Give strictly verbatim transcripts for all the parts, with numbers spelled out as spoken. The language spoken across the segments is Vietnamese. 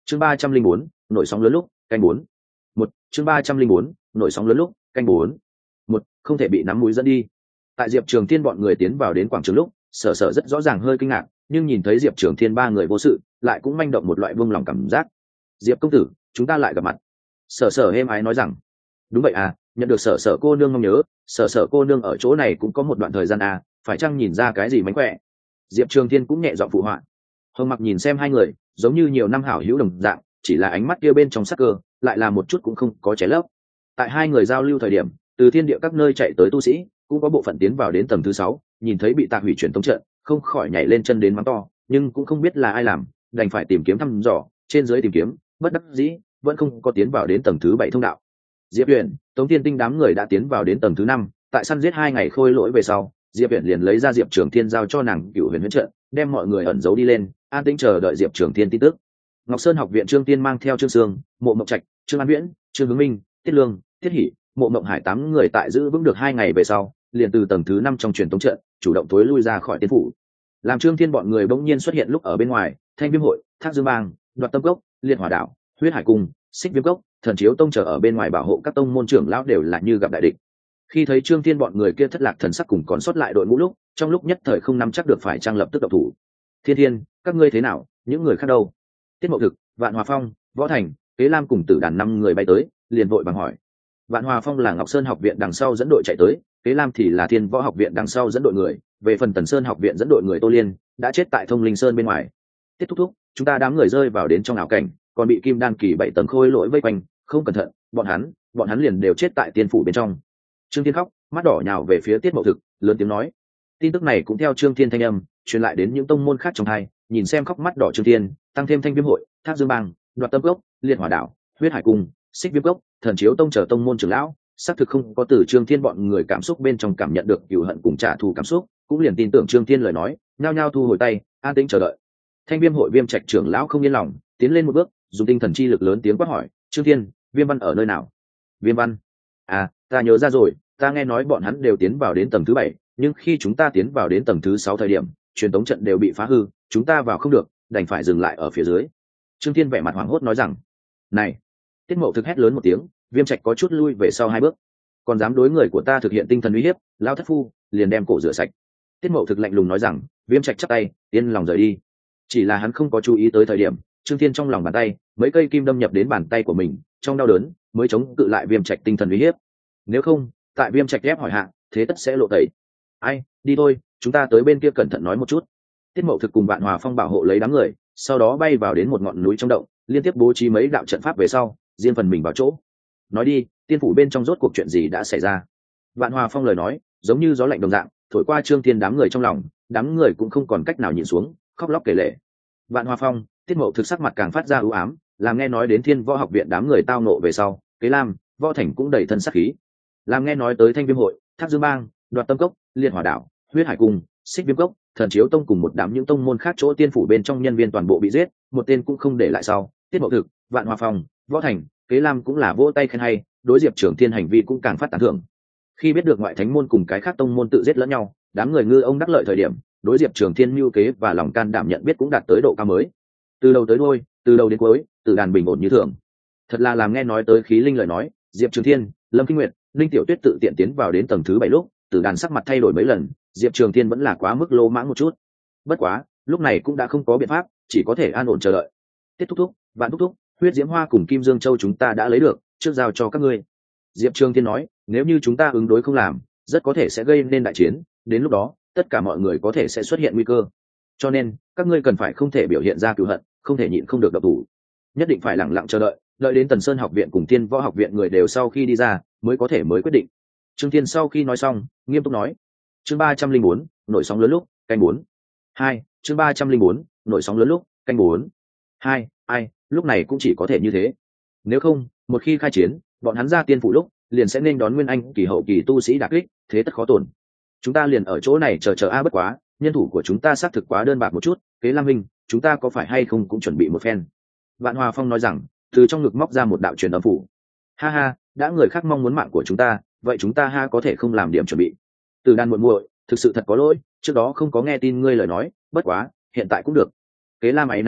chương ba trăm linh bốn nổi sóng lớn lúc canh bốn một chương ba trăm linh bốn nổi sóng lớn lúc canh bốn một không thể bị nắm mũi dẫn đi. Tại Diệp Trường Thiên bọn người tiến vào đến quảng trường lúc, sở sở rất rõ ràng hơi kinh ngạc, nhưng nhìn thấy Diệp Trường Thiên ba người vô sự, lại cũng manh động một loại buông lòng cảm giác. Diệp công tử, chúng ta lại gặp mặt. Sở sở êm ái nói rằng, đúng vậy à, nhận được sở sở cô nương mong nhớ, sở sở cô nương ở chỗ này cũng có một đoạn thời gian à, phải chăng nhìn ra cái gì mánh khỏe. Diệp Trường Thiên cũng nhẹ giọng phụ họa. Hồng Mặc nhìn xem hai người, giống như nhiều năm hảo hữu đồng dạng, chỉ là ánh mắt kia bên trong sắc cơ, lại là một chút cũng không có ché lấp. Tại hai người giao lưu thời điểm, từ thiên địa các nơi chạy tới tu sĩ, cũng có bộ phận tiến vào đến tầng thứ sáu, nhìn thấy bị tạc hủy truyền tống trận, không khỏi nhảy lên chân đến mắng to, nhưng cũng không biết là ai làm, đành phải tìm kiếm thăm dò, trên dưới tìm kiếm, bất đắc dĩ, vẫn không có tiến vào đến tầng thứ bảy thông đạo. Diệp Uyển, Tống Thiên Tinh đám người đã tiến vào đến tầng thứ năm, tại săn giết hai ngày khôi lỗi về sau, Diệp Uyển liền lấy ra Diệp Trường Thiên giao cho nàng Cửu Huyền huyễn trận, đem mọi người ẩn giấu đi lên, an tĩnh chờ đợi Diệp Trường Thiên tin tức. Ngọc Sơn học viện Trương Tiên mang theo Trương Sương, Mộ Mộng Trạch, Trương An Viễn, Trương Hướng Minh, Tiết Lương, Tiết Hỷ, Mộ Mộng Hải tám người tại giữ vững được hai ngày về sau, liền từ tầng thứ năm trong truyền tống trận, chủ động tối lui ra khỏi tiên phủ. Làm Trương Thiên bọn người bỗng nhiên xuất hiện lúc ở bên ngoài, Thanh Viêm hội, Thác Dương bang, Đoạt Tâm cốc, Liệt Hỏa đảo, Huyết Hải cung, Xích Viêm cốc, Thần Chiếu tông chờ ở bên ngoài bảo hộ các tông môn trưởng lão đều là như gặp đại địch. Khi thấy Trương Thiên bọn người kia thất lạc thần sắc cùng còn sót lại đội ngũ lúc, trong lúc nhất thời không nắm chắc được phải trang lập tức động thủ. Thiên Thiên, các ngươi thế nào, những người khác đâu? Tiết Mậu Thực, Vạn Hòa Phong, Võ Thành, Kế Lam cùng Tử Đàn năm người bay tới, liền vội bằng hỏi. Vạn Hòa Phong là Ngọc Sơn học viện đằng sau dẫn đội chạy tới, Kế Lam thì là Thiên Võ học viện đằng sau dẫn đội người, về phần Tần Sơn học viện dẫn đội người Tô Liên đã chết tại Thông Linh Sơn bên ngoài. Tiết thúc thúc, chúng ta đám người rơi vào đến trong ảo cảnh, còn bị Kim Đan kỳ bảy tầng khôi lỗi vây quanh, không cẩn thận, bọn hắn, bọn hắn liền đều chết tại tiên phủ bên trong. Trương Thiên khóc, mắt đỏ nhào về phía Tiết Mậu Thực, lớn tiếng nói. Tin tức này cũng theo Trương Thiên thanh âm truyền lại đến những tông môn khác trong hai, nhìn xem khóc mắt đỏ Trương Thiên, tăng thêm Thanh Viêm hội, Thác Dương bang, Đoạt Tâm cốc, Liệt Hỏa đảo, Huyết Hải cung, Xích Viêm cốc, Thần Chiếu tông chờ tông môn trưởng lão, xác thực không có từ Trương Thiên bọn người cảm xúc bên trong cảm nhận được cừu hận cùng trả thù cảm xúc, cũng liền tin tưởng Trương Thiên lời nói, nhao nhao thu hồi tay, an tĩnh chờ đợi. Thanh Viêm hội Viêm Trạch trưởng lão không yên lòng, tiến lên một bước, dùng tinh thần chi lực lớn tiếng quát hỏi, Trương Thiên, Viêm Văn ở nơi nào? Viêm Văn? À, ta nhớ ra rồi, ta nghe nói bọn hắn đều tiến vào đến tầng thứ bảy, nhưng khi chúng ta tiến vào đến tầng thứ sáu thời điểm, truyền tống trận đều bị phá hư, chúng ta vào không được, đành phải dừng lại ở phía dưới. Trương Thiên vẻ mặt hoảng hốt nói rằng, này! Tiết Mậu Thực hét lớn một tiếng, Viêm Trạch có chút lui về sau hai bước, còn dám đối người của ta thực hiện tinh thần uy hiếp, lao thất phu, liền đem cổ rửa sạch. Tiết Mậu Thực lạnh lùng nói rằng, Viêm Trạch chắp tay, yên lòng rời đi. Chỉ là hắn không có chú ý tới thời điểm, Trương Thiên trong lòng bàn tay, mấy cây kim đâm nhập đến bàn tay của mình, trong đau đớn mới chống cự lại Viêm Trạch tinh thần uy hiếp. Nếu không, tại Viêm Trạch ép hỏi hạ, thế tất sẽ lộ tẩy. Ai, đi thôi, chúng ta tới bên kia cẩn thận nói một chút. Tiết Mậu Thực cùng Vạn Hòa Phong bảo hộ lấy đám người, sau đó bay vào đến một ngọn núi trong động, liên tiếp bố trí mấy đạo trận pháp về sau, riêng phần mình vào chỗ. Nói đi, tiên phủ bên trong rốt cuộc chuyện gì đã xảy ra? Vạn Hòa Phong lời nói, giống như gió lạnh đồng dạng, thổi qua Trương Thiên đám người trong lòng, đám người cũng không còn cách nào nhìn xuống, khóc lóc kể lể. Vạn Hòa Phong, Tiết Mậu Thực sắc mặt càng phát ra u ám, làm nghe nói đến Thiên Võ học viện đám người tao nộ về sau, Kế Lam, Võ Thành cũng đầy thân sát khí. Làm nghe nói tới Thanh Viêm hội, Thác Dương bang, Đoạt Tâm cốc, Liệt Hỏa đảo, Huyết Hải cung, Xích Viêm cốc, Thần Chiếu tông cùng một đám những tông môn khác chỗ tiên phủ bên trong nhân viên toàn bộ bị giết, một tên cũng không để lại sau. Tiết Mậu Thực, Vạn Hòa Phong, Võ Thành, Kế Lam cũng là vỗ tay khen hay, đối Diệp Trường Thiên hành vi cũng càng phát tán thưởng. Khi biết được ngoại thánh môn cùng cái khác tông môn tự giết lẫn nhau, đám người ngư ông đắc lợi thời điểm, đối Diệp Trường Thiên mưu kế và lòng can đảm nhận biết cũng đạt tới độ cao mới. Từ đầu tới đuôi, từ đầu đến cuối, Tử Đàn bình ổn như thường. Thật là làm nghe nói tới khí linh lời nói, Diệp Trường Thiên, Lâm Kinh Nguyệt, Linh Tiểu Tuyết tự tiện tiến vào đến tầng thứ bảy lúc, Tử Đàn sắc mặt thay đổi mấy lần, Diệp Trường Thiên vẫn là quá mức lô mãng một chút. Bất quá, lúc này cũng đã không có biện pháp, chỉ có thể an ổn chờ đợi. Tiết thúc thúc, Vạn thúc thúc, Huyết Diễm Hoa cùng Kim Dương Châu chúng ta đã lấy được, trước giao cho các ngươi. Diệp Trường Thiên nói, nếu như chúng ta ứng đối không làm, rất có thể sẽ gây nên đại chiến, đến lúc đó, tất cả mọi người có thể sẽ xuất hiện nguy cơ. Cho nên, các ngươi cần phải không thể biểu hiện ra cừu hận, không thể nhịn không được động thủ. Nhất định phải lặng lặng chờ đợi, đợi đến Tần Sơn học viện cùng Thiên Võ học viện người đều sau khi đi ra, mới có thể mới quyết định. Trương Thiên sau khi nói xong, nghiêm túc nói, chương ba trăm linh bốn, nổi sóng lớn lúc, canh bốn. Hai, chương ba trăm linh bốn, nổi sóng lớn lúc, canh bốn. Hai, ai, lúc này cũng chỉ có thể như thế. Nếu không, một khi khai chiến, bọn hắn ra tiên phủ lúc, liền sẽ nên đón nguyên anh kỳ hậu kỳ tu sĩ đả kích, thế tất khó tổn. Chúng ta liền ở chỗ này chờ chờ a bất quá, nhân thủ của chúng ta xác thực quá đơn bạc một chút, Kế Lam Minh, chúng ta có phải hay không cũng chuẩn bị một phen. Vạn Hòa Phong nói rằng, từ trong ngực móc ra một đạo truyền âm phủ. Ha ha, đã người khác mong muốn mạng của chúng ta, vậy chúng ta ha có thể không làm điểm chuẩn bị. Từ Đan muội muội, thực sự thật có lỗi, trước đó không có nghe tin ngươi lời nói, bất quá, hiện tại cũng được. Kế Lam ấy này nói,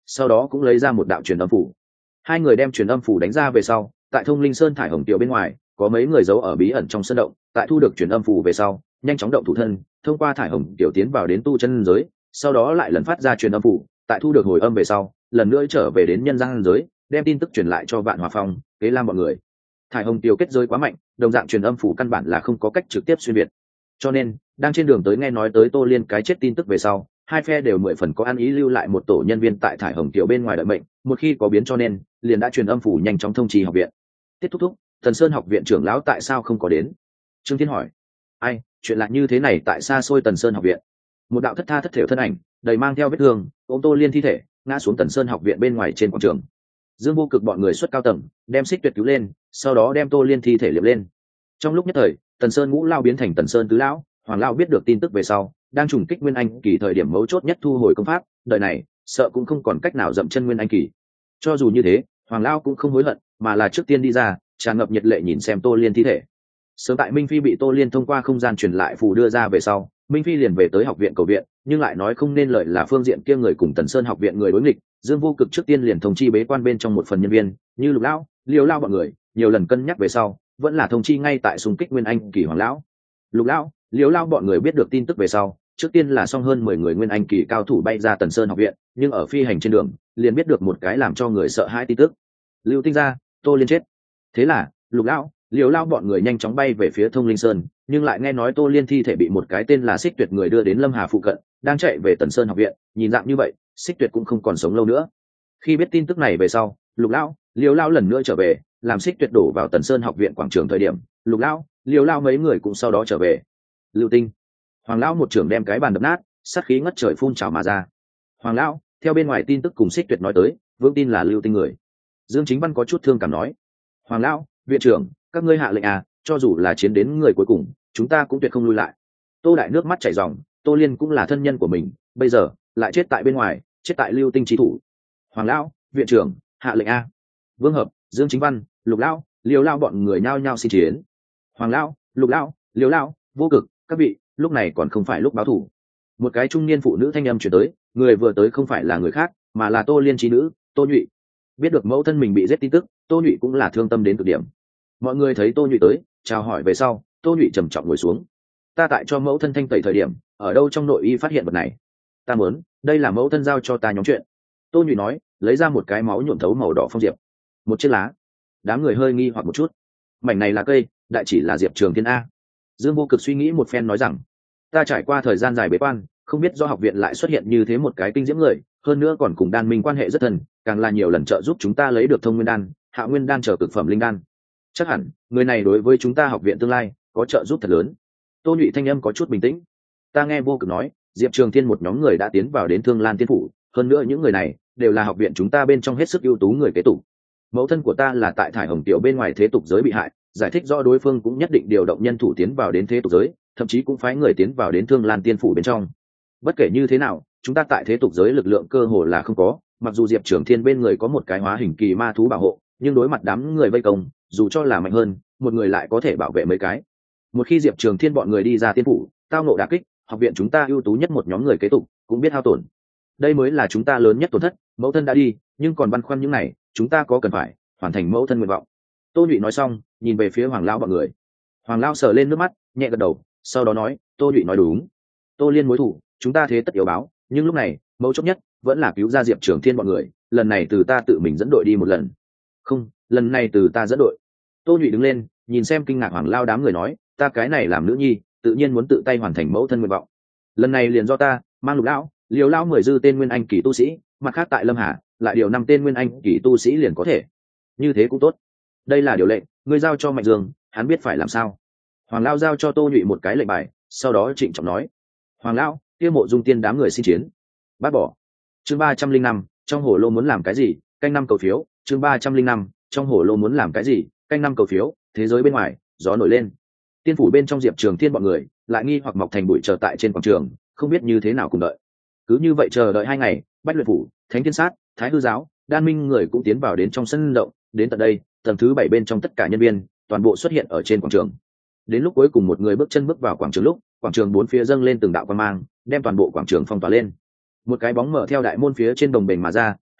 sau đó cũng lấy ra một đạo truyền âm phủ. Hai người đem truyền âm phủ đánh ra về sau, tại Thông Linh Sơn thải hồng tiểu bên ngoài có mấy người giấu ở bí ẩn trong sân động, tại thu được truyền âm phủ về sau nhanh chóng động thủ thân, thông qua thải hồng tiểu tiến vào đến tu chân giới, sau đó lại lần phát ra truyền âm phủ, tại thu được hồi âm về sau lần nữa trở về đến nhân gian giới, đem tin tức truyền lại cho Vạn Hòa Phong, Kế Lam bọn người. Thải hồng tiểu kết giới quá mạnh, đồng dạng truyền âm phủ căn bản là không có cách trực tiếp xuyên việt, cho nên đang trên đường tới nghe nói tới Tô Liên cái chết tin tức về sau, hai phe đều mười phần có ăn ý lưu lại một tổ nhân viên tại thải hồng tiểu bên ngoài đợi mệnh, một khi có biến cho nên liền đã truyền âm phủ nhanh chóng thông trì học viện. Tiết thúc thúc, Thần Sơn học viện trưởng lão tại sao không có đến? Trương Thiên hỏi. Ai, chuyện lạ như thế này tại xa xôi Tần Sơn học viện. Một đạo thất tha thất thểu thân ảnh, đầy mang theo vết thương, ôm Tô Liên thi thể, ngã xuống Tần Sơn học viện bên ngoài trên quảng trường. Dương Vô Cực bọn người xuất cao tầng, đem Xích Tuyệt cứu lên, sau đó đem Tô Liên thi thể liệm lên. Trong lúc nhất thời, Tần Sơn ngũ lao biến thành Tần Sơn tứ lão, Hoàng lão biết được tin tức về sau, đang trùng kích Nguyên Anh kỳ thời điểm mấu chốt nhất thu hồi công pháp, đời này sợ cũng không còn cách nào dậm chân Nguyên Anh kỳ. Cho dù như thế, Hoàng lão cũng không hối hận, mà là trước tiên đi ra, tràn ngập nhiệt lệ nhìn xem Tô Liên thi thể. Sớm tại Minh Phi bị Tô Liên thông qua không gian truyền lại phù đưa ra về sau, Minh Phi liền về tới học viện cầu viện, nhưng lại nói không nên lợi là phương diện kia người cùng Tần Sơn học viện người đối nghịch. Dương Vô Cực trước tiên liền thông chi bế quan bên trong một phần nhân viên, như Lục lão, Liêu lão bọn người, nhiều lần cân nhắc về sau, vẫn là thông chi ngay tại xung kích Nguyên Anh kỳ Hoàng lão. Lục lão, Liêu lão bọn người biết được tin tức về sau, trước tiên là xong hơn mười người Nguyên Anh kỳ cao thủ bay ra Tần Sơn học viện, nhưng ở phi hành trên đường, liền biết được một cái làm cho người sợ hãi tin tức. Lưu Tinh gia, Tô Liên chết. Thế là, Lục lão, Liêu lão bọn người nhanh chóng bay về phía Thông Linh Sơn, nhưng lại nghe nói Tô Liên thi thể bị một cái tên là Xích Tuyệt người đưa đến Lâm Hà phụ cận, đang chạy về Tần Sơn học viện, nhìn dạng như vậy, Xích Tuyệt cũng không còn sống lâu nữa. Khi biết tin tức này về sau, Lục lão, Liêu lão lần nữa trở về, làm Xích Tuyệt đổ vào Tần Sơn học viện quảng trường thời điểm, Lục lão, Liêu lão mấy người cũng sau đó trở về. Lưu Tinh, Hoàng lão một trưởng đem cái bàn đập nát, sát khí ngất trời phun trào mà ra. Hoàng lão, theo bên ngoài tin tức cùng Xích Tuyệt nói tới, vững tin là Lưu Tinh người. Dương Chính Văn có chút thương cảm nói. Hoàng lão, viện trưởng, các ngươi hạ lệnh à, cho dù là chiến đến người cuối cùng, chúng ta cũng tuyệt không lui lại. Tô Đại nước mắt chảy ròng, Tô Liên cũng là thân nhân của mình, bây giờ lại chết tại bên ngoài, chết tại Lưu Tinh chi thủ. Hoàng lão, viện trưởng, hạ lệnh a. Vương Hợp, Dương Chính Văn, Lục lão, Liêu lão bọn người nhao nhao xin chiến. Hoàng lão, Lục lão, Liêu lão, Vô Cực, các vị, lúc này còn không phải lúc báo thù. Một cái trung niên phụ nữ thanh âm truyền tới, người vừa tới không phải là người khác, mà là Tô Liên trí nữ, Tô Nhụy. Biết được mẫu thân mình bị giết tin tức, Tô Nhụy cũng là thương tâm đến cực điểm. Mọi người thấy Tô Nhụy tới, chào hỏi về sau, Tô Nhụy trầm trọng ngồi xuống. Ta tại cho mẫu thân thanh tẩy thời điểm, ở đâu trong nội y phát hiện vật này? Ta muốn, đây là mẫu thân giao cho ta nhóm chuyện. Tô Nhụy nói, lấy ra một cái máu nhuộm thấu màu đỏ phong diệp, một chiếc lá. Đám người hơi nghi hoặc một chút. Mảnh này là cây, đại chỉ là Diệp Trường Thiên a. Dương Vô Cực suy nghĩ một phen nói rằng, ta trải qua thời gian dài bế quan, không biết do học viện lại xuất hiện như thế một cái kinh diễm người, hơn nữa còn cùng đan minh quan hệ rất thân, càng là nhiều lần trợ giúp chúng ta lấy được thông nguyên đan, hạ nguyên đan trở cực phẩm linh đan. Chắc hẳn người này đối với chúng ta học viện tương lai có trợ giúp thật lớn. Tô Nhụy thanh âm có chút bình tĩnh. Ta nghe Vô Cực nói, Diệp Trường Thiên một nhóm người đã tiến vào đến Thương Lan Tiên phủ, hơn nữa những người này đều là học viện chúng ta bên trong hết sức ưu tú người kế tục. Mẫu thân của ta là tại thải hồng tiểu bên ngoài thế tục giới bị hại, giải thích rõ đối phương cũng nhất định điều động nhân thủ tiến vào đến thế tục giới, thậm chí cũng phái người tiến vào đến Thương Lan Tiên phủ bên trong. Bất kể như thế nào, chúng ta tại thế tục giới lực lượng cơ hồ là không có, mặc dù Diệp Trường Thiên bên người có một cái hóa hình kỳ ma thú bảo hộ, nhưng đối mặt đám người vây công, dù cho là mạnh hơn, một người lại có thể bảo vệ mấy cái. Một khi Diệp Trường Thiên bọn người đi ra tiên phủ, tao ngộ đả kích, học viện chúng ta ưu tú nhất một nhóm người kế tục cũng biết hao tổn. Đây mới là chúng ta lớn nhất tổn thất. Mẫu thân đã đi, nhưng còn băn khoăn những này, chúng ta có cần phải hoàn thành mẫu thân nguyện vọng. Tô Nhụy nói xong, nhìn về phía Hoàng lão bọn người. Hoàng lão sờ lên nước mắt, nhẹ gật đầu, sau đó nói, Tô Nhụy nói đúng. Tô Liên mối thủ, chúng ta thế tất yếu báo, nhưng lúc này, mấu chốt nhất vẫn là cứu ra Diệp Trường Thiên bọn người, lần này từ ta tự mình dẫn đội đi một lần. Không, lần này từ ta dẫn đội. Tô Nhụy đứng lên, nhìn xem kinh ngạc Hoàng lão đám người nói, ta cái này làm nữ nhi, tự nhiên muốn tự tay hoàn thành mẫu thân nguyện vọng. Lần này liền do ta mang Lục lão, Liêu lão mười dư tên nguyên anh kỳ tu sĩ, mặt khác tại Lâm Hà lại điều năm tên nguyên anh kỳ tu sĩ liền có thể. Như thế cũng tốt. Đây là điều lệnh, ngươi giao cho Mạnh Dương, hắn biết phải làm sao. Hoàng lão giao cho Tô Nhụy một cái lệnh bài, sau đó trịnh trọng nói, Hoàng lão, kia Mộ Dung Tiên đám người xin chiến. Bác bỏ. Chương ba trăm linh năm, trong hồ lô muốn làm cái gì? Canh năm cầu phiếu. Chương ba trăm linh năm, trong hồ lô muốn làm cái gì? Canh năm cầu phiếu. Thế giới bên ngoài, gió nổi lên. Tiên phủ bên trong Diệp Trường Thiên bọn người lại nghi hoặc mọc thành bụi chờ tại trên quảng trường, không biết như thế nào cùng đợi. Cứ như vậy chờ đợi hai ngày, Bách Luyện phủ, Thánh Thiên Sát, Thái Hư giáo, Đan Minh người cũng tiến vào đến trong sân động, đến tận đây, tầng thứ bảy bên trong tất cả nhân viên toàn bộ xuất hiện ở trên quảng trường. Đến lúc cuối cùng một người bước chân bước vào quảng trường lúc, quảng trường bốn phía dâng lên từng đạo quang mang, đem toàn bộ quảng trường phong tỏa lên. Một cái bóng mở theo đại môn phía trên đồng bền mà ra,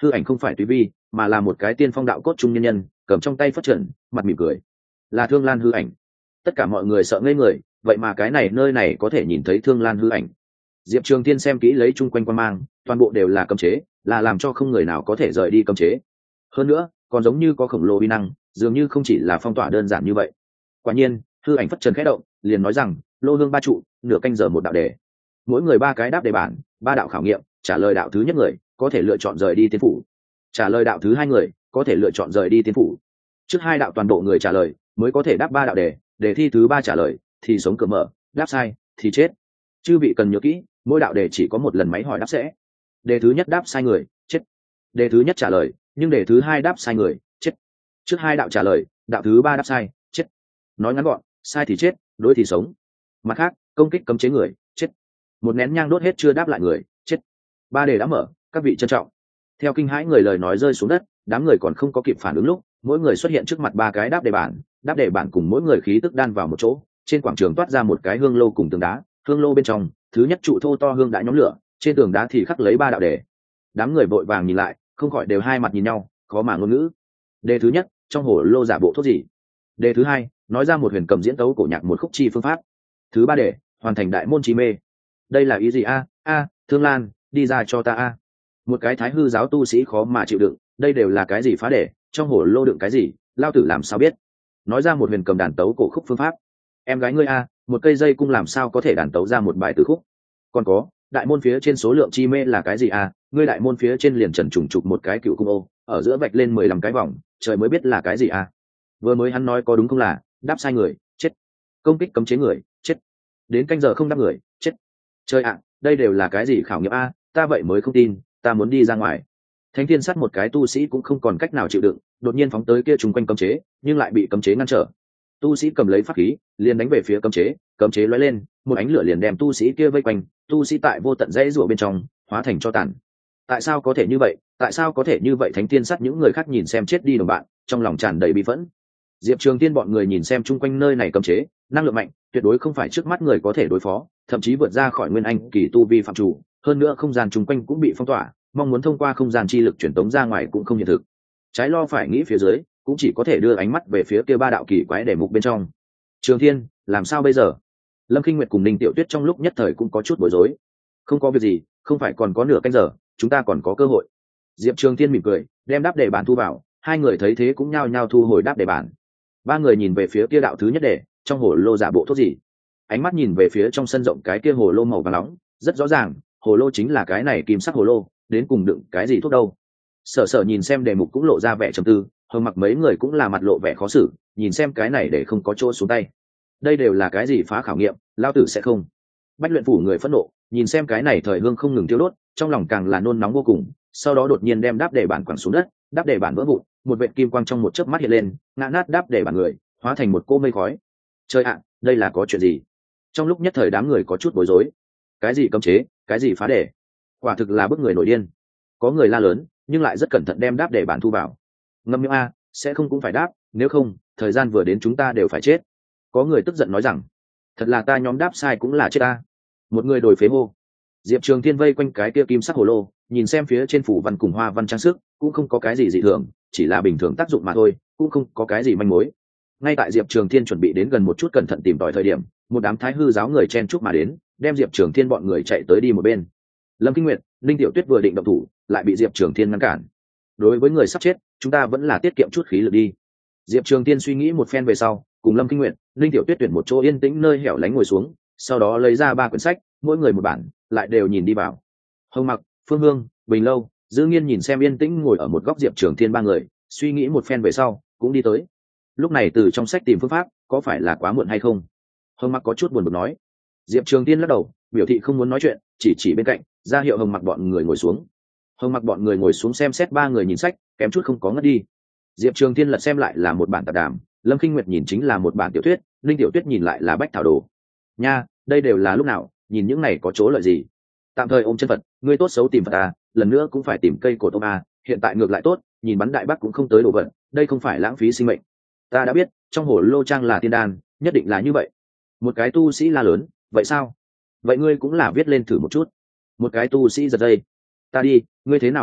hư ảnh không phải tùy vi mà là một cái tiên phong đạo cốt trung nhân nhân, cầm trong tay phất trần, mặt mỉm cười. Là Thương Lan hư ảnh. Tất cả mọi người sợ ngây người, vậy mà cái này nơi này có thể nhìn thấy Thương Lan hư ảnh. Diệp Trường Thiên xem kỹ lấy chung quanh quan mang, toàn bộ đều là cấm chế, là làm cho không người nào có thể rời đi cấm chế. Hơn nữa, còn giống như có khổng lồ uy năng, dường như không chỉ là phong tỏa đơn giản như vậy. Quả nhiên, hư ảnh phất trần khẽ động, liền nói rằng, lô hương ba trụ, nửa canh giờ một đạo đề. Mỗi người ba cái đáp đề bản, ba đạo khảo nghiệm, trả lời đạo thứ nhất người, có thể lựa chọn rời đi tiên phủ. Trả lời đạo thứ hai người, có thể lựa chọn rời đi tiên phủ. Trước hai đạo toàn bộ người trả lời, mới có thể đáp ba đạo đề, đề thi thứ ba trả lời, thì sống cửa mở, đáp sai, thì chết. Chư vị cần nhớ kỹ, mỗi đạo đề chỉ có một lần máy hỏi đáp sẽ. Đề thứ nhất đáp sai người, chết. Đề thứ nhất trả lời, nhưng đề thứ hai đáp sai người, chết. Trước hai đạo trả lời, đạo thứ ba đáp sai, chết. Nói ngắn gọn, sai thì chết, đối thì sống. Mặt khác, công kích cấm chế người, chết. Một nén nhang đốt hết chưa đáp lại người, chết. Ba đề đã mở, các vị trân trọng. Theo kinh hãi người lời nói rơi xuống đất, đám người còn không có kịp phản ứng lúc, mỗi người xuất hiện trước mặt ba cái đáp đề bản, đáp đề bản cùng mỗi người khí tức đan vào một chỗ, trên quảng trường toát ra một cái hương lô cùng tường đá, hương lô bên trong, thứ nhất trụ thô to hương đã nhóm lửa, trên tường đá thì khắc lấy ba đạo đề. Đám người vội vàng nhìn lại, không khỏi đều hai mặt nhìn nhau, khó mà ngôn ngữ. Đề thứ nhất, trong hồ lô giả bộ thuốc gì? Đề thứ hai, nói ra một huyền cầm diễn tấu cổ nhạc một khúc chi phương pháp. Thứ ba đề, hoàn thành đại môn chi mê. Đây là ý gì a? A, Thương Lan, đi ra cho ta a. Một cái thái hư giáo tu sĩ khó mà chịu đựng, đây đều là cái gì phá đề, trong hồ lô đựng cái gì, lao tử làm sao biết? Nói ra một huyền cầm đàn tấu cổ khúc phương pháp. Em gái ngươi a, một cây dây cung làm sao có thể đàn tấu ra một bài từ khúc? Còn có, đại môn phía trên số lượng chi mê là cái gì a? Ngươi đại môn phía trên liền trần trùng trục một cái cựu cung ô, ở giữa vạch lên mười lăm cái vòng, trời mới biết là cái gì a. Vừa mới hắn nói có đúng không là, đáp sai người, chết. Công kích cấm chế người, chết. Đến canh giờ không đáp người, chết. Trời ạ, đây đều là cái gì khảo nghiệm a, ta vậy mới không tin, ta muốn đi ra ngoài. Thánh Thiên Sắt một cái tu sĩ cũng không còn cách nào chịu đựng, đột nhiên phóng tới kia trùng quanh cấm chế, nhưng lại bị cấm chế ngăn trở. Tu sĩ cầm lấy pháp khí, liền đánh về phía cấm chế, cấm chế lóe lên, một ánh lửa liền đem tu sĩ kia vây quanh, tu sĩ tại vô tận dãy rủa bên trong, hóa thành tro tàn. Tại sao có thể như vậy? Tại sao có thể như vậy? Thánh Thiên Sắt những người khác nhìn xem chết đi đồng bạn, trong lòng tràn đầy bi phẫn. Diệp Trường Tiên bọn người nhìn xem chung quanh nơi này cấm chế, năng lượng mạnh, tuyệt đối không phải trước mắt người có thể đối phó, thậm chí vượt ra khỏi nguyên anh kỳ tu vi phạm chủ, hơn nữa không gian chung quanh cũng bị phong tỏa, mong muốn thông qua không gian chi lực truyền tống ra ngoài cũng không hiện thực. Trái lo phải nghĩ phía dưới, cũng chỉ có thể đưa ánh mắt về phía kia ba đạo kỳ quái để mục bên trong. Trường Thiên, làm sao bây giờ? Lâm Kinh Nguyệt cùng Ninh Tiểu Tuyết trong lúc nhất thời cũng có chút bối rối. Không có việc gì, không phải còn có nửa canh giờ, chúng ta còn có cơ hội. Diệp Trường Thiên mỉm cười, đem đáp đề bản thu vào, hai người thấy thế cũng nhao nhao thu hồi đáp đề bản. Ba người nhìn về phía kia đạo thứ nhất đề, trong hồ lô giả bộ thuốc gì? Ánh mắt nhìn về phía trong sân rộng cái kia hồ lô màu vàng nóng, rất rõ ràng, hồ lô chính là cái này kim sắc hồ lô, đến cùng đựng cái gì thuốc đâu? Sở Sở nhìn xem đề mục cũng lộ ra vẻ trầm tư, Hồng Mặc mấy người cũng là mặt lộ vẻ khó xử, nhìn xem cái này để không có chỗ xuống tay. Đây đều là cái gì phá khảo nghiệm, lao tử sẽ không. Bách Luyện phủ người phẫn nộ, nhìn xem cái này thời hương không ngừng tiêu đốt, trong lòng càng là nôn nóng vô cùng, sau đó đột nhiên đem đáp đề bản quẳng xuống đất, đáp đề bản vỡ vụn, một vệt kim quang trong một chớp mắt hiện lên, ngã nát đáp đề bản người, hóa thành một cô mây khói. Trời ạ, đây là có chuyện gì? Trong lúc nhất thời đám người có chút bối rối. Cái gì cấm chế, cái gì phá đề? Quả thực là bức người nổi điên. Có người la lớn, nhưng lại rất cẩn thận đem đáp đề bản thu vào. Ngâm miệng a, sẽ không cũng phải đáp, nếu không, thời gian vừa đến chúng ta đều phải chết. Có người tức giận nói rằng, thật là ta nhóm đáp sai cũng là chết ta. Một người đổi phế hô. Diệp Trường Thiên vây quanh cái kia kim sắc hồ lô, nhìn xem phía trên phủ văn cùng hoa văn trang sức, cũng không có cái gì dị thường, chỉ là bình thường tác dụng mà thôi, cũng không có cái gì manh mối. Ngay tại Diệp Trường Thiên chuẩn bị đến gần một chút cẩn thận tìm tòi thời điểm, một đám thái hư giáo người chen chúc mà đến, đem Diệp Trường Thiên bọn người chạy tới đi một bên. Lâm Kinh Nguyệt, Linh Tiểu Tuyết vừa định động thủ, lại bị Diệp Trường Thiên ngăn cản. Đối với người sắp chết, chúng ta vẫn là tiết kiệm chút khí lực đi. Diệp Trường Thiên suy nghĩ một phen về sau, cùng Lâm Kinh Nguyệt, Linh Tiểu Tuyết tuyển một chỗ yên tĩnh nơi hẻo lánh ngồi xuống, sau đó lấy ra ba quyển sách, mỗi người một bản, lại đều nhìn đi vào. Hồng Mặc, Phương Hương, Bình Lâu, Dư Nghiên nhìn xem yên tĩnh ngồi ở một góc Diệp Trường Thiên ba người, suy nghĩ một phen về sau, cũng đi tới. Lúc này từ trong sách tìm phương pháp, có phải là quá muộn hay không? Hồng Mặc có chút buồn bực nói. Diệp Trường Thiên lắc đầu, biểu thị không muốn nói chuyện, chỉ chỉ bên cạnh, ra hiệu Hồng Mặc bọn người ngồi xuống. Hồng Mặc bọn người ngồi xuống xem xét ba người nhìn sách, kém chút không có ngất đi. Diệp Trường Thiên lật xem lại là một bản tạp đàm, Lâm Kinh Nguyệt nhìn chính là một bản tiểu thuyết, Linh Tiểu Tuyết nhìn lại là bách thảo đồ. Nha, đây đều là lúc nào, nhìn những này có chỗ lợi gì? Tạm thời ôm chân Phật, ngươi tốt xấu tìm Phật à, lần nữa cũng phải tìm cây cột ôm à, hiện tại ngược lại tốt, nhìn bắn đại bác cũng không tới đồ vật, đây không phải lãng phí sinh mệnh. Ta đã biết, trong hồ lô trang là tiên đan, nhất định là như vậy. Một cái tu sĩ la lớn, vậy sao? Vậy ngươi cũng là viết lên thử một chút. Một cái tu sĩ giật dây. Ta đi, ngươi thế nào không biết,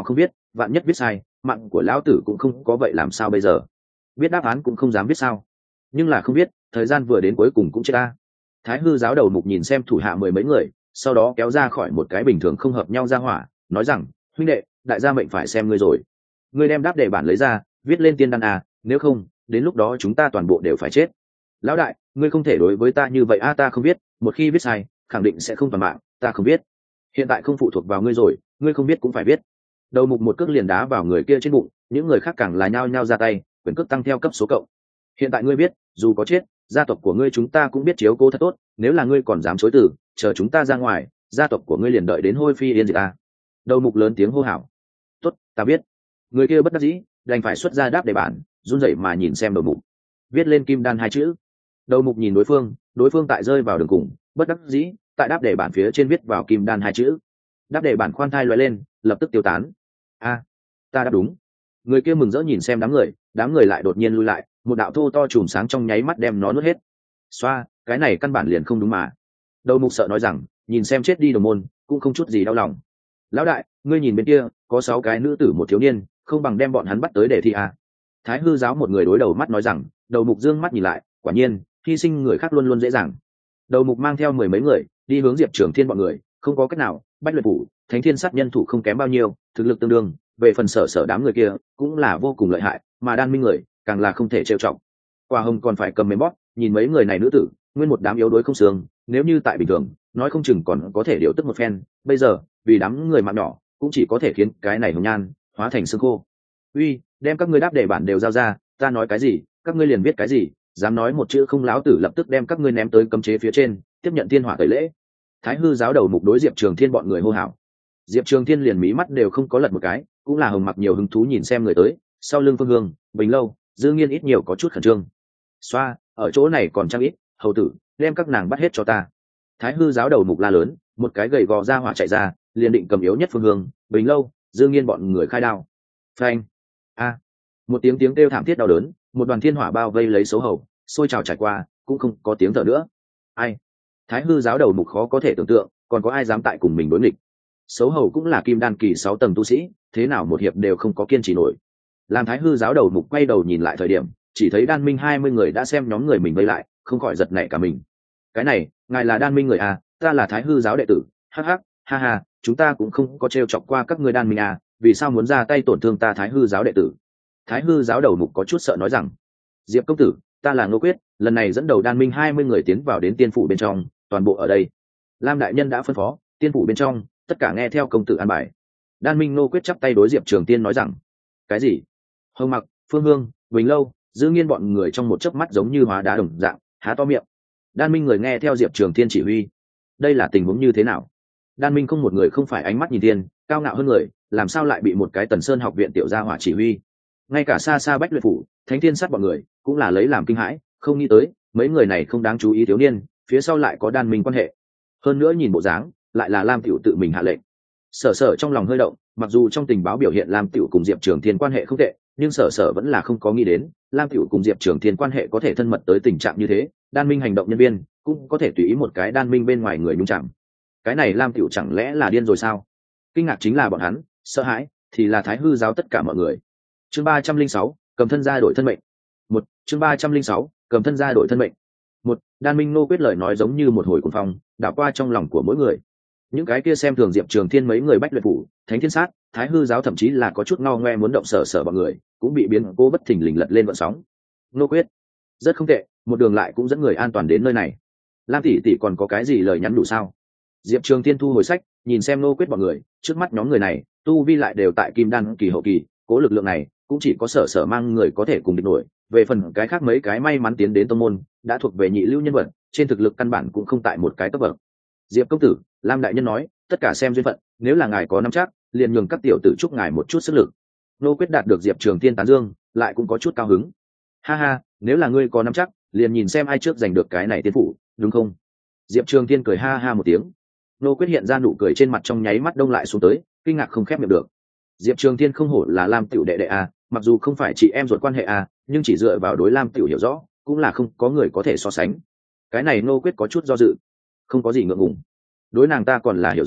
vạn nhất viết sai mạng của lão tử cũng không có, vậy làm sao bây giờ? Biết đáp án cũng không dám viết sao? Nhưng là không biết, thời gian vừa đến cuối cùng cũng chết ta. Thái hư giáo đầu mục nhìn xem thủ hạ mười mấy người, sau đó kéo ra khỏi một cái bình thường không hợp nhau ra hỏa, nói rằng: huynh đệ, đại gia mệnh phải xem ngươi rồi. Ngươi đem đáp đề bản lấy ra, viết lên tiên đan à, nếu không đến lúc đó chúng ta toàn bộ đều phải chết. Lão đại, ngươi không thể đối với ta như vậy a, ta không biết, một khi viết sai khẳng định sẽ không toàn mạng, ta không biết. Hiện tại không phụ thuộc vào ngươi rồi, ngươi không biết cũng phải biết. Đầu mục một cước liền đá vào người kia trên bụng, những người khác càng là nhao nhao ra tay, quyền cước tăng theo cấp số cộng. Hiện tại ngươi biết, dù có chết, gia tộc của ngươi chúng ta cũng biết chiếu cố thật tốt, nếu là ngươi còn dám chối từ, chờ chúng ta ra ngoài, gia tộc của ngươi liền đợi đến hôi phi yên diệt ta. Đầu mục lớn tiếng hô hào. Tốt, ta biết. Người kia bất đắc dĩ, đành phải xuất ra đáp đề bản, run rẩy mà nhìn xem đầu mục. Viết lên kim đan hai chữ. Đầu mục nhìn đối phương, đối phương tại rơi vào đường cùng, bất đắc dĩ, tại đáp đề bản phía trên viết vào kim đan hai chữ. Đáp đề bản khoan thai loại lên, lập tức tiêu tán. A, ta đáp đúng. Người kia mừng rỡ nhìn xem đám người, đám người lại đột nhiên lui lại, một đạo thô to chùm sáng trong nháy mắt đem nó nuốt hết. Xoa, cái này căn bản liền không đúng mà. Đầu mục sợ nói rằng, nhìn xem chết đi đồng môn, cũng không chút gì đau lòng. Lão đại, ngươi nhìn bên kia, có sáu cái nữ tử một thiếu niên, không bằng đem bọn hắn bắt tới để thi à. Thái hư giáo một người đối đầu mắt nói rằng, đầu mục dương mắt nhìn lại, quả nhiên, hy sinh người khác luôn luôn dễ dàng. Đầu mục mang theo mười mấy người, đi hướng Diệp Trường Thiên bọn người, không có cách nào, Bách Luyện Phủ, Thánh Thiên Sát nhân thủ không kém bao nhiêu, thực lực tương đương, về phần sở sở đám người kia, cũng là vô cùng lợi hại, mà Đan Minh người, càng là không thể trêu chọc. Quả Hồng còn phải cầm mềm bóp, nhìn mấy người này nữ tử, nguyên một đám yếu đuối không xương, nếu như tại bình thường, nói không chừng còn có thể điều tức một phen, bây giờ, vì đám người mạng nhỏ, cũng chỉ có thể khiến cái này hồng nhan hóa thành xương khô. Uy, đem các ngươi đáp đề bản đều giao ra, ta nói cái gì, các ngươi liền biết cái gì, dám nói một chữ không, láo tử lập tức đem các ngươi ném tới cấm chế phía trên, tiếp nhận thiên hỏa tẩy lễ. Thái hư giáo đầu mục đối Diệp Trường Thiên bọn người hô hào. Diệp Trường Thiên liền mí mắt đều không có lật một cái, cũng là hồng mặc nhiều hứng thú nhìn xem người tới, sau lưng Phương Hương, Bình Lâu, Dư Nghiên ít nhiều có chút khẩn trương. Xoa, ở chỗ này còn trang ít, hầu tử, đem các nàng bắt hết cho ta. Thái hư giáo đầu mục la lớn, một cái gầy gò ra hỏa chạy ra, liền định cầm yếu nhất Phương Hương, Bình Lâu, Dư Nghiên bọn người khai đao. Phanh! A! Một tiếng tiếng kêu thảm thiết đau đớn, một đoàn thiên hỏa bao vây lấy xấu hầu, sôi trào trải qua, cũng không có tiếng thở nữa. Ai? Thái hư giáo đầu mục khó có thể tưởng tượng, còn có ai dám tại cùng mình đối nghịch. Xấu hầu cũng là kim đan kỳ sáu tầng tu sĩ, thế nào một hiệp đều không có kiên trì nổi. Làm Thái hư giáo đầu mục quay đầu nhìn lại thời điểm, chỉ thấy Đan Minh hai mươi người đã xem nhóm người mình vây lại, không khỏi giật nảy cả mình. Cái này, ngài là Đan Minh người à, ta là Thái hư giáo đệ tử, hắc hắc, ha ha, chúng ta cũng không có trêu chọc qua các ngươi Đan Minh à, vì sao muốn ra tay tổn thương ta Thái hư giáo đệ tử? Thái hư giáo đầu mục có chút sợ nói rằng, Diệp công tử, ta là Ngô Quyết, lần này dẫn đầu Đan Minh hai mươi người tiến vào đến tiên phủ bên trong, toàn bộ ở đây. Lam đại nhân đã phân phó, tiên phủ bên trong, tất cả nghe theo công tử an bài. Đan Minh Ngô Quyết chắp tay đối Diệp Trường Tiên nói rằng, cái gì? Hồng Mặc, Phương Hương, Bình Lâu, Dư Nghiên bọn người trong một chớp mắt giống như hóa đá đồng dạng, há to miệng. Đan Minh người nghe theo Diệp Trường Tiên chỉ huy. Đây là tình huống như thế nào? Đan Minh không một người không phải ánh mắt nhìn tiên, cao ngạo hơn người, làm sao lại bị một cái Tần Sơn học viện tiểu gia hỏa chỉ huy? Ngay cả xa xa Bách Luyện Phủ, Thánh Thiên Sát bọn người cũng là lấy làm kinh hãi, không nghĩ tới mấy người này không đáng chú ý thiếu niên, phía sau lại có Đan Minh quan hệ. Hơn nữa nhìn bộ dáng, lại là Lam Tiểu tự mình hạ lệnh. Sở Sở trong lòng hơi động, mặc dù trong tình báo biểu hiện Lam Tiểu cùng Diệp Trường Thiên quan hệ không tệ, nhưng Sở Sở vẫn là không có nghĩ đến Lam Tiểu cùng Diệp Trường Thiên quan hệ có thể thân mật tới tình trạng như thế. Đan Minh hành động nhân viên cũng có thể tùy ý một cái Đan Minh bên ngoài người nhúng chạm. Cái này Lam Tiểu chẳng lẽ là điên rồi sao? Kinh ngạc chính là bọn hắn, sợ hãi thì là Thái hư giáo tất cả mọi người. Chương ba trăm linh sáu, cầm thân ra đổi thân mệnh. Một, chương ba trăm linh sáu, cầm thân ra đổi thân mệnh. Một, Đan Minh Ngô Quyết lời nói giống như một hồi cuồng phong, đảo qua trong lòng của mỗi người. Những cái kia xem thường Diệp Trường Thiên mấy người Bách Luyện Phủ, Thánh Thiên Sát, Thái hư giáo thậm chí là có chút ngao ngoe muốn động Sở Sở bọn người, cũng bị biến cố bất thình lình lật lên vận sóng. Ngô Quyết, rất không tệ, một đường lại cũng dẫn người an toàn đến nơi này. Lam tỷ tỷ còn có cái gì lời nhắn đủ sao? Diệp Trường Thiên thu hồi sách, nhìn xem Ngô Quyết bọn người, trước mắt nhóm người này, tu vi lại đều tại kim đan kỳ hậu kỳ, cố lực lượng này cũng chỉ có Sở Sở mang người có thể cùng địch nổi. Về phần cái khác mấy cái may mắn tiến đến tông môn, đã thuộc về nhị lưu nhân vật, trên thực lực căn bản cũng không tại một cái cấp bậc. Diệp công tử, Lam đại nhân nói, tất cả xem duyên phận, nếu là ngài có nắm chắc, liền nhường các tiểu tử chúc ngài một chút sức lực. Ngô Quyết đạt được Diệp Trường Thiên tán dương, lại cũng có chút cao hứng. Ha ha, nếu là ngươi có nắm chắc, liền nhìn xem ai trước giành được cái này tiên phủ, đúng không? Diệp Trường Thiên cười ha ha một tiếng. Ngô Quyết hiện ra nụ cười trên mặt trong nháy mắt đông lại xuống tới, kinh ngạc không khép miệng được. Diệp Trường Thiên không hổ là Lam tiểu đệ đệ a, mặc dù không phải chị em ruột quan hệ a, nhưng chỉ dựa vào đối Lam tiểu hiểu rõ, cũng là không có người có thể so sánh. Cái này Ngô Quyết có chút do dự, không có gì ngượng ngùng. Đối nàng ta còn là hiểu rõ,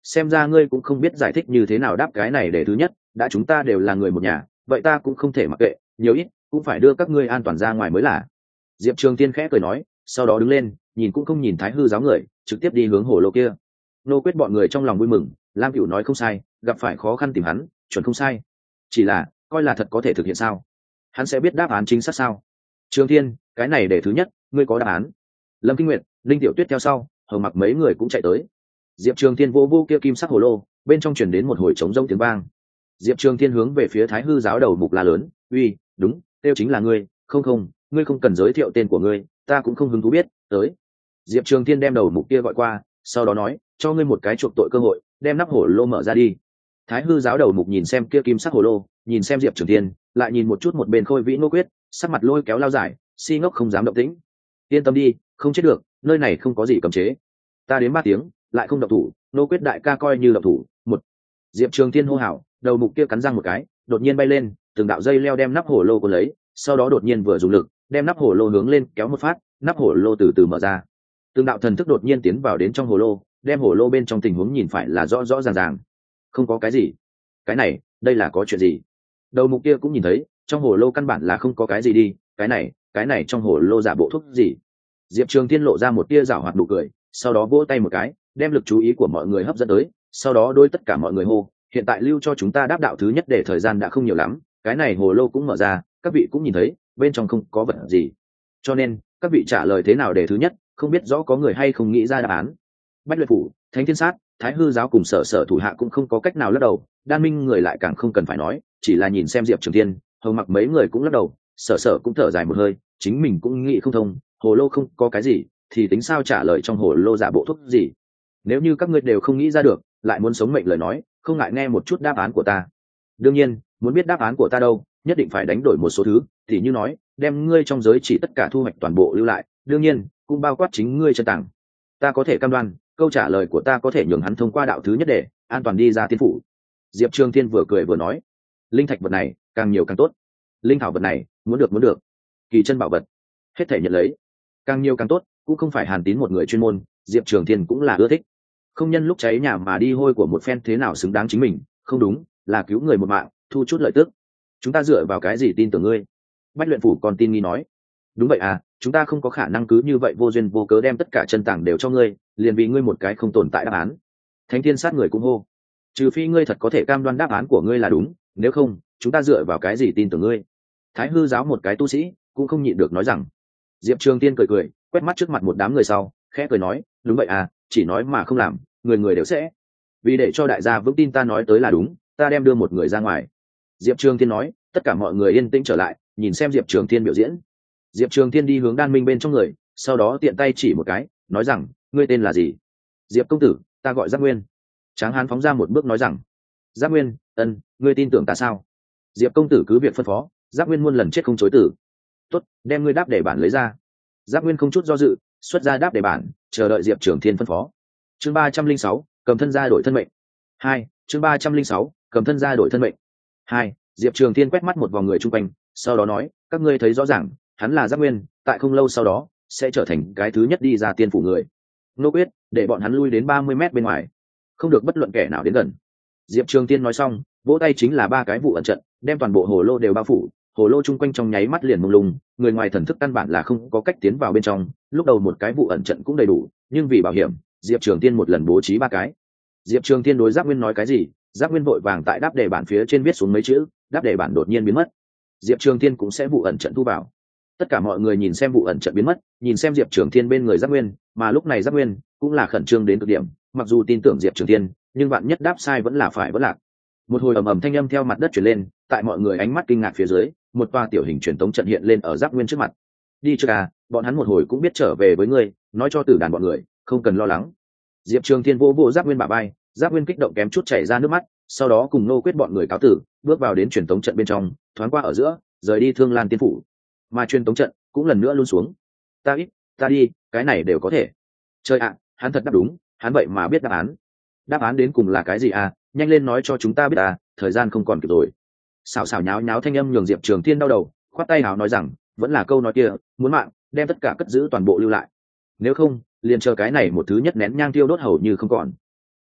xem ra ngươi cũng không biết giải thích như thế nào đáp cái này để thứ nhất, đã chúng ta đều là người một nhà, vậy ta cũng không thể mặc kệ, nhiều ít cũng phải đưa các ngươi an toàn ra ngoài mới là. Diệp Trường Tiên khẽ cười nói, sau đó đứng lên, nhìn cũng không nhìn Thái Hư giáo người, trực tiếp đi hướng hồ lô kia. Nô Quyết bọn người trong lòng vui mừng, Lam Cửu nói không sai, gặp phải khó khăn tìm hắn, chuẩn không sai. Chỉ là, coi là thật có thể thực hiện sao? Hắn sẽ biết đáp án chính xác sao? Trường Thiên, cái này để thứ nhất, ngươi có đáp án. Lâm Kinh Nguyệt, Linh Tiểu Tuyết theo sau, Hồng Mặc mấy người cũng chạy tới. Diệp Trường Thiên vô vô kia kim sắc hồ lô, bên trong truyền đến một hồi trống rông tiếng vang. Diệp Trường Thiên hướng về phía Thái Hư giáo đầu mục la lớn, uy, đúng, tiêu chính là ngươi, không không, ngươi không cần giới thiệu tên của ngươi, ta cũng không hứng thú biết, tới. Diệp Trường Thiên đem đầu mục kia gọi qua, sau đó nói, cho ngươi một cái chuộc tội cơ hội, đem nắp hồ lô mở ra đi. Thái Hư giáo đầu mục nhìn xem kia kim sắc hồ lô, nhìn xem Diệp Trường Thiên, lại nhìn một chút một bên Khôi Vĩ Ngô Quyết, sắc mặt lôi kéo lao dài, si ngốc không dám động tĩnh. Yên tâm đi, không chết được, nơi này không có gì cấm chế. Ta đến ba tiếng, lại không động thủ, Ngô Quyết đại ca coi như động thủ. Một. Diệp Trường Thiên hô hào, đầu mục kia cắn răng một cái, đột nhiên bay lên, từng đạo dây leo đem nắp hồ lô cuốn lấy, sau đó đột nhiên vừa dùng lực, đem nắp hồ lô hướng lên kéo một phát, nắp hồ lô từ từ mở ra. Từng đạo thần thức đột nhiên tiến vào đến trong hồ lô, đem hồ lô bên trong tình huống nhìn phải là rõ rõ ràng ràng. Không có cái gì. Cái này, đây là có chuyện gì? Đầu mục kia cũng nhìn thấy, trong hồ lô căn bản là không có cái gì đi, cái này, cái này trong hồ lô giả bộ thuốc gì? Diệp Trường Thiên lộ ra một tia giảo hoạt nụ cười, sau đó vỗ tay một cái, đem lực chú ý của mọi người hấp dẫn tới, sau đó đôi tất cả mọi người hô, hiện tại lưu cho chúng ta đáp đạo thứ nhất để thời gian đã không nhiều lắm, cái này hồ lô cũng mở ra, các vị cũng nhìn thấy, bên trong không có vật gì. Cho nên, các vị trả lời thế nào để thứ nhất, không biết rõ có người hay không nghĩ ra đáp án. Bách Luyện phủ, Thánh Thiên Sát, Thái Hư giáo cùng sở sở thủ hạ cũng không có cách nào lắc đầu, Đan Minh người lại càng không cần phải nói, chỉ là nhìn xem Diệp Trường Thiên, Hồng Mặc mấy người cũng lắc đầu, sở sở cũng thở dài một hơi, chính mình cũng nghĩ không thông, hồ lô không có cái gì, thì tính sao trả lời trong hồ lô giả bộ thuốc gì. Nếu như các ngươi đều không nghĩ ra được, lại muốn sống mệnh lời nói, không ngại nghe một chút đáp án của ta. Đương nhiên, muốn biết đáp án của ta đâu, nhất định phải đánh đổi một số thứ, thì như nói, đem ngươi trong giới chỉ tất cả thu hoạch toàn bộ lưu lại, đương nhiên, cũng bao quát chính ngươi chân tàng. Ta có thể cam đoan, câu trả lời của ta có thể nhường hắn thông qua đạo thứ nhất để an toàn đi ra tiên phủ. Diệp Trường Thiên vừa cười vừa nói, linh thạch vật này càng nhiều càng tốt, linh thảo vật này muốn được muốn được, kỳ chân bảo vật hết thể nhận lấy, càng nhiều càng tốt, cũng không phải Hàn Tín một người chuyên môn, Diệp Trường Thiên cũng là ưa thích. Không nhân lúc cháy nhà mà đi hôi của một phen thế nào xứng đáng chính mình, không đúng, là cứu người một mạng, thu chút lợi tức. Chúng ta dựa vào cái gì tin tưởng ngươi? Bách Luyện phủ còn tin nghi nói, đúng vậy à, chúng ta không có khả năng cứ như vậy vô duyên vô cớ đem tất cả chân tảng đều cho ngươi, liền vì ngươi một cái không tồn tại đáp án. Thánh Thiên Sát người cũng hô, trừ phi ngươi thật có thể cam đoan đáp án của ngươi là đúng, nếu không, chúng ta dựa vào cái gì tin tưởng ngươi? Thái Hư giáo một cái tu sĩ cũng không nhịn được nói rằng. Diệp Trường Tiên cười cười, quét mắt trước mặt một đám người sau, khẽ cười nói, đúng vậy à, chỉ nói mà không làm, người người đều sẽ. Vì để cho đại gia vững tin ta nói tới là đúng, ta đem đưa một người ra ngoài. Diệp Trường Tiên nói, tất cả mọi người yên tĩnh trở lại, nhìn xem Diệp Trường Tiên biểu diễn. Diệp Trường Tiên đi hướng Đan Minh bên trong người, sau đó tiện tay chỉ một cái, nói rằng, ngươi tên là gì? Diệp công tử, ta gọi Giác Nguyên. Tráng Hán phóng ra một bước nói rằng, Giác Nguyên, ân, ngươi tin tưởng ta sao? Diệp công tử cứ việc phân phó, Giác Nguyên muôn lần chết không chối tử. Tốt, đem ngươi đáp để bản lấy ra. Giác Nguyên không chút do dự, xuất ra đáp để bản, chờ đợi Diệp Trường Thiên phân phó. Chương ba trăm linh sáu, cầm thân ra đổi thân mệnh. Hai, chương ba trăm linh sáu, cầm thân ra đổi thân mệnh. Hai, Diệp Trường Thiên quét mắt một vòng người chung quanh, sau đó nói, các ngươi thấy rõ ràng, hắn là Giác Nguyên, tại không lâu sau đó sẽ trở thành cái thứ nhất đi ra tiên phủ người. Nô Quyết, để bọn hắn lui đến ba mươi mét bên ngoài, không được bất luận kẻ nào đến gần. Diệp Trường Thiên nói xong, vỗ tay chính là ba cái vụ ẩn trận, đem toàn bộ hồ lô đều bao phủ, hồ lô chung quanh trong nháy mắt liền mông lung, người ngoài thần thức căn bản là không có cách tiến vào bên trong. Lúc đầu một cái vụ ẩn trận cũng đầy đủ, nhưng vì bảo hiểm, Diệp Trường Thiên một lần bố trí ba cái. Diệp Trường Thiên đối Giác Nguyên nói cái gì, Giác Nguyên vội vàng tại đáp đề bản phía trên viết xuống mấy chữ, đáp đề bản đột nhiên biến mất. Diệp Trường Thiên cũng sẽ vụ ẩn trận thu vào. Tất cả mọi người nhìn xem vụ ẩn trận biến mất, nhìn xem Diệp Trường Thiên bên người Giác Nguyên, mà lúc này Giác Nguyên cũng là khẩn trương đến cực điểm, mặc dù tin tưởng Diệp Trường Thiên, nhưng bạn nhất đáp sai vẫn là phải vẫn lạc. Một hồi ầm ầm thanh âm theo mặt đất truyền lên, tại mọi người ánh mắt kinh ngạc phía dưới, một toa tiểu hình truyền tống trận hiện lên ở Giác Nguyên trước mặt. Đi chưa à, bọn hắn một hồi cũng biết trở về với ngươi, nói cho tử đàn bọn người, không cần lo lắng. Diệp Trường Thiên vô vô Giác Nguyên bả vai, Giác Nguyên kích động kém chút chảy ra nước mắt, sau đó cùng Nô Quyết bọn người cáo tử, bước vào đến truyền tống trận bên trong, thoáng qua ở giữa, rời đi Thương Lan Tiên phủ. Mà truyền tống trận cũng lần nữa luôn xuống. Ta ít, ta đi, cái này đều có thể. Trời ạ, hắn thật đáp đúng, hắn vậy mà biết đáp án. Đáp án đến cùng là cái gì à? Nhanh lên nói cho chúng ta biết à, thời gian không còn kịp rồi. Xào xào nháo nháo thanh âm nhường Diệp Trường Thiên đau đầu, khoát tay áo nói rằng, vẫn là câu nói kia, muốn mạng, đem tất cả cất giữ toàn bộ lưu lại. Nếu không, liền chờ cái này một thứ nhất nén nhang tiêu đốt hầu như không còn. Nha,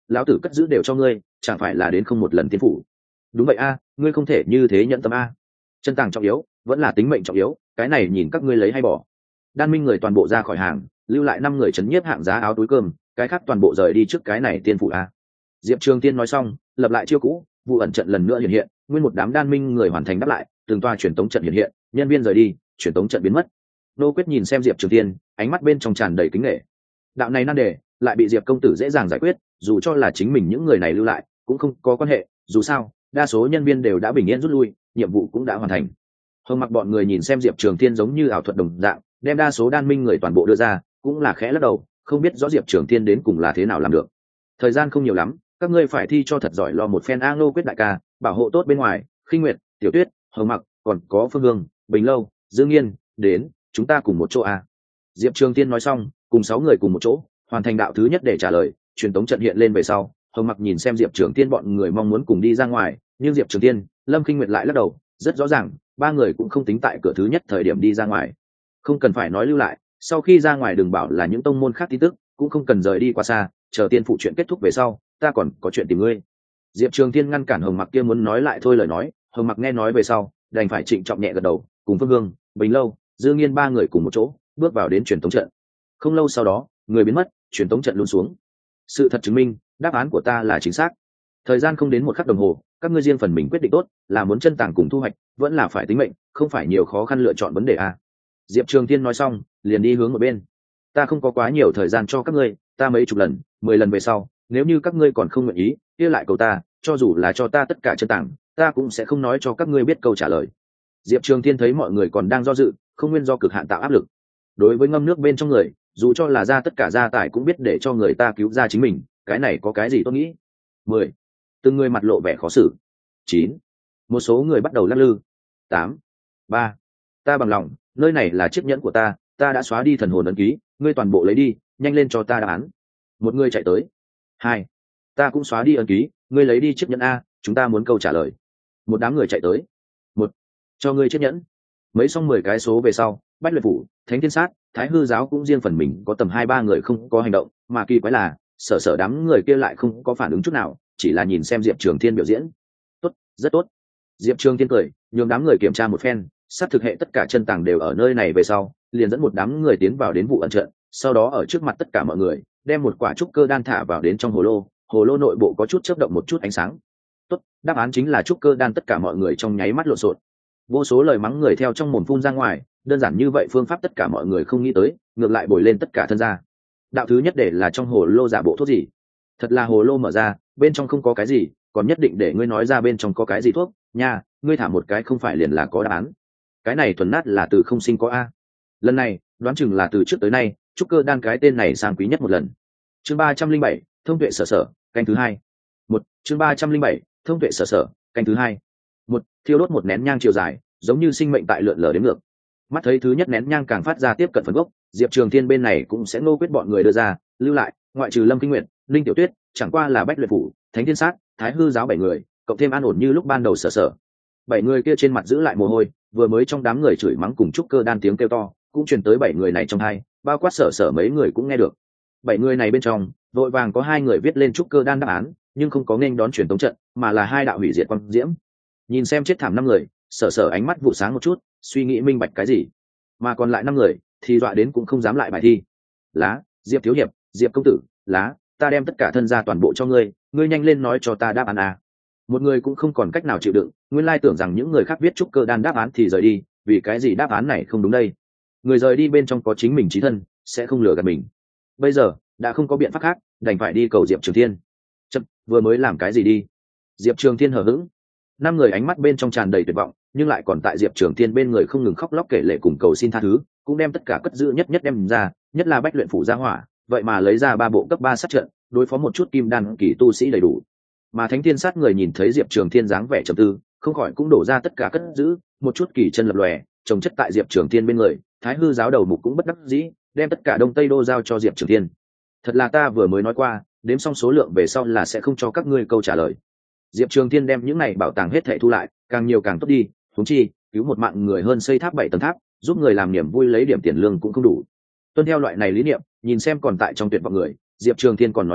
lão tử cất giữ đều cho ngươi, chẳng phải là đến không một lần tiên phủ. Đúng vậy a, ngươi không thể như thế nhận tâm a. Chân tàng trọng yếu, vẫn là tính mệnh trọng yếu, cái này nhìn các ngươi lấy hay bỏ. Đan minh người toàn bộ ra khỏi hàng, lưu lại năm người chấn nhiếp hạng giá áo túi cơm, cái khác toàn bộ rời đi trước cái này tiên phủ a. Diệp Trường Tiên nói xong, lập lại chiêu cũ, vụ ẩn trận lần nữa hiện hiện, nguyên một đám đan minh người hoàn thành đáp lại, từng toa truyền tống trận hiện hiện, nhân viên rời đi, truyền tống trận biến mất. Nô Quyết nhìn xem Diệp Trường Tiên, ánh mắt bên trong tràn đầy kính nể. Đạo này nan đề, lại bị Diệp công tử dễ dàng giải quyết, dù cho là chính mình những người này lưu lại, cũng không có quan hệ, dù sao, đa số nhân viên đều đã bình yên rút lui, nhiệm vụ cũng đã hoàn thành. Hồng Mặc bọn người nhìn xem Diệp Trường Tiên giống như ảo thuật đồng dạng, đem đa số đan minh người toàn bộ đưa ra, cũng là khẽ lắc đầu, không biết rõ Diệp Trường Tiên đến cùng là thế nào làm được. Thời gian không nhiều lắm, các ngươi phải thi cho thật giỏi lo một phen a. Nô Quyết đại ca, bảo hộ tốt bên ngoài, Khinh Nguyệt, Tiểu Tuyết, Hồng Mặc, còn có Phương Hương, Bình Lâu, Dương Nghiên, đến, chúng ta cùng một chỗ a. Diệp Trường Tiên nói xong, cùng sáu người cùng một chỗ, hoàn thành đạo thứ nhất để trả lời, truyền tống trận hiện lên về sau, Hồng Mặc nhìn xem Diệp Trường Tiên bọn người mong muốn cùng đi ra ngoài, nhưng Diệp Trường Tiên, Lâm Khinh Nguyệt lại lắc đầu, rất rõ ràng, ba người cũng không tính tại cửa thứ nhất thời điểm đi ra ngoài. Không cần phải nói lưu lại, sau khi ra ngoài đừng bảo là những tông môn khác tin tức, cũng không cần rời đi quá xa, chờ tiên phụ chuyện kết thúc về sau, ta còn có chuyện tìm ngươi. Diệp Trường Tiên ngăn cản Hồng Mặc kia muốn nói lại thôi lời nói, Hồng Mặc nghe nói về sau, đành phải trịnh trọng nhẹ gật đầu, cùng Phương Hương, Bình Lâu, Dương Nghiên ba người cùng một chỗ, bước vào đến truyền tống trận. Không lâu sau đó, người biến mất, truyền tống trận lún xuống. Sự thật chứng minh, đáp án của ta là chính xác. Thời gian không đến một khắc đồng hồ, các ngươi riêng phần mình quyết định tốt, là muốn chân tàng cùng thu hoạch, vẫn là phải tính mệnh, không phải nhiều khó khăn lựa chọn vấn đề a. Diệp Trường Tiên nói xong, liền đi hướng một bên. Ta không có quá nhiều thời gian cho các ngươi, ta mấy chục lần, mười lần về sau, nếu như các ngươi còn không nguyện ý, kia lại cầu ta, cho dù là cho ta tất cả chân tàng, ta cũng sẽ không nói cho các ngươi biết câu trả lời. Diệp Trường Tiên thấy mọi người còn đang do dự, không nguyên do cực hạn tạo áp lực. Đối với ngâm nước bên trong người, dù cho là ra tất cả gia tài cũng biết để cho người ta cứu ra chính mình, cái này có cái gì tôi nghĩ. Mười, từng người mặt lộ vẻ khó xử. Chín, một số người bắt đầu lắc lư. Tám, ba, ta bằng lòng, nơi này là chiếc nhẫn của ta, ta đã xóa đi thần hồn ấn ký, ngươi toàn bộ lấy đi, nhanh lên cho ta đáp án. Một người chạy tới. Hai, ta cũng xóa đi ấn ký, ngươi lấy đi chiếc nhẫn a, chúng ta muốn câu trả lời. Một đám người chạy tới. Một, cho ngươi chiếc nhẫn. Mấy xong mười cái số về sau, Bách Luyện Phủ, Thánh Thiên Sát, Thái Hư Giáo cũng riêng phần mình có tầm hai ba người không có hành động, mà kỳ quái là sở sở đám người kia lại không có phản ứng chút nào, chỉ là nhìn xem Diệp Trường Thiên biểu diễn. Tốt, rất tốt. Diệp Trường Thiên cười, nhường đám người kiểm tra một phen, sát thực hệ tất cả chân tàng đều ở nơi này về sau, liền dẫn một đám người tiến vào đến vụ ẩn trận, sau đó ở trước mặt tất cả mọi người, đem một quả trúc cơ đan thả vào đến trong hồ lô, hồ lô nội bộ có chút chớp động một chút ánh sáng. Tốt, đáp án chính là trúc cơ đan. Tất cả mọi người trong nháy mắt lộn xộn. Vô số lời mắng người theo trong mồm phun ra ngoài, đơn giản như vậy phương pháp tất cả mọi người không nghĩ tới, ngược lại bồi lên tất cả thân ra. Đạo thứ nhất để là trong hồ lô giả bộ thuốc gì? Thật là hồ lô mở ra, bên trong không có cái gì, còn nhất định để ngươi nói ra bên trong có cái gì thuốc nha, ngươi thả một cái không phải liền là có đáp án. Cái này thuần nát là từ không sinh có a. Lần này đoán chừng là từ trước tới nay trúc cơ đan cái tên này sang quý nhất một lần. Chương ba trăm linh bảy, thông tuệ sở sở, canh thứ hai. Một, chương ba trăm linh bảy, thông tuệ sở sở, canh thứ hai. Một, thiêu đốt một nén nhang chiều dài, giống như sinh mệnh tại lượn lờ đến ngược. Mắt thấy thứ nhất nén nhang càng phát ra tiếp cận phần gốc, Diệp Trường Thiên bên này cũng sẽ Ngô Quyết bọn người đưa ra, lưu lại, ngoại trừ Lâm Kinh Nguyệt, Linh Tiểu Tuyết, chẳng qua là Bách Luyện Phủ, Thánh Thiên Sát, Thái Hư Giáo bảy người, cộng thêm an ổn như lúc ban đầu sở sở. Bảy người kia trên mặt giữ lại mồ hôi, vừa mới trong đám người chửi mắng cùng trúc cơ đan tiếng kêu to, cũng truyền tới bảy người này trong hai, bao quát sở sở mấy người cũng nghe được. Bảy người này bên trong, vội vàng có hai người viết lên trúc cơ đan đáp án, nhưng không có nên đón truyền tống trận, mà là hai đạo hủy diệt quang diễm. Nhìn xem chết thảm năm người, sở sở ánh mắt vụ sáng một chút, suy nghĩ minh bạch cái gì, mà còn lại năm người thì dọa đến cũng không dám lại bài thi. Lá, Diệp thiếu hiệp, Diệp công tử, lá, ta đem tất cả thân gia toàn bộ cho ngươi, ngươi nhanh lên nói cho ta đáp án à. Một người cũng không còn cách nào chịu đựng, nguyên lai tưởng rằng những người khác viết trúc cơ đan đáp án thì rời đi, vì cái gì đáp án này không đúng đây? Người rời đi bên trong có chính mình chí thân, sẽ không lừa gạt mình. Bây giờ đã không có biện pháp khác, đành phải đi cầu Diệp Trường Thiên. Chậm, vừa mới làm cái gì đi? Diệp Trường Thiên hờ hững. Năm người ánh mắt bên trong tràn đầy tuyệt vọng, nhưng lại còn tại Diệp Trường Thiên bên người không ngừng khóc lóc kể lệ cùng cầu xin tha thứ, cũng đem tất cả cất giữ nhất nhất đem ra, nhất là Bách Luyện Phủ gia hỏa, vậy mà lấy ra ba bộ cấp ba sát trận, đối phó một chút kim đan kỳ tu sĩ đầy đủ. Mà Thánh Thiên Sát người nhìn thấy Diệp Trường Thiên dáng vẻ trầm tư, không khỏi cũng đổ ra tất cả cất giữ, một chút kỳ chân lập lòe, trồng chất tại Diệp Trường Thiên bên người. Thái Hư Giáo đầu mục cũng bất đắc dĩ, đem tất cả Đông Tây đô giao cho Diệp Trường Thiên. Thật là ta vừa mới nói qua, đếm xong số lượng về sau là sẽ không cho các ngươi câu trả lời. Diệp Trường Thiên đem những này bảo tàng hết thảy thu lại, càng nhiều càng tốt đi, huống chi cứu một mạng người hơn xây tháp bảy tầng tháp, giúp người làm niềm vui lấy điểm tiền lương cũng không đủ. Tuân theo loại này lý niệm, nhìn xem còn tại trong tuyệt vọng người, Diệp Trường Thiên còn nói thêm,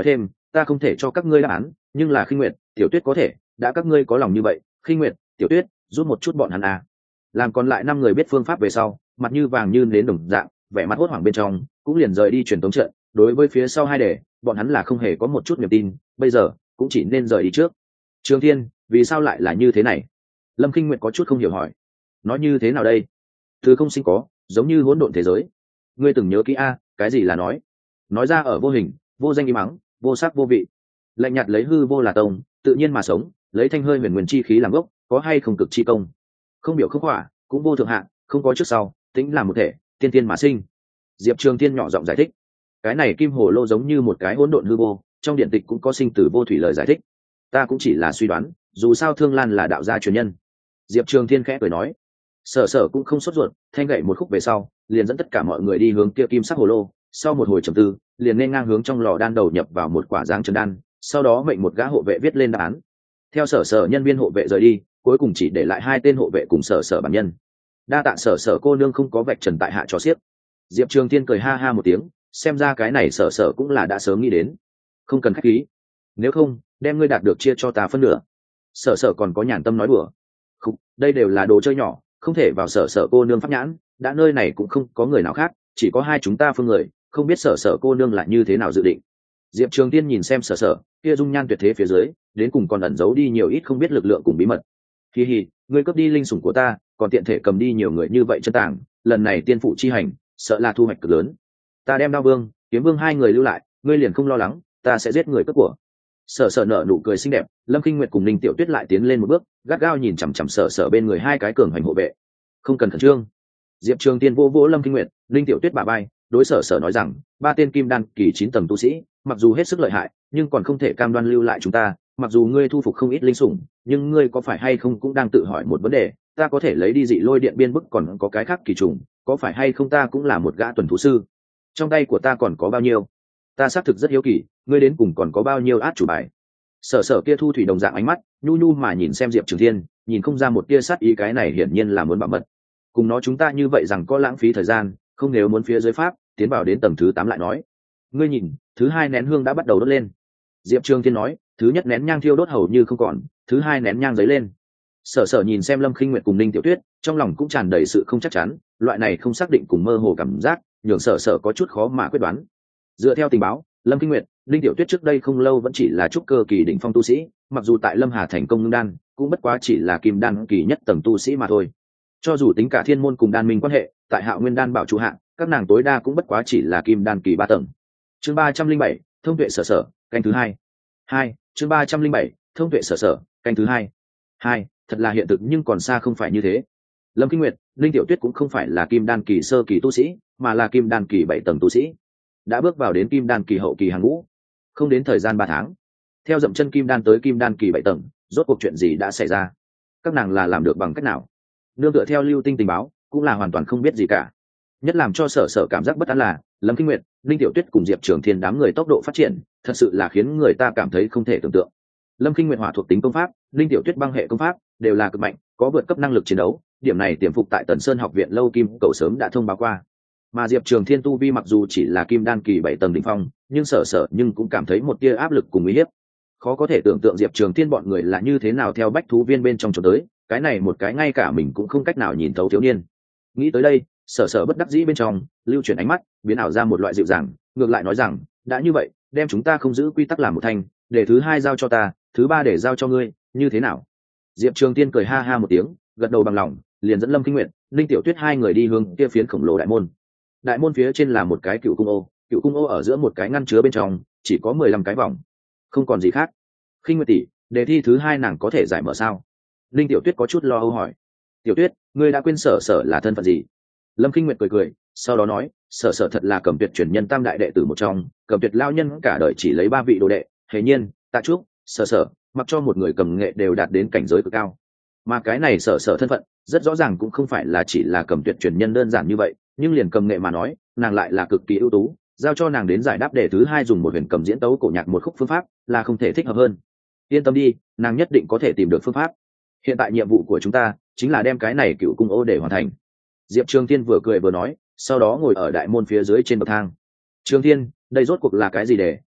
ta không thể cho các ngươi đáp án, nhưng là Khinh Nguyệt, Tiểu Tuyết có thể, đã các ngươi có lòng như vậy, Khinh Nguyệt, Tiểu Tuyết, giúp một chút bọn hắn à. Làm còn lại năm người biết phương pháp về sau, mặt như vàng như nến đồng dạng, vẻ mặt hốt hoảng bên trong, cũng liền rời đi truyền tống trận. Đối với phía sau hai đề, bọn hắn là không hề có một chút niềm tin, bây giờ cũng chỉ nên rời đi trước. Trường Thiên, vì sao lại là như thế này? Lâm Kinh Nguyệt có chút không hiểu hỏi. Nói như thế nào đây? Thứ không sinh có, giống như hỗn độn thế giới. Ngươi từng nhớ kỹ a, cái gì là nói? Nói ra ở vô hình, vô danh im mắng, vô sắc vô vị. Lạnh nhạt lấy hư vô là tông, tự nhiên mà sống, lấy thanh hơi huyền nguyên chi khí làm gốc, có hay không cực chi công. Không biểu không hỏa, cũng vô thượng hạn, không có trước sau, tính làm một thể, tiên tiên mà sinh. Diệp Trường Thiên nhỏ giọng giải thích. Cái này kim hồ lô giống như một cái hỗn độn hư vô, trong điện tịch cũng có sinh tử vô thủy lời giải thích. Ta cũng chỉ là suy đoán, dù sao Thương Lan là đạo gia truyền nhân. Diệp Trường Thiên khẽ cười nói. Sở Sở cũng không sốt ruột, thanh gậy một khúc về sau, liền dẫn tất cả mọi người đi hướng kia kim sắc hồ lô. Sau một hồi trầm tư, liền nên ngang hướng trong lò đan đầu nhập vào một quả giáng trần đan, sau đó mệnh một gã hộ vệ viết lên đáp án. Theo Sở Sở nhân viên hộ vệ rời đi, cuối cùng chỉ để lại hai tên hộ vệ cùng Sở Sở bản nhân. Đa tạ Sở Sở cô nương không có vạch trần tại hạ cho xiếc. Diệp Trường Thiên cười ha ha một tiếng, xem ra cái này Sở Sở cũng là đã sớm nghĩ đến. Không cần khách khí, nếu không, đem ngươi đạt được chia cho ta phân nửa. Sở Sở còn có nhàn tâm nói đùa. Không, đây đều là đồ chơi nhỏ, không thể vào Sở Sở cô nương pháp nhãn, đã nơi này cũng không có người nào khác, chỉ có hai chúng ta phương người, không biết Sở Sở cô nương là như thế nào dự định. Diệp Trường Tiên nhìn xem Sở Sở, kia dung nhan tuyệt thế phía dưới, đến cùng còn ẩn giấu đi nhiều ít không biết lực lượng cùng bí mật. Hi hi, ngươi cướp đi linh sủng của ta, còn tiện thể cầm đi nhiều người như vậy chân tàng, lần này tiên phụ chi hành, sợ là thu hoạch cực lớn. Ta đem Đao Vương, Kiếm Vương hai người lưu lại, ngươi liền không lo lắng, ta sẽ giết người cướp của. Sở Sở nở nụ cười xinh đẹp, Lâm Kinh Nguyệt cùng Ninh Tiểu Tuyết lại tiến lên một bước, gắt gao nhìn chằm chằm Sở Sở bên người hai cái cường hành hộ vệ. Không cần khẩn trương. Diệp Trường Tiên vô vỗ Lâm Kinh Nguyệt, Ninh Tiểu Tuyết bả vai, đối Sở Sở nói rằng, ba tên kim đan kỳ chín tầng tu sĩ, mặc dù hết sức lợi hại, nhưng còn không thể cam đoan lưu lại chúng ta. Mặc dù ngươi thu phục không ít linh sủng, nhưng ngươi có phải hay không cũng đang tự hỏi một vấn đề, ta có thể lấy đi dị lôi điện biên bức còn có cái khác kỳ trùng, có phải hay không ta cũng là một gã tuần thú sư? Trong tay của ta còn có bao nhiêu? Ta xác thực rất hiếu kỳ, ngươi đến cùng còn có bao nhiêu át chủ bài? Sở Sở kia thu thủy đồng dạng ánh mắt, nhu nhu mà nhìn xem Diệp Trường Thiên, nhìn không ra một tia sát ý, cái này hiển nhiên là muốn bảo mật. Cùng nó chúng ta như vậy rằng có lãng phí thời gian, không, nếu muốn phía dưới pháp tiến vào đến tầng thứ tám lại nói. Ngươi nhìn, thứ hai nén hương đã bắt đầu đốt lên. Diệp Trường Thiên nói, thứ nhất nén nhang thiêu đốt hầu như không còn, thứ hai nén nhang giấy lên. Sở Sở nhìn xem Lâm Khinh Nguyệt cùng Ninh Tiểu Tuyết, trong lòng cũng tràn đầy sự không chắc chắn, loại này không xác định cùng mơ hồ cảm giác, nhường Sở Sở có chút khó mà quyết đoán. Dựa theo tình báo, Lâm Kinh Nguyệt, Ninh Tiểu Tuyết trước đây không lâu vẫn chỉ là trúc cơ kỳ đỉnh phong tu sĩ, mặc dù tại Lâm Hà thành công ngưng đan, cũng bất quá chỉ là kim đan kỳ nhất tầng tu sĩ mà thôi. Cho dù tính cả thiên môn cùng đan minh quan hệ, tại Hạo Nguyên đan bảo trụ hạng, các nàng tối đa cũng bất quá chỉ là kim đan kỳ ba tầng. Chương ba trăm linh bảy, thông tuệ Sở Sở, canh thứ hai. Hai, chương ba trăm linh bảy, thông tuệ Sở Sở, canh thứ hai. Hai, thật là hiện thực nhưng còn xa không phải như thế. Lâm Kinh Nguyệt, Linh Tiểu Tuyết cũng không phải là kim đan kỳ sơ kỳ tu sĩ, mà là kim đan kỳ bảy tầng tu sĩ, đã bước vào đến kim đan kỳ hậu kỳ hàng ngũ. Không đến thời gian ba tháng, theo dậm chân kim đan tới kim đan kỳ bảy tầng, rốt cuộc chuyện gì đã xảy ra? Các nàng là làm được bằng cách nào? Nương tựa theo lưu tinh tình báo, cũng là hoàn toàn không biết gì cả. Nhất làm cho Sở Sở cảm giác bất an là Lâm Kinh Nguyệt, Linh Tiểu Tuyết cùng Diệp Trường Thiên đám người tốc độ phát triển, thật sự là khiến người ta cảm thấy không thể tưởng tượng. Lâm Kinh Nguyệt hỏa thuộc tính công pháp, Linh Tiểu Tuyết băng hệ công pháp, đều là cực mạnh, có vượt cấp năng lực chiến đấu, điểm này tiềm phục tại Tần Sơn học viện lâu kim cậu sớm đã thông báo qua. Mà Diệp Trường Thiên tu vi mặc dù chỉ là kim đan kỳ bảy tầng đỉnh phong, nhưng Sở Sở nhưng cũng cảm thấy một tia áp lực cùng uy hiếp. Khó có thể tưởng tượng Diệp Trường Thiên bọn người là như thế nào theo bách thú viên bên trong trốn tới, cái này một cái ngay cả mình cũng không cách nào nhìn thấu thiếu niên. Nghĩ tới đây, Sở Sở bất đắc dĩ bên trong lưu chuyển ánh mắt, biến ảo ra một loại dịu dàng, ngược lại nói rằng, đã như vậy, đem chúng ta không giữ quy tắc làm một thành, để thứ hai giao cho ta, thứ ba để giao cho ngươi, như thế nào? Diệp Trường Thiên cười ha ha một tiếng, gật đầu bằng lòng, liền dẫn Lâm Kinh Nguyệt, Linh Tiểu Tuyết hai người đi hướng kia phiến khổng lồ đại môn. Đại môn phía trên là một cái cựu cung ô, cựu cung ô ở giữa một cái ngăn chứa bên trong, chỉ có mười lăm cái vòng, không còn gì khác. Khinh Nguyệt tỷ, đề thi thứ hai nàng có thể giải mở sao? Linh Tiểu Tuyết có chút lo âu hỏi. Tiểu Tuyết, ngươi đã quên Sở Sở là thân phận gì? Lâm Kinh Nguyệt cười cười, sau đó nói, Sở Sở thật là Cẩm Tuyệt truyền nhân tam đại đệ tử một trong, Cẩm Tuyệt lao nhân cả đời chỉ lấy ba vị đồ đệ, hề nhiên, Tạ Trúc, Sở Sở, mặc cho một người cầm nghệ đều đạt đến cảnh giới cực cao. Mà cái này Sở Sở thân phận, rất rõ ràng cũng không phải là chỉ là Cẩm Tuyệt truyền nhân đơn giản như vậy, nhưng liền cầm nghệ mà nói, nàng lại là cực kỳ ưu tú, giao cho nàng đến giải đáp đề thứ hai dùng một huyền cầm diễn tấu cổ nhạc một khúc phương pháp, là không thể thích hợp hơn. Yên tâm đi, nàng nhất định có thể tìm được phương pháp. Hiện tại nhiệm vụ của chúng ta chính là đem cái này cựu cung ô để hoàn thành. Diệp Trường Thiên vừa cười vừa nói, sau đó ngồi ở đại môn phía dưới trên bậc thang. Trường Thiên, đây rốt cuộc là cái gì để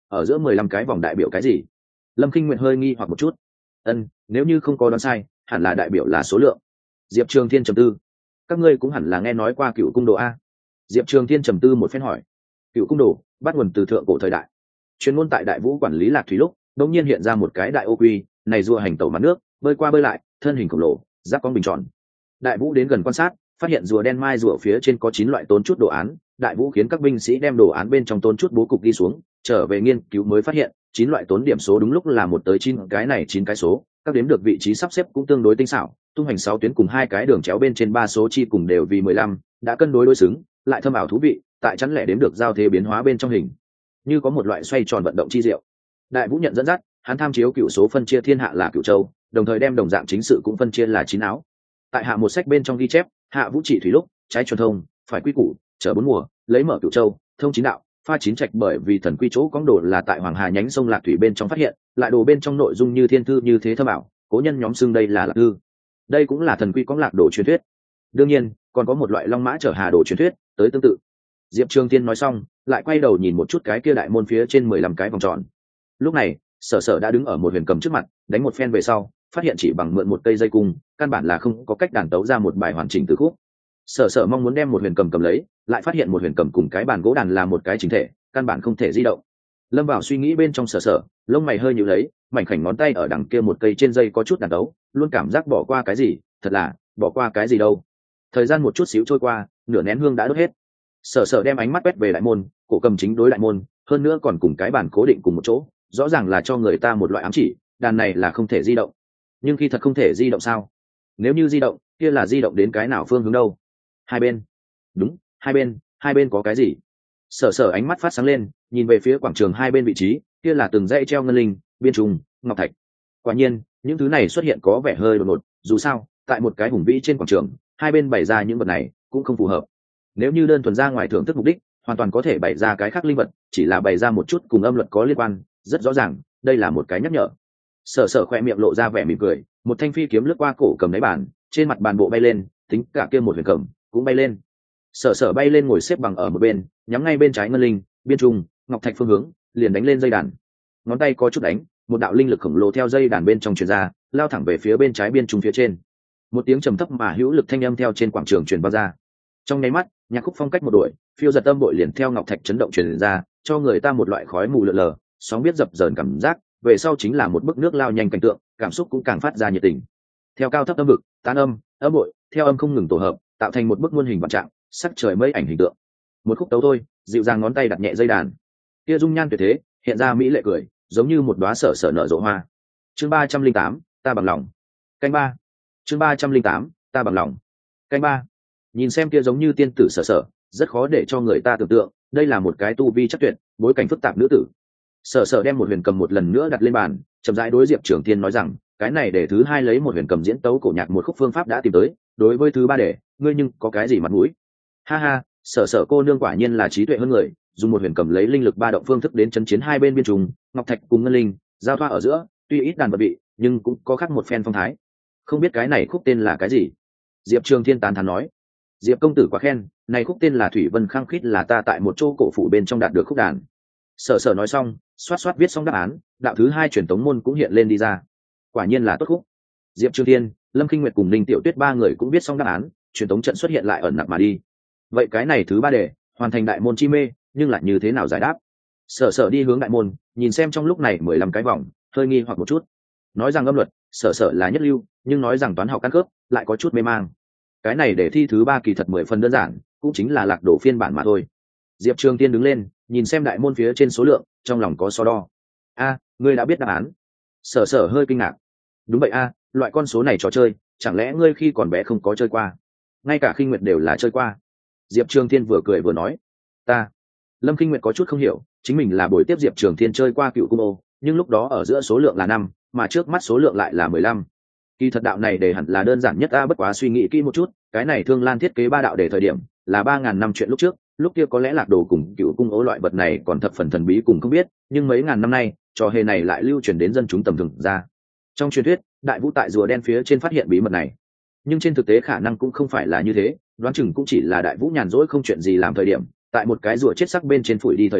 ở giữa mười lăm cái vòng đại biểu cái gì? Lâm Kinh Nguyệt hơi nghi hoặc một chút. Ân, nếu như không có đoán sai, hẳn là đại biểu là số lượng. Diệp Trường Thiên trầm tư. Các ngươi cũng hẳn là nghe nói qua Cựu Cung Đồ a. Diệp Trường Thiên trầm tư một phen hỏi. Cựu Cung Đồ bắt nguồn từ thượng cổ thời đại. Chuyên môn tại Đại Vũ quản lý Lạc Thủy lúc, đột nhiên hiện ra một cái đại ô quy, này rùa hành tẩu mặt nước, bơi qua bơi lại, thân hình khổng lồ, giáp con bình tròn. Đại Vũ đến gần quan sát, phát hiện rùa đen mai rùa phía trên có chín loại tốn chút đồ án. Đại Vũ khiến các binh sĩ đem đồ án bên trong tốn chút bố cục đi xuống, trở về nghiên cứu mới phát hiện chín loại tốn điểm số đúng lúc là một tới chín cái này chín cái số, các đếm được vị trí sắp xếp cũng tương đối tinh xảo, tung hành sáu tuyến cùng hai cái đường chéo bên trên ba số chi cùng đều vì mười lăm, đã cân đối đối xứng, lại thâm ảo thú vị, tại chắn lẻ đếm được giao thế biến hóa bên trong hình, như có một loại xoay tròn vận động chi diệu. Đại Vũ nhận dẫn dắt, hắn tham chiếu cựu số phân chia thiên hạ là cựu châu, đồng thời đem đồng dạng chính sự cũng phân chia là chín áo. Tại hạ một sách bên trong ghi chép, hạ vũ trị thủy lúc, trái truyền thông, phải quy củ, chở bốn mùa, lấy mở cựu châu, thông chín đạo, pha chín trạch, bởi vì thần quy chỗ cóng đồ là tại Hoàng Hà nhánh sông Lạc Thủy bên trong phát hiện, lại đồ bên trong nội dung như thiên thư như thế thâm ảo, cố nhân nhóm xưng đây là lạc thư. Đây cũng là thần quy cóng lạc đồ truyền thuyết. Đương nhiên, còn có một loại long mã chở hà đồ truyền thuyết, tới tương tự. Diệp Trường Thiên nói xong, lại quay đầu nhìn một chút cái kia đại môn phía trên mười lăm cái vòng tròn. Lúc này, Sở Sở đã đứng ở một huyền cầm trước mặt, đánh một phen về sau, phát hiện chỉ bằng mượn một cây dây cung, căn bản là không có cách đàn tấu ra một bài hoàn chỉnh từ khúc. Sở Sở mong muốn đem một huyền cầm cầm lấy, lại phát hiện một huyền cầm cùng cái bàn gỗ đàn là một cái chính thể, căn bản không thể di động. Lâm vào suy nghĩ bên trong Sở Sở, lông mày hơi nhíu lấy, mảnh khảnh ngón tay ở đằng kia một cây trên dây có chút đàn tấu, luôn cảm giác bỏ qua cái gì, thật là, bỏ qua cái gì đâu. Thời gian một chút xíu trôi qua, nửa nén hương đã đốt hết. Sở Sở đem ánh mắt quét về đại môn, cổ cầm chính đối đại môn, hơn nữa còn cùng cái bàn cố định cùng một chỗ, rõ ràng là cho người ta một loại ám chỉ, đàn này là không thể di động. Nhưng khi thật không thể di động sao? Nếu như di động, kia là di động đến cái nào phương hướng đâu? Hai bên. Đúng, hai bên, hai bên có cái gì? Sở Sở ánh mắt phát sáng lên, nhìn về phía quảng trường hai bên vị trí, kia là từng dãy treo ngân linh, biên trùng, ngọc thạch. Quả nhiên, những thứ này xuất hiện có vẻ hơi đột ngột, dù sao, tại một cái hùng vĩ trên quảng trường, hai bên bày ra những vật này cũng không phù hợp. Nếu như đơn thuần ra ngoài thưởng thức mục đích, hoàn toàn có thể bày ra cái khác linh vật, chỉ là bày ra một chút cùng âm luật có liên quan, rất rõ ràng, đây là một cái nhắc nhở. Sở Sở khoe miệng lộ ra vẻ mỉm cười, một thanh phi kiếm lướt qua cổ cầm đáy bàn, trên mặt bàn bộ bay lên, tính cả kia một huyền cầm cũng bay lên. Sở Sở bay lên ngồi xếp bằng ở một bên, nhắm ngay bên trái ngân linh, biên trung, ngọc thạch phương hướng, liền đánh lên dây đàn. Ngón tay có chút đánh, một đạo linh lực khổng lồ theo dây đàn bên trong truyền ra, lao thẳng về phía bên trái biên trung phía trên. Một tiếng trầm thấp mà hữu lực thanh âm theo trên quảng trường truyền vang ra. Trong nháy mắt, nhạc khúc phong cách một đổi, phiêu giật âm bội liền theo ngọc thạch chấn động truyền ra, cho người ta một loại khói mù lượn lờ, sóng biết dập dờn cảm giác, về sau chính là một bức nước lao nhanh cảnh tượng, cảm xúc cũng càng phát ra nhiệt tình. Theo cao thấp âm vực, tán âm, âm bội, theo âm không ngừng tổ hợp, tạo thành một bức muôn hình vạn trạng, sắc trời mây ảnh hình tượng. Một khúc tấu thôi, dịu dàng ngón tay đặt nhẹ dây đàn. Kia dung nhan tuyệt thế, hiện ra mỹ lệ cười, giống như một đóa sở sở nở rộ hoa. Chương ba trăm linh tám, ta bằng lòng. Canh ba. Chương ba trăm linh tám, ta bằng lòng. Canh ba. Nhìn xem kia giống như tiên tử Sở Sở, rất khó để cho người ta tưởng tượng, đây là một cái tu vi chắc tuyệt, bối cảnh phức tạp nữ tử. Sở Sở đem một huyền cầm một lần nữa đặt lên bàn, chậm rãi đối Diệp Trường Thiên nói rằng, cái này để thứ hai lấy một huyền cầm diễn tấu cổ nhạc một khúc phương pháp đã tìm tới, đối với thứ ba để, ngươi nhưng có cái gì mặt mũi? Ha ha, Sở Sở cô nương quả nhiên là trí tuệ hơn người, dùng một huyền cầm lấy linh lực ba động phương thức đến chấn chiến hai bên biên trùng, ngọc thạch cùng ngân linh, giao thoa ở giữa, tuy ít đàn vật vị, nhưng cũng có khác một phen phong thái. Không biết cái này khúc tên là cái gì? Diệp Trường Thiên tán thán nói. Diệp công tử quá khen, này khúc tên là Thủy Vân Khăng Khít, là ta tại một chỗ cổ phủ bên trong đạt được khúc đàn. Sở Sở nói xong, xoát xoát viết xong đáp án, đạo thứ hai truyền tống môn cũng hiện lên đi ra. Quả nhiên là tốt khúc. Diệp Trường Thiên, Lâm Kinh Nguyệt cùng Ninh Tiểu Tuyết ba người cũng viết xong đáp án, truyền tống trận xuất hiện lại ẩn nặc mà đi. Vậy cái này thứ ba đề, hoàn thành đại môn chi mê, nhưng lại như thế nào giải đáp? Sở Sở đi hướng đại môn, nhìn xem trong lúc này mười lăm cái vòng, hơi nghi hoặc một chút. Nói rằng âm luật, Sở Sở là nhất lưu, nhưng nói rằng toán học căn cước, lại có chút mê mang. Cái này để thi thứ ba kỳ thật mười phần đơn giản, cũng chính là lạc đổ phiên bản mà thôi. Diệp Trường Tiên đứng lên, nhìn xem đại môn phía trên số lượng, trong lòng có so đo. A, ngươi đã biết đáp án? Sở Sở hơi kinh ngạc. Đúng vậy a, loại con số này trò chơi, chẳng lẽ ngươi khi còn bé không có chơi qua? Ngay cả Khinh Nguyệt đều là chơi qua. Diệp Trường Thiên vừa cười vừa nói. Ta. Lâm Khinh Nguyệt có chút không hiểu, chính mình là buổi tiếp Diệp Trường Thiên chơi qua Cựu Cung Ô, nhưng lúc đó ở giữa số lượng là năm, mà trước mắt số lượng lại là mười lăm. Kỳ thật đạo này để hẳn là đơn giản nhất a, bất quá suy nghĩ kỹ một chút, cái này Thương Lan thiết kế ba đạo để thời điểm là ba ngàn năm chuyện lúc trước, lúc kia có lẽ lạc đồ cùng Cựu Cung Ố loại vật này còn thập phần thần bí cùng không biết, nhưng mấy ngàn năm nay, trò hề này lại lưu truyền đến dân chúng tầm thường ra. Trong truyền thuyết, Đại Vũ tại rùa đen phía trên phát hiện bí mật này, nhưng trên thực tế khả năng cũng không phải là như thế, đoán chừng cũng chỉ là Đại Vũ nhàn rỗi không chuyện gì làm thời điểm, tại một cái rùa chết sắc bên trên phủi đi thời điểm,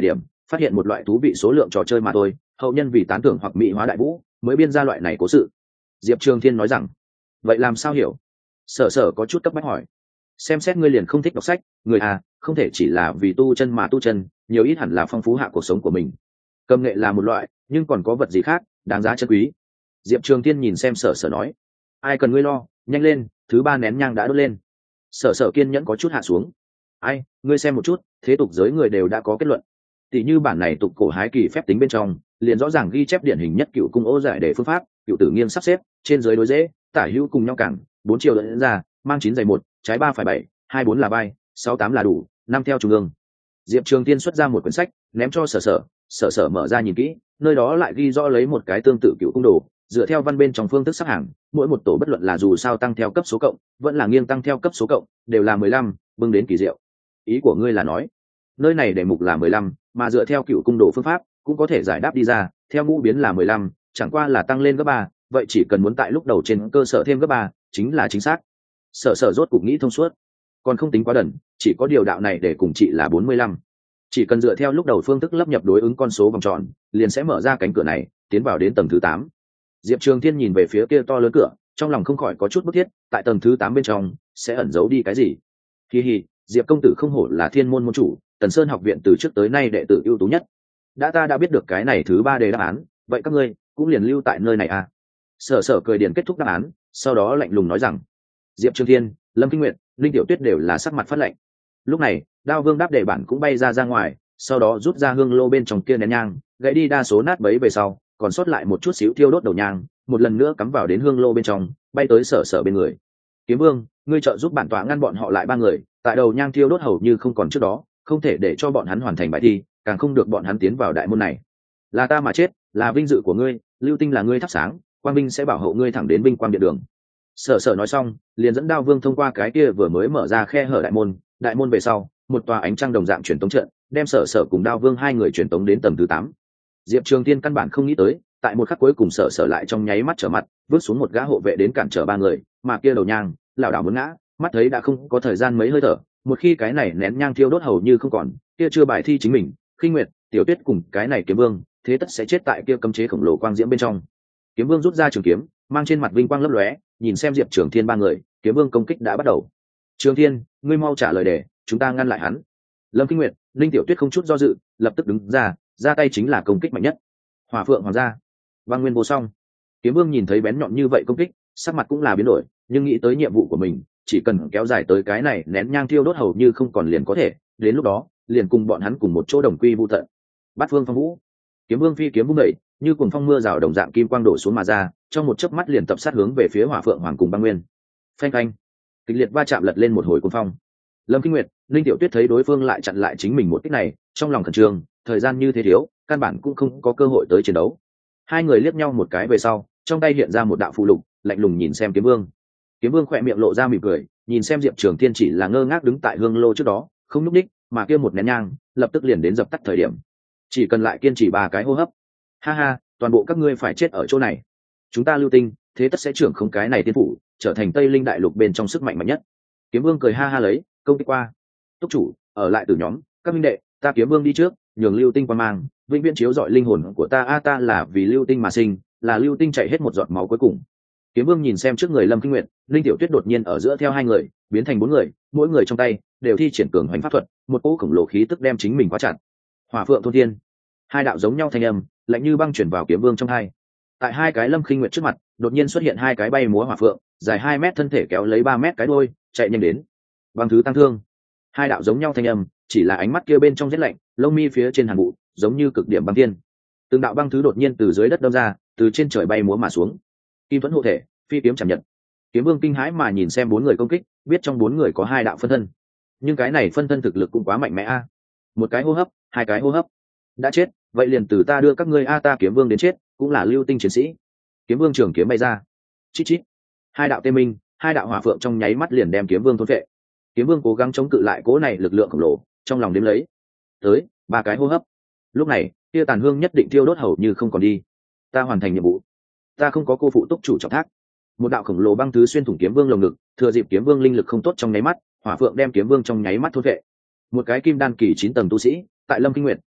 phát hiện một loại thú vị số lượng trò chơi mà thôi, hậu nhân vì tán thưởng hoặc mỹ hóa đại vũ mới biên ra loại này cố sự. Diệp Trường Thiên nói rằng. Vậy làm sao hiểu? Sở Sở có chút cấp bách hỏi. Xem xét ngươi liền không thích đọc sách, người à không thể chỉ là vì tu chân mà tu chân, nhiều ít hẳn là phong phú hạ cuộc sống của mình. Cầm nghệ là một loại, nhưng còn có vật gì khác đáng giá chân quý. Diệp Trường Thiên nhìn xem Sở Sở nói. Ai cần ngươi lo, nhanh lên, thứ ba nén nhang đã đốt lên. Sở Sở kiên nhẫn có chút hạ xuống. Ai, ngươi xem một chút, thế tục giới người đều đã có kết luận. Tỷ như bản này tục cổ hái kỳ phép tính bên trong, liền rõ ràng ghi chép điển hình nhất cựu cung ô giải để phương pháp, cựu tử nghiêng sắp xếp, trên dưới đối dễ, tả hữu cùng nhau cẳng, bốn chiều dẫn ra, mang chín giày một, trái ba phải bảy, hai bốn là bay, sáu tám là đủ, năm theo trung ương. Diệp Trường Tiên xuất ra một quyển sách, ném cho Sở Sở, Sở Sở mở ra nhìn kỹ, nơi đó lại ghi rõ lấy một cái tương tự cựu cung đồ, dựa theo văn bên trong phương thức sắp hàng, mỗi một tổ bất luận là dù sao tăng theo cấp số cộng, vẫn là nghiêng tăng theo cấp số cộng, đều là mười lăm, bưng đến kỳ diệu. Ý của ngươi là nói, nơi này đề mục là mười lăm, mà dựa theo cựu cung đồ phương pháp, cũng có thể giải đáp đi ra, theo ngũ biến là mười lăm, chẳng qua là tăng lên gấp ba, vậy chỉ cần muốn tại lúc đầu trên cơ sở thêm gấp ba, chính là chính xác. Sở Sở rốt cục nghĩ thông suốt, còn không tính quá đần, chỉ có điều đạo này để cùng chị là bốn mươi lăm. Chỉ cần dựa theo lúc đầu phương thức lắp nhập đối ứng con số vòng tròn, liền sẽ mở ra cánh cửa này, tiến vào đến tầng thứ tám. Diệp Trường Thiên nhìn về phía kia to lớn cửa, trong lòng không khỏi có chút bức thiết, tại tầng thứ tám bên trong sẽ ẩn giấu đi cái gì? Hi hi, Diệp công tử không hổ là thiên môn môn chủ, Tần Sơn học viện từ trước tới nay đệ tử ưu tú nhất. Đã ta đã biết được cái này thứ ba đề đáp án, vậy các ngươi cũng liền lưu tại nơi này à? Sở Sở cười điền kết thúc đáp án, sau đó lạnh lùng nói rằng. Diệp Trường Thiên, Lâm Kinh Nguyệt, Linh Tiểu Tuyết đều là sắc mặt phát lạnh. Lúc này, Đao Vương đáp đề bản cũng bay ra ra ngoài, sau đó rút ra hương lô bên trong kia nén nhang, gãy đi đa số nát bấy về sau, còn sót lại một chút xíu thiêu đốt đầu nhang, một lần nữa cắm vào đến hương lô bên trong, bay tới Sở Sở bên người. Kiếm Vương, ngươi trợ giúp bản tọa ngăn bọn họ lại ba người, tại đầu nhang thiêu đốt hầu như không còn trước đó, không thể để cho bọn hắn hoàn thành bài thi, càng không được bọn hắn tiến vào đại môn này. Là ta mà chết, là vinh dự của ngươi, lưu tinh là ngươi thắp sáng, quang minh sẽ bảo hộ ngươi thẳng đến vinh quang điện đường. Sở Sở nói xong, liền dẫn Đao Vương thông qua cái kia vừa mới mở ra khe hở đại môn, đại môn về sau, một tòa ánh trăng đồng dạng truyền tống trận, đem Sở Sở cùng Đao Vương hai người truyền tống đến tầng thứ tám. Diệp Trường Tiên căn bản không nghĩ tới, tại một khắc cuối cùng Sở Sở lại trong nháy mắt trở mặt, vứt xuống một gã hộ vệ đến cản trở ba người, mà kia đầu nhang, lảo đảo muốn ngã, mắt thấy đã không có thời gian mấy hơi thở, một khi cái này nén nhang thiêu đốt hầu như không còn, kia chưa bài thi chính mình, Khinh Nguyệt, Tiểu Tuyết cùng cái này Kiếm Vương, thế tất sẽ chết tại kia cấm chế khổng lồ quang diễm bên trong. Kiếm Vương rút ra trường kiếm, mang trên mặt vinh quang lấp lóe, nhìn xem Diệp Trường Thiên ba người, Kiếm Vương công kích đã bắt đầu. Trường Thiên, ngươi mau trả lời để chúng ta ngăn lại hắn. Lâm Kinh Nguyệt, Linh Tiểu Tuyết không chút do dự, lập tức đứng ra, ra tay chính là công kích mạnh nhất. Hỏa Phượng Hoàng gia, Băng Nguyên vô song. Kiếm Vương nhìn thấy bén nhọn như vậy công kích, sắc mặt cũng là biến đổi, nhưng nghĩ tới nhiệm vụ của mình, chỉ cần kéo dài tới cái này nén nhang thiêu đốt hầu như không còn liền có thể, đến lúc đó, liền cùng bọn hắn cùng một chỗ đồng quy vu tận. Bát Phương Phong Vũ, Kiếm Vương phi kiếm vung đẩy, như cuồng phong mưa rào đồng dạng kim quang đổ xuống mà ra, trong một chớp mắt liền tập sát hướng về phía Hỏa Phượng Hoàng cùng Băng Nguyên. Phanh phanh, kịch liệt va chạm lật lên một hồi cuồng phong. Lâm Kinh Nguyệt, Linh Tiểu Tuyết thấy đối phương lại chặn lại chính mình một kích này, trong lòng khẩn trương, thời gian như thế thiếu, căn bản cũng không có cơ hội tới chiến đấu. Hai người liếc nhau một cái về sau, trong tay hiện ra một đạo phụ lục, lạnh lùng nhìn xem Kiếm Vương. Kiếm Vương khỏe miệng lộ ra mỉm cười, nhìn xem Diệp Trường Thiên chỉ là ngơ ngác đứng tại hương lô trước đó, không nhúc nhích, mà kia một nén nhang, lập tức liền đến dập tắt thời điểm. Chỉ cần lại kiên trì ba cái hô hấp. Ha ha, toàn bộ các ngươi phải chết ở chỗ này. Chúng ta lưu tinh, thế tất sẽ trưởng không cái này tiên phủ, trở thành Tây Linh đại lục bên trong sức mạnh mạnh nhất. Kiếm Vương cười ha ha lấy, công kích qua. Túc chủ, ở lại từ nhóm, các minh đệ, ta Kiếm Vương đi trước, nhường lưu tinh qua mang, vĩnh viễn chiếu dọi linh hồn của ta a ta là vì lưu tinh mà sinh, là lưu tinh chạy hết một giọt máu cuối cùng. Kiếm Vương nhìn xem trước người Lâm Kinh Nguyệt, Linh Tiểu Tuyết đột nhiên ở giữa theo hai người, biến thành bốn người, mỗi người trong tay đều thi triển cường hoành pháp thuật, một cỗ khổng lồ khí tức đem chính mình quá chặt. Hỏa Phượng thôn thiên, hai đạo giống nhau thanh âm, lạnh như băng chuyển vào Kiếm Vương trong hai. Tại hai cái Lâm Kinh Nguyệt trước mặt, đột nhiên xuất hiện hai cái bay múa hỏa phượng, dài hai mét thân thể kéo lấy ba mét cái đuôi, chạy nhanh đến. Băng thứ tăng thương. Hai đạo giống nhau thanh âm, chỉ là ánh mắt kia bên trong rét lạnh, lông mi phía trên hàn vụ, giống như cực điểm băng thiên. Từng đạo băng thứ đột nhiên từ dưới đất đâm ra, từ trên trời bay múa mà xuống. Kim thuẫn hộ thể, phi kiếm chạm nhật. Kiếm Vương kinh hãi mà nhìn xem bốn người công kích, biết trong bốn người có hai đạo phân thân, nhưng cái này phân thân thực lực cũng quá mạnh mẽ a. Một cái hô hấp, hai cái hô hấp, đã chết, vậy liền từ ta đưa các ngươi a ta Kiếm Vương đến chết, cũng là lưu tinh chiến sĩ. Kiếm Vương trường kiếm bay ra, chít chít, hai đạo tê minh, hai đạo hỏa phượng trong nháy mắt liền đem Kiếm Vương thôn vệ. Kiếm Vương cố gắng chống cự lại cỗ này lực lượng khổng lồ, trong lòng đếm lấy, tới ba cái hô hấp. Lúc này, kia tàn hương nhất định tiêu đốt hầu như không còn đi. Ta hoàn thành nhiệm vụ, ta không có cô phụ túc chủ trọng thác. Một đạo khổng lồ băng thứ xuyên thủng Kiếm Vương lồng ngực, thừa dịp Kiếm Vương linh lực không tốt trong nháy mắt, hỏa phượng đem Kiếm Vương trong nháy mắt thôn vệ. Một cái kim đan kỳ chín tầng tu sĩ, tại Lâm Kinh Nguyệt,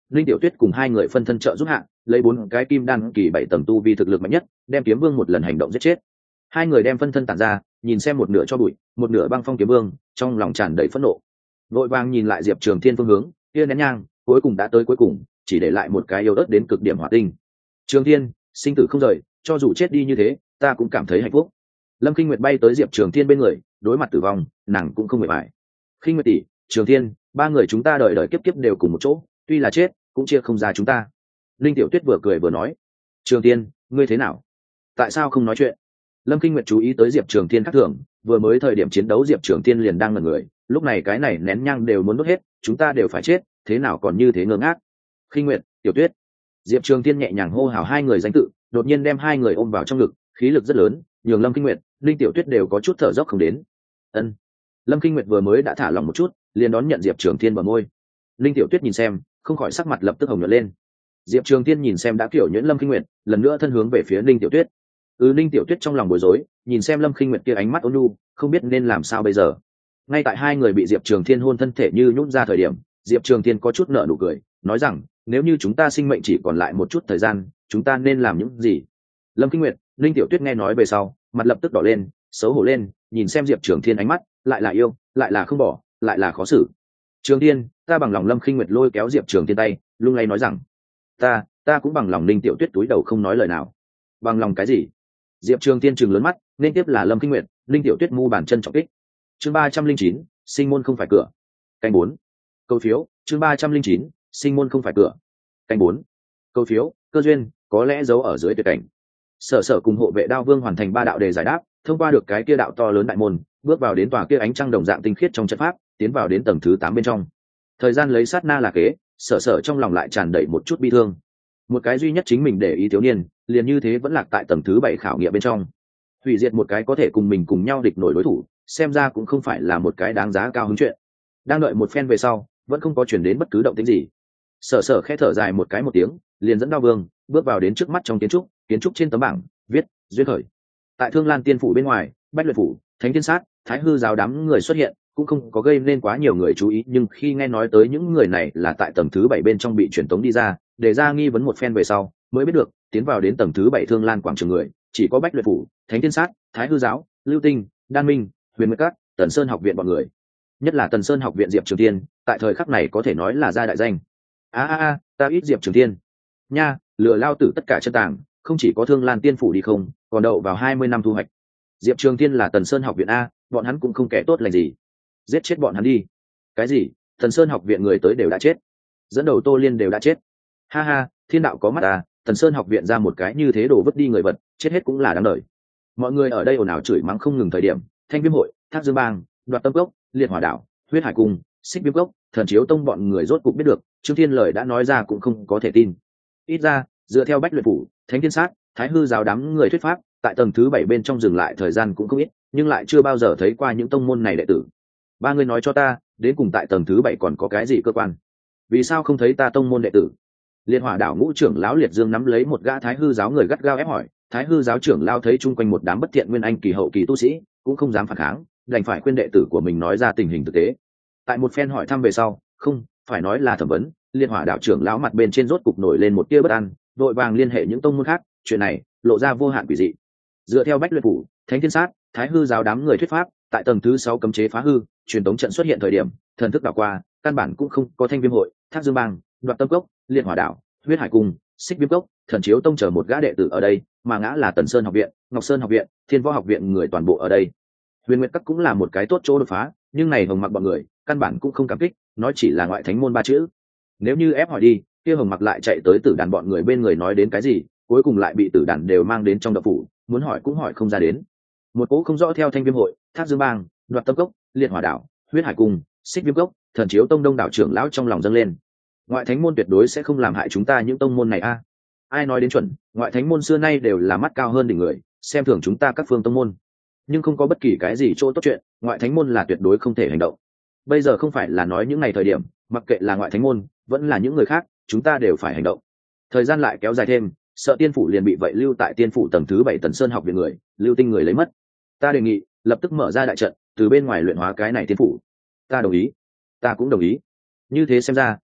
linh tiểu tuyết cùng hai người phân thân trợ giúp hạ, lấy bốn cái kim đan kỳ bảy tầng tu vi thực lực mạnh nhất, đem kiếm vương một lần hành động giết chết. Hai người đem phân thân tản ra, nhìn xem một nửa cho bụi, một nửa băng phong kiếm vương, trong lòng tràn đầy phẫn nộ. Vội vàng nhìn lại Diệp Trường Thiên phương hướng, kia nén nhang, cuối cùng đã tới cuối cùng, chỉ để lại một cái yếu ớt đến cực điểm hỏa tinh. Trường Thiên, sinh tử không rời, cho dù chết đi như thế, ta cũng cảm thấy hạnh phúc. Lâm Kinh Nguyệt bay tới Diệp Trường Thiên bên người, đối mặt tử vong, nàng cũng không mệt mỏi. Kinh Nguyệt tỷ, Trường Thiên, ba người chúng ta đời đời kiếp kiếp đều cùng một chỗ, tuy là chết, cũng chia không ra chúng ta. Linh Tiểu Tuyết vừa cười vừa nói, Trường Thiên, ngươi thế nào? Tại sao không nói chuyện? Lâm Kinh Nguyệt chú ý tới Diệp Trường Thiên khác thường, vừa mới thời điểm chiến đấu Diệp Trường Thiên liền đang ngẩn người, lúc này cái này nén nhang đều muốn đốt hết, chúng ta đều phải chết, thế nào còn như thế ngơ ngác? Kinh Nguyệt, Tiểu Tuyết. Diệp Trường Thiên nhẹ nhàng hô hào hai người danh tự, đột nhiên đem hai người ôm vào trong ngực, khí lực rất lớn, nhường Lâm Kinh Nguyệt, Linh Tiểu Tuyết đều có chút thở dốc không đến. Ân. Lâm Kinh Nguyệt vừa mới đã thả lòng một chút, liền đón nhận Diệp Trường Thiên bờ môi. Linh Tiểu Tuyết nhìn xem, không khỏi sắc mặt lập tức hồng nhuận lên. Diệp Trường Thiên nhìn xem đã kiểu nhuyễn Lâm Kinh Nguyệt, lần nữa thân hướng về phía Linh Tiểu Tuyết. Ừ, Linh Tiểu Tuyết trong lòng bối rối, nhìn xem Lâm Kinh Nguyệt kia ánh mắt ôn nhu, không biết nên làm sao bây giờ. Ngay tại hai người bị Diệp Trường Thiên hôn thân thể như nhũn ra thời điểm, Diệp Trường Thiên có chút nở nụ cười, nói rằng, nếu như chúng ta sinh mệnh chỉ còn lại một chút thời gian, chúng ta nên làm những gì? Lâm Kinh Nguyệt, Linh Tiểu Tuyết nghe nói về sau, mặt lập tức đỏ lên, xấu hổ lên, nhìn xem Diệp Trường Thiên ánh mắt, lại là yêu, lại là không bỏ, lại là khó xử. Trường Thiên, ta bằng lòng. Lâm Kinh Nguyệt lôi kéo Diệp Trường Thiên tay, lung lay nói rằng, ta, ta cũng bằng lòng. Linh Tiểu Tuyết túi đầu không nói lời nào. Bằng lòng cái gì? Diệp Trường Thiên trừng lớn mắt, nên tiếp là Lâm Kinh Nguyệt, Linh Tiểu Tuyết mu bàn chân trọng kích. Chương ba trăm linh chín, sinh môn không phải cửa. Canh bốn. Câu phiếu, chương ba trăm linh chín, sinh môn không phải cửa. Canh bốn. Câu phiếu, cơ duyên, có lẽ giấu ở dưới tuyệt cảnh. Sở Sở cùng hộ vệ Đao Vương hoàn thành ba đạo đề giải đáp, thông qua được cái kia đạo to lớn đại môn, bước vào đến tòa kia ánh trăng đồng dạng tinh khiết trong trận pháp, tiến vào đến tầng thứ tám bên trong. Thời gian lấy sát na là kế, Sở Sở trong lòng lại tràn đầy một chút bi thương. Một cái duy nhất chính mình để ý thiếu niên, liền như thế vẫn lạc tại tầng thứ bảy khảo nghiệm bên trong. Hủy diệt một cái có thể cùng mình cùng nhau địch nổi đối thủ, xem ra cũng không phải là một cái đáng giá cao hứng chuyện. Đang đợi một phen về sau, vẫn không có chuyển đến bất cứ động tĩnh gì. Sở Sở khẽ thở dài một cái một tiếng, liền dẫn Đao Vương bước vào đến trước mắt trong kiến trúc, kiến trúc trên tấm bảng viết duyên khởi. Tại Thương Lan Tiên phủ bên ngoài, Bách Luyện phủ, Thánh Thiên Sát, Thái Hư giáo đám người xuất hiện, cũng không có gây nên quá nhiều người chú ý, nhưng khi nghe nói tới những người này là tại tầng thứ bảy bên trong bị truyền tống đi ra, để ra nghi vấn một phen về sau, mới biết được, tiến vào đến tầng thứ bảy Thương Lan quảng trường người, chỉ có Bách Luyện phủ, Thánh Thiên Sát, Thái Hư giáo, Lưu Tinh, Đan Minh, Huyền Nguyệt Các, Tần Sơn học viện bọn người. Nhất là Tần Sơn học viện Diệp Trường Thiên, tại thời khắc này có thể nói là gia đại danh. A a a, ta ít Diệp Trường Thiên. Nha, lừa lao tử tất cả chân tàng, không chỉ có Thương Lan Tiên phủ đi không, còn đậu vào hai mươi năm thu hoạch. Diệp Trường Thiên là Tần Sơn học viện a, bọn hắn cũng không kẻ tốt lành gì. Giết chết bọn hắn đi. Cái gì? Tần Sơn học viện người tới đều đã chết. Dẫn đầu Tô Liên đều đã chết. Ha ha, thiên đạo có mắt à, Tần Sơn học viện ra một cái như thế đổ vứt đi người vật, chết hết cũng là đáng đời. Mọi người ở đây ồn ào chửi mắng không ngừng thời điểm, Thanh Viêm hội, Thác Dương bang, Đoạt Tâm cốc, Liệt Hỏa đảo, Huyết Hải cung, Xích Viêm cốc, Thần Chiếu tông bọn người rốt cục biết được, Trương Thiên lời đã nói ra cũng không có thể tin. Ít ra, dựa theo Bách Luyện phủ, Thánh Thiên Sát, Thái Hư giáo đám người thuyết pháp, tại tầng thứ bảy bên trong dừng lại thời gian cũng không ít, nhưng lại chưa bao giờ thấy qua những tông môn này đệ tử. Ba người nói cho ta, đến cùng tại tầng thứ bảy còn có cái gì cơ quan? Vì sao không thấy ta tông môn đệ tử? Liệt Hỏa đảo ngũ trưởng lão Liệt Dương nắm lấy một gã Thái Hư giáo người gắt gao ép hỏi, Thái Hư giáo trưởng lao thấy chung quanh một đám bất thiện nguyên anh kỳ hậu kỳ tu sĩ, cũng không dám phản kháng, đành phải khuyên đệ tử của mình nói ra tình hình thực tế. Tại một phen hỏi thăm về sau, không, phải nói là thẩm vấn, Liệt Hỏa đạo trưởng lão mặt bên trên rốt cục nổi lên một tia bất an, đội vàng liên hệ những tông môn khác, chuyện này lộ ra vô hạn quỷ dị. Dựa theo Bách Luyện phủ, Thánh Thiên Sát, Thái Hư giáo đám người thuyết pháp, tại tầng thứ sáu cấm chế phá hư, truyền tống trận xuất hiện thời điểm, thần thức đảo qua, căn bản cũng không có Thanh Viêm hội, Thác Dương bang, Đoạt Tâm cốc, Liệt Hỏa đảo, Huyết Hải cung, Xích Viêm cốc, Thần Chiếu tông chờ một gã đệ tử ở đây, mà ngã là Tần Sơn học viện, Ngọc Sơn học viện, Thiên Võ học viện người toàn bộ ở đây. Huyền Nguyệt Các cũng là một cái tốt chỗ đột phá, nhưng này Hồng Mặc bọn người, căn bản cũng không cảm kích, nói chỉ là ngoại thánh môn ba chữ. Nếu như ép hỏi đi, kia Hồng Mặc lại chạy tới Tử Đàn bọn người bên người nói đến cái gì, cuối cùng lại bị Tử Đàn đều mang đến trong động phủ, muốn hỏi cũng hỏi không ra đến. Một cố không rõ theo Thanh Viêm hội, Thác Dương bang, Đoạt Tâm cốc, Liệt Hỏa đảo, Huyết Hải cung, Xích Viêm cốc, Thần Chiếu tông đông đảo trưởng lão trong lòng dâng lên. Ngoại thánh môn tuyệt đối sẽ không làm hại chúng ta những tông môn này a. Ai nói đến chuẩn, ngoại thánh môn xưa nay đều là mắt cao hơn đỉnh người, xem thường chúng ta các phương tông môn. Nhưng không có bất kỳ cái gì chỗ tốt chuyện, ngoại thánh môn là tuyệt đối không thể hành động. Bây giờ không phải là nói những ngày thời điểm, mặc kệ là ngoại thánh môn, vẫn là những người khác, chúng ta đều phải hành động. Thời gian lại kéo dài thêm, sợ tiên phủ liền bị vậy lưu tại tiên phủ tầng thứ bảy Tần Sơn học viện người, Lưu Tinh người lấy mất. Ta đề nghị lập tức mở ra đại trận, từ bên ngoài luyện hóa cái này tiên phủ. Ta đồng ý. Ta cũng đồng ý. Như thế xem ra,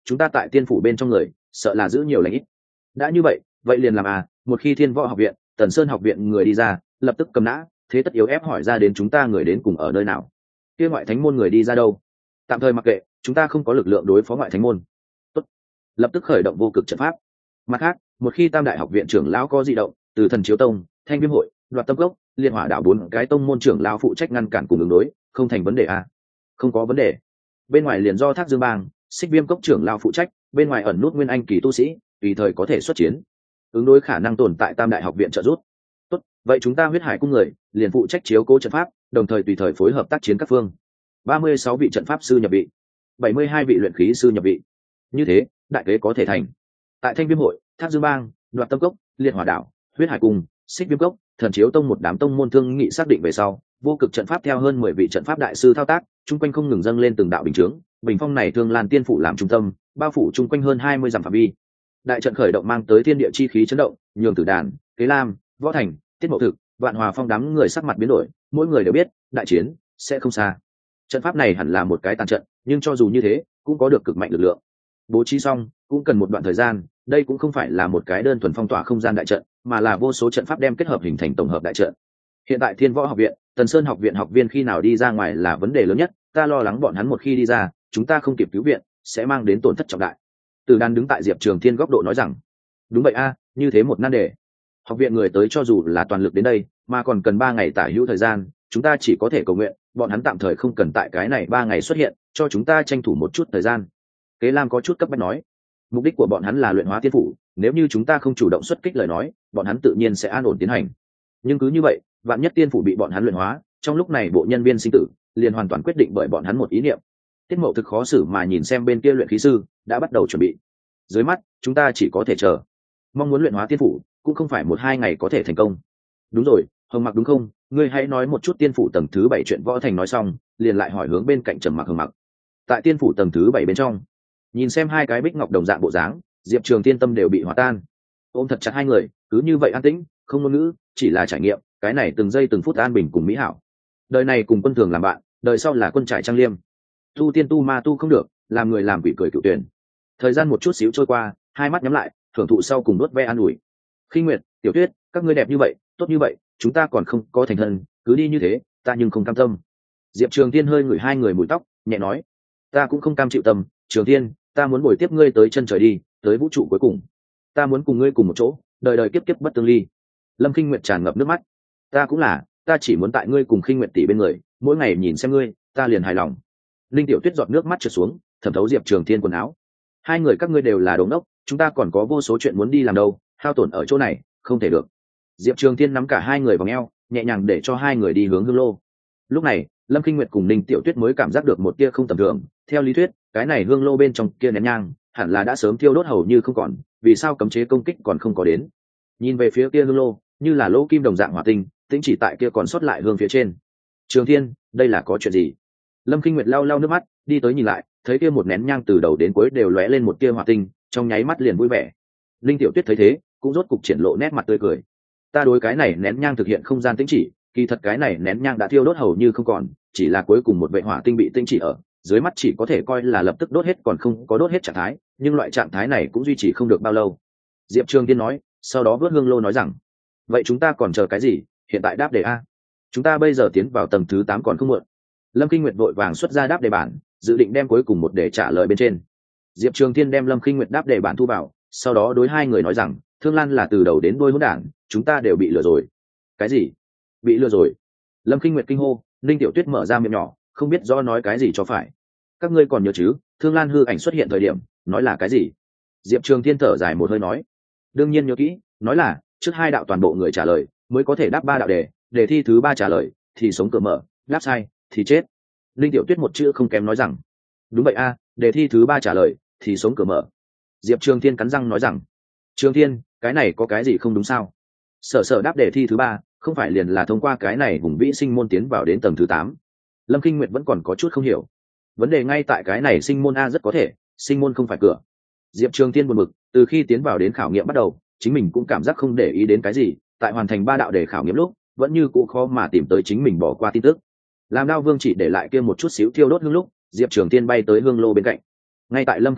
chúng ta tại tiên phủ bên trong người sợ là giữ nhiều lãnh ít. Đã như vậy vậy liền làm à, một khi Thiên Võ học viện, Tần Sơn học viện người đi ra, lập tức cầm nã, thế tất yếu ép hỏi ra đến chúng ta người đến cùng ở nơi nào. Kia ngoại thánh môn người đi ra đâu? Tạm thời mặc kệ, chúng ta không có lực lượng đối phó ngoại thánh môn. Tốt, lập tức khởi động vô cực trận pháp. Mặt khác, một khi Tam đại học viện trưởng lão có dị động, từ Thần Chiếu Tông, Thanh Viêm hội, Đoạt Tâm Cốc, Liên Hỏa đạo bốn cái tông môn trưởng lão phụ trách ngăn cản cùng ứng đối, không thành vấn đề à? Không có vấn đề. Bên ngoài liền do Thác Dương Bang, Xích Viêm cốc trưởng lão phụ trách, bên ngoài ẩn nút nguyên anh kỳ tu sĩ, tùy thời có thể xuất chiến. Ứng đối khả năng tồn tại Tam đại học viện trợ giúp. Tốt, vậy chúng ta Huyết Hải cung người liền phụ trách chiếu cố trận pháp, đồng thời tùy thời phối hợp tác chiến các phương. ba mươi sáu vị trận pháp sư nhập vị, bảy mươi hai vị luyện khí sư nhập vị. Như thế, đại kế có thể thành. Tại Thanh Viêm hội, Thác Dương Bang, Đoạt Tâm Cốc, Liệt Hỏa đạo, Huyết Hải cung, Xích Viêm cốc, Thần Chiếu tông một đám tông môn thương nghị xác định về sau, vô cực trận pháp theo hơn mười vị trận pháp đại sư thao tác, chung quanh không ngừng dâng lên từng đạo bình chướng, bình phong này Thương Lan tiên phủ làm trung tâm, bao phủ chung quanh hơn hai mươi dặm phạm vi. Đại trận khởi động mang tới thiên địa chi khí chấn động, nhường Tử Đàn, Kế Lam, Võ Thành, Tiết Mậu Thực, Vạn Hòa Phong đám người sắc mặt biến đổi, mỗi người đều biết, đại chiến sẽ không xa. Trận pháp này hẳn là một cái tàn trận, nhưng cho dù như thế, cũng có được cực mạnh lực lượng. Bố trí xong, cũng cần một đoạn thời gian, đây cũng không phải là một cái đơn thuần phong tỏa không gian đại trận, mà là vô số trận pháp đem kết hợp hình thành tổng hợp đại trận. Hiện tại Thiên Võ học viện, Tần Sơn học viện học viên khi nào đi ra ngoài là vấn đề lớn nhất, ta lo lắng bọn hắn một khi đi ra, chúng ta không kịp cứu viện, sẽ mang đến tổn thất trọng đại. Từ Đan đứng tại Diệp Trường Thiên góc độ nói rằng, đúng vậy a, như thế một nan đề. Học viện người tới cho dù là toàn lực đến đây, mà còn cần ba ngày tả hữu thời gian, chúng ta chỉ có thể cầu nguyện, bọn hắn tạm thời không cần tại cái này ba ngày xuất hiện, cho chúng ta tranh thủ một chút thời gian. Kế Lam có chút cấp bách nói, mục đích của bọn hắn là luyện hóa tiên phủ, nếu như chúng ta không chủ động xuất kích lời nói, bọn hắn tự nhiên sẽ an ổn tiến hành. Nhưng cứ như vậy, vạn nhất tiên phủ bị bọn hắn luyện hóa, trong lúc này bộ nhân viên sinh tử liền hoàn toàn quyết định bởi bọn hắn một ý niệm. Tiết Mậu Thực khó xử mà nhìn xem bên kia luyện khí sư đã bắt đầu chuẩn bị. Dưới mắt, chúng ta chỉ có thể chờ. Mong muốn luyện hóa tiên phủ, cũng không phải một hai ngày có thể thành công. Đúng rồi, Hồng Mặc đúng không? Ngươi hãy nói một chút tiên phủ tầng thứ bảy chuyện. Võ Thành nói xong, liền lại hỏi hướng bên cạnh Trầm Mặc Hồng Mặc. Tại tiên phủ tầng thứ bảy bên trong, nhìn xem hai cái bích ngọc đồng dạng bộ dáng, Diệp Trường Tiên tâm đều bị hòa tan. Ôm thật chặt hai người, cứ như vậy an tĩnh, không ngôn ngữ, chỉ là trải nghiệm, cái này từng giây từng phút an bình cùng mỹ hảo. Đời này cùng quân thường làm bạn, đời sau là quân trải trang liêm. Tu tiên tu ma tu không được, làm người làm quỷ cười cựu tuyển. Thời gian một chút xíu trôi qua, hai mắt nhắm lại, thưởng thụ sau cùng đốt ve an ủi. Khinh Nguyệt, Tiểu Tuyết, các ngươi đẹp như vậy, tốt như vậy, chúng ta còn không có thành thân, cứ đi như thế, ta nhưng không cam tâm. Diệp Trường Tiên hơi ngửi hai người mùi tóc, nhẹ nói, ta cũng không cam chịu tâm. Trường Tiên, ta muốn bồi tiếp ngươi tới chân trời đi, tới vũ trụ cuối cùng. Ta muốn cùng ngươi cùng một chỗ, đời đời kiếp kiếp bất tương ly. Lâm Khinh Nguyệt tràn ngập nước mắt, ta cũng là, ta chỉ muốn tại ngươi cùng Khinh Nguyệt tỷ bên người, mỗi ngày nhìn xem ngươi, ta liền hài lòng. Linh Tiểu Tuyết giọt nước mắt trượt xuống, thẩm thấu Diệp Trường Thiên quần áo. Hai người các ngươi đều là đống đốc, chúng ta còn có vô số chuyện muốn đi làm đâu, hao tổn ở chỗ này, không thể được. Diệp Trường Thiên nắm cả hai người vào eo, nhẹ nhàng để cho hai người đi hướng hương lô. Lúc này, Lâm Khinh Nguyệt cùng Ninh Tiểu Tuyết mới cảm giác được một tia không tầm thường. Theo lý thuyết, cái này hương lô bên trong kia nén nhang, hẳn là đã sớm thiêu đốt hầu như không còn, vì sao cấm chế công kích còn không có đến? Nhìn về phía kia hương lô, như là lỗ kim đồng dạng hỏa tinh, tĩnh chỉ tại kia còn sót lại hương phía trên. Trường Thiên, đây là có chuyện gì? Lâm Khinh Nguyệt lau lau nước mắt, đi tới nhìn lại, thấy kia một nén nhang từ đầu đến cuối đều lóe lên một tia hỏa tinh, trong nháy mắt liền vui vẻ. Linh Tiểu Tuyết thấy thế, cũng rốt cục triển lộ nét mặt tươi cười. Ta đối cái này nén nhang thực hiện không gian tĩnh chỉ, kỳ thật cái này nén nhang đã thiêu đốt hầu như không còn, chỉ là cuối cùng một vệ hỏa tinh bị tĩnh chỉ ở, dưới mắt chỉ có thể coi là lập tức đốt hết còn không có đốt hết trạng thái, nhưng loại trạng thái này cũng duy trì không được bao lâu. Diệp Trường Tiên nói, sau đó vớt hương lô nói rằng, vậy chúng ta còn chờ cái gì, hiện tại đáp đề a. Chúng ta bây giờ tiến vào tầng thứ tám còn không muộn. Lâm Khinh Nguyệt vội vàng xuất ra đáp đề bản, dự định đem cuối cùng một đề trả lời bên trên. Diệp Trường Thiên đem Lâm Khinh Nguyệt đáp đề bản thu vào, sau đó đối hai người nói rằng, Thương Lan là từ đầu đến đuôi hỗn đản, chúng ta đều bị lừa rồi. Cái gì? Bị lừa rồi? Lâm Khinh Nguyệt kinh hô, Ninh Tiểu Tuyết mở ra miệng nhỏ, không biết do nói cái gì cho phải. Các ngươi còn nhớ chứ, Thương Lan hư ảnh xuất hiện thời điểm, nói là cái gì? Diệp Trường Thiên thở dài một hơi nói, đương nhiên nhớ kỹ, nói là trước hai đạo toàn bộ người trả lời mới có thể đáp ba đạo đề, đề thi thứ ba trả lời thì sống cửa mở, đáp sai thì chết. Linh Tiểu Tuyết một chữ không kém nói rằng, đúng vậy a, à, đề thi thứ ba trả lời thì sống cửa mở. Diệp Trường Thiên cắn răng nói rằng, Trường Thiên, cái này có cái gì không đúng sao? Sở sở đáp đề thi thứ ba, không phải liền là thông qua cái này hùng vĩ sinh môn tiến vào đến tầng thứ tám. Lâm Kinh Nguyệt vẫn còn có chút không hiểu. Vấn đề ngay tại cái này sinh môn a, rất có thể, sinh môn không phải cửa. Diệp Trường Thiên buồn bực, từ khi tiến vào đến khảo nghiệm bắt đầu, chính mình cũng cảm giác không để ý đến cái gì, tại hoàn thành ba đạo đề khảo nghiệm lúc, vẫn như cũ khó mà tìm tới chính mình bỏ qua tin tức. Làm Đao Vương chỉ để lại kia một chút xíu thiêu đốt hương lúc, Diệp Trường Thiên bay tới hương lô bên cạnh. Ngay tại Lâm Kinh Nguyệt,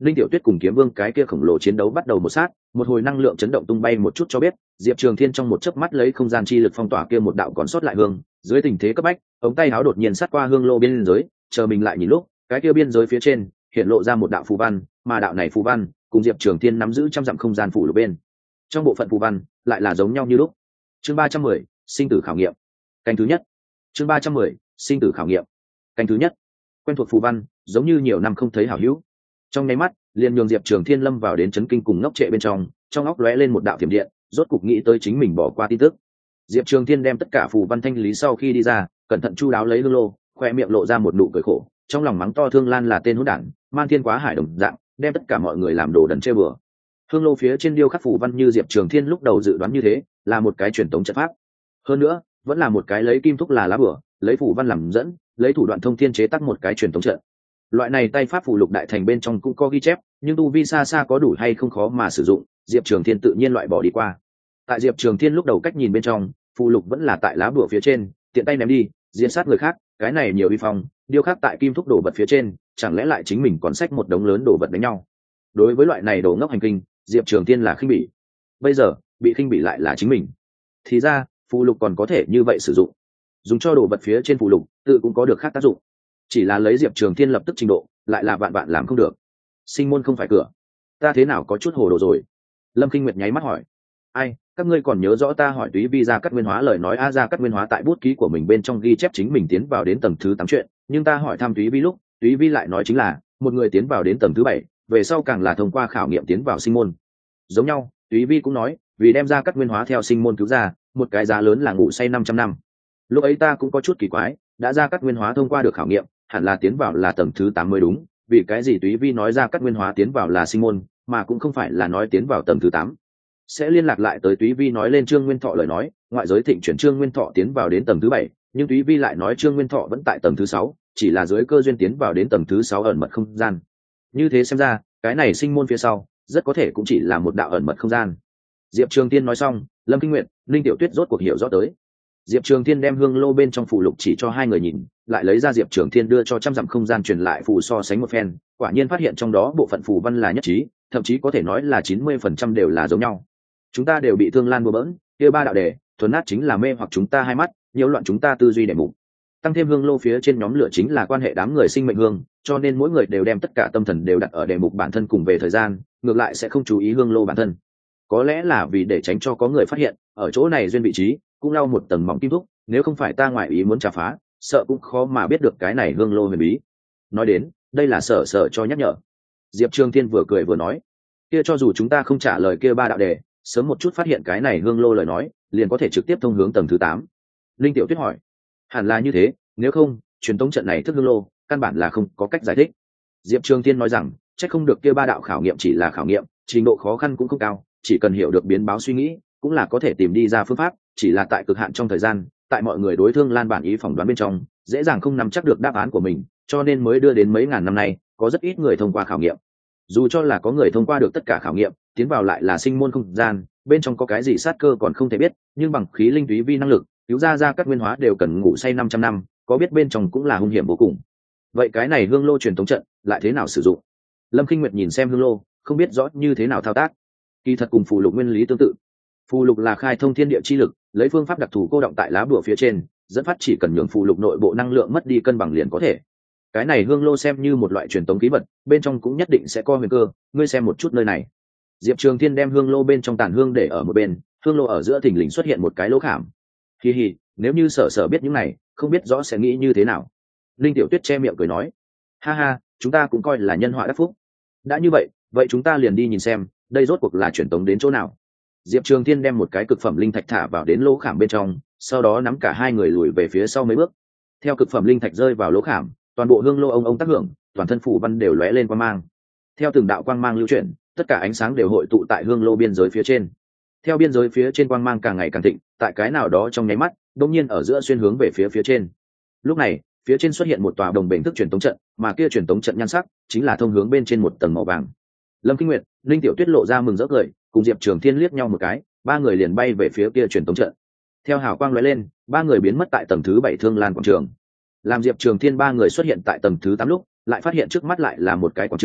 Linh Tiểu Tuyết cùng Kiếm Vương cái kia khổng lồ chiến đấu bắt đầu một sát, một hồi năng lượng chấn động tung bay một chút cho biết, Diệp Trường Thiên trong một chớp mắt lấy không gian chi lực phong tỏa kia một đạo còn sót lại hương, dưới tình thế cấp bách, ống tay áo đột nhiên sát qua hương lô biên giới, chờ mình lại nhìn lúc, cái kia biên giới phía trên hiện lộ ra một đạo phù văn, mà đạo này phù văn cùng Diệp Trường Thiên nắm giữ trăm dặm không gian phủ lục bên. Trong bộ phận phù văn lại là giống nhau như lúc. Chương ba trăm mười, sinh tử khảo nghiệm. Canh thứ nhất. Chương ba trăm mười, sinh tử khảo nghiệm. Canh thứ nhất. Quen thuộc phù văn, giống như nhiều năm không thấy hảo hữu. Trong nháy mắt, liền nhường Diệp Trường Thiên lâm vào đến chấn kinh cùng ngốc trệ bên trong, trong óc lóe lên một đạo thiểm điện, rốt cục nghĩ tới chính mình bỏ qua tin tức. Diệp Trường Thiên đem tất cả phù văn thanh lý sau khi đi ra, cẩn thận chu đáo lấy hương lô, khoe miệng lộ ra một nụ cười khổ, trong lòng mắng to Thương Lan là tên hỗn đản, man thiên quá hải đồng dạng, đem tất cả mọi người làm đồ đần chơi bừa. Hương lô phía trên điêu khắc phù văn như Diệp Trường Thiên lúc đầu dự đoán như thế, là một cái truyền tống trận pháp. Hơn nữa, vẫn là một cái lấy kim thúc là lá bửa, lấy phù văn làm dẫn, lấy thủ đoạn thông thiên chế tác một cái truyền tống trận. Loại này tay pháp phù lục đại thành bên trong cũng có ghi chép, nhưng tu vi xa xa có đủ hay không khó mà sử dụng, Diệp Trường Thiên tự nhiên loại bỏ đi qua. Tại Diệp Trường Thiên lúc đầu cách nhìn bên trong, phù lục vẫn là tại lá bùa phía trên, tiện tay ném đi, diễn sát người khác, cái này nhiều uy phong, điêu khắc tại kim thúc đổ vật phía trên, chẳng lẽ lại chính mình còn xách một đống lớn đồ vật đánh nhau. Đối với loại này đồ ngốc hành kinh, Diệp Trường Thiên là khinh bỉ. Bây giờ, bị khinh bỉ lại là chính mình. Thì ra, phù lục còn có thể như vậy sử dụng. Dùng cho đồ vật phía trên phù lục, tự cũng có được khác tác dụng. Chỉ là lấy Diệp Trường Thiên lập tức trình độ, lại là vạn vạn làm không được. Sinh môn không phải cửa, ta thế nào có chút hồ đồ rồi. Lâm Kinh Nguyệt nháy mắt hỏi, ai, các ngươi còn nhớ rõ ta hỏi Túy Vi Gia Cát Nguyên Hóa lời nói a Gia Cát Nguyên Hóa tại bút ký của mình bên trong ghi chép chính mình tiến vào đến tầng thứ tám chuyện, nhưng ta hỏi thăm Túy Vi lúc, Túy Vi lại nói chính là một người tiến vào đến tầng thứ bảy, về sau càng là thông qua khảo nghiệm tiến vào sinh môn. Giống nhau, Túy Vi cũng nói, vì đem Gia Cát Nguyên Hóa theo sinh môn cứu ra, một cái giá lớn là ngủ say năm trăm năm. Lúc ấy ta cũng có chút kỳ quái, đã Gia Cát Nguyên Hóa thông qua được khảo nghiệm, hẳn là tiến vào là tầng thứ tám mới đúng, vì cái gì Túy Vi nói Gia Cát Nguyên Hóa tiến vào là sinh môn, mà cũng không phải là nói tiến vào tầng thứ tám. Sẽ liên lạc lại tới Túy Vi nói lên Trương Nguyên Thọ lời nói, ngoại giới thịnh chuyển Trương Nguyên Thọ tiến vào đến tầng thứ bảy, nhưng Túy Vi lại nói Trương Nguyên Thọ vẫn tại tầng thứ sáu, chỉ là dưới cơ duyên tiến vào đến tầng thứ sáu ẩn mật không gian. Như thế xem ra, cái này sinh môn phía sau, rất có thể cũng chỉ là một đạo ẩn mật không gian. Diệp Trường Thiên nói xong, Lâm Kinh Nguyệt, Linh Tiểu Tuyết rốt cuộc hiểu rõ tới. Diệp Trường Thiên đem hương lô bên trong phù lục chỉ cho hai người nhìn, lại lấy ra Diệp Trường Thiên đưa cho trăm dặm không gian truyền lại phù so sánh một phen, quả nhiên phát hiện trong đó bộ phận phù văn là nhất trí, thậm chí có thể nói là chín mươi phần trăm đều là giống nhau. Chúng ta đều bị Thương Lan bừa bỡn, kia ba đạo đề, thuần nát chính là mê hoặc chúng ta hai mắt, nhiễu loạn chúng ta tư duy để mục. Tăng thêm hương lô phía trên nhóm lửa chính là quan hệ đám người sinh mệnh hương, cho nên mỗi người đều đem tất cả tâm thần đều đặt ở đề mục bản thân cùng về thời gian, ngược lại sẽ không chú ý hương lô bản thân. Có lẽ là vì để tránh cho có người phát hiện, ở chỗ này duyên vị trí cũng lau một tầng mỏng kim thúc, nếu không phải ta ngoại ý muốn trả phá, sợ cũng khó mà biết được cái này hương lô huyền bí. Nói đến, đây là sở sở cho nhắc nhở. Diệp Trường Thiên vừa cười vừa nói, kia cho dù chúng ta không trả lời kia ba đạo đề, sớm một chút phát hiện cái này hương lô lời nói, liền có thể trực tiếp thông hướng tầng thứ tám. Linh Tiểu Tuyết hỏi, hẳn là như thế, nếu không, truyền tống trận này thức hương lô, căn bản là không có cách giải thích. Diệp Trường Thiên nói rằng, chắc không được kia ba đạo khảo nghiệm chỉ là khảo nghiệm, trình độ khó khăn cũng không cao, chỉ cần hiểu được biến báo suy nghĩ, cũng là có thể tìm đi ra phương pháp, chỉ là tại cực hạn trong thời gian, tại mọi người đối Thương Lan bản ý phỏng đoán bên trong, dễ dàng không nắm chắc được đáp án của mình, cho nên mới đưa đến mấy ngàn năm nay, có rất ít người thông qua khảo nghiệm. Dù cho là có người thông qua được tất cả khảo nghiệm, tiến vào lại là sinh môn không gian, bên trong có cái gì sát cơ còn không thể biết, nhưng bằng khí linh túy vi năng lực, cứu ra ra các nguyên hóa đều cần ngủ say năm trăm năm, có biết bên trong cũng là hung hiểm vô cùng. Vậy cái này hương lô truyền thống trận lại thế nào sử dụng? Lâm Kinh Nguyệt nhìn xem hương lô, không biết rõ như thế nào thao tác. Kỳ thật cùng phù lục nguyên lý tương tự. Phù lục là khai thông thiên địa chi lực, lấy phương pháp đặc thù cô động tại lá bùa phía trên, dẫn phát chỉ cần nhường phù lục nội bộ năng lượng mất đi cân bằng liền có thể. Cái này hương lô xem như một loại truyền tống ký vật, bên trong cũng nhất định sẽ có huyền cơ, ngươi xem một chút nơi này. Diệp Trường Thiên đem hương lô bên trong tàn hương để ở một bên, hương lô ở giữa thình lình xuất hiện một cái lỗ khảm. Hi hi, nếu như Sở Sở biết những này, không biết rõ sẽ nghĩ như thế nào. Linh Tiểu Tuyết che miệng cười nói, ha ha, chúng ta cũng coi là nhân họa đắc phúc. Đã như vậy, vậy chúng ta liền đi nhìn xem, đây rốt cuộc là truyền tống đến chỗ nào. Diệp Trường Thiên đem một cái cực phẩm linh thạch thả vào đến lỗ khảm bên trong, sau đó nắm cả hai người lùi về phía sau mấy bước. Theo cực phẩm linh thạch rơi vào lỗ khảm, toàn bộ hương lô ông ông tác hưởng, toàn thân phủ văn đều lóe lên quang mang. Theo từng đạo quang mang lưu chuyển, tất cả ánh sáng đều hội tụ tại hương lô biên giới phía trên. Theo biên giới phía trên quang mang càng ngày càng thịnh, tại cái nào đó trong nháy mắt, đột nhiên ở giữa xuyên hướng về phía phía trên. Lúc này, phía trên xuất hiện một tòa đồng bền thức truyền tống trận, mà kia truyền tống trận nhan sắc chính là thông hướng bên trên một tầng màu vàng. Lâm Kinh Nguyệt, Linh Tiểu Tuyết lộ ra mừng rỡ cười, cùng Diệp Trường Thiên liếc nhau một cái, ba người liền bay về phía kia truyền tống trận. Theo hào quang lóe lên, ba người biến mất tại tầng thứ bảy Thương Lan quảng trường. Làm Diệp Trường Thiên ba người xuất hiện tại tầng thứ tám lúc, lại phát hiện trước mắt lại là một cái quảng trường,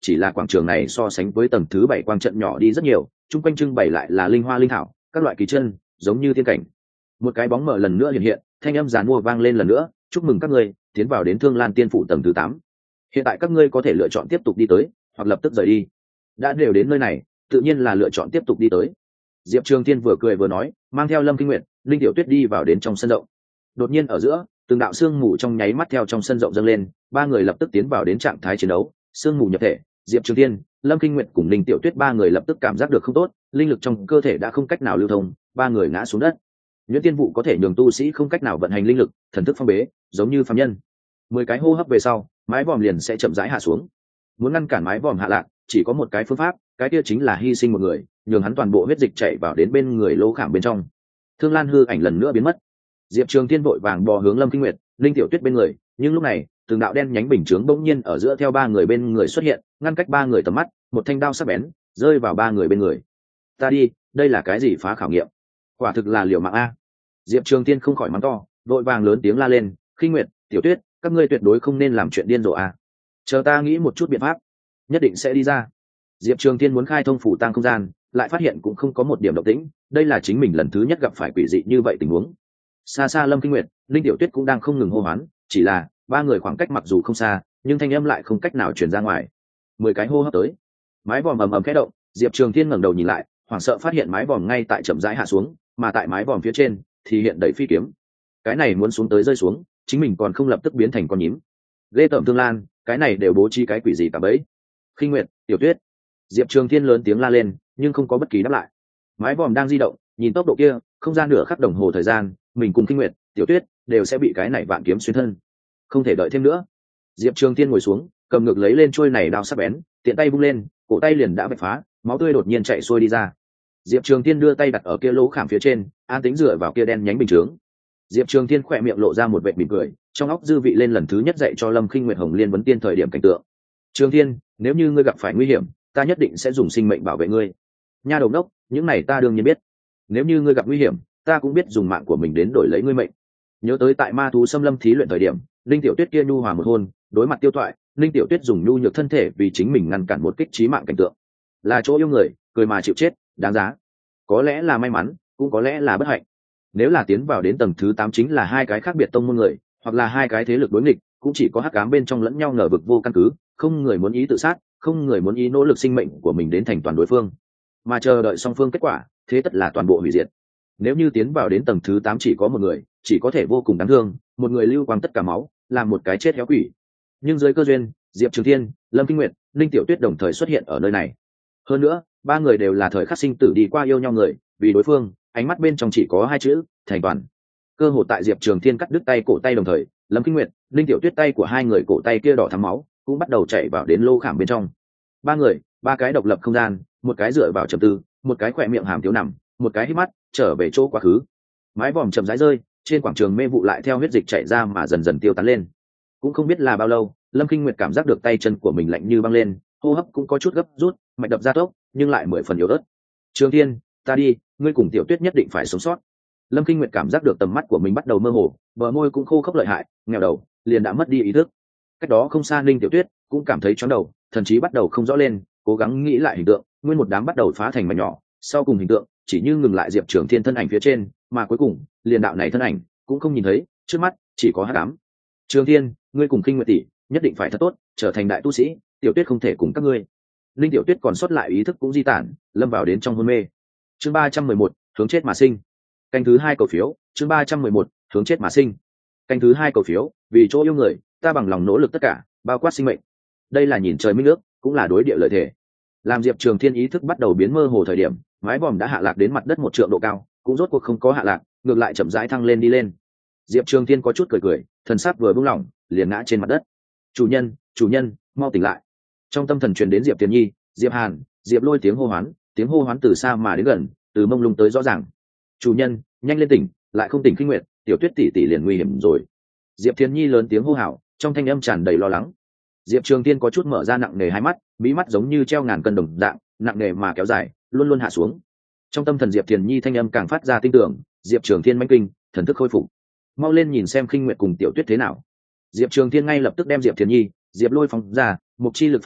chỉ là quảng trường này so sánh với tầng thứ bảy quang trận nhỏ đi rất nhiều, chung quanh trưng bày lại là linh hoa linh thảo, các loại kỳ chân, giống như thiên cảnh. Một cái bóng mờ lần nữa hiện hiện, thanh âm giàn mua vang lên lần nữa, chúc mừng các ngươi tiến vào đến Thương Lan Tiên phủ tầng thứ tám. Hiện tại các ngươi có thể lựa chọn tiếp tục đi tới, hoặc lập tức rời đi. Đã đều đến nơi này, tự nhiên là lựa chọn tiếp tục đi tới. Diệp Trường Thiên vừa cười vừa nói, mang theo Lâm Kinh Nguyệt, Linh Tiểu Tuyết đi vào đến trong sân rộng. Đột nhiên ở giữa, từng đạo sương mù trong nháy mắt theo trong sân rộng dâng lên, ba người lập tức tiến vào đến trạng thái chiến đấu. Sương mù nhập thể, Diệp Trường Thiên, Lâm Kinh Nguyệt cùng Linh Tiểu Tuyết ba người lập tức cảm giác được không tốt, linh lực trong cơ thể đã không cách nào lưu thông, ba người ngã xuống đất. Nhuyễn Tiên vụ có thể nhường tu sĩ không cách nào vận hành linh lực, thần thức phong bế, giống như phàm nhân. Mười cái hô hấp về sau, mái vòm liền sẽ chậm rãi hạ xuống. Muốn ngăn cản mái vòm hạ lạc, chỉ có một cái phương pháp, cái kia chính là hy sinh một người, nhường hắn toàn bộ huyết dịch chảy vào đến bên người lỗ khảm bên trong. Thương Lan hư ảnh lần nữa biến mất. Diệp Trường Thiên vội vàng bò hướng Lâm Kinh Nguyệt, Linh Tiểu Tuyết bên người, nhưng lúc này, từng đạo đen nhánh bình chướng bỗng nhiên ở giữa theo ba người bên người xuất hiện, ngăn cách ba người tầm mắt, một thanh đao sắc bén rơi vào ba người bên người. Ta đi, đây là cái gì phá khảo nghiệm? Quả thực là liều mạng a. Diệp Trường Thiên không khỏi mắng to, vội vàng lớn tiếng la lên, Khinh Nguyệt, Tiểu Tuyết, các ngươi tuyệt đối không nên làm chuyện điên rồ a. Chờ ta nghĩ một chút biện pháp, nhất định sẽ đi ra. Diệp Trường Thiên muốn khai thông phủ tang không gian, lại phát hiện cũng không có một điểm động tĩnh, đây là chính mình lần thứ nhất gặp phải quỷ dị như vậy tình huống. Xa xa Lâm Kinh Nguyệt, Linh Tiểu Tuyết cũng đang không ngừng hô hoán, chỉ là ba người khoảng cách mặc dù không xa, nhưng thanh âm lại không cách nào truyền ra ngoài. Mười cái hô hấp tới, mái vòm ầm ầm khẽ động, Diệp Trường Thiên ngẩng đầu nhìn lại, hoảng sợ phát hiện mái vòm ngay tại chậm rãi hạ xuống, mà tại mái vòm phía trên thì hiện đầy phi kiếm. Cái này muốn xuống tới rơi xuống, chính mình còn không lập tức biến thành con nhím. Lê Tẩm Thương Lan, cái này đều bố trí cái quỷ gì cả bấy. Khinh Nguyệt, Tiểu Tuyết. Diệp Trường Thiên lớn tiếng la lên, nhưng không có bất kỳ đáp lại. Mái vòm đang di động, nhìn tốc độ kia, không gian nửa khắc đồng hồ thời gian, mình cùng Khinh Nguyệt, Tiểu Tuyết đều sẽ bị cái này vạn kiếm xuyên thân. Không thể đợi thêm nữa. Diệp Trường Thiên ngồi xuống, cầm ngược lấy lên chuôi này đao sắc bén, tiện tay vung lên, cổ tay liền đã vạch phá, máu tươi đột nhiên chảy xuôi đi ra. Diệp Trường Thiên đưa tay đặt ở kia lỗ khảm phía trên, an tính dựa vào kia đen nhánh bình chướng. Diệp Trường Thiên khỏe miệng lộ ra một vệt mỉm cười, trong óc dư vị lên lần thứ nhất dạy cho Lâm Khinh Nguyệt Hồng Liên vấn tiên thời điểm cảnh tượng. Trường Thiên, nếu như ngươi gặp phải nguy hiểm, ta nhất định sẽ dùng sinh mệnh bảo vệ ngươi. Nha đầu đốc, những này ta đương nhiên biết. Nếu như ngươi gặp nguy hiểm, ta cũng biết dùng mạng của mình đến đổi lấy ngươi mệnh. Nhớ tới tại ma thú xâm lâm thí luyện thời điểm, Linh Tiểu Tuyết kia nhu hòa một hôn, đối mặt tiêu thoại, Linh Tiểu Tuyết dùng nhu nhược thân thể vì chính mình ngăn cản một kích chí mạng cảnh tượng. Là chỗ yêu người, cười mà chịu chết, đáng giá. Có lẽ là may mắn, cũng có lẽ là bất hạnh. Nếu là tiến vào đến tầng thứ tám chính là hai cái khác biệt tông môn người, hoặc là hai cái thế lực đối nghịch, cũng chỉ có hắc ám bên trong lẫn nhau ngờ vực vô căn cứ, không người muốn ý tự sát, không người muốn ý nỗ lực sinh mệnh của mình đến thành toàn đối phương, mà chờ đợi song phương kết quả, thế tất là toàn bộ hủy diệt. Nếu như tiến vào đến tầng thứ tám chỉ có một người, chỉ có thể vô cùng đáng thương, một người lưu quang tất cả máu, làm một cái chết héo quỷ. Nhưng dưới cơ duyên, Diệp Trường Thiên, Lâm Kinh Nguyệt, Linh Tiểu Tuyết đồng thời xuất hiện ở nơi này. Hơn nữa, ba người đều là thời khắc sinh tử đi qua yêu nhau người, vì đối phương, ánh mắt bên trong chỉ có hai chữ, thành toàn. Cơ hội tại Diệp Trường Thiên cắt đứt tay cổ tay đồng thời, Lâm Kinh Nguyệt, Linh Tiểu Tuyết tay của hai người cổ tay kia đỏ thắm máu, cũng bắt đầu chảy vào đến lô khảm bên trong. Ba người, ba cái độc lập không gian, một cái dựa vào trầm tư, một cái khỏe miệng hàm thiếu nằm, một cái hít mắt trở về chỗ quá khứ. Mái vòm chậm rãi rơi, trên quảng trường mê vụ lại theo huyết dịch chảy ra mà dần dần tiêu tán lên. Cũng không biết là bao lâu, Lâm Kinh Nguyệt cảm giác được tay chân của mình lạnh như băng lên, hô hấp cũng có chút gấp rút, mạch đập gia tốc, nhưng lại mười phần yếu ớt. Trường Thiên, ta đi, ngươi cùng Tiểu Tuyết nhất định phải sống sót. Lâm Kinh Nguyệt cảm giác được tầm mắt của mình bắt đầu mơ hồ, bờ môi cũng khô khốc lợi hại, nghèo đầu, liền đã mất đi ý thức. Cách đó không xa Ninh Tiểu Tuyết cũng cảm thấy chóng đầu, thần trí bắt đầu không rõ lên, cố gắng nghĩ lại hình tượng, nguyên một đám bắt đầu phá thành mảnh nhỏ, sau cùng hình tượng chỉ như ngừng lại Diệp Trường Thiên thân ảnh phía trên, mà cuối cùng liền đạo này thân ảnh cũng không nhìn thấy, trước mắt chỉ có hắc ám. Trường Thiên, ngươi cùng Kinh Nguyệt tỷ nhất định phải thật tốt, trở thành đại tu sĩ, Tiểu Tuyết không thể cùng các ngươi. Linh Tiểu Tuyết còn sót lại ý thức cũng di tản, lâm vào đến trong hôn mê. Chương ba trăm mười một, hướng chết mà sinh. Canh thứ hai cầu phiếu, chương ba trăm mười một, hướng chết mà sinh. Canh thứ hai cầu phiếu, vì chỗ yêu người, ta bằng lòng nỗ lực tất cả, bao quát sinh mệnh. Đây là nhìn trời minh ước, cũng là đối địa lợi thể. Làm Diệp Trường Thiên ý thức bắt đầu biến mơ hồ thời điểm, mái vòm đã hạ lạc đến mặt đất một trượng độ cao, cũng rốt cuộc không có hạ lạc, ngược lại chậm rãi thăng lên đi lên. Diệp Trường Thiên có chút cười cười, thần sắc vừa buông lỏng, liền ngã trên mặt đất. Chủ nhân, chủ nhân, mau tỉnh lại. Trong tâm thần truyền đến Diệp Tiền Nhi, Diệp Hàn, Diệp Lôi tiếng hô hoán, tiếng hô hoán từ xa mà đến gần, từ mông lung tới rõ ràng. Chủ nhân, nhanh lên tỉnh, lại không tỉnh Kinh Nguyệt, Tiểu Tuyết tỷ tỷ liền nguy hiểm rồi. Diệp Thiên Nhi lớn tiếng hô hào, trong thanh âm tràn đầy lo lắng. Diệp Trường Thiên có chút mở ra nặng nề hai mắt, mí mắt giống như treo ngàn cân đồng dạng, nặng nề mà kéo dài, luôn luôn hạ xuống. Trong tâm thần Diệp Thiên Nhi thanh âm càng phát ra tinh tưởng, Diệp Trường Thiên mãnh kinh, thần thức khôi phục. Mau lên nhìn xem Kinh Nguyệt cùng Tiểu Tuyết thế nào. Diệp Trường Thiên ngay lập tức đem Diệp Thiên Nhi, Diệp Lôi phóng ra, một chi lực phát động,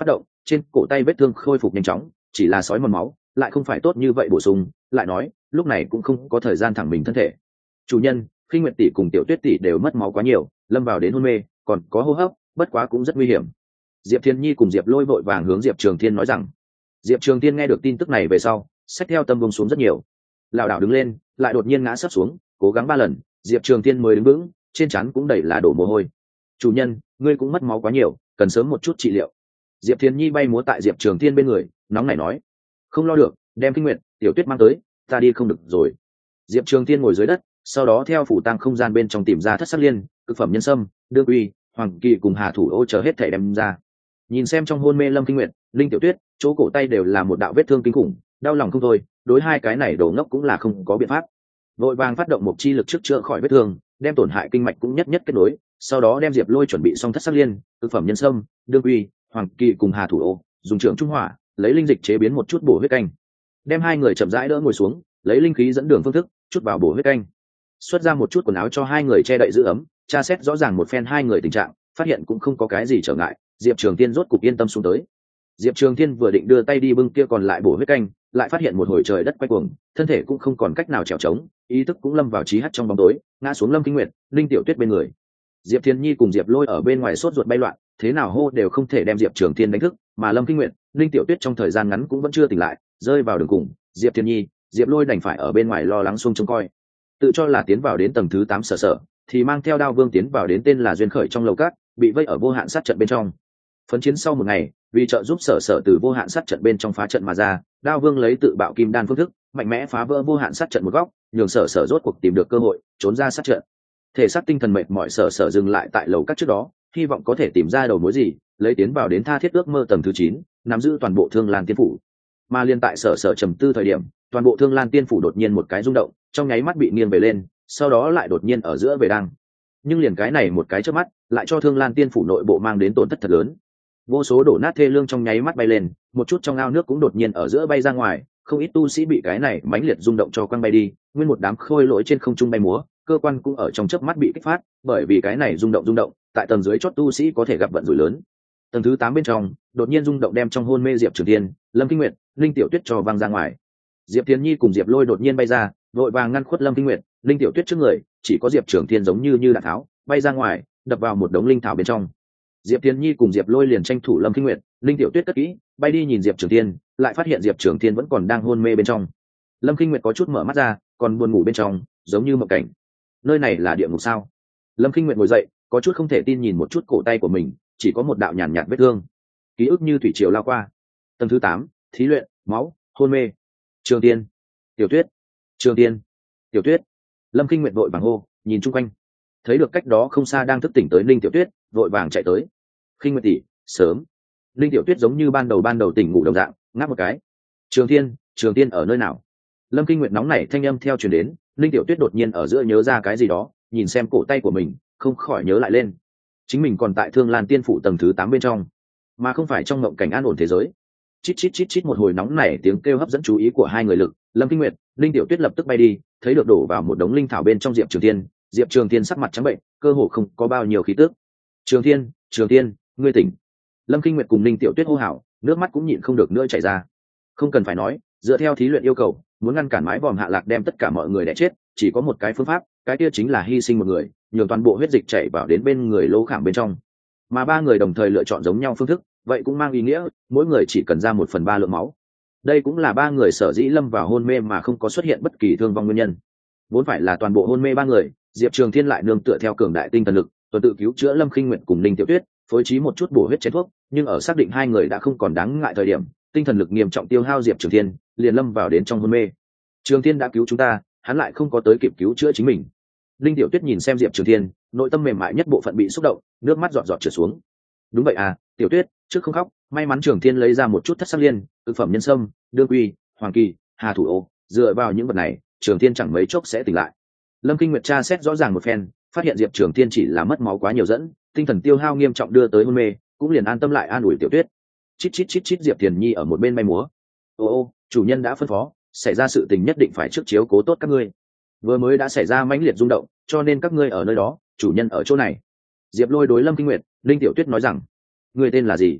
trên cổ tay vết thương khôi phục nhanh chóng, chỉ là sói mòn máu lại không phải tốt như vậy bổ sung, lại nói lúc này cũng không có thời gian thẳng mình thân thể. Chủ nhân, Khinh Nguyệt tỷ cùng Tiểu Tuyết tỷ đều mất máu quá nhiều, lâm vào đến hôn mê, còn có hô hấp, bất quá cũng rất nguy hiểm. Diệp Thiên Nhi cùng Diệp Lôi vội vàng hướng Diệp Trường Thiên nói rằng. Diệp Trường Thiên nghe được tin tức này về sau, xách theo tâm bông xuống rất nhiều, lảo đảo đứng lên, lại đột nhiên ngã sấp xuống, cố gắng ba lần, Diệp Trường Thiên mới đứng vững, trên trán cũng đầy là đổ mồ hôi. Chủ nhân, ngươi cũng mất máu quá nhiều, cần sớm một chút trị liệu. Diệp Thiên Nhi bay múa tại Diệp Trường Thiên bên người, nóng nảy nói. Không lo được, đem Kinh Nguyệt, Tiểu Tuyết mang tới, ta đi không được rồi. Diệp Trường Thiên ngồi dưới đất, sau đó theo phủ tang không gian bên trong tìm ra thất sắc liên, cực phẩm nhân sâm, đương uy, hoàng kỳ cùng hà thủ ô chờ hết thảy đem ra. Nhìn xem trong hôn mê Lâm Kinh Nguyệt, Linh Tiểu Tuyết, chỗ cổ tay đều là một đạo vết thương kinh khủng, đau lòng không thôi, đối hai cái này đồ ngốc cũng là không có biện pháp. Vội vàng phát động một chi lực trước chữa khỏi vết thương, đem tổn hại kinh mạch cũng nhất nhất kết nối, sau đó đem Diệp Lôi chuẩn bị xong thất sắc liên, thực phẩm nhân sâm, đương uy, hoàng kỳ cùng hà thủ ô, dùng trưởng trung hỏa, lấy linh dịch chế biến một chút bổ huyết canh. Đem hai người chậm rãi đỡ ngồi xuống, lấy linh khí dẫn đường phương thức, chút vào bổ huyết canh. Xuất ra một chút quần áo cho hai người che đậy giữ ấm, tra xét rõ ràng một phen hai người tình trạng, phát hiện cũng không có cái gì trở ngại, Diệp Trường Thiên rốt cục yên tâm xuống tới. Diệp Trường Thiên vừa định đưa tay đi bưng kia còn lại bổ huyết canh, lại phát hiện một hồi trời đất quay cuồng, thân thể cũng không còn cách nào trèo trống, ý thức cũng lâm vào trí hắt trong bóng tối, ngã xuống Lâm Kinh Nguyệt, Linh Tiểu Tuyết bên người. Diệp Thiên Nhi cùng Diệp Lôi ở bên ngoài sốt ruột bay loạn, thế nào hô đều không thể đem Diệp Trường Thiên đánh thức, mà Lâm Kinh Nguyệt, Linh Tiểu Tuyết trong thời gian ngắn cũng vẫn chưa tỉnh lại, rơi vào đường cùng, Diệp Thiên Nhi, Diệp Lôi đành phải ở bên ngoài lo lắng xung trông coi. Tự cho là tiến vào đến tầng thứ tám sở sở, thì mang theo Đao Vương tiến vào đến tên là Duyên Khởi trong lầu cát, bị vây ở vô hạn sát trận bên trong. Phấn chiến sau một ngày, vì trợ giúp sở sở từ vô hạn sát trận bên trong phá trận mà ra, Đao Vương lấy tự bạo kim đan phương thức, mạnh mẽ phá vỡ vô hạn sát trận một góc, nhường sở sở rốt cuộc tìm được cơ hội trốn ra sát trận. Thể xác tinh thần mệt mỏi sở sở dừng lại tại lầu các trước đó, hy vọng có thể tìm ra đầu mối gì, lấy tiến vào đến tha thiết ước mơ tầng thứ chín, nắm giữ toàn bộ Thương Lan Tiên phủ. Mà liên tại sở sở trầm tư thời điểm, toàn bộ Thương Lan Tiên phủ đột nhiên một cái rung động, trong nháy mắt bị nghiêng về lên, sau đó lại đột nhiên ở giữa về đang. Nhưng liền cái này một cái chớp mắt, lại cho Thương Lan Tiên phủ nội bộ mang đến tổn thất thật lớn. Vô số đổ nát thê lương trong nháy mắt bay lên, một chút trong ao nước cũng đột nhiên ở giữa bay ra ngoài, không ít tu sĩ bị cái này mãnh liệt rung động cho quăng bay đi, nguyên một đám khôi lỗi trên không trung bay múa, cơ quan cũng ở trong chớp mắt bị kích phát, bởi vì cái này rung động rung động, tại tầng dưới chót tu sĩ có thể gặp vận rủi lớn. Tầng thứ tám bên trong, đột nhiên rung động đem trong hôn mê Diệp Trường Thiên, Lâm Kinh Nguyệt, Linh Tiểu Tuyết cho văng ra ngoài. Diệp Thiên Nhi cùng Diệp Lôi đột nhiên bay ra, vội vàng ngăn khuất Lâm Kinh Nguyệt, Linh Tiểu Tuyết trước người, chỉ có Diệp Trường Thiên giống như như đạn tháo, bay ra ngoài, đập vào một đống linh thảo bên trong. Diệp Thiên Nhi cùng Diệp Lôi liền tranh thủ Lâm Kinh Nguyệt, Linh Tiểu Tuyết cất kỹ, bay đi nhìn Diệp Trường Thiên, lại phát hiện Diệp Trường Thiên vẫn còn đang hôn mê bên trong. Lâm Kinh Nguyệt có chút mở mắt ra, còn buồn ngủ bên trong, giống như mộng cảnh. Nơi này là địa ngục sao? Lâm Kinh Nguyệt ngồi dậy, có chút không thể tin nhìn một chút cổ tay của mình, chỉ có một đạo nhàn nhạt vết thương. Ký ức như thủy triều lao qua. Tầng thứ tám, thí luyện, máu, hôn mê. Trường Thiên, Tiểu Tuyết, Trường Thiên, Tiểu Tuyết. Lâm Kinh Nguyệt vội vàng hô, nhìn chung quanh, thấy được cách đó không xa đang thức tỉnh tới Linh Tiểu Tuyết, vội vàng chạy tới. Kinh Nguyệt tỷ, sớm. Linh Tiểu Tuyết giống như ban đầu ban đầu tỉnh ngủ đồng dạng, ngáp một cái. Trường Thiên, Trường Thiên ở nơi nào? Lâm Kinh Nguyệt nóng nảy thanh âm theo truyền đến, Linh Tiểu Tuyết đột nhiên ở giữa nhớ ra cái gì đó, nhìn xem cổ tay của mình, không khỏi nhớ lại lên. Chính mình còn tại Thương Lan Tiên phủ tầng thứ tám bên trong, mà không phải trong ngộng cảnh an ổn thế giới. Chít chít chít chít một hồi nóng nảy tiếng kêu hấp dẫn chú ý của hai người lực, Lâm Kinh Nguyệt, Linh Tiểu Tuyết lập tức bay đi, thấy được đổ vào một đống linh thảo bên trong Diệp Trường Thiên, Diệp Trường Thiên sắc mặt trắng bệnh, cơ hồ không có bao nhiêu khí tức. Trường Thiên, Trường Thiên, ngươi tỉnh. Lâm Kinh Nguyệt cùng Linh Tiểu Tuyết hô hào, nước mắt cũng nhịn không được nữa chảy ra. Không cần phải nói, dựa theo thí luyện yêu cầu, muốn ngăn cản mái vòm hạ lạc đem tất cả mọi người đẻ chết, chỉ có một cái phương pháp, cái kia chính là hy sinh một người, nhường toàn bộ huyết dịch chảy vào đến bên người lỗ khảm bên trong. Mà ba người đồng thời lựa chọn giống nhau phương thức, vậy cũng mang ý nghĩa mỗi người chỉ cần ra một phần ba lượng máu. Đây cũng là ba người sở dĩ lâm vào hôn mê mà không có xuất hiện bất kỳ thương vong nguyên nhân. Vốn phải là toàn bộ hôn mê ba người, Diệp Trường Thiên lại nương tựa theo cường đại tinh thần lực, tuần tự cứu chữa Lâm Kinh Nguyệt cùng Linh Tiểu Tuyết, phối trí một chút bổ huyết chế thuốc, nhưng ở xác định hai người đã không còn đáng ngại thời điểm, tinh thần lực nghiêm trọng tiêu hao Diệp Trường Thiên, liền lâm vào đến trong hôn mê. Trường Thiên đã cứu chúng ta, hắn lại không có tới kịp cứu chữa chính mình. Linh Tiểu Tuyết nhìn xem Diệp Trường Thiên, nội tâm mềm mại nhất bộ phận bị xúc động, nước mắt giọt giọt trượt xuống. Đúng vậy à, Tiểu Tuyết, trước không khóc, may mắn Trường Thiên lấy ra một chút thất sắc liên, thực phẩm nhân sâm, đương quy, hoàng kỳ, hà thủ ô, dựa vào những vật này, Trường Thiên chẳng mấy chốc sẽ tỉnh lại. Lâm Kinh Nguyệt tra xét rõ ràng một phen, phát hiện Diệp Trường Thiên chỉ là mất máu quá nhiều dẫn, tinh thần tiêu hao nghiêm trọng đưa tới hôn mê, cũng liền an tâm lại an ủi Tiểu Tuyết. Chít chít chít chít Diệp Tiền Nhi ở một bên bay múa. Ô ô, chủ nhân đã phân phó, xảy ra sự tình nhất định phải trước chiếu cố tốt các ngươi. Vừa mới đã xảy ra mãnh liệt rung động, cho nên các ngươi ở nơi đó, chủ nhân ở chỗ này. Diệp Lôi đối Lâm Kinh Nguyệt, Linh Tiểu Tuyết nói rằng, ngươi tên là gì?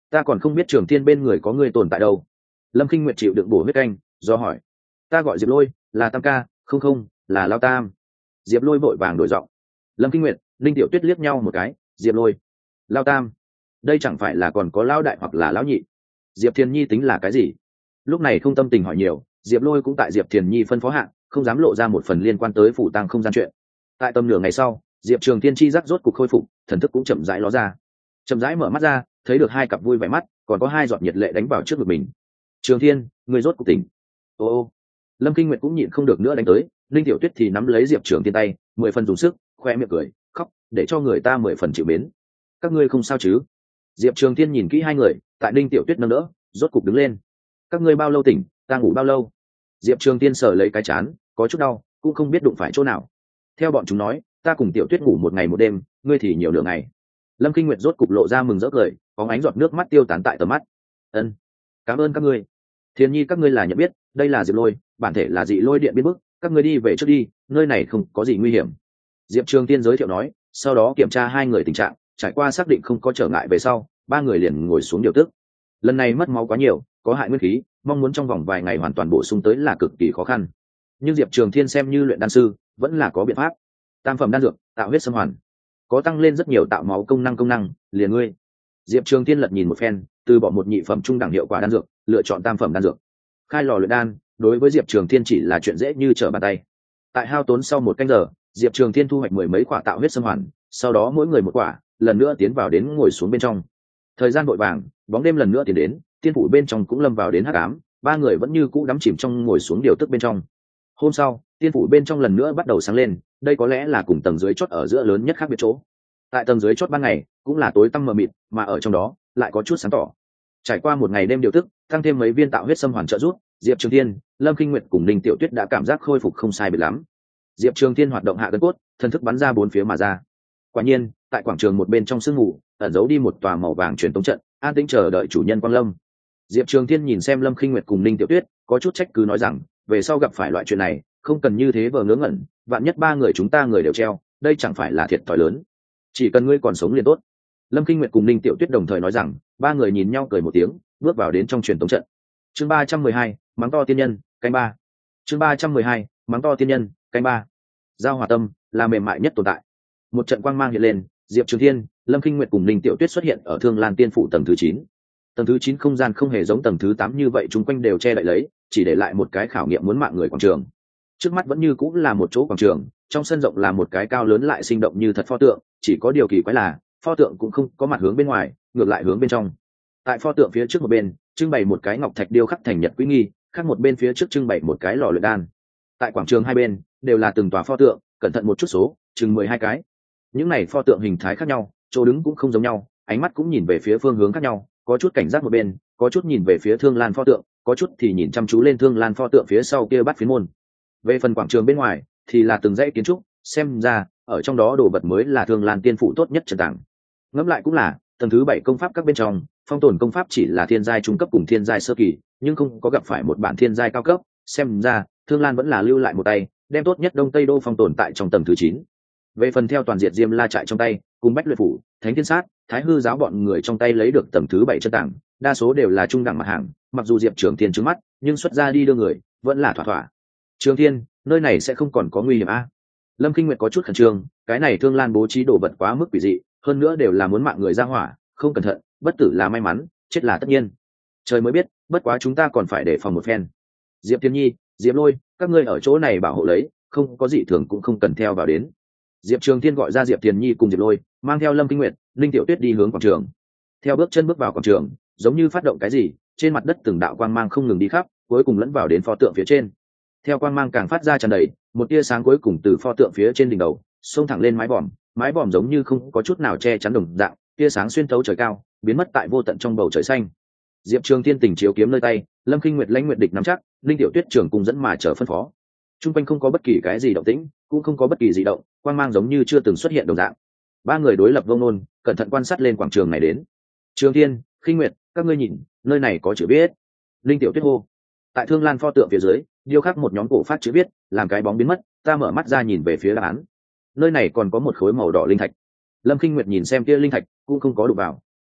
ta còn không biết trường thiên bên người có người tồn tại đâu. Lâm Kinh Nguyệt chịu đựng bổ huyết canh do hỏi. Ta gọi Diệp Lôi, là Tam ca. Không không, là Lao Tam. Diệp Lôi vội vàng đổi giọng. Lâm Kinh Nguyệt, Linh Tiểu Tuyết liếc nhau một cái. Diệp Lôi, Lao Tam, đây chẳng phải là còn có Lão Đại hoặc là Lão Nhị? Diệp Thiền Nhi tính là cái gì? Lúc này không tâm tình hỏi nhiều, Diệp Lôi cũng tại Diệp Thiền Nhi phân phó hạng, không dám lộ ra một phần liên quan tới phủ tang không gian chuyện. Tại tầm nửa ngày sau, Diệp Trường Tiên chi giác rốt cục khôi phục, thần thức cũng chậm rãi ló ra. Chậm rãi mở mắt ra, thấy được hai cặp vui vẻ mắt, còn có hai giọt nhiệt lệ đánh vào trước ngực mình. Trường Thiên, người rốt cục tỉnh. Ô ô. Lâm Kinh Nguyệt cũng nhịn không được nữa đánh tới, Linh Tiểu Tuyết thì nắm lấy Diệp Trường Tiên tay, mười phần dùng sức, khoe miệng cười, khóc, để cho người ta mười phần chịu mến. Các ngươi không sao chứ? Diệp Trường Thiên nhìn kỹ hai người, tại Linh Tiểu Tuyết nâng đỡ, rốt cục đứng lên. Các ngươi bao lâu tỉnh, ta ngủ bao lâu? Diệp Trường Tiên sờ lấy cái chán, có chút đau, cũng không biết đụng phải chỗ nào. Theo bọn chúng nói, ta cùng Tiểu Tuyết ngủ một ngày một đêm, ngươi thì nhiều nửa ngày. Lâm Kinh Nguyệt rốt cục lộ ra mừng rỡ cười, bóng ánh giọt nước mắt tiêu tán tại tầm mắt. Ân, cảm ơn các ngươi. Thiên Nhi, các ngươi là nhận biết, đây là Diệp Lôi, bản thể là dị lôi điện biến bức, các ngươi đi về trước đi, nơi này không có gì nguy hiểm. Diệp Trường Tiên giới thiệu nói, sau đó kiểm tra hai người tình trạng, trải qua xác định không có trở ngại về sau, ba người liền ngồi xuống điều tức. Lần này mất máu quá nhiều, có hại nguyên khí, mong muốn trong vòng vài ngày hoàn toàn bổ sung tới là cực kỳ khó khăn. Nhưng Diệp Trường Thiên xem như luyện đan sư, vẫn là có biện pháp. Tam phẩm đan dược, tạo huyết xâm hoàn, có tăng lên rất nhiều tạo máu công năng công năng, liền ngươi. Diệp Trường Thiên lật nhìn một phen, từ bỏ một nhị phẩm trung đẳng hiệu quả đan dược, lựa chọn tam phẩm đan dược. Khai lò luyện đan, đối với Diệp Trường Thiên chỉ là chuyện dễ như trở bàn tay. Tại hao tốn sau một canh giờ, Diệp Trường Thiên thu hoạch mười mấy quả tạo huyết xâm hoàn, sau đó mỗi người một quả, lần nữa tiến vào đến ngồi xuống bên trong. Thời gian vội vàng, bóng đêm lần nữa tiến đến, tiên phủ bên trong cũng lâm vào đến hắc ám, ba người vẫn như cũ đắm chìm trong ngồi xuống điều tức bên trong. Hôm sau, tiên phủ bên trong lần nữa bắt đầu sáng lên, đây có lẽ là cùng tầng dưới chót ở giữa lớn nhất khác biệt chỗ. Tại tầng dưới chót ban ngày cũng là tối tăm mờ mịt, mà ở trong đó lại có chút sáng tỏ. Trải qua một ngày đêm điều tức, tăng thêm mấy viên tạo huyết xâm hoàn trợ giúp, Diệp Trường Thiên, Lâm Kinh Nguyệt cùng Ninh Tiểu Tuyết đã cảm giác khôi phục không sai biệt lắm. Diệp Trường Thiên hoạt động hạ gân cốt, thần thức bắn ra bốn phía mà ra. Quả nhiên, tại quảng trường một bên trong sương mù, ẩn giấu đi một tòa màu vàng truyền tống trận, an tĩnh chờ đợi chủ nhân quang lâm. Diệp Trường Thiên nhìn xem Lâm Kinh Nguyệt cùng Ninh Tiểu Tuyết, có chút trách cứ nói rằng, về sau gặp phải loại chuyện này, không cần như thế vờ ngớ ngẩn, vạn nhất ba người chúng ta người đều treo, đây chẳng phải là thiệt thòi lớn. Chỉ cần ngươi còn sống liền tốt. Lâm Kinh Nguyệt cùng Ninh Tiểu Tuyết đồng thời nói rằng, ba người nhìn nhau cười một tiếng, bước vào đến trong truyền tống trận. Chương ba trăm mười hai, mắng to tiên nhân, canh ba. Chương ba trăm mười hai, mắng to tiên nhân, canh ba. Giao Hỏa Tâm là mềm mại nhất tồn tại. Một trận quang mang hiện lên, Diệp Trường Thiên, Lâm Kinh Nguyệt cùng Ninh Tiểu Tuyết xuất hiện ở Thương Lan Tiên phủ tầng thứ chín. Tầng thứ chín không gian không hề giống tầng thứ tám như vậy, chúng quanh đều che đậy lấy, chỉ để lại một cái khảo nghiệm muốn mạng người quảng trường. Trước mắt vẫn như cũng là một chỗ quảng trường, trong sân rộng là một cái cao lớn lại sinh động như thật pho tượng, chỉ có điều kỳ quái là, pho tượng cũng không có mặt hướng bên ngoài, ngược lại hướng bên trong. Tại pho tượng phía trước một bên, trưng bày một cái ngọc thạch điêu khắc thành nhật quý nghi, khác một bên phía trước trưng bày một cái lò luyện đan. Tại quảng trường hai bên đều là từng tòa pho tượng, cẩn thận một chút số, chừng mười hai cái. Những này pho tượng hình thái khác nhau, chỗ đứng cũng không giống nhau, ánh mắt cũng nhìn về phía phương hướng khác nhau, có chút cảnh giác một bên, có chút nhìn về phía Thương Lan pho tượng, có chút thì nhìn chăm chú lên Thương Lan pho tượng phía sau kia Bát Phiến môn. Về phần quảng trường bên ngoài thì là từng dãy kiến trúc, xem ra ở trong đó đồ vật mới là Thương Lan Tiên phủ tốt nhất trần tàng. Ngẫm lại cũng là, tầng thứ bảy công pháp các bên trong, phong tồn công pháp chỉ là thiên giai trung cấp cùng thiên giai sơ kỳ, nhưng không có gặp phải một bản thiên giai cao cấp, xem ra Thương Lan vẫn là lưu lại một tay, đem tốt nhất Đông Tây đô phong tồn tại trong tầng thứ chín. Về phần theo toàn diệt Diêm La trại trong tay, cùng Bách Luyện phủ, Thánh Thiên Sát, Thái Hư giáo bọn người trong tay lấy được tầng thứ bảy chân tàng, đa số đều là trung đẳng mặt hàng, mặc dù Diệp Trường Thiên trứng mắt, nhưng xuất ra đi đưa người, vẫn là thỏa thỏa. Trường Thiên, nơi này sẽ không còn có nguy hiểm a? Lâm Kinh Nguyệt có chút khẩn trương, cái này Thương Lan bố trí đồ vật quá mức quỷ dị, hơn nữa đều là muốn mạng người ra hỏa, không cẩn thận, bất tử là may mắn, chết là tất nhiên. Trời mới biết, bất quá chúng ta còn phải đề phòng một phen. Diệp Thiên Nhi, Diệp Lôi, các ngươi ở chỗ này bảo hộ lấy, không có dị thường cũng không cần theo vào đến. Diệp Trường Thiên gọi ra Diệp Thiên Nhi cùng Diệp Lôi, mang theo Lâm Kinh Nguyệt, Linh Tiểu Tuyết đi hướng quảng trường. Theo bước chân bước vào quảng trường, giống như phát động cái gì, trên mặt đất từng đạo quang mang không ngừng đi khắp, cuối cùng lẫn vào đến pho tượng phía trên. Theo quang mang càng phát ra tràn đầy, một tia sáng cuối cùng từ pho tượng phía trên đỉnh đầu xông thẳng lên mái vòm, mái vòm giống như không có chút nào che chắn đồng dạng, tia sáng xuyên thấu trời cao, biến mất tại vô tận trong bầu trời xanh. Diệp Trường Thiên tình chiếu kiếm nơi tay, Lâm Kinh Nguyệt lãnh nguyệt địch nắm chắc, Linh Tiểu Tuyết trưởng cùng dẫn mà chờ phân phó. Trung quanh không có bất kỳ cái gì động tĩnh, cũng không có bất kỳ dị động, quang mang giống như chưa từng xuất hiện đồng dạng. Ba người đối lập vông nôn, cẩn thận quan sát lên quảng trường này đến. Trường Thiên, Kinh Nguyệt, các ngươi nhìn, nơi này có chữ viết. Linh Tiểu Tuyết hô. Tại Thương Lan pho tượng phía dưới, điêu khắc một nhóm cổ phát chữ viết, làm cái bóng biến mất, ta mở mắt ra nhìn về phía đáp án. Nơi này còn có một khối màu đỏ linh thạch. Lâm Kinh Nguyệt nhìn xem kia linh thạch, cũng không có đụng vào.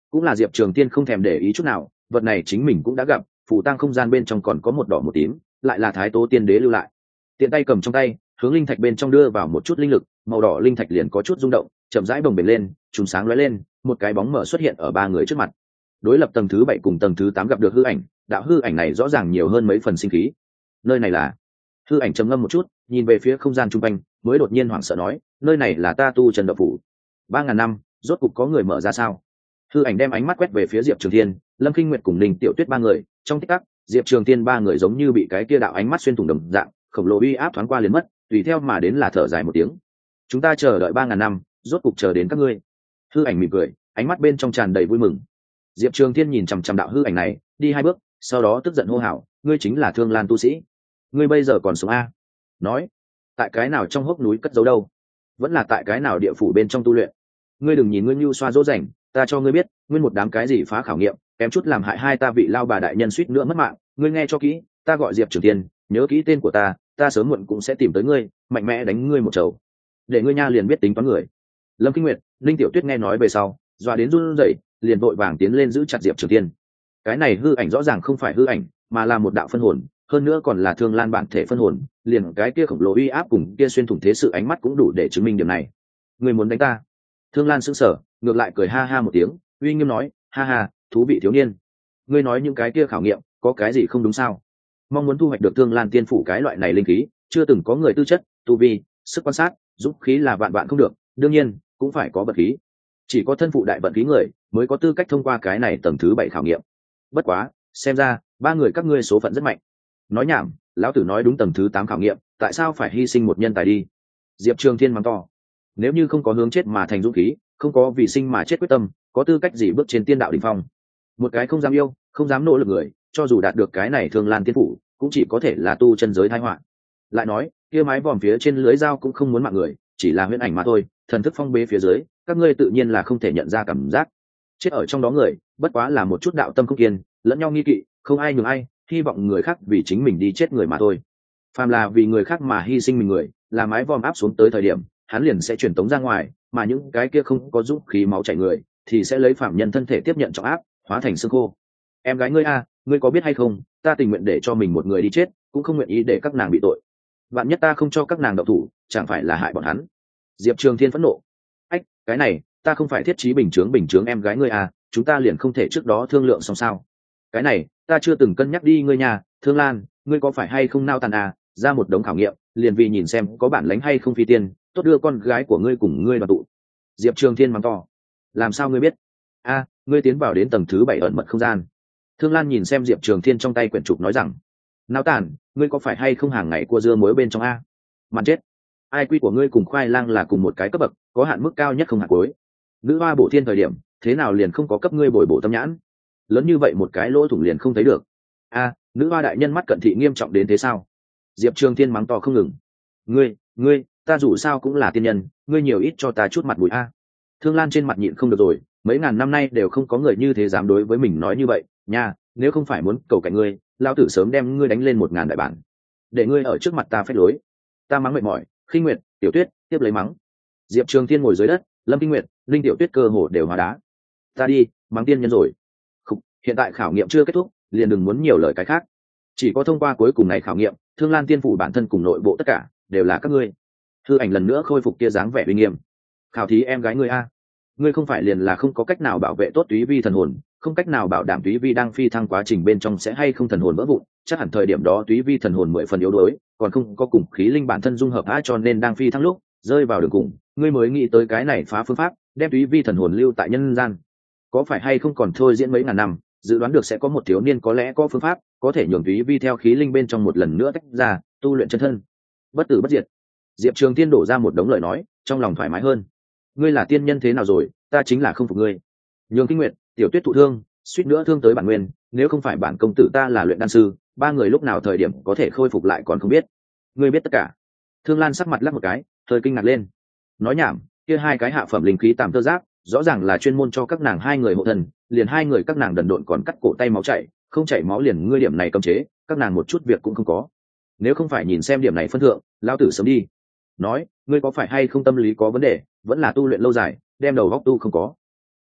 cũng là Diệp Trường Tiên không thèm để ý chút nào, vật này chính mình cũng đã gặp, phù tang không gian bên trong còn có một đỏ một tím, lại là Thái Tố Tiên Đế lưu lại. Tiện tay cầm trong tay, hướng linh thạch bên trong đưa vào một chút linh lực, màu đỏ linh thạch liền có chút rung động, chậm rãi bồng bềnh lên, trùng sáng lóe lên, một cái bóng mở xuất hiện ở ba người trước mặt. Đối lập tầng thứ bảy cùng tầng thứ tám gặp được hư ảnh, đạo hư ảnh này rõ ràng nhiều hơn mấy phần sinh khí. Nơi này là? Hư ảnh trầm ngâm một chút, nhìn về phía không gian trung quanh, mới đột nhiên hoảng sợ nói, nơi này là ta tu Trần Đạo phủ. Ba ngàn năm, rốt cục có người mở ra sao? Hư ảnh đem ánh mắt quét về phía Diệp Trường Thiên, Lâm Kinh Nguyệt cùng Ninh Tiểu Tuyết ba người, trong tích tắc, Diệp Trường Thiên ba người giống như bị cái kia đạo ánh mắt xuyên thủng đồng dạng, khổng lồ uy áp thoáng qua liền mất, tùy theo mà đến là thở dài một tiếng. Chúng ta chờ đợi ba ngàn năm, rốt cục chờ đến các ngươi. Hư ảnh mỉm cười, ánh mắt bên trong tràn đầy vui mừng. Diệp Trường Thiên nhìn chằm chằm đạo hư ảnh này, đi hai bước, sau đó tức giận hô hào, ngươi chính là Thương Lan tu sĩ, ngươi bây giờ còn sống a? Nói, tại cái nào trong hốc núi cất giấu đâu? Vẫn là tại cái nào địa phủ bên trong tu luyện? Ngươi đừng nhìn ngươi nhu xoa dỗ dành, ta cho ngươi biết, nguyên một đám cái gì phá khảo nghiệm, kém chút làm hại hai ta vị lao bà đại nhân suýt nữa mất mạng, ngươi nghe cho kỹ, ta gọi Diệp Trường Thiên, nhớ kỹ tên của ta, ta sớm muộn cũng sẽ tìm tới ngươi, mạnh mẽ đánh ngươi một chầu, để ngươi nha liền biết tính toán người. Lâm Kinh Nguyệt, Linh Tiểu Tuyết nghe nói về sau, dọa đến run rẩy, liền vội vàng tiến lên giữ chặt Diệp Trường Thiên. Cái này hư ảnh rõ ràng không phải hư ảnh, mà là một đạo phân hồn, hơn nữa còn là Thương Lan bản thể phân hồn, liền cái kia khổng lồ uy áp cùng kia xuyên thủng thế sự ánh mắt cũng đủ để chứng minh điểm này. Ngươi muốn đánh ta? Thương Lan sững sờ, ngược lại cười ha ha một tiếng, uy nghiêm nói, ha ha, thú vị thiếu niên. Ngươi nói những cái kia khảo nghiệm, có cái gì không đúng sao? Mong muốn thu hoạch được Thương Lan tiên phủ cái loại này linh khí, chưa từng có người tư chất, tu vi, sức quan sát, dũng khí là vạn vạn không được, đương nhiên cũng phải có vận khí. Chỉ có thân phụ đại vận khí người mới có tư cách thông qua cái này tầng thứ bảy khảo nghiệm. Bất quá, xem ra ba người các ngươi số phận rất mạnh. Nói nhảm, lão tử nói đúng tầng thứ tám khảo nghiệm, tại sao phải hy sinh một nhân tài đi? Diệp Trường Thiên mắng to. Nếu như không có hướng chết mà thành dũng khí, không có vì sinh mà chết quyết tâm, có tư cách gì bước trên tiên đạo đỉnh phong? Một cái không dám yêu, không dám nỗ lực người, cho dù đạt được cái này Thương Lan tiên phủ, cũng chỉ có thể là tu chân giới tai họa. Lại nói, kia mái vòm phía trên lưới dao cũng không muốn mạng người, chỉ là huyễn ảnh mà thôi, thần thức phong bế phía dưới, các ngươi tự nhiên là không thể nhận ra cảm giác. Chết ở trong đó người, bất quá là một chút đạo tâm không kiên, lẫn nhau nghi kỵ, không ai nhường ai, hy vọng người khác vì chính mình đi chết người mà thôi. Phàm là vì người khác mà hy sinh mình người, là mái vòm áp xuống tới thời điểm, hắn liền sẽ truyền tống ra ngoài, mà những cái kia không có dũng khí máu chảy người, thì sẽ lấy phạm nhân thân thể tiếp nhận trọng áp, hóa thành xương khô. Em gái ngươi a, ngươi có biết hay không, ta tình nguyện để cho mình một người đi chết, cũng không nguyện ý để các nàng bị tội. Vạn nhất ta không cho các nàng động thủ, chẳng phải là hại bọn hắn? Diệp Trường Thiên phẫn nộ. Ách, cái này, ta không phải thiết trí bình chướng bình chướng em gái ngươi à, chúng ta liền không thể trước đó thương lượng xong sao? Cái này, ta chưa từng cân nhắc đi ngươi nhà, Thương Lan, ngươi có phải hay không nao tàn à, ra một đống khảo nghiệm, liền vì nhìn xem có bản lĩnh hay không phi tiên, tốt đưa con gái của ngươi cùng ngươi đoàn tụ. Diệp Trường Thiên mắng to. Làm sao ngươi biết? A, ngươi tiến vào đến tầng thứ bảy ẩn mật không gian. Thương Lan nhìn xem Diệp Trường Thiên trong tay quyển trục nói rằng, nao tàn, ngươi có phải hay không hàng ngày cua dưa muối bên trong a? Màn chết. Ai quy của ngươi cùng khoai lang là cùng một cái cấp bậc, có hạn mức cao nhất không hạn cuối. Nữ hoa bổ thiên thời điểm, thế nào liền không có cấp ngươi bồi bổ tâm nhãn? Lớn như vậy một cái lỗ thủng liền không thấy được. A, nữ hoa đại nhân mắt cận thị nghiêm trọng đến thế sao? Diệp Trường Thiên mắng to không ngừng. Ngươi, ngươi, ta dù sao cũng là tiên nhân, ngươi nhiều ít cho ta chút mặt mũi a. Thương Lan trên mặt nhịn không được rồi, mấy ngàn năm nay đều không có người như thế dám đối với mình nói như vậy, nha, nếu không phải muốn cầu cạnh ngươi, lão tử sớm đem ngươi đánh lên một ngàn đại bản. Để ngươi ở trước mặt ta phép lối. Ta mắng mệt mỏi, Khinh Nguyệt, Tiểu Tuyết tiếp lấy mắng. Diệp Trường Thiên ngồi dưới đất, Lâm Kinh Nguyệt, Linh Tiểu Tuyết cơ hồ đều hóa đá. Ta đi, mắng tiên nhân rồi. Khục, hiện tại khảo nghiệm chưa kết thúc, liền đừng muốn nhiều lời cái khác. Chỉ có thông qua cuối cùng này khảo nghiệm, Thương Lan tiên phủ bản thân cùng nội bộ tất cả đều là các ngươi. Hư ảnh lần nữa khôi phục kia dáng vẻ uy nghiêm. Khảo thí em gái ngươi a, ngươi không phải liền là không có cách nào bảo vệ tốt túy vi thần hồn, không cách nào bảo đảm túy vi đang phi thăng quá trình bên trong sẽ hay không thần hồn vỡ vụn, chắc hẳn thời điểm đó túy vi thần hồn mười phần yếu đuối, còn không có cùng khí linh bản thân dung hợp á, cho nên đang phi thăng lúc rơi vào đường cùng, ngươi mới nghĩ tới cái này phá phương pháp, đem túy vi thần hồn lưu tại nhân gian. Có phải hay không còn thôi diễn mấy ngàn năm, dự đoán được sẽ có một thiếu niên có lẽ có phương pháp có thể nhường túy vi theo khí linh bên trong một lần nữa tách ra, tu luyện chân thân, bất tử bất diệt. Diệp Trường Thiên đổ ra một đống lời nói, trong lòng thoải mái hơn. Ngươi là tiên nhân thế nào rồi, ta chính là không phục ngươi. Nhường Kinh Nguyệt, Tiểu Tuyết thụ thương, suýt nữa thương tới bản nguyên, nếu không phải bản công tử ta là luyện đan sư, ba người lúc nào thời điểm có thể khôi phục lại còn không biết. Ngươi biết tất cả. Thương Lan sắc mặt lắc một cái, hơi kinh ngạc lên. Nói nhảm, kia hai cái hạ phẩm linh khí tạm tơ giác, rõ ràng là chuyên môn cho các nàng hai người hộ thần, liền hai người các nàng đần độn còn cắt cổ tay máu chảy, không chảy máu liền ngươi điểm này cấm chế, các nàng một chút việc cũng không có. Nếu không phải nhìn xem điểm này phân thượng, lão tử sớm đi. Nói, ngươi có phải hay không tâm lý có vấn đề, vẫn là tu luyện lâu dài, đem đầu góc tu không có.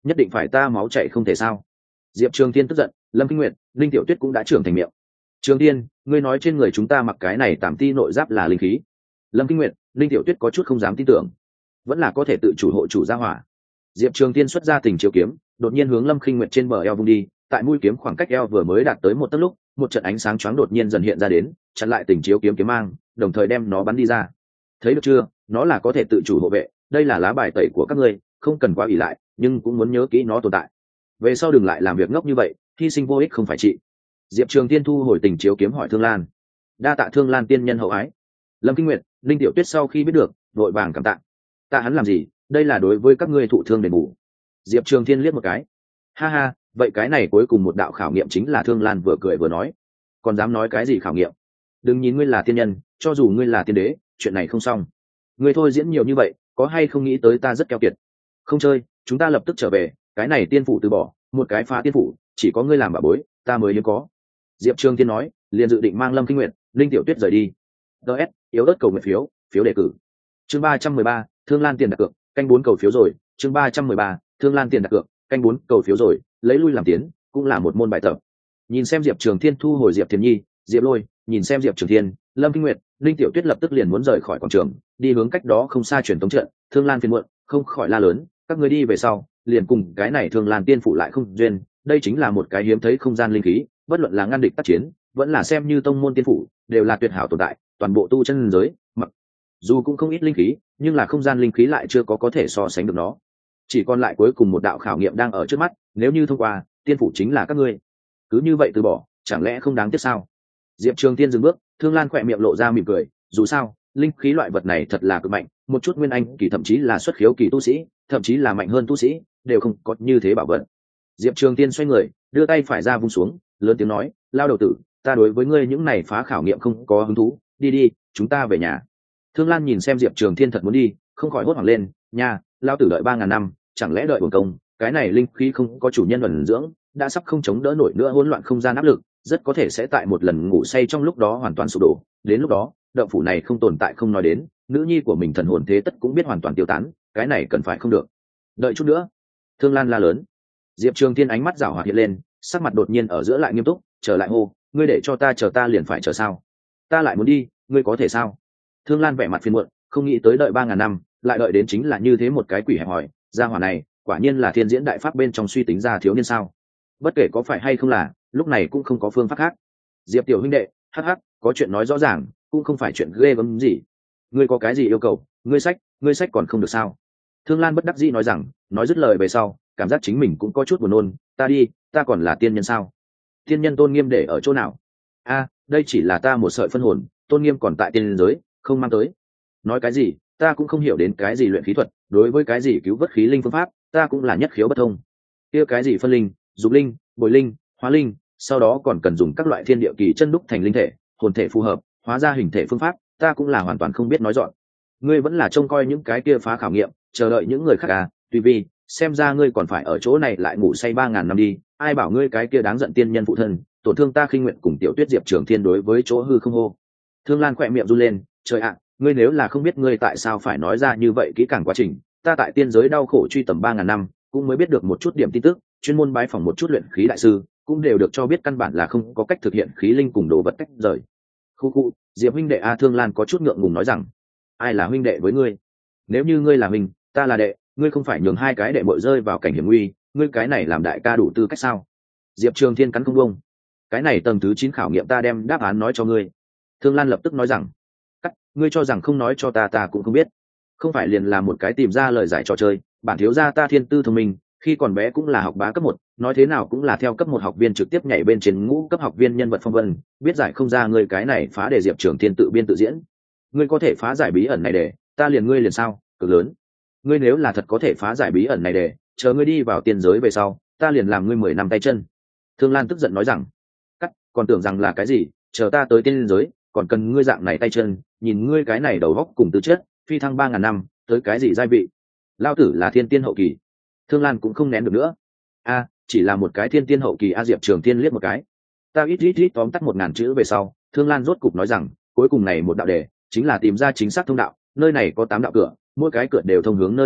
nhất định phải ta máu chảy không thể sao? Diệp Trường Thiên tức giận. Lâm Kinh Nguyệt, Linh Tiểu Tuyết cũng đã trưởng thành miệng. Trường Thiên, ngươi nói trên người chúng ta mặc cái này tạm ti nội giáp là linh khí? Lâm Kinh Nguyệt, Linh Tiểu Tuyết có chút không dám tin tưởng, vẫn là có thể tự chủ hộ chủ gia hỏa. Diệp Trường Thiên xuất ra tình chiếu kiếm, đột nhiên hướng Lâm Kinh Nguyệt trên bờ eo vung đi, tại mũi kiếm khoảng cách eo vừa mới đạt tới một tấc lúc, một trận ánh sáng chói đột nhiên dần hiện ra đến, chặn lại tình chiếu kiếm kiếm mang, đồng thời đem nó bắn đi ra. Thấy được chưa, nó là có thể tự chủ hộ vệ, đây là lá bài tẩy của các ngươi, không cần quá ỷ lại, nhưng cũng muốn nhớ kỹ nó tồn tại. Về sau đừng lại làm việc ngốc như vậy, hy sinh vô ích không phải trị. Diệp Trường Thiên thu hồi tình chiếu kiếm hỏi Thương Lan. Đa tạ Thương Lan tiên nhân hậu ái. Lâm Kinh Nguyệt, Linh Tiểu Tuyết sau khi biết được, vội vàng cảm tạ. Tạ hắn làm gì, đây là đối với các ngươi thụ thương đền bù. Diệp Trường Thiên liếc một cái. Ha ha, vậy cái này cuối cùng một đạo khảo nghiệm chính là Thương Lan vừa cười vừa nói. Còn dám nói cái gì khảo nghiệm? Đừng nhìn ngươi là tiên nhân, cho dù ngươi là tiên đế, chuyện này không xong. Ngươi thôi diễn nhiều như vậy, có hay không nghĩ tới ta rất keo kiệt? Không chơi, chúng ta lập tức trở về, cái này tiên phủ từ bỏ, một cái phá tiên phủ, chỉ có ngươi làm bà bối, ta mới hiếm có. Diệp Trường Thiên nói, liền dự định mang Lâm Kinh Nguyệt, Linh Tiểu Tuyết rời đi. ds yếu ớt cầu nguyện phiếu, phiếu đề cử. Chương ba trăm mười ba, Thương Lan tiền đặt cược, canh bốn cầu phiếu rồi. Chương ba trăm mười ba, Thương Lan tiền đặt cược, canh bốn cầu phiếu rồi, lấy lui làm tiến, cũng là một môn bài tập. Nhìn xem Diệp Trường Thiên thu hồi Diệp Thiền Nhi, Diệp Lôi, nhìn xem Diệp Trường Thiên, Lâm Kinh Nguyệt, Linh Tiểu Tuyết lập tức liền muốn rời khỏi quảng trường, đi hướng cách đó không xa truyền tống trận. Thương Lan phiền muộn, không khỏi la lớn, các ngươi đi về sau, liền cùng cái này Thương Lan tiên phủ lại không duyên, đây chính là một cái hiếm thấy không gian linh khí, bất luận là ngăn địch tác chiến, vẫn là xem như tông môn tiên phủ, đều là tuyệt hảo tồn tại, toàn bộ tu chân giới, mặc dù cũng không ít linh khí, nhưng là không gian linh khí lại chưa có có thể so sánh được nó. Chỉ còn lại cuối cùng một đạo khảo nghiệm đang ở trước mắt, nếu như thông qua, tiên phủ chính là các ngươi. Cứ như vậy từ bỏ, chẳng lẽ không đáng tiếc sao? Diệp Trường Thiên dừng bước, Thương Lan khỏe miệng lộ ra mỉm cười, dù sao, linh khí loại vật này thật là cực mạnh, một chút nguyên anh kỳ thậm chí là xuất khiếu kỳ tu sĩ, thậm chí là mạnh hơn tu sĩ, đều không có như thế bảo vật. Diệp Trường Thiên xoay người, đưa tay phải ra vung xuống, lớn tiếng nói, lao đầu tử, ta đối với ngươi những này phá khảo nghiệm không có hứng thú, đi đi, chúng ta về nhà. Thương Lan nhìn xem Diệp Trường Thiên thật muốn đi, không khỏi hốt hoảng lên, nha, lao tử đợi ba ngàn năm, chẳng lẽ đợi uổng công? Cái này linh khí không có chủ nhân ẩn dưỡng, đã sắp không chống đỡ nổi nữa hỗn loạn không gian áp lực, rất có thể sẽ tại một lần ngủ say trong lúc đó hoàn toàn sụp đổ. Đến lúc đó, động phủ này không tồn tại không nói đến, nữ nhi của mình thần hồn thế tất cũng biết hoàn toàn tiêu tán, cái này cần phải không được. Đợi chút nữa. Thương Lan la lớn. Diệp Trường Thiên ánh mắt giảo hoạt hiện lên, sắc mặt đột nhiên ở giữa lại nghiêm túc, trở lại hô, ngươi để cho ta chờ ta liền phải chờ sao? Ta lại muốn đi, ngươi có thể sao? Thương Lan vẻ mặt phiền muộn, không nghĩ tới đợi ba ngàn năm, lại đợi đến chính là như thế một cái quỷ hẹp hỏi, gia hỏa này, quả nhiên là thiên diễn đại pháp bên trong suy tính ra thiếu niên sao? Bất kể có phải hay không là, lúc này cũng không có phương pháp khác. Diệp tiểu huynh đệ, hắc hắc, có chuyện nói rõ ràng, cũng không phải chuyện ghê gớm gì. Ngươi có cái gì yêu cầu, ngươi sách, ngươi sách còn không được sao? Thương Lan bất đắc dĩ nói rằng, nói dứt lời về sau, cảm giác chính mình cũng có chút buồn nôn, ta đi, ta còn là tiên nhân sao? Tiên nhân tôn nghiêm để ở chỗ nào? A, đây chỉ là ta một sợi phân hồn, tôn nghiêm còn tại tiên giới, không mang tới. Nói cái gì, ta cũng không hiểu đến cái gì luyện khí thuật, đối với cái gì cứu vớt khí linh phương pháp, ta cũng là nhất khiếu bất thông. Kia cái gì phân linh, dục linh, bồi linh, hóa linh, sau đó còn cần dùng các loại thiên địa kỳ chân đúc thành linh thể, hồn thể phù hợp, hóa ra hình thể phương pháp, ta cũng là hoàn toàn không biết nói dọn. Ngươi vẫn là trông coi những cái kia phá khảo nghiệm, chờ đợi những người khác à? Tùy vì, xem ra ngươi còn phải ở chỗ này lại ngủ say ba ngàn năm đi. Ai bảo ngươi cái kia đáng giận tiên nhân phụ thân, tổn thương ta khinh nguyện cùng Tiểu Tuyết Diệp Trường Thiên đối với chỗ hư không hô. Thương Lan khỏe miệng run lên, trời ạ, ngươi nếu là không biết ngươi tại sao phải nói ra như vậy kỹ càng quá trình, ta tại tiên giới đau khổ truy tầm ba ngàn năm, cũng mới biết được một chút điểm tin tức, chuyên môn bái phỏng một chút luyện khí đại sư, cũng đều được cho biết căn bản là không có cách thực hiện khí linh cùng đồ vật tách rời. Khu khu, Diệp huynh đệ a, Thương Lan có chút ngượng ngùng nói rằng, ai là huynh đệ với ngươi? Nếu như ngươi là huynh, ta là đệ, ngươi không phải nhường hai cái đệ bội rơi vào cảnh hiểm nguy, ngươi cái này làm đại ca đủ tư cách sao? Diệp Trường Thiên cắn không buông. Cái này tầng thứ chín khảo nghiệm ta đem đáp án nói cho ngươi. Thương Lan lập tức nói rằng, cắt, ngươi cho rằng không nói cho ta ta cũng không biết. Không phải liền là một cái tìm ra lời giải trò chơi, bản thiếu gia ta thiên tư thông minh, khi còn bé cũng là học bá cấp một, nói thế nào cũng là theo cấp một học viên trực tiếp nhảy bên trên ngũ cấp học viên nhân vật phong vân, biết giải không ra ngươi cái này phá để Diệp Trường Thiên tự biên tự diễn. Ngươi có thể phá giải bí ẩn này để, ta liền ngươi liền sao, cực lớn. Ngươi nếu là thật có thể phá giải bí ẩn này để, chờ ngươi đi vào tiên giới về sau, ta liền làm ngươi mười năm tay chân. Thương Lan tức giận nói rằng, cắt, còn tưởng rằng là cái gì, chờ ta tới tiên giới, còn cần ngươi dạng này tay chân, nhìn ngươi cái này đầu góc cùng tư chất, phi thăng ba ngàn năm, tới cái gì giai vị? Lao tử là thiên tiên hậu kỳ. Thương Lan cũng không nén được nữa. A, chỉ là một cái thiên tiên hậu kỳ. A, Diệp Trường Thiên liếc một cái. Ta ít ít ít tóm tắt một ngàn chữ về sau, Thương Lan rốt cục nói rằng, cuối cùng này một đạo đề, chính là tìm ra chính xác thông đạo, nơi này có tám đạo cửa, mỗi cái cửa đều thông hướng nơi chưa biết,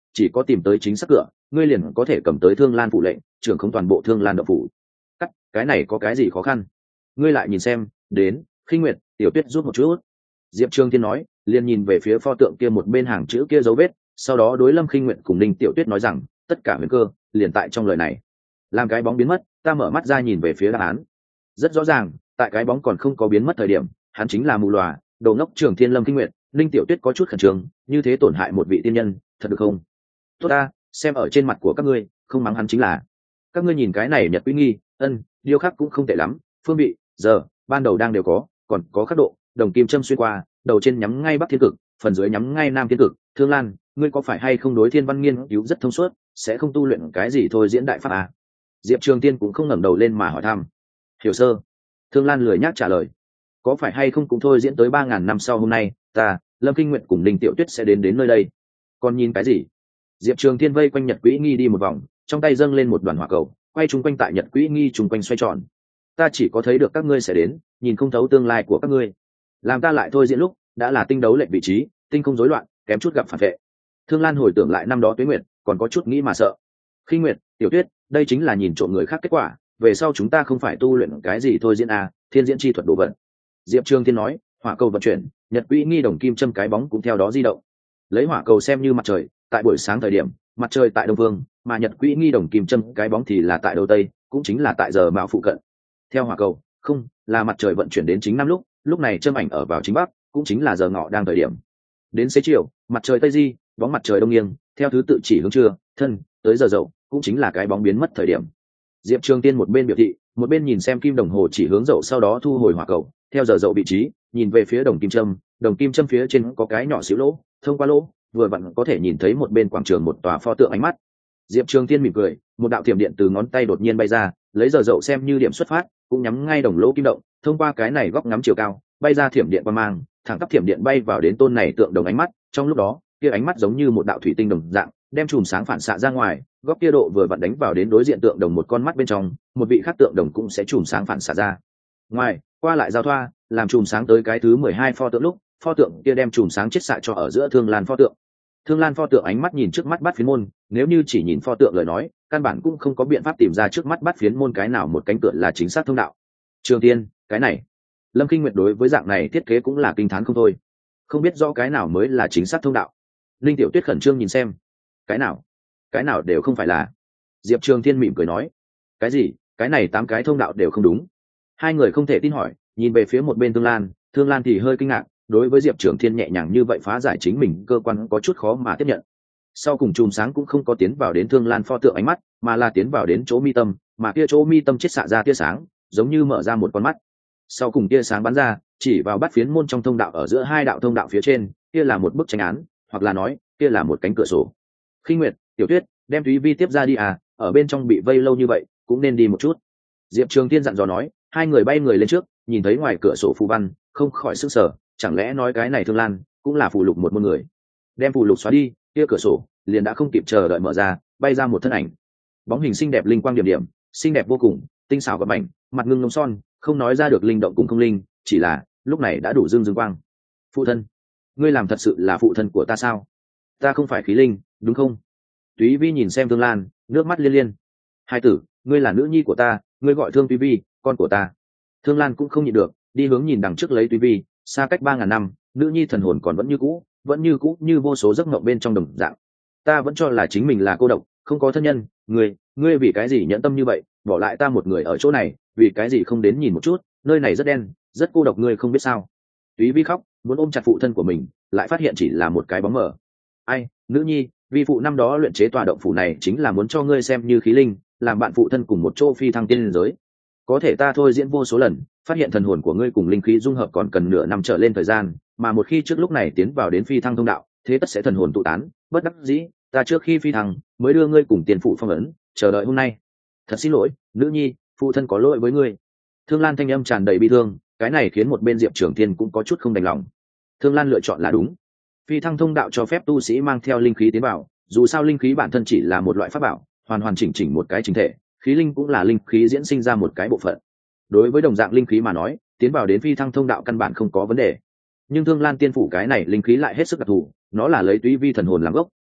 chỉ có tìm tới chính xác cửa ngươi liền có thể cầm tới Thương Lan phủ lệnh, trưởng không toàn bộ Thương Lan động phủ. Cắt, cái này có cái gì khó khăn? Ngươi lại nhìn xem, đến, Khinh Nguyệt, Tiểu Tuyết rút một chút. Diệp Trường Thiên nói, liền nhìn về phía pho tượng kia một bên hàng chữ kia dấu vết, sau đó đối Lâm Khinh Nguyệt cùng Ninh Tiểu Tuyết nói rằng, tất cả huyền cơ liền tại trong lời này. Làm cái bóng biến mất, ta mở mắt ra nhìn về phía đáp án. Rất rõ ràng, tại cái bóng còn không có biến mất thời điểm, hắn chính là mù lòa, đầu ngốc Trường Thiên. Lâm Khinh Nguyệt, Ninh Tiểu Tuyết có chút khẩn trương, như thế tổn hại một vị tiên nhân, thật được không? Tốt ta, xem ở trên mặt của các ngươi, không mắng hắn chính là. Các ngươi nhìn cái này Nhật Quý Nghi, ân, điêu khắc cũng không tệ lắm, phương vị, giờ, ban đầu đang đều có, còn có khắc độ, đồng kim châm xuyên qua, đầu trên nhắm ngay Bắc Thiên Cực, phần dưới nhắm ngay Nam Thiên Cực. Thương Lan, ngươi có phải hay không đối thiên văn nghiên cứu rất thông suốt, sẽ không tu luyện cái gì thôi diễn đại pháp à? Diệp Trường Tiên cũng không ngẩng đầu lên mà hỏi thăm. Hiểu sơ. Thương Lan lười nhác trả lời. Có phải hay không cũng thôi diễn tới ba ngàn năm sau hôm nay, ta, Lâm Kinh Nguyệt cùng Ninh Tiểu Tuyết sẽ đến đến nơi đây. Còn nhìn cái gì? Diệp Trường Thiên vây quanh Nhật Quỹ Nghi đi một vòng, trong tay dâng lên một đoàn hỏa cầu, quay chung quanh tại Nhật Quỹ Nghi chung quanh xoay tròn. Ta chỉ có thấy được các ngươi sẽ đến, nhìn không thấu tương lai của các ngươi. Làm ta lại thôi diễn lúc, đã là tinh đấu lệch vị trí, tinh không rối loạn, kém chút gặp phản vệ. Thương Lan hồi tưởng lại năm đó Tuế Nguyệt, còn có chút nghĩ mà sợ. Khinh Nguyệt, Tiểu Tuyết, đây chính là nhìn trộm người khác kết quả, về sau chúng ta không phải tu luyện cái gì thôi diễn a, thiên diễn chi thuật đồ vật. Diệp Trường Thiên nói, hỏa cầu vận chuyển, Nhật Quỹ Nghi đồng kim châm cái bóng cũng theo đó di động. Lấy hỏa cầu xem như mặt trời, tại buổi sáng thời điểm, mặt trời tại đông phương, mà Nhật Quỹ Nghi đồng kim châm cái bóng thì là tại đầu tây, cũng chính là tại giờ mạo phụ cận. Theo hỏa cầu, không, là mặt trời vận chuyển đến chính năm lúc, lúc này châm ảnh ở vào chính bắc, cũng chính là giờ ngọ đang thời điểm. Đến xế chiều, mặt trời tây di, bóng mặt trời đông nghiêng, theo thứ tự chỉ hướng trưa, thân, tới giờ dậu, cũng chính là cái bóng biến mất thời điểm. Diệp Trường Tiên một bên biểu thị, một bên nhìn xem kim đồng hồ chỉ hướng dậu, sau đó thu hồi hỏa cầu, theo giờ dậu vị trí, nhìn về phía đồng kim châm, đồng kim châm phía trên có cái nhỏ xíu lỗ, thông qua lỗ, vừa vặn có thể nhìn thấy một bên quảng trường một tòa pho tượng ánh mắt. Diệp Trường Tiên mỉm cười, một đạo thiểm điện từ ngón tay đột nhiên bay ra, lấy giờ dậu xem như điểm xuất phát, cũng nhắm ngay đồng lỗ kim động, thông qua cái này góc ngắm chiều cao, bay ra thiểm điện qua mang, thẳng tắp thiểm điện bay vào đến tôn này tượng đồng ánh mắt. Trong lúc đó, kia ánh mắt giống như một đạo thủy tinh đồng dạng, đem chùm sáng phản xạ ra ngoài, góc kia độ vừa vặn đánh vào đến đối diện tượng đồng một con mắt bên trong, một vị khác tượng đồng cũng sẽ chùm sáng phản xạ ra ngoài, qua lại giao thoa, làm chùm sáng tới cái thứ mười hai pho tượng lúc, pho tượng kia đem chùm sáng chiết xạ cho ở giữa Thương Lan pho tượng. Thương Lan pho tượng ánh mắt nhìn trước mắt Bát Phiến môn, nếu như chỉ nhìn pho tượng lời nói, căn bản cũng không có biện pháp tìm ra trước mắt Bát Phiến môn cái nào một cánh cửa là chính xác thông đạo. Trường Tiên, cái này, Lâm Kinh Nguyệt đối với dạng này thiết kế cũng là kinh thán không thôi, không biết rõ cái nào mới là chính xác thông đạo. Linh Tiểu Tuyết khẩn trương nhìn xem, cái nào, cái nào đều không phải là. Diệp Trường Thiên mỉm cười nói, cái gì, cái này tám cái thông đạo đều không đúng. Hai người không thể tin hỏi, nhìn về phía một bên Thương Lan, Thương Lan thì hơi kinh ngạc, đối với Diệp Trường Thiên nhẹ nhàng như vậy phá giải chính mình cơ quan có chút khó mà tiếp nhận. Sau cùng chùm sáng cũng không có tiến vào đến Thương Lan pho tượng ánh mắt, mà là tiến vào đến chỗ mi tâm, mà kia chỗ mi tâm chiết xạ ra tia sáng, giống như mở ra một con mắt. Sau cùng tia sáng bắn ra, chỉ vào Bát Phiến môn trong thông đạo ở giữa hai đạo thông đạo phía trên, kia là một bức tranh án, hoặc là nói, kia là một cánh cửa sổ. Khinh Nguyệt, Tiểu Tuyết, đem Thúy Vi tiếp ra đi à, ở bên trong bị vây lâu như vậy, cũng nên đi một chút. Diệp Trường Thiên dặn dò nói, hai người bay người lên trước, nhìn thấy ngoài cửa sổ phù văn, không khỏi sửng sở, chẳng lẽ nói cái này Thương Lan cũng là phù lục một môn người. Đem phù lục xóa đi, kia cửa sổ liền đã không kịp chờ đợi mở ra, bay ra một thân ảnh. Bóng hình xinh đẹp linh quang điểm điểm, xinh đẹp vô cùng, tinh xảo gập mảnh, mặt ngưng nông son, không nói ra được linh động cùng không linh, chỉ là lúc này đã đủ dương dương quang. Phụ thân, ngươi làm thật sự là phụ thân của ta sao? Ta không phải khí linh, đúng không? Túy Vi nhìn xem Thương Lan, nước mắt liên liên. Hai tử, ngươi là nữ nhi của ta, ngươi gọi Thương Túy Vi, con của ta. Thương Lan cũng không nhịn được, đi hướng nhìn đằng trước lấy Túy Vi, xa cách ba ngàn năm, nữ nhi thần hồn còn vẫn như cũ, vẫn như cũ như vô số giấc mộng bên trong đồng dạng. Ta vẫn cho là chính mình là cô độc, không có thân nhân, ngươi, ngươi vì cái gì nhẫn tâm như vậy, bỏ lại ta một người ở chỗ này, vì cái gì không đến nhìn một chút, nơi này rất đen, rất cô độc, ngươi không biết sao? Túy Vi khóc, muốn ôm chặt phụ thân của mình, lại phát hiện chỉ là một cái bóng mờ. Ai, nữ nhi, vì phụ năm đó luyện chế tòa động phủ này chính là muốn cho ngươi xem như khí linh, làm bạn phụ thân cùng một chỗ phi thăng tiên giới. Có thể ta thôi diễn vô số lần, phát hiện thần hồn của ngươi cùng linh khí dung hợp còn cần nửa năm trở lên thời gian, mà một khi trước lúc này tiến vào đến phi thăng thông đạo, thế tất sẽ thần hồn tụ tán, bất đắc dĩ, ta trước khi phi thăng mới đưa ngươi cùng tiền phụ phong ấn, chờ đợi hôm nay. Thật xin lỗi, nữ nhi, phụ thân có lỗi với ngươi. Thương Lan thanh âm tràn đầy bi thương, cái này khiến một bên Diệp Trường Thiên cũng có chút không đành lòng. Thương Lan lựa chọn là đúng. Phi thăng thông đạo cho phép tu sĩ mang theo linh khí tiến vào, dù sao linh khí bản thân chỉ là một loại pháp bảo, hoàn hoàn chỉnh chỉnh một cái chính thể, khí linh cũng là linh khí diễn sinh ra một cái bộ phận. Đối với đồng dạng linh khí mà nói, tiến vào đến phi thăng thông đạo căn bản không có vấn đề. Nhưng Thương Lan tiên phủ cái này linh khí lại hết sức đặc thù, nó là lấy Túy Vi thần hồn làm gốc,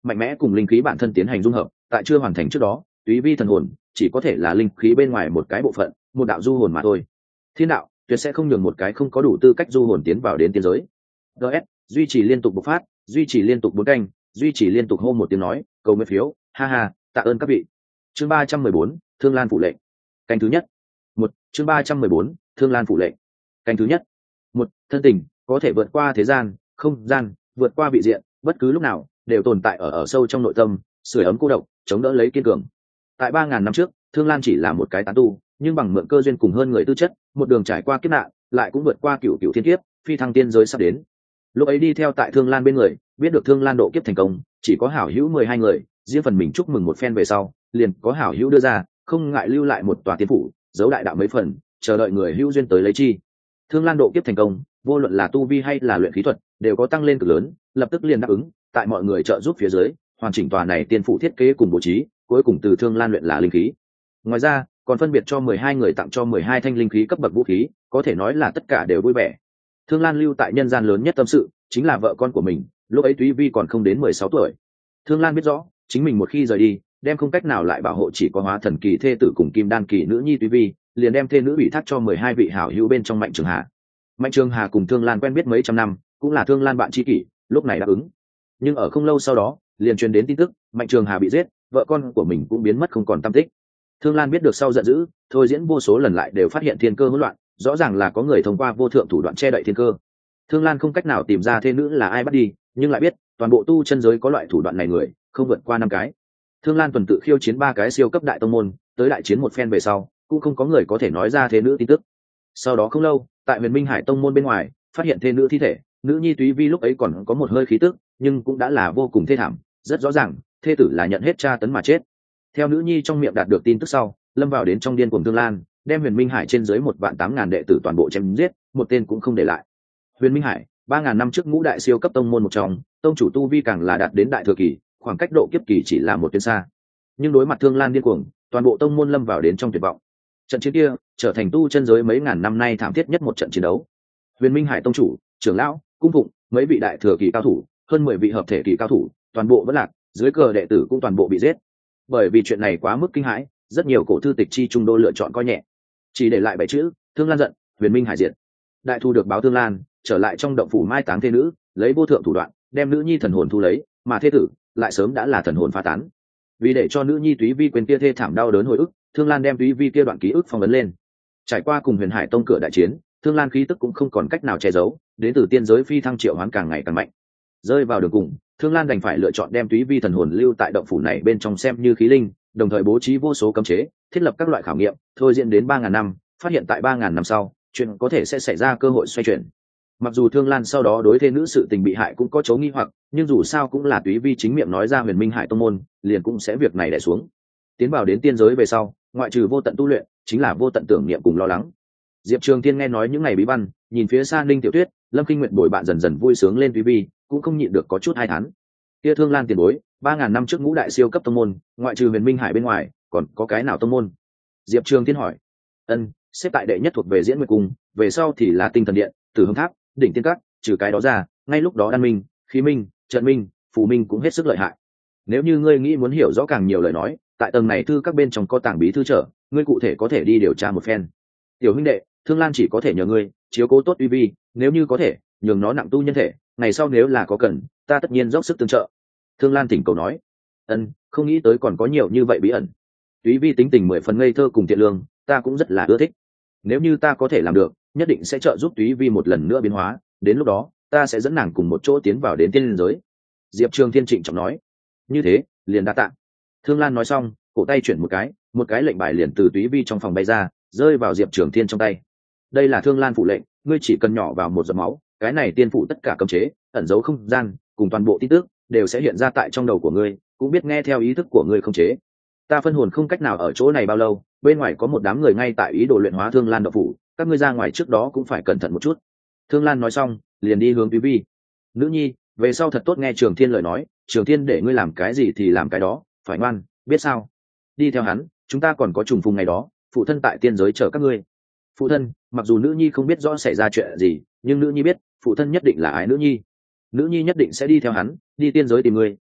mạnh mẽ cùng linh khí bản thân tiến hành dung hợp, tại chưa hoàn thành trước đó túy vi thần hồn chỉ có thể là linh khí bên ngoài một cái bộ phận, một đạo du hồn mà thôi. Thiên đạo tuyệt sẽ không nhường một cái không có đủ tư cách du hồn tiến vào đến tiên giới. ds duy trì liên tục bộc phát, duy trì liên tục bốn canh, duy trì liên tục hô một tiếng nói cầu nguyện phiếu, ha ha, tạ ơn các vị. Chương ba trăm mười bốn, Thương Lan phụ lệnh. Canh thứ nhất. Một, chương ba trăm mười bốn, Thương Lan phụ lệnh. Canh thứ nhất. Một, thân tình có thể vượt qua thế gian, không gian, vượt qua vị diện, bất cứ lúc nào đều tồn tại ở ở sâu trong nội tâm, sưởi ấm cô độc, chống đỡ lấy kiên cường. Tại ba ngàn năm trước, Thương Lan chỉ là một cái tán tu, nhưng bằng mượn cơ duyên cùng hơn người tư chất, một đường trải qua kiếp nạn, lại cũng vượt qua cựu cựu thiên kiếp, phi thăng tiên giới sắp đến. Lúc ấy đi theo tại Thương Lan bên người, biết được Thương Lan độ kiếp thành công, chỉ có hảo hữu mười hai người, riêng phần mình chúc mừng một phen về sau, liền có hảo hữu đưa ra, không ngại lưu lại một tòa tiên phủ, giấu đại đạo mấy phần, chờ đợi người hữu duyên tới lấy chi. Thương Lan độ kiếp thành công, vô luận là tu vi hay là luyện khí thuật, đều có tăng lên cực lớn, lập tức liền đáp ứng, tại mọi người trợ giúp phía dưới, hoàn chỉnh tòa này tiên phủ thiết kế cùng bố trí, cuối cùng từ Thương Lan luyện là linh khí. Ngoài ra, còn phân biệt cho mười hai người tặng cho mười hai thanh linh khí cấp bậc vũ khí, có thể nói là tất cả đều vui vẻ. Thương Lan lưu tại nhân gian lớn nhất tâm sự chính là vợ con của mình, lúc ấy Túy Vi còn không đến mười sáu tuổi. Thương Lan biết rõ, chính mình một khi rời đi, đem không cách nào lại bảo hộ chỉ có hóa thần kỳ thê tử cùng kim đan kỳ nữ nhi Túy Vi, liền đem thê nữ ủy thác cho mười hai vị hảo hữu bên trong Mạnh Trường Hà. Mạnh Trường Hà cùng Thương Lan quen biết mấy trăm năm, cũng là Thương Lan bạn tri kỷ, lúc này đáp ứng. Nhưng ở không lâu sau đó, liền truyền đến tin tức, Mạnh Trường Hà bị giết, vợ con của mình cũng biến mất không còn tăm tích. Thương Lan biết được sau giận dữ, thôi diễn vô số lần lại đều phát hiện thiên cơ hỗn loạn, rõ ràng là có người thông qua vô thượng thủ đoạn che đậy thiên cơ. Thương Lan không cách nào tìm ra thê nữ là ai bắt đi, nhưng lại biết toàn bộ tu chân giới có loại thủ đoạn này người không vượt qua năm cái. Thương Lan tuần tự khiêu chiến ba cái siêu cấp đại tông môn, tới đại chiến một phen về sau, cũng không có người có thể nói ra thê nữ tin tức. Sau đó không lâu, tại Huyền Minh Hải tông môn bên ngoài, phát hiện thê nữ thi thể, nữ nhi Túy Vi lúc ấy còn có một hơi khí tức, nhưng cũng đã là vô cùng thê thảm, rất rõ ràng, thê tử là nhận hết tra tấn mà chết. Theo nữ nhi trong miệng đạt được tin tức sau, lâm vào đến trong điên cuồng Thương Lan, đem Huyền Minh Hải trên dưới một vạn tám ngàn đệ tử toàn bộ chém giết, một tên cũng không để lại. Huyền Minh Hải, ba ngàn năm trước ngũ đại siêu cấp tông môn một trong, tông chủ tu vi càng là đạt đến đại thừa kỳ, khoảng cách độ kiếp kỳ chỉ là một tuyến xa. Nhưng đối mặt Thương Lan điên cuồng, toàn bộ tông môn lâm vào đến trong tuyệt vọng. Trận chiến kia trở thành tu chân giới mấy ngàn năm nay thảm thiết nhất một trận chiến đấu. Huyền Minh Hải tông chủ, trưởng lão, cung phụng, mấy vị đại thừa kỳ cao thủ, hơn mười vị hợp thể kỳ cao thủ, toàn bộ vẫn lạc, dưới cờ đệ tử cũng toàn bộ bị giết. Bởi vì chuyện này quá mức kinh hãi, rất nhiều cổ thư tịch chi trung đô lựa chọn coi nhẹ, chỉ để lại bảy chữ: Thương Lan giận, Huyền Minh Hải diệt. Đại thu được báo Thương Lan trở lại trong động phủ mai táng thê nữ, lấy vô thượng thủ đoạn đem nữ nhi thần hồn thu lấy, mà thê tử lại sớm đã là thần hồn phá tán. Vì để cho nữ nhi Túy Vi quên kia thê thảm đau đớn hồi ức, Thương Lan đem Túy Vi kia đoạn ký ức phong ấn lên. Trải qua cùng Huyền Hải tông cửa đại chiến, Thương Lan khí tức cũng không còn cách nào che giấu, đến từ tiên giới phi thăng triệu hoán càng ngày càng mạnh. Rơi vào đường cùng, Thương Lan đành phải lựa chọn đem Túy Vi thần hồn lưu tại động phủ này bên trong xem như khí linh, đồng thời bố trí vô số cấm chế, thiết lập các loại khảo nghiệm, thôi diễn đến ba ngàn năm, phát hiện tại ba ngàn năm sau, chuyện có thể sẽ xảy ra cơ hội xoay chuyển. Mặc dù Thương Lan sau đó đối thê nữ sự tình bị hại cũng có chấu nghi hoặc, nhưng dù sao cũng là Túy Vi chính miệng nói ra Huyền Minh Hải tông môn, liền cũng sẽ việc này đè xuống. Tiến vào đến tiên giới về sau, ngoại trừ vô tận tu luyện, chính là vô tận tưởng niệm cùng lo lắng. Diệp Trường Thiên nghe nói những ngày bí văn, nhìn phía xa Ninh Tiểu Tuyết, Lâm Kinh Nguyện bồi bạn dần dần vui sướng lên Túy Vi, cũng không nhịn được có chút hai thán. Kia Thương Lan tiền bối, ba ngàn năm trước ngũ đại siêu cấp tông môn, ngoại trừ Huyền Minh Hải bên ngoài, còn có cái nào tông môn? Diệp Trường Thiên hỏi. Ân, xếp tại đệ nhất thuộc về Diễn Nguyệt Cung, về sau thì là Tinh Thần Điện, Tử Hương Tháp, Đỉnh Tiên Các, trừ cái đó ra, ngay lúc đó Đan Minh, Khí Minh, Trận Minh, Phù Minh cũng hết sức lợi hại. Nếu như ngươi nghĩ muốn hiểu rõ càng nhiều lời nói, tại tầng này thư các bên trong có tàng bí thư trở, ngươi cụ thể có thể đi điều tra một phen. Tiểu huynh đệ, Thương Lan chỉ có thể nhờ ngươi chiếu cố tốt Uy Vi, nếu như có thể, nhường nó nặng tu nhân thể, ngày sau nếu là có cần, ta tất nhiên dốc sức tương trợ. Thương Lan thỉnh cầu nói. Ân, không nghĩ tới còn có nhiều như vậy bí ẩn. Uy Vi tính tình mười phần ngây thơ cùng thiện lương, ta cũng rất là ưa thích. Nếu như ta có thể làm được, nhất định sẽ trợ giúp Túy Vi một lần nữa biến hóa, đến lúc đó ta sẽ dẫn nàng cùng một chỗ tiến vào đến tiên liên giới. Diệp Trường Thiên trịnh trọng nói. Như thế, liền đa tạ. Thương Lan nói xong, cổ tay chuyển một cái, một cái lệnh bài liền từ Túy Vi trong phòng bay ra, rơi vào Diệp Trường Thiên trong tay. Đây là Thương Lan phụ lệnh, ngươi chỉ cần nhỏ vào một giọt máu, cái này tiên phụ tất cả cấm chế, ẩn giấu không gian, cùng toàn bộ tin tức đều sẽ hiện ra tại trong đầu của ngươi, cũng biết nghe theo ý thức của ngươi không chế. Ta phân hồn không cách nào ở chỗ này bao lâu, bên ngoài có một đám người ngay tại ý đồ luyện hóa Thương Lan độc phủ, các ngươi ra ngoài trước đó cũng phải cẩn thận một chút. Thương Lan nói xong, liền đi hướng Túy Vi. Nữ nhi, về sau thật tốt nghe Trường Thiên lời nói, Trường Thiên để ngươi làm cái gì thì làm cái đó, phải ngoan, biết sao? Đi theo hắn, chúng ta còn có trùng phùng ngày đó, phụ thân tại tiên giới chờ các ngươi. Phụ thân, mặc dù nữ nhi không biết rõ xảy ra chuyện gì, nhưng nữ nhi biết, phụ thân nhất định là ái nữ nhi. Nữ nhi nhất định sẽ đi theo hắn, đi tiên giới tìm ngươi,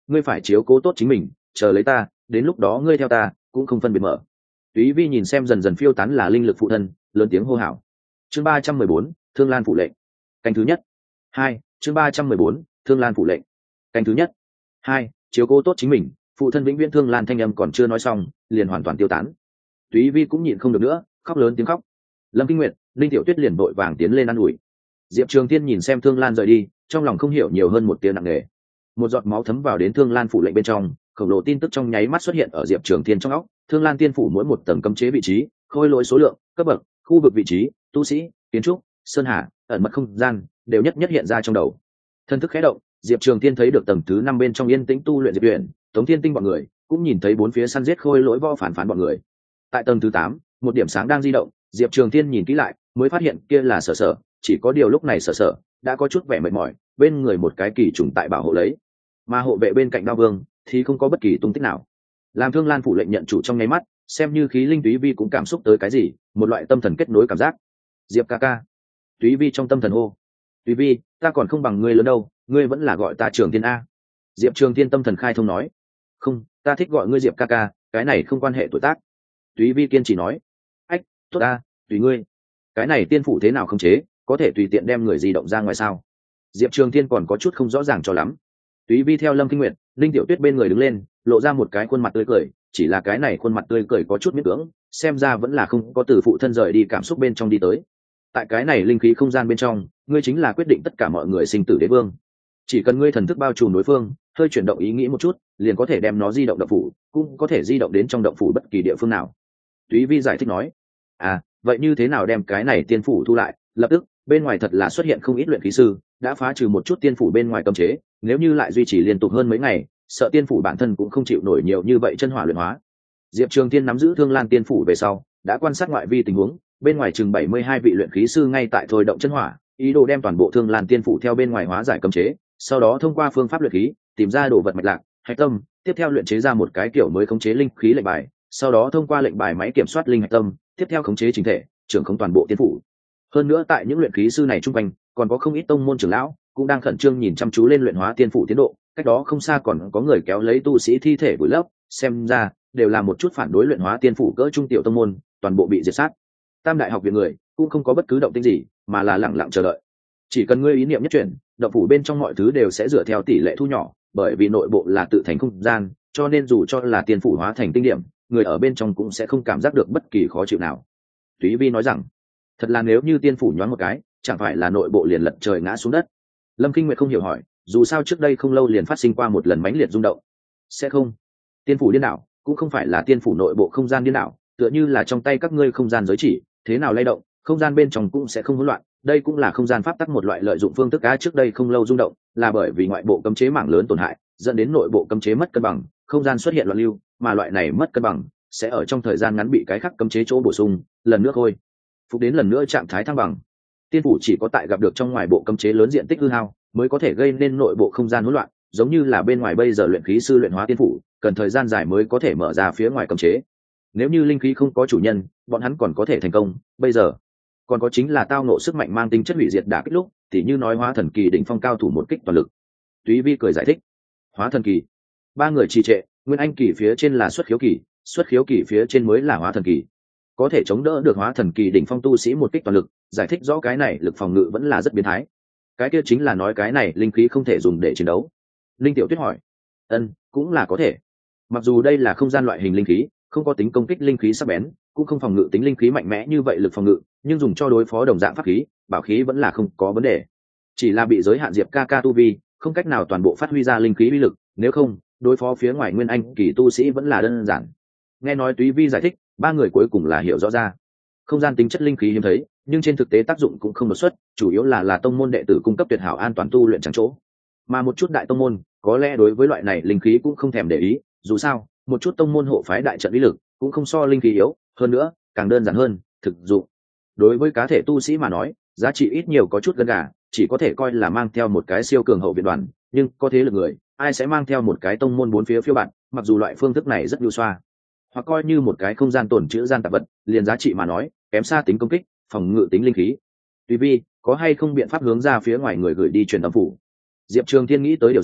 ngươi phải chiếu cố tốt chính mình, chờ lấy ta, đến lúc đó ngươi theo ta cũng không phân biệt mở. Túy Vi nhìn xem dần dần phiêu tán là linh lực phụ thân, lớn tiếng hô hào. Chương ba trăm mười bốn, Thương Lan phụ lệnh. Canh thứ nhất. Hai, chương ba trăm mười bốn, Thương Lan phụ lệnh. Canh thứ nhất. Hai, chiếu cố tốt chính mình, phụ thân vĩnh viễn Thương Lan thanh âm còn chưa nói xong, liền hoàn toàn tiêu tán. Túy Vi cũng nhịn không được nữa, khóc lớn tiếng khóc. Lâm Kinh Nguyệt, Linh Tiểu Tuyết liền vội vàng tiến lên ăn ủi. Diệp Trường Thiên nhìn xem Thương Lan rời đi, trong lòng không hiểu nhiều hơn một tiếng nặng nề. Một giọt máu thấm vào đến Thương Lan phủ lệnh bên trong, khổng lồ tin tức trong nháy mắt xuất hiện ở Diệp Trường Thiên trong óc. Thương Lan tiên phủ mỗi một tầng cấm chế vị trí, khôi lỗi số lượng, cấp bậc, khu vực vị trí, tu sĩ, kiến trúc, sơn hà, ẩn mật không gian, đều nhất nhất hiện ra trong đầu. Thân thức khẽ động, Diệp Trường Thiên thấy được tầng thứ năm bên trong yên tĩnh tu luyện Diệp Uyển, Tống Thiên Tinh bọn người, cũng nhìn thấy bốn phía săn giết khôi lỗi võ phản phán bọn người. Tại tầng thứ tám, một điểm sáng đang di động, Diệp Trường Thiên nhìn kỹ lại, mới phát hiện kia là Sở Sở, chỉ có điều lúc này Sở Sở đã có chút vẻ mệt mỏi, bên người một cái kỳ trùng tại bảo hộ lấy, mà hộ vệ bên cạnh Đao Vương thì không có bất kỳ tung tích nào. Làm Thương Lan phủ lệnh nhận chủ trong nháy mắt, xem như khí linh Túy Vi cũng cảm xúc tới cái gì, một loại tâm thần kết nối cảm giác. Diệp ca ca. Túy Vi trong tâm thần hô. Túy Vi, ta còn không bằng ngươi lớn đâu, ngươi vẫn là gọi ta Trường Thiên a. Diệp Trường Thiên tâm thần khai thông nói. Không, ta thích gọi ngươi Diệp ca ca, cái này không quan hệ tuổi tác. Túy Vi kiên trì nói. Ách, tốt ta, tùy ngươi. Cái này tiên phủ thế nào không chế, có thể tùy tiện đem người di động ra ngoài sao? Diệp Trường Thiên còn có chút không rõ ràng cho lắm. Túy Vi theo Lâm Kinh Nguyệt, Linh Tiểu Tuyết bên người đứng lên, lộ ra một cái khuôn mặt tươi cười, chỉ là cái này khuôn mặt tươi cười có chút miễn cưỡng, xem ra vẫn là không có từ phụ thân rời đi cảm xúc bên trong đi tới. Tại cái này linh khí không gian bên trong, ngươi chính là quyết định tất cả mọi người sinh tử đế vương. Chỉ cần ngươi thần thức bao trùm đối phương, hơi chuyển động ý nghĩ một chút, liền có thể đem nó di động động phủ, cũng có thể di động đến trong động phủ bất kỳ địa phương nào. Túy Vi giải thích nói. À, vậy như thế nào đem cái này tiên phủ thu lại? Lập tức, bên ngoài thật là xuất hiện không ít luyện khí sư, đã phá trừ một chút tiên phủ bên ngoài cấm chế, nếu như lại duy trì liên tục hơn mấy ngày, sợ tiên phủ bản thân cũng không chịu nổi nhiều như vậy chân hỏa luyện hóa. Diệp Trường Thiên nắm giữ Thương Lan tiên phủ về sau, đã quan sát ngoại vi tình huống, bên ngoài chừng bảy mươi hai vị luyện khí sư ngay tại thôi động chân hỏa, ý đồ đem toàn bộ Thương Lan tiên phủ theo bên ngoài hóa giải cấm chế, sau đó thông qua phương pháp luyện khí, tìm ra đồ vật mạch lạc, hạch tâm, tiếp theo luyện chế ra một cái kiểu mới khống chế linh khí lệnh bài, sau đó thông qua lệnh bài máy kiểm soát linh hạch tâm, tiếp theo khống chế chính thể, trưởng khống toàn bộ tiên phủ. Hơn nữa tại những luyện khí sư này trung quanh, còn có không ít tông môn trưởng lão cũng đang khẩn trương nhìn chăm chú lên luyện hóa tiên phủ tiến độ, cách đó không xa còn có người kéo lấy tu sĩ thi thể vùi lấp, xem ra đều là một chút phản đối luyện hóa tiên phủ cỡ trung tiểu tông môn, toàn bộ bị diệt sát. Tam đại học viện người cũng không có bất cứ động tĩnh gì, mà là lặng lặng chờ đợi. Chỉ cần ngươi ý niệm nhất chuyển, động phủ bên trong mọi thứ đều sẽ dựa theo tỷ lệ thu nhỏ, bởi vì nội bộ là tự thành không gian, cho nên dù cho là tiên phủ hóa thành tinh điểm, người ở bên trong cũng sẽ không cảm giác được bất kỳ khó chịu nào. Túy Vi nói rằng, thật là nếu như tiên phủ nhoáng một cái, chẳng phải là nội bộ liền lật trời ngã xuống đất. Lâm Kinh Nguyệt không hiểu hỏi, dù sao trước đây không lâu liền phát sinh qua một lần mãnh liệt rung động. Sẽ không? Tiên phủ điên đảo cũng không phải là tiên phủ nội bộ không gian điên đảo, tựa như là trong tay các ngươi không gian giới chỉ, thế nào lay động, không gian bên trong cũng sẽ không hỗn loạn, đây cũng là không gian pháp tắc một loại lợi dụng phương thức á. Trước đây không lâu rung động, là bởi vì ngoại bộ cấm chế mảng lớn tổn hại, dẫn đến nội bộ cấm chế mất cân bằng, không gian xuất hiện loạn lưu, mà loại này mất cân bằng sẽ ở trong thời gian ngắn bị cái khác cấm chế chỗ bổ sung, lần nữa thôi phục đến lần nữa trạng thái thăng bằng. Tiên phủ chỉ có tại gặp được trong ngoài bộ cấm chế lớn diện tích hư hao, mới có thể gây nên nội bộ không gian hỗn loạn, giống như là bên ngoài bây giờ luyện khí sư luyện hóa tiên phủ, cần thời gian dài mới có thể mở ra phía ngoài cấm chế. Nếu như linh khí không có chủ nhân, bọn hắn còn có thể thành công, bây giờ còn có chính là tao ngộ sức mạnh mang tính chất hủy diệt đả kích lúc, thì như nói hóa thần kỳ đỉnh phong cao thủ một kích toàn lực. Túy Vi cười giải thích, hóa thần kỳ, ba người trì trệ, nguyên anh kỳ phía trên là xuất khiếu kỳ, xuất khiếu kỳ phía trên mới là hóa thần kỳ, có thể chống đỡ được hóa thần kỳ đỉnh phong tu sĩ một kích toàn lực, giải thích rõ cái này lực phòng ngự vẫn là rất biến thái. Cái kia chính là nói cái này linh khí không thể dùng để chiến đấu. Linh Tiểu Tuyết hỏi. Ân, cũng là có thể. Mặc dù đây là không gian loại hình linh khí, không có tính công kích linh khí sắc bén, cũng không phòng ngự tính linh khí mạnh mẽ như vậy lực phòng ngự, nhưng dùng cho đối phó đồng dạng pháp khí, bảo khí vẫn là không có vấn đề. Chỉ là bị giới hạn Diệp ca ca tu vi, không cách nào toàn bộ phát huy ra linh khí uy lực, nếu không, đối phó phía ngoài nguyên anh kỳ tu sĩ vẫn là đơn giản. Nghe nói Túy Vi giải thích, ba người cuối cùng là hiểu rõ ra. Không gian tính chất linh khí hiếm thấy, nhưng trên thực tế tác dụng cũng không đột xuất, chủ yếu là là tông môn đệ tử cung cấp tuyệt hảo an toàn tu luyện chẳng chỗ. Mà một chút đại tông môn, có lẽ đối với loại này linh khí cũng không thèm để ý, dù sao, một chút tông môn hộ phái đại trận uy lực cũng không so linh khí yếu, hơn nữa, càng đơn giản hơn, thực dụng. Đối với cá thể tu sĩ mà nói, giá trị ít nhiều có chút gân gà, chỉ có thể coi là mang theo một cái siêu cường hậu viện đoàn, nhưng có thế lực người, ai sẽ mang theo một cái tông môn bốn phía phiêu bạt, mặc dù loại phương thức này rất nhu xoa, hoặc coi như một cái không gian tồn trữ gian tạp vật, liền giá trị mà nói, kém xa tính công kích, phòng ngự tính linh khí. Tuy Vi, có hay không biện pháp hướng ra phía ngoài người gửi đi truyền âm phủ? Diệp Trường Thiên nghĩ tới điều gì,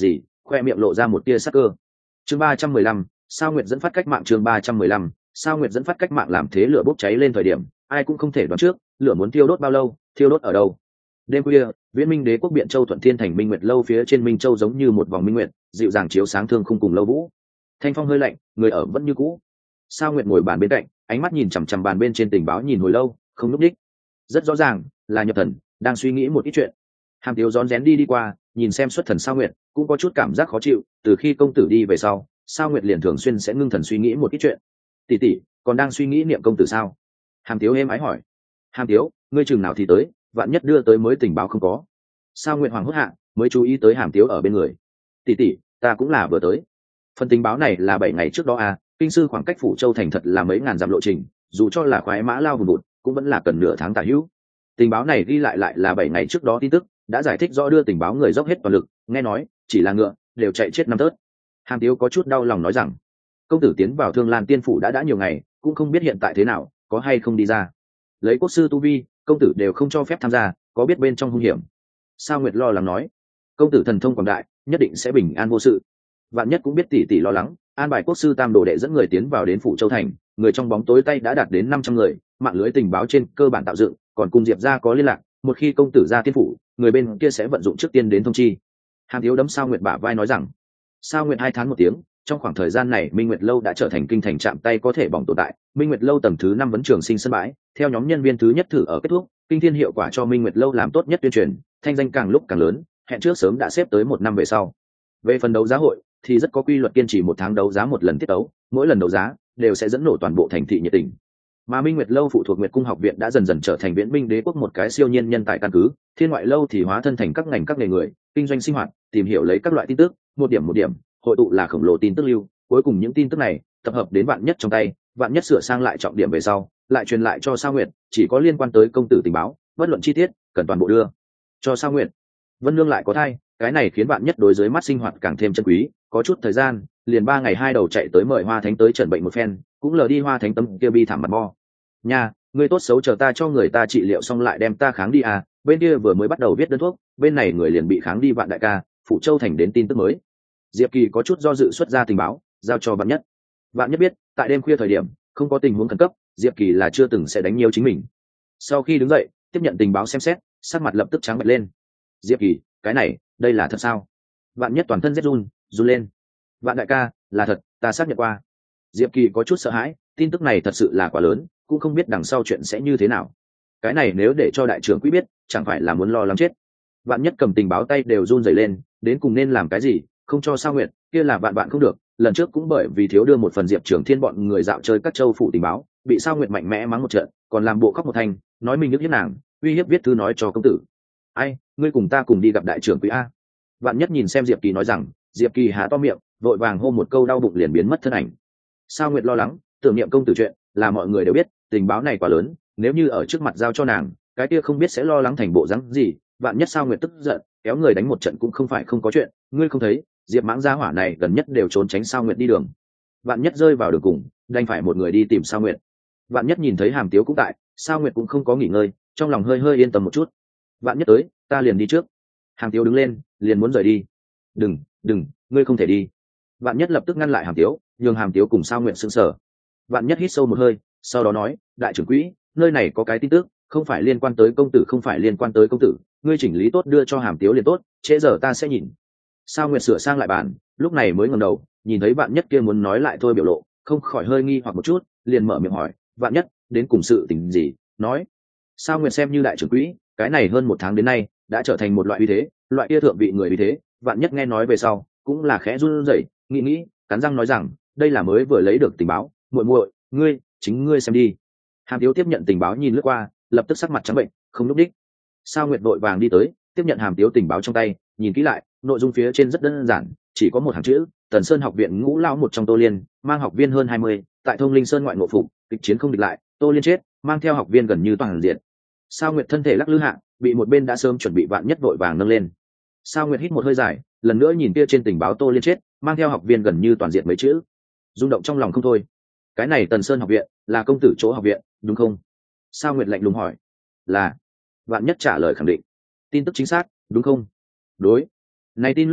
khoe miệng lộ ra một tia sắc cơ. Chương ba trăm mười lăm, Sao Nguyệt dẫn phát cách mạng. Chương ba trăm mười lăm, Sao Nguyệt dẫn phát cách mạng. Làm thế lửa bốc cháy lên thời điểm, ai cũng không thể đoán trước, lửa muốn thiêu đốt bao lâu, thiêu đốt ở đâu. Đêm khuya, Viễn Minh Đế quốc Biện Châu Thuận Thiên thành Minh Nguyệt lâu phía trên Minh Châu giống như một vòng minh nguyệt, dịu dàng chiếu sáng thương khung cùng lâu vũ. Thanh phong hơi lạnh, người ở vẫn như cũ. Sao Nguyệt ngồi bàn bên cạnh, ánh mắt nhìn chằm chằm bàn bên trên tình báo nhìn hồi lâu, không núp đích. Rất rõ ràng, là nhập thần, đang suy nghĩ một ít chuyện. Hàm Tiếu rón rén đi đi qua, nhìn xem xuất thần Sao Nguyệt, cũng có chút cảm giác khó chịu. Từ khi công tử đi về sau, Sao Nguyệt liền thường xuyên sẽ ngưng thần suy nghĩ một ít chuyện. Tỷ tỷ, còn đang suy nghĩ niệm công tử sao? Hàm Tiếu êm ái hỏi. Hàm Tiếu, ngươi chừng nào thì tới, vạn nhất đưa tới mới tình báo không có. Sao Nguyệt hoàng hốt hạ, mới chú ý tới Hàm Tiếu ở bên người. Tỷ tỷ, ta cũng là vừa tới. Phần tình báo này là bảy ngày trước đó à, kinh sư khoảng cách Phủ Châu thành thật là mấy ngàn dặm lộ trình, dù cho là khoái mã lao vùn vụt, cũng vẫn là cần nửa tháng tả hữu. Tình báo này ghi lại lại là bảy ngày trước đó tin tức, đã giải thích rõ đưa tình báo người dốc hết toàn lực, nghe nói chỉ là ngựa đều chạy chết năm tớt. Hàm Tiếu có chút đau lòng nói rằng, công tử tiến vào Thương Lan Tiên phủ đã đã nhiều ngày, cũng không biết hiện tại thế nào, có hay không đi ra. Lấy quốc sư tu vi, công tử đều không cho phép tham gia, có biết bên trong hung hiểm. Sao Nguyệt lo lắng nói, công tử thần thông quảng đại, nhất định sẽ bình an vô sự. Vạn nhất cũng biết tỷ tỷ lo lắng, an bài quốc sư tam đồ đệ dẫn người tiến vào đến Phủ Châu thành, người trong bóng tối tay đã đạt đến năm trăm người, mạng lưới tình báo trên cơ bản tạo dựng, còn cùng Diệp gia có liên lạc, một khi công tử ra tiên phủ, người bên kia sẽ vận dụng trước tiên đến thông chi. Hàm Tiếu đấm Sao Nguyệt bả vai nói rằng, Sao Nguyệt hai tháng một tiếng, trong khoảng thời gian này Minh Nguyệt lâu đã trở thành kinh thành chạm tay có thể bỏng tồn tại. Minh Nguyệt lâu tầng thứ năm vấn trường sinh sân bãi, theo nhóm nhân viên thứ nhất thử ở kết thúc, kinh thiên hiệu quả cho Minh Nguyệt lâu làm tốt nhất tuyên truyền, thanh danh càng lúc càng lớn, hẹn trước sớm đã xếp tới một năm về sau. Về phần đấu giá hội thì rất có quy luật, kiên trì một tháng đấu giá một lần tiết đấu, mỗi lần đấu giá đều sẽ dẫn nổ toàn bộ thành thị nhiệt tình. Mà Minh Nguyệt lâu phụ thuộc Nguyệt cung học viện đã dần dần trở thành Viễn Minh Đế quốc một cái siêu nhiên nhân tài căn cứ, Thiên Ngoại lâu thì hóa thân thành các ngành các nghề người, kinh doanh sinh hoạt, tìm hiểu lấy các loại tin tức, một điểm một điểm, hội tụ là khổng lồ tin tức lưu, cuối cùng những tin tức này tập hợp đến Vạn Nhất trong tay, Vạn Nhất sửa sang lại trọng điểm về sau, lại truyền lại cho Sao Nguyệt, chỉ có liên quan tới công tử tình báo, bất luận chi tiết, cần toàn bộ đưa cho Sao Nguyệt. Vân Nương lại có thai, cái này khiến Vạn Nhất đối dưới mắt sinh hoạt càng thêm chân quý, có chút thời gian, liền ba ngày hai đầu chạy tới mời Hoa Thánh tới trần bệnh một phen, cũng lờ đi Hoa Thánh tâm kia bi thảm mặt mo. Nha, ngươi tốt xấu chờ ta cho người ta trị liệu xong lại đem ta kháng đi à, bên kia vừa mới bắt đầu viết đơn thuốc, bên này người liền bị kháng đi. Vạn đại ca, Phủ Châu thành đến tin tức mới. Diệp Kỳ có chút do dự xuất ra tình báo, giao cho Vạn Nhất. Vạn Nhất biết, tại đêm khuya thời điểm, không có tình huống khẩn cấp, Diệp Kỳ là chưa từng sẽ đánh nhiều chính mình. Sau khi đứng dậy, tiếp nhận tình báo xem xét, sắc mặt lập tức trắng bệch lên. Diệp Kỳ, cái này, đây là thật sao? Vạn Nhất toàn thân rét run, run lên. Vạn đại ca, là thật, ta xác nhận qua. Diệp Kỳ có chút sợ hãi, tin tức này thật sự là quá lớn, cũng không biết đằng sau chuyện sẽ như thế nào. Cái này nếu để cho đại trưởng quỹ biết, chẳng phải là muốn lo lắng chết. Vạn Nhất cầm tình báo tay đều run rẩy lên, đến cùng nên làm cái gì, không cho Sao Nguyệt, kia là vạn vạn không được. Lần trước cũng bởi vì thiếu đưa một phần Diệp Trường Thiên bọn người dạo chơi các châu phủ tình báo, bị Sao Nguyệt mạnh mẽ mắng một trận, còn làm bộ khóc một thanh, nói mình nhức hiếp nàng, uy hiếp viết thư nói cho công tử. Ai, ngươi cùng ta cùng đi gặp đại trưởng quỹ a. Vạn Nhất nhìn xem Diệp Kỳ nói rằng, Diệp Kỳ há to miệng, vội vàng hô một câu, đau bụng liền biến mất thân ảnh. Sao Nguyệt lo lắng, tưởng niệm công tử chuyện là mọi người đều biết, tình báo này quá lớn, nếu như ở trước mặt giao cho nàng, cái kia không biết sẽ lo lắng thành bộ dáng gì. Vạn Nhất Sao Nguyệt tức giận, kéo người đánh một trận cũng không phải không có chuyện, ngươi không thấy Diệp Mãng gia hỏa này gần nhất đều trốn tránh Sao Nguyệt đi đường. Vạn Nhất rơi vào đường cùng, đành phải một người đi tìm Sao Nguyệt. Vạn Nhất nhìn thấy Hàm Tiếu cũng tại, Sao Nguyệt cũng không có nghỉ ngơi, trong lòng hơi hơi yên tâm một chút. Vạn Nhất tới, ta liền đi trước. Hàm Tiếu đứng lên, liền muốn rời đi. Đừng, đừng, ngươi không thể đi. Vạn Nhất lập tức ngăn lại Hàm Tiếu, nhường Hàm Tiếu cùng Sao Nguyệt sững sờ. Vạn Nhất hít sâu một hơi, sau đó nói, đại trưởng quỹ, nơi này có cái tin tức, không phải liên quan tới công tử, không phải liên quan tới công tử, ngươi chỉnh lý tốt đưa cho Hàm Tiếu liền tốt, trễ giờ ta sẽ nhìn. Sao Nguyệt sửa sang lại bàn, lúc này mới ngẩng đầu, nhìn thấy Vạn Nhất kia muốn nói lại thôi biểu lộ, không khỏi hơi nghi hoặc một chút, liền mở miệng hỏi, Vạn Nhất, đến cùng sự tình gì, nói. Sao Nguyệt xem như đại trưởng quỹ, cái này hơn một tháng đến nay đã trở thành một loại uy thế, loại kia thượng vị người uy thế. Vạn Nhất nghe nói về sau, cũng là khẽ run rẩy, nghĩ nghĩ, cắn răng nói rằng, đây là mới vừa lấy được tình báo, muội muội, ngươi, chính ngươi xem đi. Hàm Tiếu tiếp nhận tình báo nhìn lướt qua, lập tức sắc mặt trắng bệnh, không lúc đích. Sao Nguyệt vội vàng đi tới, tiếp nhận Hàm Tiếu tình báo trong tay, nhìn kỹ lại, nội dung phía trên rất đơn giản, chỉ có một hàng chữ, Tần Sơn học viện ngũ lão một trong Tô Liên, mang học viên hơn hai mươi, tại Thông Linh Sơn ngoại ngộ phục, kịch chiến không địch lại, Tô Liên chết, mang theo học viên gần như toàn diện. Sao Nguyệt thân thể lắc lư hạ, bị một bên đã sớm chuẩn bị Vạn Nhất vội vàng nâng lên. Sao Nguyệt hít một hơi dài, lần nữa nhìn kia trên tình báo Tô Liên chết, mang theo học viên gần như toàn diện mấy chữ, rung động trong lòng không thôi. Cái này Tần Sơn học viện là công tử chỗ học viện, đúng không? Sao Nguyệt lạnh lùng hỏi. Là. Vạn Nhất trả lời khẳng định. Tin tức chính xác, đúng không? Đối. Này tin lúc đến,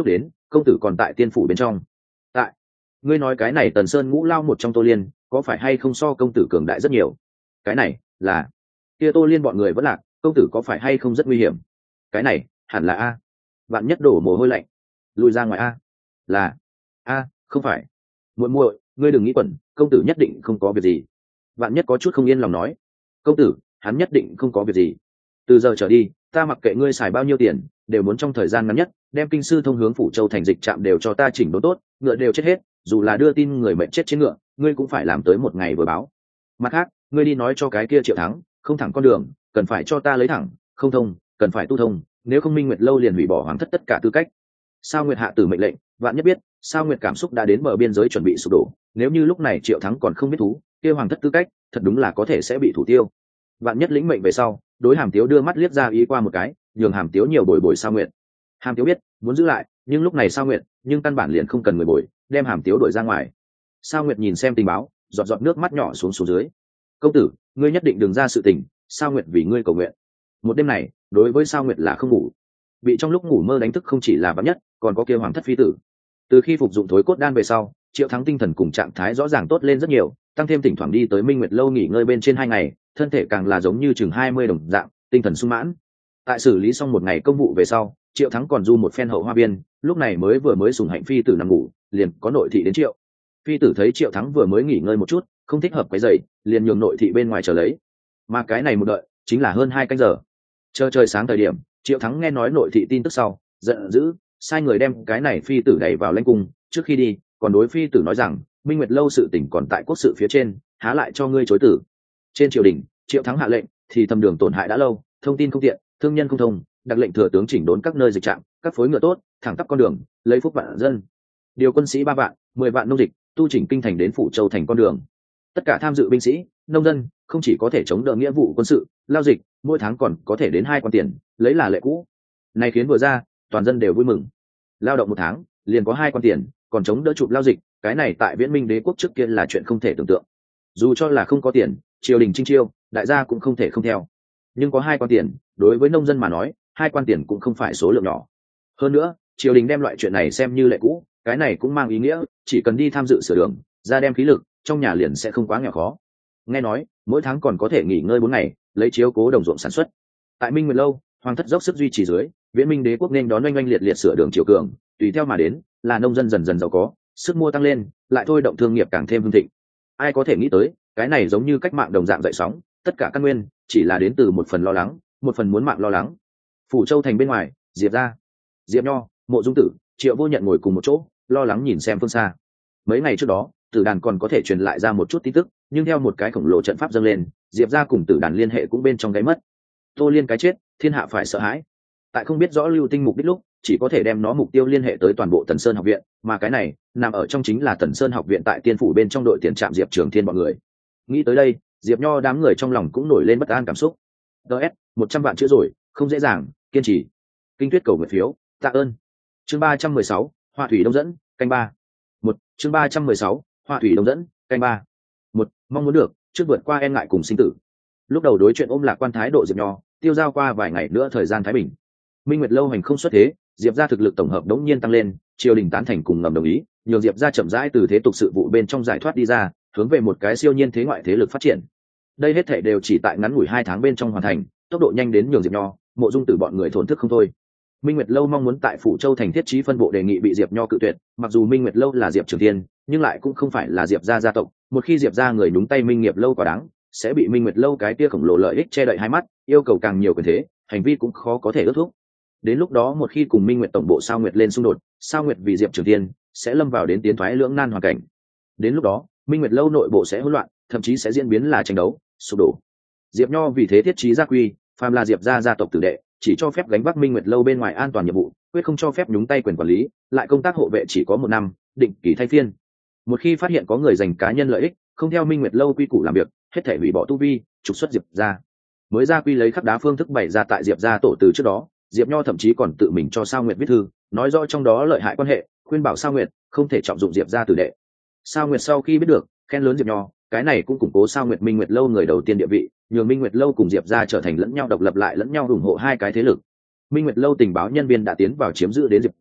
công tử còn tại tiên phủ bên trong. Tại, ngươi nói cái này Tần Sơn Ngũ Lao một trong Tô Liên có phải hay không so công tử cường đại rất nhiều? Cái này là kia Tô Liên bọn người vẫn lạc, công tử có phải hay không rất nguy hiểm? Cái này hẳn là a. Vạn nhất đổ mồ hôi lạnh, lùi ra ngoài a. Là a, không phải. Muội muội, ngươi đừng nghĩ quẩn, công tử nhất định không có việc gì. Vạn nhất có chút không yên lòng nói, công tử, hắn nhất định không có việc gì. Từ giờ trở đi, ta mặc kệ ngươi xài bao nhiêu tiền, đều muốn trong thời gian ngắn nhất đem kinh sư thông hướng Phủ Châu thành dịch trạm đều cho ta chỉnh đốn tốt, ngựa đều chết hết, dù là đưa tin người mệnh chết trên ngựa, ngươi cũng phải làm tới một ngày vừa báo. Mặt khác, ngươi đi nói cho cái kia Triệu Thắng, không thẳng con đường, cần phải cho ta lấy thẳng, không thông, cần phải tu thông, nếu không Minh Nguyệt lâu liền hủy bỏ hoàng thất tất cả tư cách. Sao Nguyệt hạ tử mệnh lệnh, vạn nhất biết, Sao Nguyệt cảm xúc đã đến bờ biên giới chuẩn bị sụp đổ, nếu như lúc này Triệu Thắng còn không biết thú, kia hoàng thất tư cách, thật đúng là có thể sẽ bị thủ tiêu. Vạn nhất lĩnh mệnh về sau, đối Hàm Tiếu đưa mắt liếc ra ý qua một cái, nhường Hàm Tiếu nhiều bồi bồi Sao Nguyệt. Hàm Tiếu biết, muốn giữ lại, nhưng lúc này Sao Nguyệt, nhưng căn bản liền không cần người bồi, đem Hàm Tiếu đuổi ra ngoài. Sao Nguyệt nhìn xem tình báo, giọt giọt nước mắt nhỏ xuống xuống dưới. Công tử, ngươi nhất định đừng ra sự tình, Sao Nguyệt vì ngươi cầu nguyện. Một đêm này, đối với Sao Nguyệt là không ngủ, bị trong lúc ngủ mơ đánh thức không chỉ là Vạn Nhất, còn có kia hoàng thất phi tử. Từ khi phục dụng thối cốt đan về sau, Triệu Thắng tinh thần cùng trạng thái rõ ràng tốt lên rất nhiều, tăng thêm thỉnh thoảng đi tới Minh Nguyệt lâu nghỉ ngơi bên trên hai ngày, thân thể càng là giống như chừng hai mươi đồng dạng, tinh thần sung mãn. Tại xử lý xong một ngày công vụ về sau, Triệu Thắng còn du một phen hậu hoa biên, lúc này mới vừa mới sùng hạnh phi tử nằm ngủ, liền có nội thị đến Triệu. Phi tử thấy Triệu Thắng vừa mới nghỉ ngơi một chút, không thích hợp cái giày, liền nhường nội thị bên ngoài chờ lấy. Mà cái này một đợi, chính là hơn hai canh giờ. Chờ trời sáng thời điểm, Triệu Thắng nghe nói nội thị tin tức sau, giận dữ, sai người đem cái này phi tử đẩy vào lãnh cung, trước khi đi, còn đối phi tử nói rằng, Minh Nguyệt lâu sự tỉnh còn tại quốc sự phía trên, há lại cho ngươi chối tử. Trên triều đình, Triệu Thắng hạ lệnh, thì thâm đường tổn hại đã lâu, thông tin không tiện, thương nhân không thông, đặc lệnh thừa tướng chỉnh đốn các nơi dịch trạm, các phối ngựa tốt, thẳng tắp con đường, lấy phúc vạn dân. Điều quân sĩ ba vạn, mười vạn nông dịch, tu chỉnh kinh thành đến Phủ Châu thành con đường. Tất cả tham dự binh sĩ, nông dân, không chỉ có thể chống đỡ nghĩa vụ quân sự, lao dịch, mỗi tháng còn có thể đến hai quan tiền, lấy là lệ cũ. Này khiến vừa ra, toàn dân đều vui mừng. Lao động một tháng, liền có hai quan tiền, còn chống đỡ chụp lao dịch, cái này tại Viễn Minh đế quốc trước kia là chuyện không thể tưởng tượng. Dù cho là không có tiền, triều đình chinh chiêu, đại gia cũng không thể không theo. Nhưng có hai quan tiền, đối với nông dân mà nói, hai quan tiền cũng không phải số lượng nhỏ. Hơn nữa, triều đình đem loại chuyện này xem như lệ cũ, cái này cũng mang ý nghĩa, chỉ cần đi tham dự sửa đường, ra đem khí lực, trong nhà liền sẽ không quá nghèo khó. Nghe nói, mỗi tháng còn có thể nghỉ ngơi bốn ngày, lấy chiếu cố đồng ruộng sản xuất. Tại Minh Nguyệt lâu, hoàng thất dốc sức duy trì dưới, Viễn Minh đế quốc nên đón oanh oanh liệt liệt sửa đường triều cường, tùy theo mà đến, là nông dân dần dần giàu có, sức mua tăng lên, lại thôi động thương nghiệp càng thêm hưng thịnh. Ai có thể nghĩ tới, cái này giống như cách mạng đồng dạng dậy sóng, tất cả căn nguyên chỉ là đến từ một phần lo lắng, một phần muốn mạng lo lắng. Phủ Châu thành bên ngoài, Diệp gia, Diệp Nho, Mộ Dung Tử, Triệu Vô Nhận ngồi cùng một chỗ, lo lắng nhìn xem phương xa. Mấy ngày trước đó, Tử Đàn còn có thể truyền lại ra một chút tin tức, nhưng theo một cái khổng lồ trận pháp dâng lên, Diệp gia cùng Tử Đàn liên hệ cũng bên trong gáy mất. Tô Liên cái chết, thiên hạ phải sợ hãi. Tại không biết rõ Lưu Tinh mục đích lúc, chỉ có thể đem nó mục tiêu liên hệ tới toàn bộ Tần Sơn học viện, mà cái này nằm ở trong chính là Tần Sơn học viện tại Tiên phủ bên trong đội tiền trạm Diệp Trường Thiên bọn người. Nghĩ tới đây, Diệp Nho đám người trong lòng cũng nổi lên bất an cảm xúc. ds một trăm vạn chữ rồi, không dễ dàng, kiên trì. Kinh Tuyết cầu nguyện phiếu, tạ ơn. Chương ba trăm mười sáu, Hoa thủy đông dẫn, canh ba. Một, chương ba trăm mười sáu, Hoa thủy đông dẫn, canh ba. Một, mong muốn được, trước vượt qua e ngại cùng sinh tử. Lúc đầu đối chuyện ôm lạc quan thái độ Diệp Nho, tiêu giao qua vài ngày nữa thời gian thái bình. Minh Nguyệt lâu hành không xuất thế, Diệp gia thực lực tổng hợp đống nhiên tăng lên, triều đình tán thành cùng ngầm đồng ý, nhường Diệp gia chậm rãi từ thế tục sự vụ bên trong giải thoát đi ra, hướng về một cái siêu nhiên thế ngoại thế lực phát triển. Đây hết thảy đều chỉ tại ngắn ngủi hai tháng bên trong hoàn thành, tốc độ nhanh đến nhường Diệp Nho, Mộ Dung Tử bọn người thổn thức không thôi. Minh Nguyệt lâu mong muốn tại Phủ Châu thành thiết trí phân bộ đề nghị bị Diệp Nho cự tuyệt, mặc dù Minh Nguyệt lâu là Diệp Trường Thiên, nhưng lại cũng không phải là Diệp gia gia tộc, một khi Diệp gia người nhúng tay Minh Nghiệp lâu quá đáng, sẽ bị Minh Nguyệt lâu cái kia khổng lồ lợi ích che đậy hai mắt, yêu cầu càng nhiều quyền thế, hành vi cũng khó có thể ước thúc. Đến lúc đó một khi cùng Minh Nguyệt tổng bộ Sao Nguyệt lên xung đột, Sao Nguyệt vì Diệp Trường Thiên sẽ lâm vào đến tiến thoái lưỡng nan hoàn cảnh. Đến lúc đó, Minh Nguyệt lâu nội bộ sẽ hỗn loạn, thậm chí sẽ diễn biến là tranh đấu, sụp đổ. Diệp Nho vì thế thiết trí gia quy, phàm là Diệp gia gia tộc tử đệ, chỉ cho phép gánh vác Minh Nguyệt lâu bên ngoài an toàn nhiệm vụ, quyết không cho phép nhúng tay quyền quản lý, lại công tác hộ vệ chỉ có một năm, định kỳ thay phiên. Một khi phát hiện có người giành cá nhân lợi ích, không theo Minh Nguyệt lâu quy củ làm việc, hết thể hủy bỏ tu vi, trục xuất Diệp gia. Mới gia quy lấy khắc đá phương thức bày ra tại Diệp gia tổ từ trước đó, Diệp Nho thậm chí còn tự mình cho Sao Nguyệt viết thư, nói rõ trong đó lợi hại quan hệ, khuyên bảo Sao Nguyệt không thể trọng dụng Diệp gia tử đệ. Sao Nguyệt sau khi biết được, khen lớn Diệp Nho, cái này cũng củng cố Sao Nguyệt Minh Nguyệt lâu người đầu tiên địa vị, nhường Minh Nguyệt lâu cùng Diệp gia trở thành lẫn nhau độc lập lại lẫn nhau ủng hộ hai cái thế lực. Minh Nguyệt lâu tình báo nhân viên đã tiến vào chiếm giữ đến Diệp gia,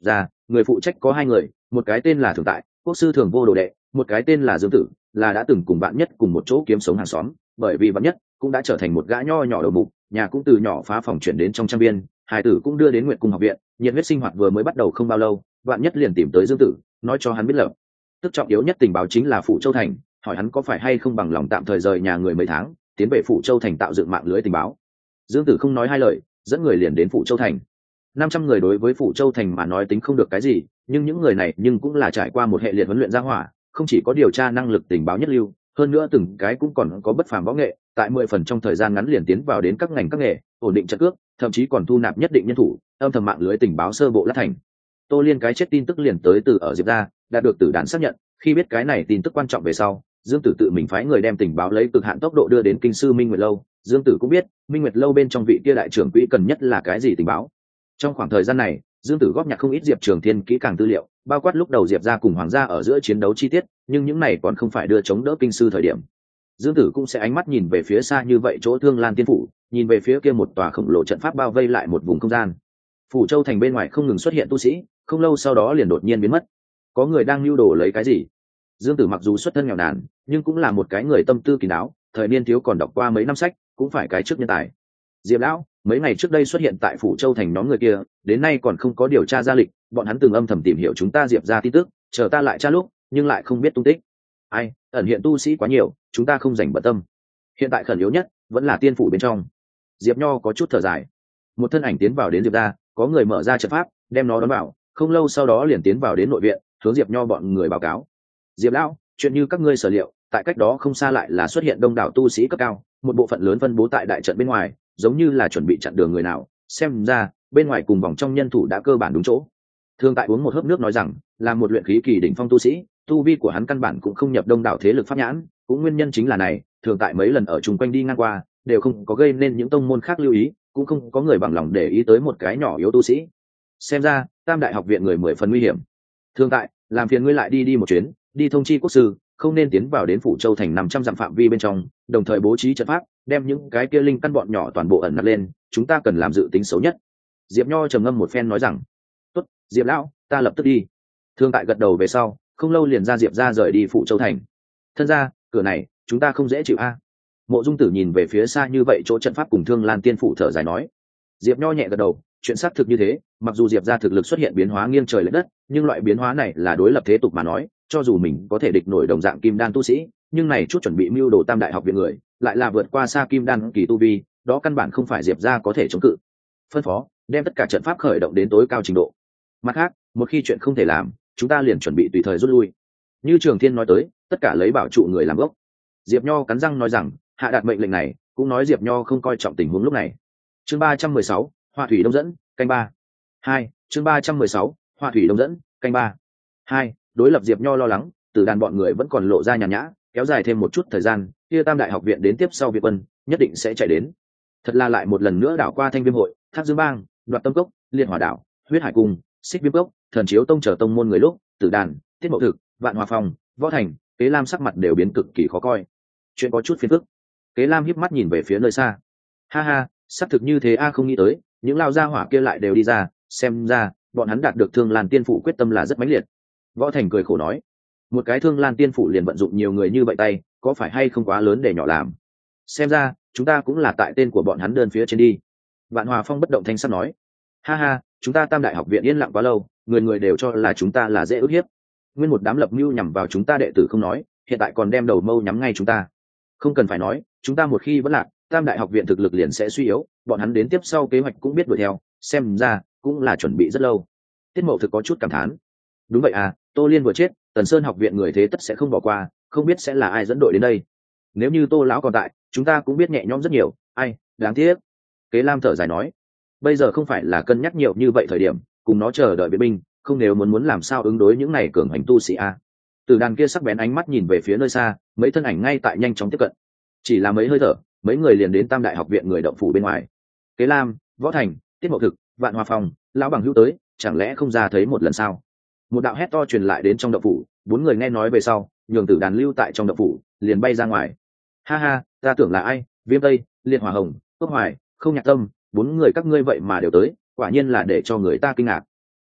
người phụ trách có hai người, một cái tên là Thường Tại, quốc sư Thường Vô đồ đệ, một cái tên là Dương Tử, là đã từng cùng bạn nhất cùng một chỗ kiếm sống hàng xóm, bởi vì bạn nhất cũng đã trở thành một gã nho nhỏ đầu mục, nhà cũng từ nhỏ phá phòng chuyển đến trong trang viên, hải tử cũng đưa đến Nguyệt Cung học viện, nhiệt huyết sinh hoạt vừa mới bắt đầu không bao lâu, bạn nhất liền tìm tới Dương Tử, nói cho hắn biết lập tức trọng yếu nhất tình báo chính là Phủ Châu thành, hỏi hắn có phải hay không bằng lòng tạm thời rời nhà người mấy tháng, tiến về Phủ Châu thành tạo dựng mạng lưới tình báo. Dương Tử không nói hai lời, dẫn người liền đến Phủ Châu thành. Năm trăm người đối với Phủ Châu thành mà nói tính không được cái gì, nhưng những người này nhưng cũng là trải qua một hệ liệt huấn luyện ra hỏa, không chỉ có điều tra năng lực tình báo nhất lưu, hơn nữa từng cái cũng còn có bất phàm võ nghệ, tại mười phần trong thời gian ngắn liền tiến vào đến các ngành các nghề, ổn định trận cước, thậm chí còn thu nạp nhất định nhân thủ, âm thầm mạng lưới tình báo sơ bộ lát thành. Tô Liên cái chết tin tức liền tới từ ở Diệp gia, đã được Tử Đàn xác nhận, khi biết cái này tin tức quan trọng về sau, Dương Tử tự mình phái người đem tình báo lấy cực hạn tốc độ đưa đến kinh sư Minh Nguyệt lâu. Dương Tử cũng biết, Minh Nguyệt lâu bên trong vị kia đại trưởng quỹ cần nhất là cái gì tình báo. Trong khoảng thời gian này, Dương Tử góp nhặt không ít Diệp Trường Thiên kỹ càng tư liệu, bao quát lúc đầu Diệp gia cùng Hoàng gia ở giữa chiến đấu chi tiết, nhưng những này còn không phải đưa chống đỡ kinh sư thời điểm. Dương Tử cũng sẽ ánh mắt nhìn về phía xa như vậy chỗ Thương Lan Tiên phủ, nhìn về phía kia một tòa khổng lồ trận pháp bao vây lại một vùng không gian. Phủ Châu thành bên ngoài không ngừng xuất hiện tu sĩ, không lâu sau đó liền đột nhiên biến mất. Có người đang lưu đồ lấy cái gì? Dương Tử mặc dù xuất thân nghèo nàn, nhưng cũng là một cái người tâm tư kín đáo, thời niên thiếu còn đọc qua mấy năm sách, cũng phải cái trước nhân tài. Diệp lão, mấy ngày trước đây xuất hiện tại Phủ Châu thành nhóm người kia, đến nay còn không có điều tra ra lịch, bọn hắn từng âm thầm tìm hiểu chúng ta Diệp gia tin tức, chờ ta lại tra lúc, nhưng lại không biết tung tích. Ai, ẩn hiện tu sĩ quá nhiều, chúng ta không dành bận tâm. Hiện tại khẩn yếu nhất vẫn là tiên phủ bên trong. Diệp Nho có chút thở dài. Một thân ảnh tiến vào đến Diệp gia, có người mở ra trận pháp, đem nó đón vào, không lâu sau đó liền tiến vào đến nội viện, hướng Diệp Nho bọn người báo cáo. Diệp lão, chuyện như các ngươi sở liệu, tại cách đó không xa lại là xuất hiện đông đảo tu sĩ cấp cao, một bộ phận lớn phân bố tại đại trận bên ngoài, giống như là chuẩn bị chặn đường người nào, xem ra bên ngoài cùng vòng trong nhân thủ đã cơ bản đúng chỗ. Thương Tại uống một hớp nước nói rằng, là một luyện khí kỳ đỉnh phong tu sĩ, tu vi của hắn căn bản cũng không nhập đông đảo thế lực pháp nhãn, cũng nguyên nhân chính là này, Thường Tại mấy lần ở chung quanh đi ngang qua, đều không có gây nên những tông môn khác lưu ý, cũng không có người bằng lòng để ý tới một cái nhỏ yếu tu sĩ. Xem ra, Tam Đại học viện người mười phần nguy hiểm. Thương Tại, làm phiền ngươi lại đi đi một chuyến, đi thông chi quốc sư, không nên tiến vào đến Phủ Châu thành năm trăm dặm phạm vi bên trong, đồng thời bố trí trận pháp, đem những cái kia linh căn bọn nhỏ toàn bộ ẩn nấp lên, chúng ta cần làm dự tính xấu nhất. Diệp Nho trầm ngâm một phen nói rằng, tốt, Diệp lão, ta lập tức đi. Thương Tại gật đầu về sau, không lâu liền ra Diệp ra rời đi Phủ Châu thành. Thân ra, cửa này chúng ta không dễ chịu a. Mộ Dung Tử nhìn về phía xa như vậy chỗ trận pháp cùng Thương Lan Tiên phủ thở dài nói. Diệp Nho nhẹ gật đầu, chuyện xác thực như thế, mặc dù Diệp ra thực lực xuất hiện biến hóa nghiêng trời lệch đất, nhưng loại biến hóa này là đối lập thế tục mà nói, cho dù mình có thể địch nổi đồng dạng kim đan tu sĩ, nhưng này chút chuẩn bị mưu đồ Tam Đại học viện người, lại là vượt qua xa kim đan kỳ tu vi, đó căn bản không phải Diệp ra có thể chống cự. Phân phó, đem tất cả trận pháp khởi động đến tối cao trình độ. Mặt khác, một khi chuyện không thể làm, chúng ta liền chuẩn bị tùy thời rút lui. Như Trường Thiên nói tới, tất cả lấy bảo trụ người làm gốc. Diệp Nho cắn răng nói rằng, hạ đạt mệnh lệnh này, cũng nói Diệp Nho không coi trọng tình huống lúc này. Chương ba trăm mười sáu, Hoa thủy đông dẫn, canh ba. Hai, chương ba trăm mười sáu, Hoa thủy đông dẫn, canh ba. Hai, đối lập Diệp Nho lo lắng, từ đàn bọn người vẫn còn lộ ra nhàn nhã, kéo dài thêm một chút thời gian, kia Tam Đại học viện đến tiếp sau Việt quân, nhất định sẽ chạy đến. Thật là lại một lần nữa đảo qua Thanh Viêm hội, Thác Dương Bang, Đoạt Tâm Cốc, Liên Hỏa đảo, Huyết Hải cung, Xích Viêm cốc, Thần Chiếu tông chờ tông môn người lúc, Tử Đàn, Tiết Mậu Thực, Vạn Hòa Phòng, Võ Thành, Kế Lam sắc mặt đều biến cực kỳ khó coi. Chuyện có chút phiền phức. Kế Lam híp mắt nhìn về phía nơi xa. Ha ha, xác thực như thế a, không nghĩ tới, những lao gia hỏa kia lại đều đi ra, xem ra bọn hắn đạt được Thương Lan Tiên phủ quyết tâm là rất mãnh liệt. Võ Thành cười khổ nói, một cái Thương Lan Tiên phủ liền vận dụng nhiều người như vậy tay, có phải hay không quá lớn để nhỏ làm? Xem ra chúng ta cũng là tại tên của bọn hắn đơn phía trên đi. Vạn Hòa Phong bất động thanh sắc nói, ha ha, chúng ta Tam Đại học viện yên lặng quá lâu, người người đều cho là chúng ta là dễ ức hiếp, nguyên một đám lập mưu nhằm vào chúng ta đệ tử không nói, hiện tại còn đem đầu mâu nhắm ngay chúng ta. Không cần phải nói, chúng ta một khi vẫn lạc, Tam Đại học viện thực lực liền sẽ suy yếu, bọn hắn đến tiếp sau kế hoạch cũng biết đuổi theo, xem ra cũng là chuẩn bị rất lâu. Tiết Mậu Thực có chút cảm thán. Đúng vậy à, Tô Liên vừa chết, Tần Sơn học viện người thế tất sẽ không bỏ qua, không biết sẽ là ai dẫn đội đến đây. Nếu như Tô lão còn tại, chúng ta cũng biết nhẹ nhõm rất nhiều, ai, đáng tiếc. Kế Lam thở dài nói, bây giờ không phải là cân nhắc nhiều như vậy thời điểm, cùng nó chờ đợi viện binh, không nếu muốn muốn làm sao ứng đối những này cường hành tu sĩ a. Từ đàn kia sắc bén ánh mắt nhìn về phía nơi xa, mấy thân ảnh ngay tại nhanh chóng tiếp cận. Chỉ là mấy hơi thở, mấy người liền đến Tam Đại học viện người động phủ bên ngoài. Kế Lam, Võ Thành, Tiết Mậu Thực, Vạn Hòa Phòng, lão bằng hữu tới, chẳng lẽ không ra thấy một lần sao? Một đạo hét to truyền lại đến trong động phủ, bốn người nghe nói về sau, nhường Tử Đàn lưu tại trong động phủ, liền bay ra ngoài. Ha ha, ta tưởng là ai? Viêm Tây, Liệt Hỏa Hồng, Cốc Hoài, Không Nhạc Tâm, bốn người các ngươi vậy mà đều tới, quả nhiên là để cho người ta kinh ngạc.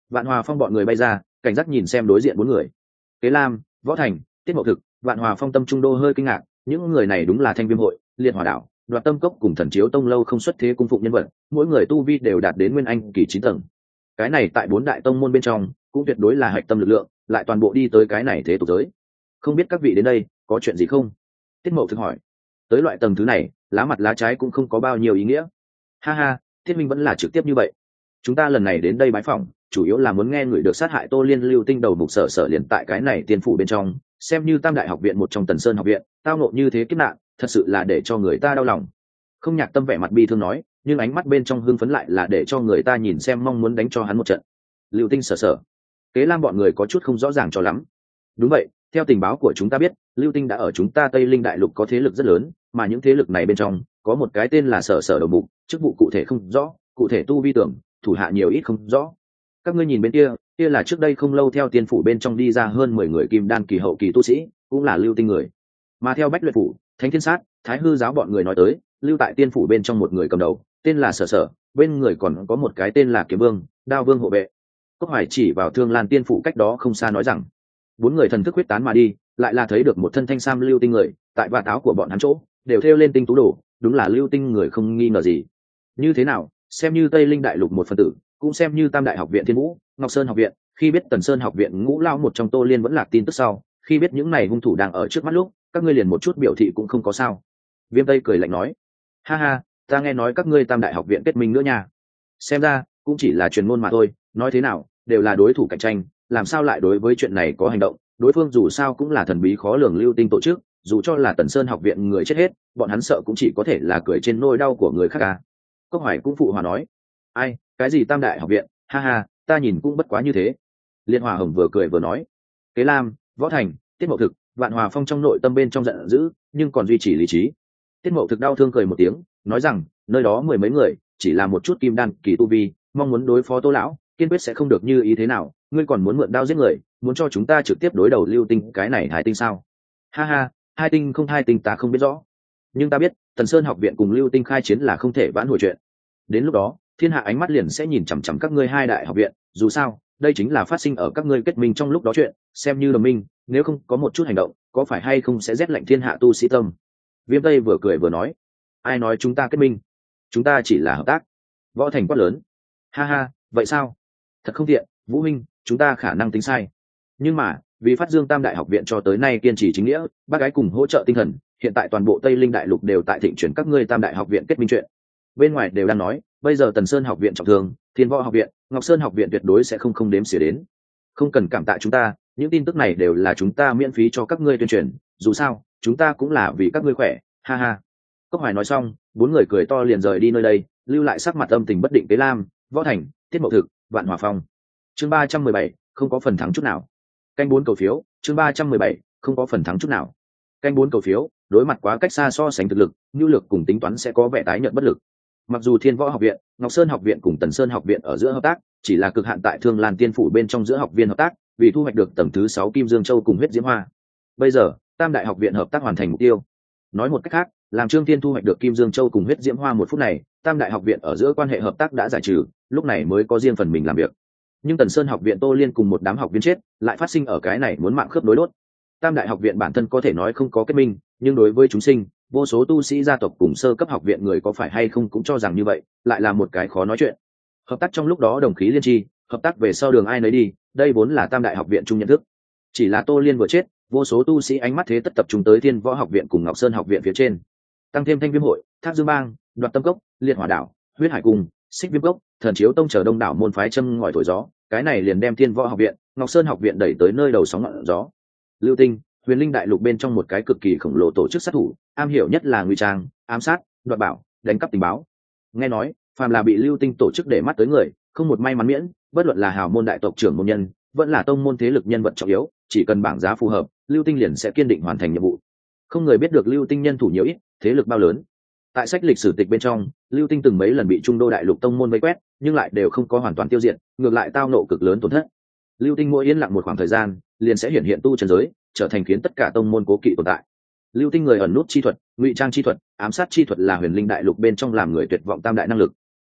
Vạn Hòa Phong bọn người bay ra, cảnh giác nhìn xem đối diện bốn người. Kế Lam, Võ Thành, Tiết Mậu Thực, Vạn Hòa Phong tâm trung đô hơi kinh ngạc, những người này đúng là Thanh Viêm hội, Liệt Hỏa Đảo, Đoạt Tâm Cốc cùng Thần Chiếu Tông lâu không xuất thế cung phụng nhân vật, mỗi người tu vi đều đạt đến nguyên anh kỳ chín tầng. Cái này tại bốn đại tông môn bên trong, cũng tuyệt đối là hạch tâm lực lượng, lại toàn bộ đi tới cái này thế tục giới. Không biết các vị đến đây, có chuyện gì không? Tiết Mậu Thực hỏi. Tới loại tầng thứ này, lá mặt lá trái cũng không có bao nhiêu ý nghĩa. Ha ha, Thiết Minh vẫn là trực tiếp như vậy. Chúng ta lần này đến đây bái phỏng, chủ yếu là muốn nghe người được sát hại Tô Liên Lưu Tinh đầu mục sở sở liền tại cái này tiên phủ bên trong, xem như Tam Đại học viện một trong Tần Sơn học viện, tao ngộ như thế kiếp nạn, thật sự là để cho người ta đau lòng. Không Nhạc Tâm vẻ mặt bi thương nói, nhưng ánh mắt bên trong hưng phấn lại là để cho người ta nhìn xem mong muốn đánh cho hắn một trận. Lưu Tinh sở sở. Kế Lam bọn người có chút không rõ ràng cho lắm. Đúng vậy, theo tình báo của chúng ta biết, Lưu Tinh đã ở chúng ta Tây Linh đại lục có thế lực rất lớn, mà những thế lực này bên trong có một cái tên là sở sở đầu mục, chức vụ cụ thể không rõ, cụ thể tu vi tưởng, thủ hạ nhiều ít không rõ. Các ngươi nhìn bên kia, kia là trước đây không lâu theo tiên phủ bên trong đi ra hơn mười người kim đan kỳ hậu kỳ tu sĩ, cũng là Lưu Tinh người. Mà theo Bách Luyện phủ, Thánh Thiên Sát, Thái Hư giáo bọn người nói tới, lưu tại tiên phủ bên trong một người cầm đầu, tên là Sở Sở, bên người còn có một cái tên là Kiếm Vương, Đao Vương hộ vệ. Cốc Hoài chỉ vào Thương Lan tiên phủ cách đó không xa nói rằng, bốn người thần thức huyết tán mà đi, lại là thấy được một thân thanh sam Lưu Tinh người, tại vạt áo của bọn hắn chỗ đều thêu lên tinh tú đồ, đúng là Lưu Tinh người không nghi ngờ gì. Như thế nào, xem như Tây Linh đại lục một phần tử, cũng xem như Tam Đại học viện Thiên Vũ, Ngọc Sơn học viện, khi biết Tần Sơn học viện ngũ lao một trong Tô Liên vẫn lạc tin tức sau, khi biết những này hung thủ đang ở trước mắt lúc, các ngươi liền một chút biểu thị cũng không có sao. Viêm Tây cười lạnh nói, ha ha, ta nghe nói các ngươi Tam Đại học viện kết minh nữa nha. Xem ra cũng chỉ là truyền ngôn mà thôi, nói thế nào đều là đối thủ cạnh tranh, làm sao lại đối với chuyện này có hành động. Đối phương dù sao cũng là thần bí khó lường Lưu Tinh tổ chức, dù cho là Tần Sơn học viện người chết hết, bọn hắn sợ cũng chỉ có thể là cười trên nỗi đau của người khác à. Cốc Hoài cũng phụ hòa nói, ai, cái gì Tam Đại học viện, ha ha, ta nhìn cũng bất quá như thế. Liên Hòa Hồng vừa cười vừa nói, Kế Lam, Võ Thành, Tiết Mậu Thực, Vạn Hòa Phong trong nội tâm bên trong giận dữ, nhưng còn duy trì lý trí. Tiết Mậu Thực đau thương cười một tiếng, nói rằng, nơi đó mười mấy người, chỉ là một chút kim đan kỳ tu vi, mong muốn đối phó Tô lão, kiên quyết sẽ không được như ý thế nào, ngươi còn muốn mượn đao giết người, muốn cho chúng ta trực tiếp đối đầu Lưu Tinh cái này hai tinh sao? Ha ha, hai tinh không hai tinh ta không biết rõ, nhưng ta biết Tần Sơn học viện cùng Lưu Tinh khai chiến là không thể vãn hồi chuyện. Đến lúc đó, thiên hạ ánh mắt liền sẽ nhìn chằm chằm các ngươi hai đại học viện, dù sao đây chính là phát sinh ở các ngươi kết minh trong lúc đó chuyện, xem như đồng minh, nếu không có một chút hành động, có phải hay không sẽ rét lạnh thiên hạ tu sĩ tâm. Viêm Tây vừa cười vừa nói, ai nói chúng ta kết minh, chúng ta chỉ là hợp tác. Võ Thành quát lớn, ha ha, vậy sao? Thật không tiện, Vũ Minh, chúng ta khả năng tính sai, nhưng mà vì phát dương Tam Đại học viện cho tới nay kiên trì chính nghĩa, bác gái cùng hỗ trợ tinh thần, hiện tại toàn bộ Tây Linh đại lục đều tại thịnh chuyển các ngươi Tam Đại học viện kết minh chuyện. Bên ngoài đều đang nói, bây giờ Tần Sơn học viện trọng thương, Thiên Võ học viện, Ngọc Sơn học viện tuyệt đối sẽ không không đếm xỉa đến. Không cần cảm tạ chúng ta, những tin tức này đều là chúng ta miễn phí cho các ngươi tuyên truyền, dù sao chúng ta cũng là vì các ngươi khỏe, ha ha. Cốc Hoài nói xong, bốn người cười to liền rời đi nơi đây, lưu lại sắc mặt âm tình bất định Kế Lam, Võ Thành, Tiết Mậu Thực, Vạn Hòa Phong. Chương ba trăm mười bảy, không có phần thắng chút nào. Canh bốn cầu phiếu, chương ba trăm mười bảy, không có phần thắng chút nào. Canh bốn cầu phiếu, đối mặt quá cách xa so sánh thực lực, nhu lực cùng tính toán sẽ có vẻ tái nhợt bất lực. Mặc dù Thiên Võ học viện, Ngọc Sơn học viện cùng Tần Sơn học viện ở giữa hợp tác, chỉ là cực hạn tại Thương Lan Tiên phủ bên trong giữa học viên hợp tác, vì thu hoạch được tầng thứ sáu Kim Dương Châu cùng huyết diễm hoa. Bây giờ, Tam Đại học viện hợp tác hoàn thành mục tiêu. Nói một cách khác, làm Trương Thiên thu hoạch được Kim Dương Châu cùng huyết diễm hoa một phút này, Tam Đại học viện ở giữa quan hệ hợp tác đã giải trừ, lúc này mới có riêng phần mình làm việc. Nhưng Tần Sơn học viện Tô Liên cùng một đám học viên chết, lại phát sinh ở cái này muốn mạng khớp đối đốt. Tam Đại học viện bản thân có thể nói không có kết minh, nhưng đối với chúng sinh, vô số tu sĩ gia tộc cùng sơ cấp học viện người có phải hay không cũng cho rằng như vậy, lại là một cái khó nói chuyện. Hợp tác trong lúc đó đồng khí liên tri, hợp tác về sau đường ai nấy đi, đây vốn là Tam Đại học viện chung nhận thức. Chỉ là Tô Liên vừa chết, vô số tu sĩ ánh mắt thế tất tập trung tới Thiên Võ học viện cùng Ngọc Sơn học viện phía trên. Tăng thêm Thanh Viêm hội, Thác Dương bang, Đoạt Tâm cốc, Liệt Hỏa đảo, Huyết Hải cung, Xích Viêm cốc, Thần Chiếu tông chờ đông đảo môn phái châm ngòi thổi gió, cái này liền đem Thiên Võ học viện, Ngọc Sơn học viện đẩy tới nơi đầu sóng ngọn gió. Lưu Tinh, Huyền Linh đại lục bên trong một cái cực kỳ khổng lồ tổ chức sát thủ, am hiểu nhất là ngụy trang, ám sát, đoạt bảo, đánh cắp tình báo. Nghe nói, phàm là bị Lưu Tinh tổ chức để mắt tới người, không một may mắn miễn, bất luận là hào môn đại tộc trưởng môn nhân, vẫn là tông môn thế lực nhân vật trọng yếu, chỉ cần bảng giá phù hợp, Lưu Tinh liền sẽ kiên định hoàn thành nhiệm vụ. Không người biết được Lưu Tinh nhân thủ nhiều ít, thế lực bao lớn. Tại sách lịch sử tịch bên trong, Lưu Tinh từng mấy lần bị Trung Đô đại lục tông môn vây quét, nhưng lại đều không có hoàn toàn tiêu diệt, ngược lại tao nộ cực lớn tổn thất. Lưu Tinh mỗi yên lặng một khoảng thời gian, liền sẽ hiện hiện tu chân giới, trở thành khiến tất cả tông môn cố kỵ tồn tại. Lưu Tinh người ẩn nút chi thuật, ngụy trang chi thuật, ám sát chi thuật là Huyền Linh đại lục bên trong làm người tuyệt vọng tam đại năng lực.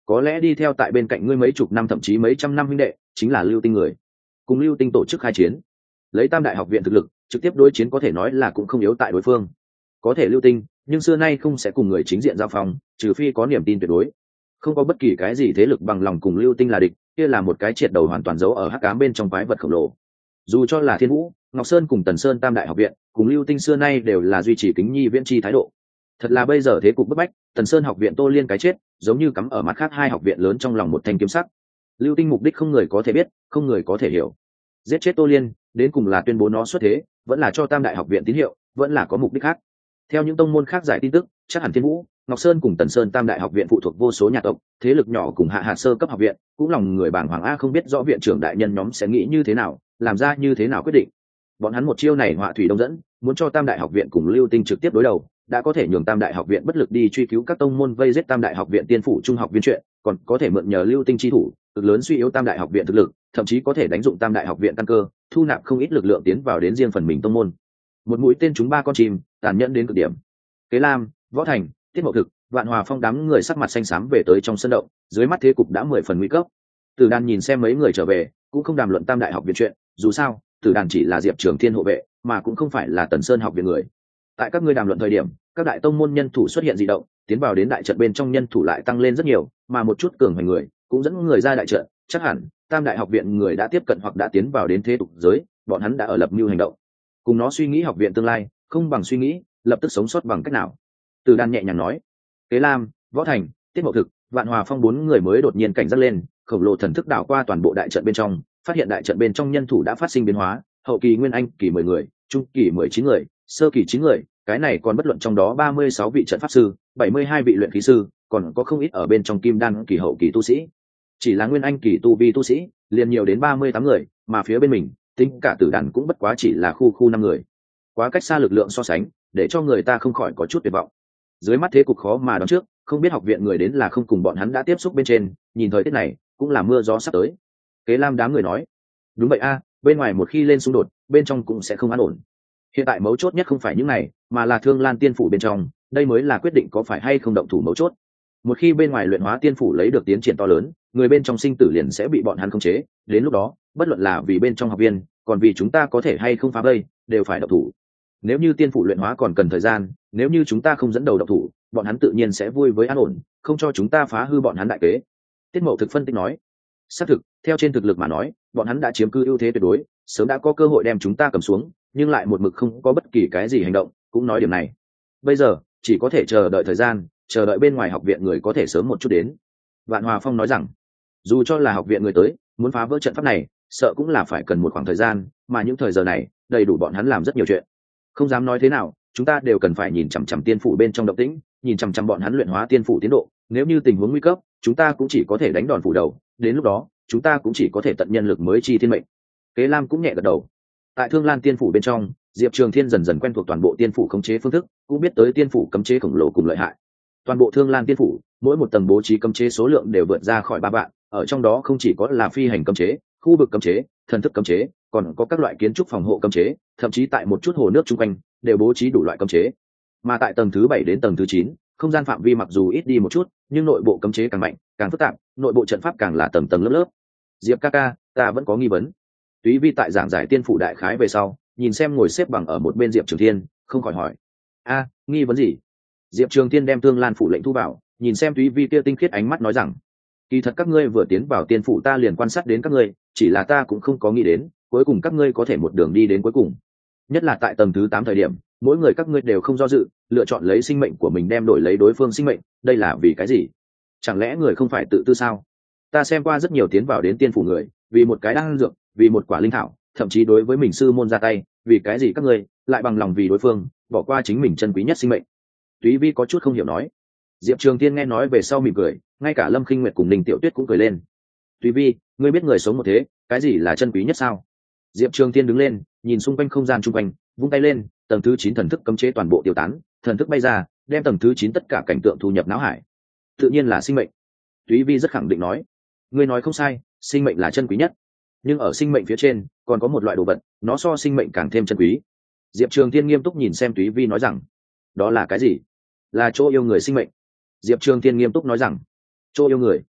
có lẽ đi theo tại bên cạnh ngươi mấy chục năm thậm chí mấy trăm năm huynh đệ chính là lưu tinh người, cùng lưu tinh tổ chức khai chiến, lấy tam đại học viện thực lực trực tiếp đối chiến có thể nói là cũng không yếu tại đối phương. Có thể lưu tinh nhưng xưa nay không sẽ cùng người chính diện giao phòng, trừ phi có niềm tin tuyệt đối. Không có bất kỳ cái gì thế lực bằng lòng cùng lưu tinh là địch, kia là một cái triệt đầu hoàn toàn giấu ở hắc ám bên trong quái vật khổng lồ. Dù cho là Thiên Vũ, Ngọc Sơn cùng Tần Sơn tam đại học viện cùng lưu tinh xưa nay đều là duy trì kính nhi viễn chi thái độ. Thật là bây giờ thế cục bức bách, Tần Sơn học viện Tô Liên cái chết giống như cắm ở mặt khác hai học viện lớn trong lòng một thanh kiếm sắc. Lưu tinh mục đích không người có thể biết, không người có thể hiểu. Giết chết Tô Liên đến cùng là tuyên bố nó xuất thế, vẫn là cho tam đại học viện tín hiệu, vẫn là có mục đích khác. Theo những tông môn khác giải tin tức, chắc hẳn Thiên Vũ, Ngọc Sơn cùng Tần Sơn tam đại học viện phụ thuộc vô số nhà tộc, thế lực nhỏ cùng hạ hạt sơ cấp học viện cũng lòng người bàng hoàng a, không biết rõ viện trưởng đại nhân nhóm sẽ nghĩ như thế nào, làm ra như thế nào quyết định. Bọn hắn một chiêu này họa thủy đông dẫn, muốn cho tam đại học viện cùng lưu tinh trực tiếp đối đầu, đã có thể nhường tam đại học viện bất lực đi truy cứu các tông môn vây giết tam đại học viện tiên phủ trung học viên chuyện, còn có thể mượn nhờ lưu tinh chi thủ cực lớn suy yếu tam đại học viện thực lực, thậm chí có thể đánh dụng tam đại học viện căn cơ, thu nạp không ít lực lượng tiến vào đến riêng phần mình tông môn. Một mũi tên trúng ba con chim, tàn nhẫn đến cực điểm. Kế Lam, Võ Thành, Tiết Mậu Thực, Vạn Hòa Phong đám người sắc mặt xanh xám về tới trong sân động, dưới mắt thế cục đã mười phần nguy cấp. Tử Đàn nhìn xem mấy người trở về, cũng không đàm luận tam đại học viện chuyện, dù sao, Tử Đàn chỉ là Diệp Trường Thiên hộ vệ, mà cũng không phải là Tần Sơn học viện người. Tại các ngươi đàm luận thời điểm, các đại tông môn nhân thủ xuất hiện dị động, tiến vào đến đại trận bên trong nhân thủ lại tăng lên rất nhiều, mà một chút cường hành người cũng dẫn người ra đại trận, chắc hẳn tam đại học viện người đã tiếp cận hoặc đã tiến vào đến thế tục giới, bọn hắn đã ở lập mưu hành động. Cùng nó suy nghĩ học viện tương lai, không bằng suy nghĩ lập tức sống sót bằng cách nào. Từ Đan nhẹ nhàng nói. Kế Lam, Võ Thành, Tiết Mậu Thực, Vạn Hòa Phong bốn người mới đột nhiên cảnh giác lên, khổng lồ thần thức đảo qua toàn bộ đại trận bên trong, phát hiện đại trận bên trong nhân thủ đã phát sinh biến hóa, hậu kỳ nguyên anh kỳ mười người, trung kỳ mười chín người, sơ kỳ chín người, cái này còn bất luận trong đó ba mươi sáu vị trận pháp sư, bảy mươi hai vị luyện khí sư, còn có không ít ở bên trong kim đan kỳ hậu kỳ tu sĩ. Chỉ là nguyên anh kỳ tu vi tu sĩ, liền nhiều đến ba mươi tám người, mà phía bên mình, tính cả Tử Đàn cũng bất quá chỉ là khu khu năm người. Quá cách xa lực lượng so sánh, để cho người ta không khỏi có chút tuyệt vọng. Dưới mắt thế cục khó mà đoán trước, không biết học viện người đến là không cùng bọn hắn đã tiếp xúc bên trên, nhìn thời tiết này, cũng là mưa gió sắp tới. Kế Lam đám người nói, đúng vậy a, bên ngoài một khi lên xung đột, bên trong cũng sẽ không an ổn. Hiện tại mấu chốt nhất không phải những này, mà là Thương Lan Tiên phủ bên trong, đây mới là quyết định có phải hay không động thủ mấu chốt. Một khi bên ngoài luyện hóa tiên phủ lấy được tiến triển to lớn, người bên trong sinh tử liền sẽ bị bọn hắn khống chế, đến lúc đó, bất luận là vì bên trong học viên, còn vì chúng ta có thể hay không phá vây, đều phải động thủ. Nếu như tiên phủ luyện hóa còn cần thời gian, nếu như chúng ta không dẫn đầu động thủ, bọn hắn tự nhiên sẽ vui với an ổn, không cho chúng ta phá hư bọn hắn đại kế. Tiết Mậu Thực phân tích nói, xác thực, theo trên thực lực mà nói, bọn hắn đã chiếm cư ưu thế tuyệt đối, sớm đã có cơ hội đem chúng ta cầm xuống, nhưng lại một mực không có bất kỳ cái gì hành động, cũng nói điểm này. Bây giờ, chỉ có thể chờ đợi thời gian, chờ đợi bên ngoài học viện người có thể sớm một chút đến. Vạn Hòa Phong nói rằng, dù cho là học viện người tới, muốn phá vỡ trận pháp này, sợ cũng là phải cần một khoảng thời gian, mà những thời giờ này, đầy đủ bọn hắn làm rất nhiều chuyện. Không dám nói thế nào, chúng ta đều cần phải nhìn chằm chằm tiên phủ bên trong động tĩnh, nhìn chằm chằm bọn hắn luyện hóa tiên phủ tiến độ, nếu như tình huống nguy cấp, chúng ta cũng chỉ có thể đánh đòn phủ đầu, đến lúc đó, chúng ta cũng chỉ có thể tận nhân lực mới chi thiên mệnh. Kế Lam cũng nhẹ gật đầu. Tại Thương Lan Tiên phủ bên trong, Diệp Trường Thiên dần dần quen thuộc toàn bộ tiên phủ khống chế phương thức, cũng biết tới tiên phủ cấm chế khổng lồ cùng lợi hại. Toàn bộ Thương Lan Tiên phủ, mỗi một tầng bố trí cấm chế số lượng đều vượt ra khỏi ba vạn, ở trong đó không chỉ có là phi hành cấm chế, khu vực cấm chế, thần thức cấm chế, còn có các loại kiến trúc phòng hộ cấm chế, thậm chí tại một chút hồ nước chung quanh đều bố trí đủ loại cấm chế. Mà tại tầng thứ bảy đến tầng thứ chín, không gian phạm vi mặc dù ít đi một chút, nhưng nội bộ cấm chế càng mạnh, càng phức tạp, nội bộ trận pháp càng là tầng tầng lớp lớp. Diệp ca ca, ta vẫn có nghi vấn. Túy Vi tại giảng giải tiên phủ đại khái về sau, nhìn xem ngồi xếp bằng ở một bên Diệp Trường Thiên, không khỏi hỏi: "A, nghi vấn gì?" Diệp Trường Thiên đem Thương Lan phủ lệnh thu vào, nhìn xem Túy Vi kia tinh khiết ánh mắt nói rằng: "Kỳ thật các ngươi vừa tiến vào tiên phủ ta liền quan sát đến các ngươi, chỉ là ta cũng không có nghĩ đến, cuối cùng các ngươi có thể một đường đi đến cuối cùng. Nhất là tại tầng thứ tám thời điểm, mỗi người các ngươi đều không do dự, lựa chọn lấy sinh mệnh của mình đem đổi lấy đối phương sinh mệnh, đây là vì cái gì? Chẳng lẽ người không phải tự tư sao? Ta xem qua rất nhiều tiến vào đến tiên phủ người, vì một cái đan dược, vì một quả linh thảo, thậm chí đối với mình sư môn ra tay, vì cái gì các ngươi lại bằng lòng vì đối phương bỏ qua chính mình chân quý nhất sinh mệnh?" Túy Vi có chút không hiểu nói. Diệp Trường Thiên nghe nói về sau mỉm cười, ngay cả Lâm Khinh Nguyệt cùng Ninh Tiểu Tuyết cũng cười lên. "Túy Vi, ngươi biết người sống một thế, cái gì là chân quý nhất sao?" Diệp Trường Thiên đứng lên, nhìn xung quanh không gian chung quanh, vung tay lên, tầng thứ chín thần thức cấm chế toàn bộ tiêu tán, thần thức bay ra, đem tầng thứ chín tất cả cảnh tượng thu nhập não hải. "Tự nhiên là sinh mệnh." Túy Vi rất khẳng định nói. "Ngươi nói không sai, sinh mệnh là chân quý nhất. Nhưng ở sinh mệnh phía trên, còn có một loại đồ vật, nó so sinh mệnh càng thêm chân quý." Diệp Trường Thiên nghiêm túc nhìn xem Túy Vi nói rằng. "Đó là cái gì?" "Là chỗ yêu người sinh mệnh." Diệp Trường Thiên nghiêm túc nói rằng. "Chỗ yêu người?"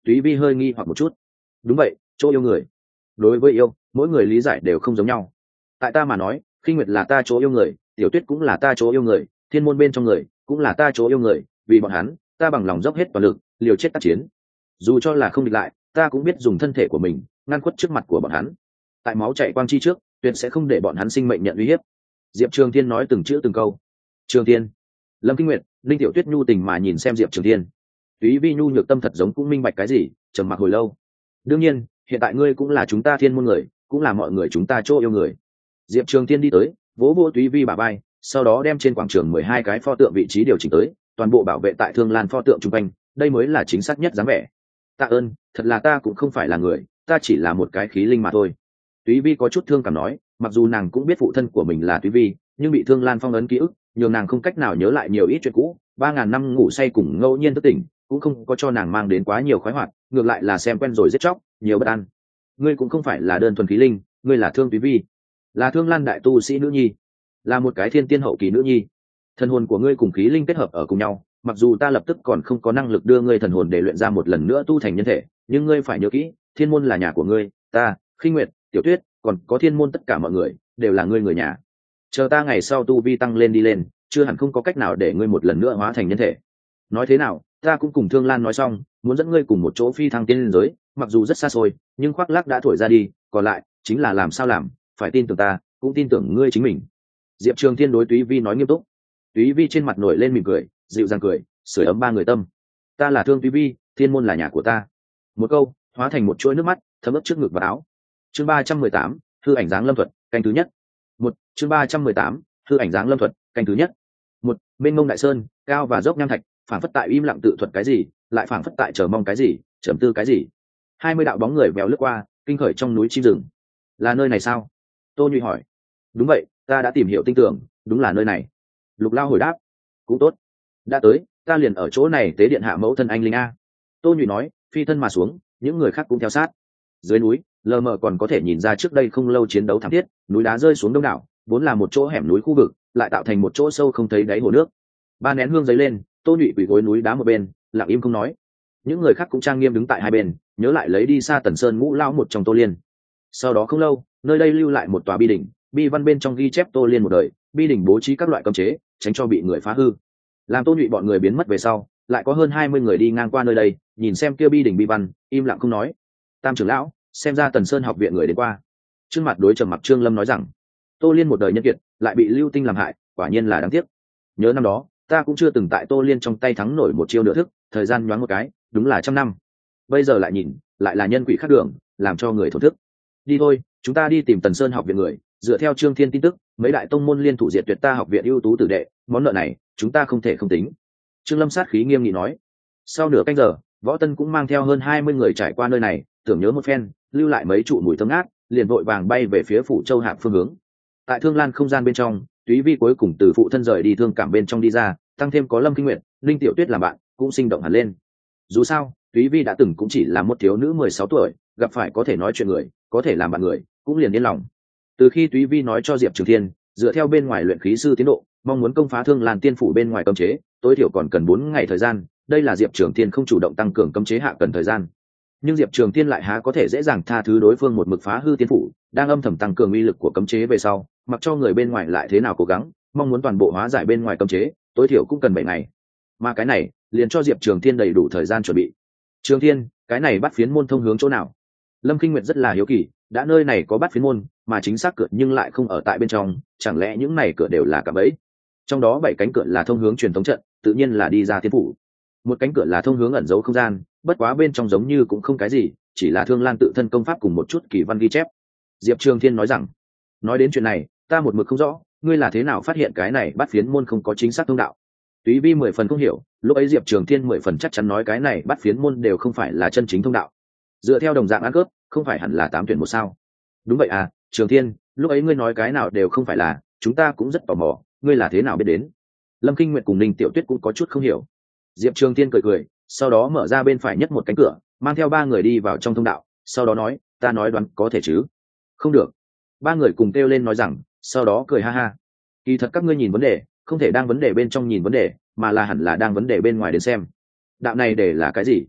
Túy Vi hơi nghi hoặc một chút. Đúng vậy, chỗ yêu người. Đối với yêu, mỗi người lý giải đều không giống nhau. Tại ta mà nói, Khinh Nguyệt là ta chỗ yêu người, Tiểu Tuyết cũng là ta chỗ yêu người, thiên môn bên trong người cũng là ta chỗ yêu người, vì bọn hắn, ta bằng lòng dốc hết toàn lực, liều chết tác chiến. Dù cho là không địch lại, ta cũng biết dùng thân thể của mình ngăn khuất trước mặt của bọn hắn. Tại máu chảy quang chi trước, tuyệt sẽ không để bọn hắn sinh mệnh nhận uy hiếp. Diệp Trường Thiên nói từng chữ từng câu. Trường Thiên, Lâm Kinh Nguyệt, Linh Tiểu Tuyết nhu tình mà nhìn xem Diệp Trường Thiên. Túy Vi nhu nhược tâm thật giống cũng minh bạch cái gì, trầm mặc hồi lâu. Đương nhiên, hiện tại ngươi cũng là chúng ta thiên môn người, cũng là mọi người chúng ta chỗ yêu người. Diệp Trường Thiên đi tới, vỗ vỗ Túy Vi bả vai, sau đó đem trên quảng trường mười hai cái pho tượng vị trí điều chỉnh tới, toàn bộ bảo vệ tại Thương Lan pho tượng trung quanh, đây mới là chính xác nhất dáng vẻ. Tạ ơn, thật là ta cũng không phải là người, ta chỉ là một cái khí linh mà thôi. Túy Vi có chút thương cảm nói, mặc dù nàng cũng biết phụ thân của mình là Túy Vi, nhưng bị Thương Lan phong ấn ký ức, nhường nàng không cách nào nhớ lại nhiều ít chuyện cũ, ba ngàn năm ngủ say cùng ngẫu nhiên thức tỉnh, cũng không có cho nàng mang đến quá nhiều khoái hoạt, ngược lại là xem quen rồi giết chóc, nhiều bất an. Ngươi cũng không phải là đơn thuần khí linh, ngươi là Thương Túy Vi, là Thương Lan đại tu sĩ nữ nhi, là một cái thiên tiên hậu kỳ nữ nhi. Thần hồn của ngươi cùng khí linh kết hợp ở cùng nhau, mặc dù ta lập tức còn không có năng lực đưa ngươi thần hồn để luyện ra một lần nữa tu thành nhân thể, nhưng ngươi phải nhớ kỹ, thiên môn là nhà của ngươi, ta, Khinh Nguyệt, Tiểu Tuyết, còn có thiên môn tất cả mọi người đều là ngươi người nhà. Chờ ta ngày sau tu vi tăng lên đi lên, chưa hẳn không có cách nào để ngươi một lần nữa hóa thành nhân thể. Nói thế nào, ta cũng cùng Thương Lan nói xong, muốn dẫn ngươi cùng một chỗ phi thăng tiên liên giới, mặc dù rất xa xôi, nhưng khoác lác đã thổi ra đi, còn lại chính là làm sao làm, phải tin tưởng ta, cũng tin tưởng ngươi chính mình. Diệp Trường Thiên đối Túy Vi nói nghiêm túc. Túy Vi trên mặt nổi lên mỉm cười, dịu dàng cười, sưởi ấm ba người tâm. Ta là Thương Túy Vi, thiên môn là nhà của ta. Một câu hóa thành một chuỗi nước mắt thấm ướt trước ngực và áo. Chương ba trăm mười tám, hư ảnh dáng lâm thuật, canh thứ nhất. Một, chương ba trăm mười tám, hư ảnh dáng lâm thuật, canh thứ nhất. Một, bên ngông đại sơn, cao và dốc nham thạch, phảng phất tại im lặng tự thuật cái gì, lại phảng phất tại chờ mong cái gì, trầm tư cái gì. Hai mươi đạo bóng người véo lướt qua, kinh khởi trong núi chim rừng. Là nơi này sao? Tô Nhụy hỏi. Đúng vậy, ta đã tìm hiểu tin tưởng, đúng là nơi này. Lục Lao hồi đáp. Cũng tốt, đã tới, ta liền ở chỗ này tế điện hạ mẫu thân anh linh a. Tô Nhụy nói, phi thân mà xuống, những người khác cũng theo sát. Dưới núi, lờ mờ còn có thể nhìn ra trước đây không lâu chiến đấu thảm thiết, núi đá rơi xuống đông đảo, vốn là một chỗ hẻm núi khu vực, lại tạo thành một chỗ sâu không thấy đáy hồ nước. Ba nén hương giấy lên, Tô Nhụy quỳ gối núi đá một bên, lặng im không nói. Những người khác cũng trang nghiêm đứng tại hai bên, nhớ lại lấy đi xa Tần Sơn Ngũ Lão một trong Tô Liên. Sau đó không lâu, nơi đây lưu lại một tòa bi đỉnh, bi văn bên trong ghi chép Tô Liên một đời, bi đỉnh bố trí các loại cấm chế, tránh cho bị người phá hư. Làm Tô Nhụy bọn người biến mất về sau, lại có hơn hai mươi người đi ngang qua nơi đây, nhìn xem kia bi đỉnh bi văn, im lặng không nói. Tam trưởng lão, xem ra Tần Sơn học viện người đến qua. Trước mặt đối trầm mặc Trương Lâm nói rằng, Tô Liên một đời nhân kiệt, lại bị Lưu Tinh làm hại, quả nhiên là đáng tiếc. Nhớ năm đó, ta cũng chưa từng tại Tô Liên trong tay thắng nổi một chiêu nửa thức, thời gian nhoáng một cái, đúng là trăm năm. Bây giờ lại nhìn, lại là nhân quỷ khác đường, làm cho người thổn thức. Đi thôi, chúng ta đi tìm Tần Sơn học viện người, dựa theo Trương Thiên tin tức, mấy đại tông môn liên thủ diệt tuyệt ta học viện ưu tú tử đệ, món nợ này, chúng ta không thể không tính. Trương Lâm sát khí nghiêm nghị nói. Sau nửa canh giờ, Võ Tân cũng mang theo hơn hai mươi người trải qua nơi này, tưởng nhớ một phen, lưu lại mấy trụ mùi thơm ngát, liền vội vàng bay về phía phủ Châu Hạp phương hướng. Tại Thương Lan không gian bên trong, Túy Vi cuối cùng từ phụ thân rời đi thương cảm bên trong đi ra, tăng thêm có Lâm Kinh Nguyệt, Linh Tiểu Tuyết làm bạn, cũng sinh động hẳn lên. Dù sao, Túy Vi đã từng cũng chỉ là một thiếu nữ mười sáu tuổi, gặp phải có thể nói chuyện người, có thể làm bạn người, cũng liền yên lòng. Từ khi Túy Vi nói cho Diệp Trường Thiên, dựa theo bên ngoài luyện khí sư tiến độ, mong muốn công phá Thương Lan tiên phủ bên ngoài cấm chế, tối thiểu còn cần bốn ngày thời gian, đây là Diệp Trường Thiên không chủ động tăng cường cấm chế hạ cần thời gian. Nhưng Diệp Trường Thiên lại há có thể dễ dàng tha thứ đối phương một mực phá hư tiên phủ, đang âm thầm tăng cường uy lực của cấm chế về sau, mặc cho người bên ngoài lại thế nào cố gắng, mong muốn toàn bộ hóa giải bên ngoài cấm chế, tối thiểu cũng cần bảy ngày. Mà cái này, liền cho Diệp Trường Thiên đầy đủ thời gian chuẩn bị. Trường Thiên, cái này bắt phiến môn thông hướng chỗ nào? Lâm Kinh Nguyệt rất là hiếu kỳ, đã nơi này có bắt phiến môn, mà chính xác cửa nhưng lại không ở tại bên trong, chẳng lẽ những này cửa đều là cả bẫy? Trong đó bảy cánh cửa là thông hướng truyền thống trận, tự nhiên là đi ra tiên phủ. Một cánh cửa là thông hướng ẩn giấu không gian, bất quá bên trong giống như cũng không cái gì, chỉ là Thương Lan tự thân công pháp cùng một chút kỳ văn ghi chép. Diệp Trường Thiên nói rằng, nói đến chuyện này, ta một mực không rõ, ngươi là thế nào phát hiện cái này bắt phiến môn không có chính xác thông đạo? Túy Vi mười phần không hiểu, lúc ấy Diệp Trường Thiên mười phần chắc chắn nói cái này bắt phiến môn đều không phải là chân chính thông đạo. Dựa theo đồng dạng ăn cướp, không phải hẳn là tám tuyển một sao? Đúng vậy à, Trường Thiên, lúc ấy ngươi nói cái nào đều không phải là, chúng ta cũng rất tò mò, ngươi là thế nào biết đến? Lâm Kinh Nguyệt cùng Ninh Tiểu Tuyết cũng có chút không hiểu. Diệp Trường Thiên cười cười, sau đó mở ra bên phải nhất một cánh cửa, mang theo ba người đi vào trong thông đạo, sau đó nói, ta nói đoán có thể chứ? Không được. Ba người cùng kêu lên nói rằng, sau đó cười ha ha. Kỳ thật các ngươi nhìn vấn đề, không thể đang vấn đề bên trong nhìn vấn đề, mà là hẳn là đang vấn đề bên ngoài đến xem. Đạo này để là cái gì?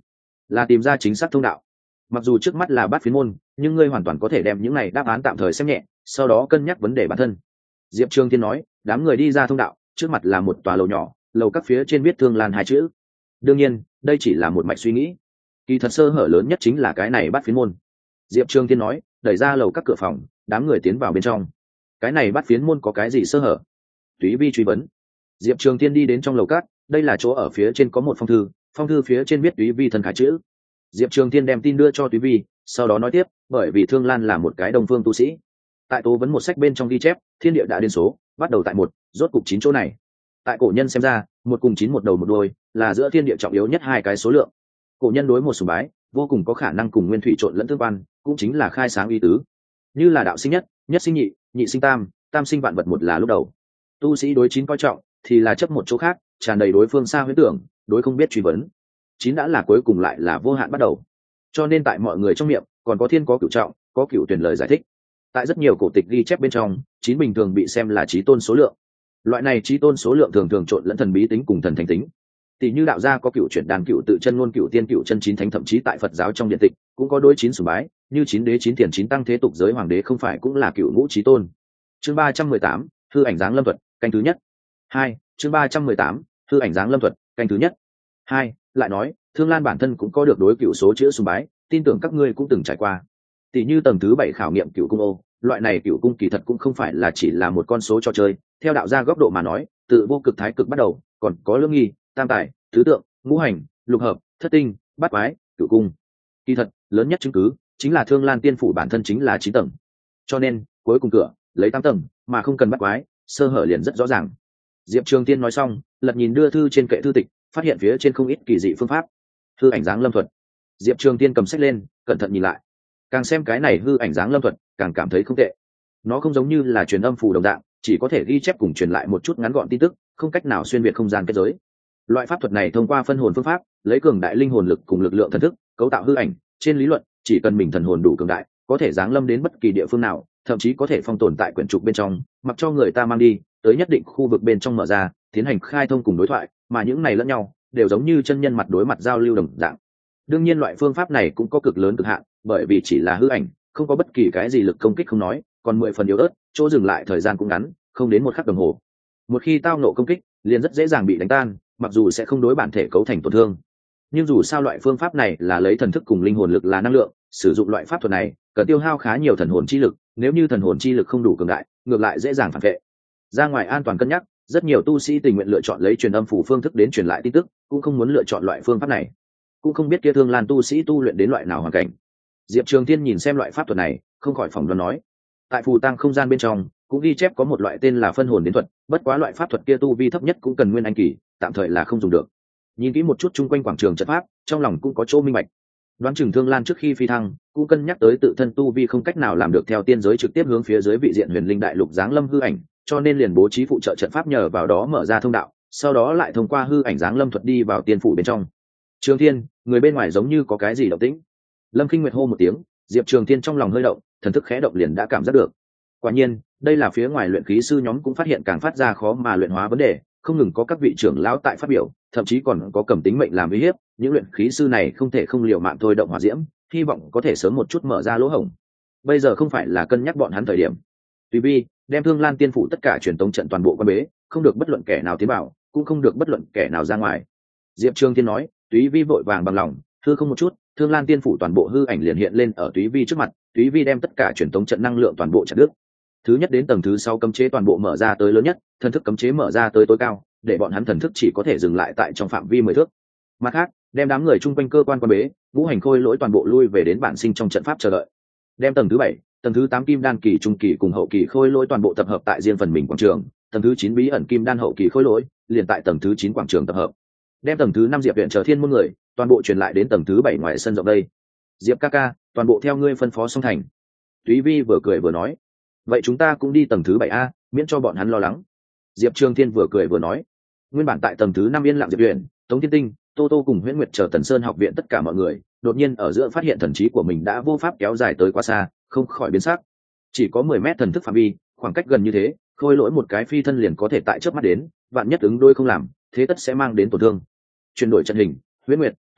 là tìm ra chính xác thông đạo. Mặc dù trước mắt là bát phiến môn, nhưng ngươi hoàn toàn có thể đem những này đáp án tạm thời xem nhẹ, sau đó cân nhắc vấn đề bản thân. Diệp Trường Thiên nói, đám người đi ra thông đạo, trước mặt là một tòa lầu nhỏ, lầu các phía trên viết Thương Lan hai chữ. Đương nhiên, đây chỉ là một mạch suy nghĩ. Kỳ thật sơ hở lớn nhất chính là cái này bát phiến môn. Diệp Trường Thiên nói, đẩy ra lầu các cửa phòng, đám người tiến vào bên trong. Cái này bát phiến môn có cái gì sơ hở? Túy Vi truy vấn. Diệp Trường Thiên đi đến trong lầu các, đây là chỗ ở phía trên có một phong thư, phong thư phía trên viết Túy Vi thần khải chữ. Diệp Trường Thiên đem tin đưa cho Túy Vi, sau đó nói tiếp, bởi vì Thương Lan là một cái đồng phương tu sĩ. Tại tố vấn một sách bên trong ghi chép, thiên địa đã điên số, bắt đầu tại một, rốt cục chín chỗ này. Tại cổ nhân xem ra, một cùng chín một đầu một đôi, là giữa thiên địa trọng yếu nhất hai cái số lượng. Cổ nhân đối một sùng bái, vô cùng có khả năng cùng nguyên thủy trộn lẫn tương quan, cũng chính là khai sáng ý tứ. Như là đạo sinh nhất, nhất sinh nhị, nhị sinh tam, tam sinh vạn vật một là lúc đầu. Tu sĩ đối chín coi trọng, thì là chấp một chỗ khác, tràn đầy đối phương xa huyễn tưởng, đối không biết truy vấn. Chín đã là cuối cùng lại là vô hạn bắt đầu. Cho nên tại mọi người trong miệng, còn có thiên có cửu trọng, có cửu tuyển lời giải thích. Tại rất nhiều cổ tịch ghi chép bên trong, chín bình thường bị xem là chí tôn số lượng. Loại này chí tôn số lượng thường thường trộn lẫn thần bí tính cùng thần thánh tính. Tỷ như đạo gia có cửu chuyển đàn cửu tự chân ngôn cửu tiên cửu chân chín thánh, thậm chí tại Phật giáo trong điện tịch cũng có đối chín sủng bái, như chín đế chín thiền chín tăng thế tục giới hoàng đế không phải cũng là cửu ngũ chí tôn. Chương ba trăm mười tám, hư ảnh dáng lâm thuật, canh thứ nhất. Hai, chương ba trăm mười tám, hư ảnh dáng lâm thuật, canh thứ nhất. Hai, lại nói, Thương Lan bản thân cũng có được đối cửu số chữ sùng bái, tin tưởng các ngươi cũng từng trải qua. Tỷ như tầng thứ bảy khảo nghiệm cửu cung ô, loại này cửu cung kỳ thật cũng không phải là chỉ là một con số cho chơi, theo đạo gia góc độ mà nói, từ vô cực thái cực bắt đầu, còn có lưỡng nghi, tam tài, tứ tượng, ngũ hành, lục hợp, thất tinh, bát quái, cửu cung. Kỳ thật, lớn nhất chứng cứ chính là Thương Lan tiên phủ bản thân chính là chín tầng. Cho nên, cuối cùng cửa lấy tám tầng, mà không cần bát quái, sơ hở liền rất rõ ràng. Diệp Trường Tiên nói xong, lật nhìn đưa thư trên kệ thư tịch, phát hiện phía trên không ít kỳ dị phương pháp. Hư ảnh dáng lâm thuật. Diệp Trường Tiên cầm sách lên, cẩn thận nhìn lại. Càng xem cái này hư ảnh dáng lâm thuật, càng cảm thấy không tệ. Nó không giống như là truyền âm phù đồng dạng, chỉ có thể ghi chép cùng truyền lại một chút ngắn gọn tin tức, không cách nào xuyên việt không gian kết giới. Loại pháp thuật này thông qua phân hồn phương pháp, lấy cường đại linh hồn lực cùng lực lượng thần thức, cấu tạo hư ảnh, trên lý luận, chỉ cần mình thần hồn đủ cường đại, có thể giáng lâm đến bất kỳ địa phương nào, thậm chí có thể phong tồn tại quyển trục bên trong, mặc cho người ta mang đi, tới nhất định khu vực bên trong mở ra, tiến hành khai thông cùng đối thoại, mà những này lẫn nhau, đều giống như chân nhân mặt đối mặt giao lưu đồng dạng. Đương nhiên loại phương pháp này cũng có cực lớn cực hạn, bởi vì chỉ là hư ảnh, không có bất kỳ cái gì lực công kích không nói, còn mười phần yếu ớt, chỗ dừng lại thời gian cũng ngắn, không đến một khắc đồng hồ. Một khi tao nộ công kích, liền rất dễ dàng bị đánh tan, mặc dù sẽ không đối bản thể cấu thành tổn thương. Nhưng dù sao loại phương pháp này là lấy thần thức cùng linh hồn lực là năng lượng, sử dụng loại pháp thuật này cần tiêu hao khá nhiều thần hồn chi lực, nếu như thần hồn chi lực không đủ cường đại, ngược lại dễ dàng phản vệ. Ra ngoài an toàn cân nhắc, rất nhiều tu sĩ tình nguyện lựa chọn lấy truyền âm phủ phương thức đến truyền lại tin tức, cũng không muốn lựa chọn loại phương pháp này. Cũng không biết kia Thương Lan tu sĩ tu luyện đến loại nào hoàn cảnh. Diệp Trường Thiên nhìn xem loại pháp thuật này, không khỏi phỏng đoán nói, tại phù tang không gian bên trong cũng ghi chép có một loại tên là phân hồn đến thuật, bất quá loại pháp thuật kia tu vi thấp nhất cũng cần nguyên anh kỳ, tạm thời là không dùng được. Nhìn kỹ một chút chung quanh quảng trường trận pháp, trong lòng cũng có chỗ minh bạch. Đoán chừng Thương Lan trước khi phi thăng cũng cân nhắc tới tự thân tu vi không cách nào làm được theo tiên giới trực tiếp hướng phía dưới vị diện huyền linh đại lục giáng lâm hư ảnh, cho nên liền bố trí phụ trợ trận pháp nhờ vào đó mở ra thông đạo, sau đó lại thông qua hư ảnh giáng lâm thuật đi vào tiên phủ bên trong. Trường Thiên, người bên ngoài giống như có cái gì động tĩnh. Lâm Kinh Nguyệt hô một tiếng, Diệp Trường Thiên trong lòng hơi động, thần thức khẽ động liền đã cảm giác được. Quả nhiên, đây là phía ngoài luyện khí sư nhóm cũng phát hiện càng phát ra khó mà luyện hóa vấn đề, không ngừng có các vị trưởng lão tại phát biểu, thậm chí còn có cầm tính mệnh làm uy hiếp, những luyện khí sư này không thể không liều mạng thôi động hỏa diễm, hy vọng có thể sớm một chút mở ra lỗ hổng. Bây giờ không phải là cân nhắc bọn hắn thời điểm. Tùy Vi đem Thương Lan tiên phủ tất cả truyền tống trận toàn bộ quan bế, không được bất luận kẻ nào tiến vào, cũng không được bất luận kẻ nào ra ngoài. Diệp Trường Thiên nói, Túy Vi vội vàng bằng lòng, hư không một chút, Thương Lan tiên phủ toàn bộ hư ảnh liền hiện lên ở Túy Vi trước mặt, Túy Vi đem tất cả truyền tống trận năng lượng toàn bộ chặt đứt. Thứ nhất đến tầng thứ sáu cấm chế toàn bộ mở ra tới lớn nhất, thần thức cấm chế mở ra tới tối cao, để bọn hắn thần thức chỉ có thể dừng lại tại trong phạm vi mười thước. Mặt khác, đem đám người chung quanh cơ quan quan bế, ngũ hành khôi lỗi toàn bộ lui về đến bản sinh trong trận pháp chờ đợi. Đem tầng thứ bảy, tầng thứ tám kim đan kỳ trung kỳ cùng hậu kỳ khôi lỗi toàn bộ tập hợp tại riêng phần mình quảng trường, tầng thứ chín bí ẩn kim đan hậu kỳ khôi lỗi liền tại tầng thứ chín quảng trường tập hợp. Đem tầng thứ năm Diệp viện chờ thiên môn người toàn bộ truyền lại đến tầng thứ bảy ngoài sân rộng đây. Diệp ca ca, toàn bộ theo ngươi phân phó xong thành. Túy Vi vừa cười vừa nói, vậy chúng ta cũng đi tầng thứ bảy a, miễn cho bọn hắn lo lắng. Diệp Trường Thiên vừa cười vừa nói, nguyên bản tại tầng thứ năm yên lặng Diệp Uyển, Tống Thiên Tinh, Tô Tô cùng Huyễn Nguyệt chờ Tần Sơn học viện tất cả mọi người, đột nhiên ở giữa phát hiện thần trí của mình đã vô pháp kéo dài tới quá xa, không khỏi biến sắc. Chỉ có mười mét thần thức phạm vi, khoảng cách gần như thế, khôi lỗi một cái phi thân liền có thể tại chớp mắt đến, vạn nhất ứng đôi không làm, thế tất sẽ mang đến tổn thương. Chuyển đổi trận hình, Huyễn Nguyệt, Tô Tô,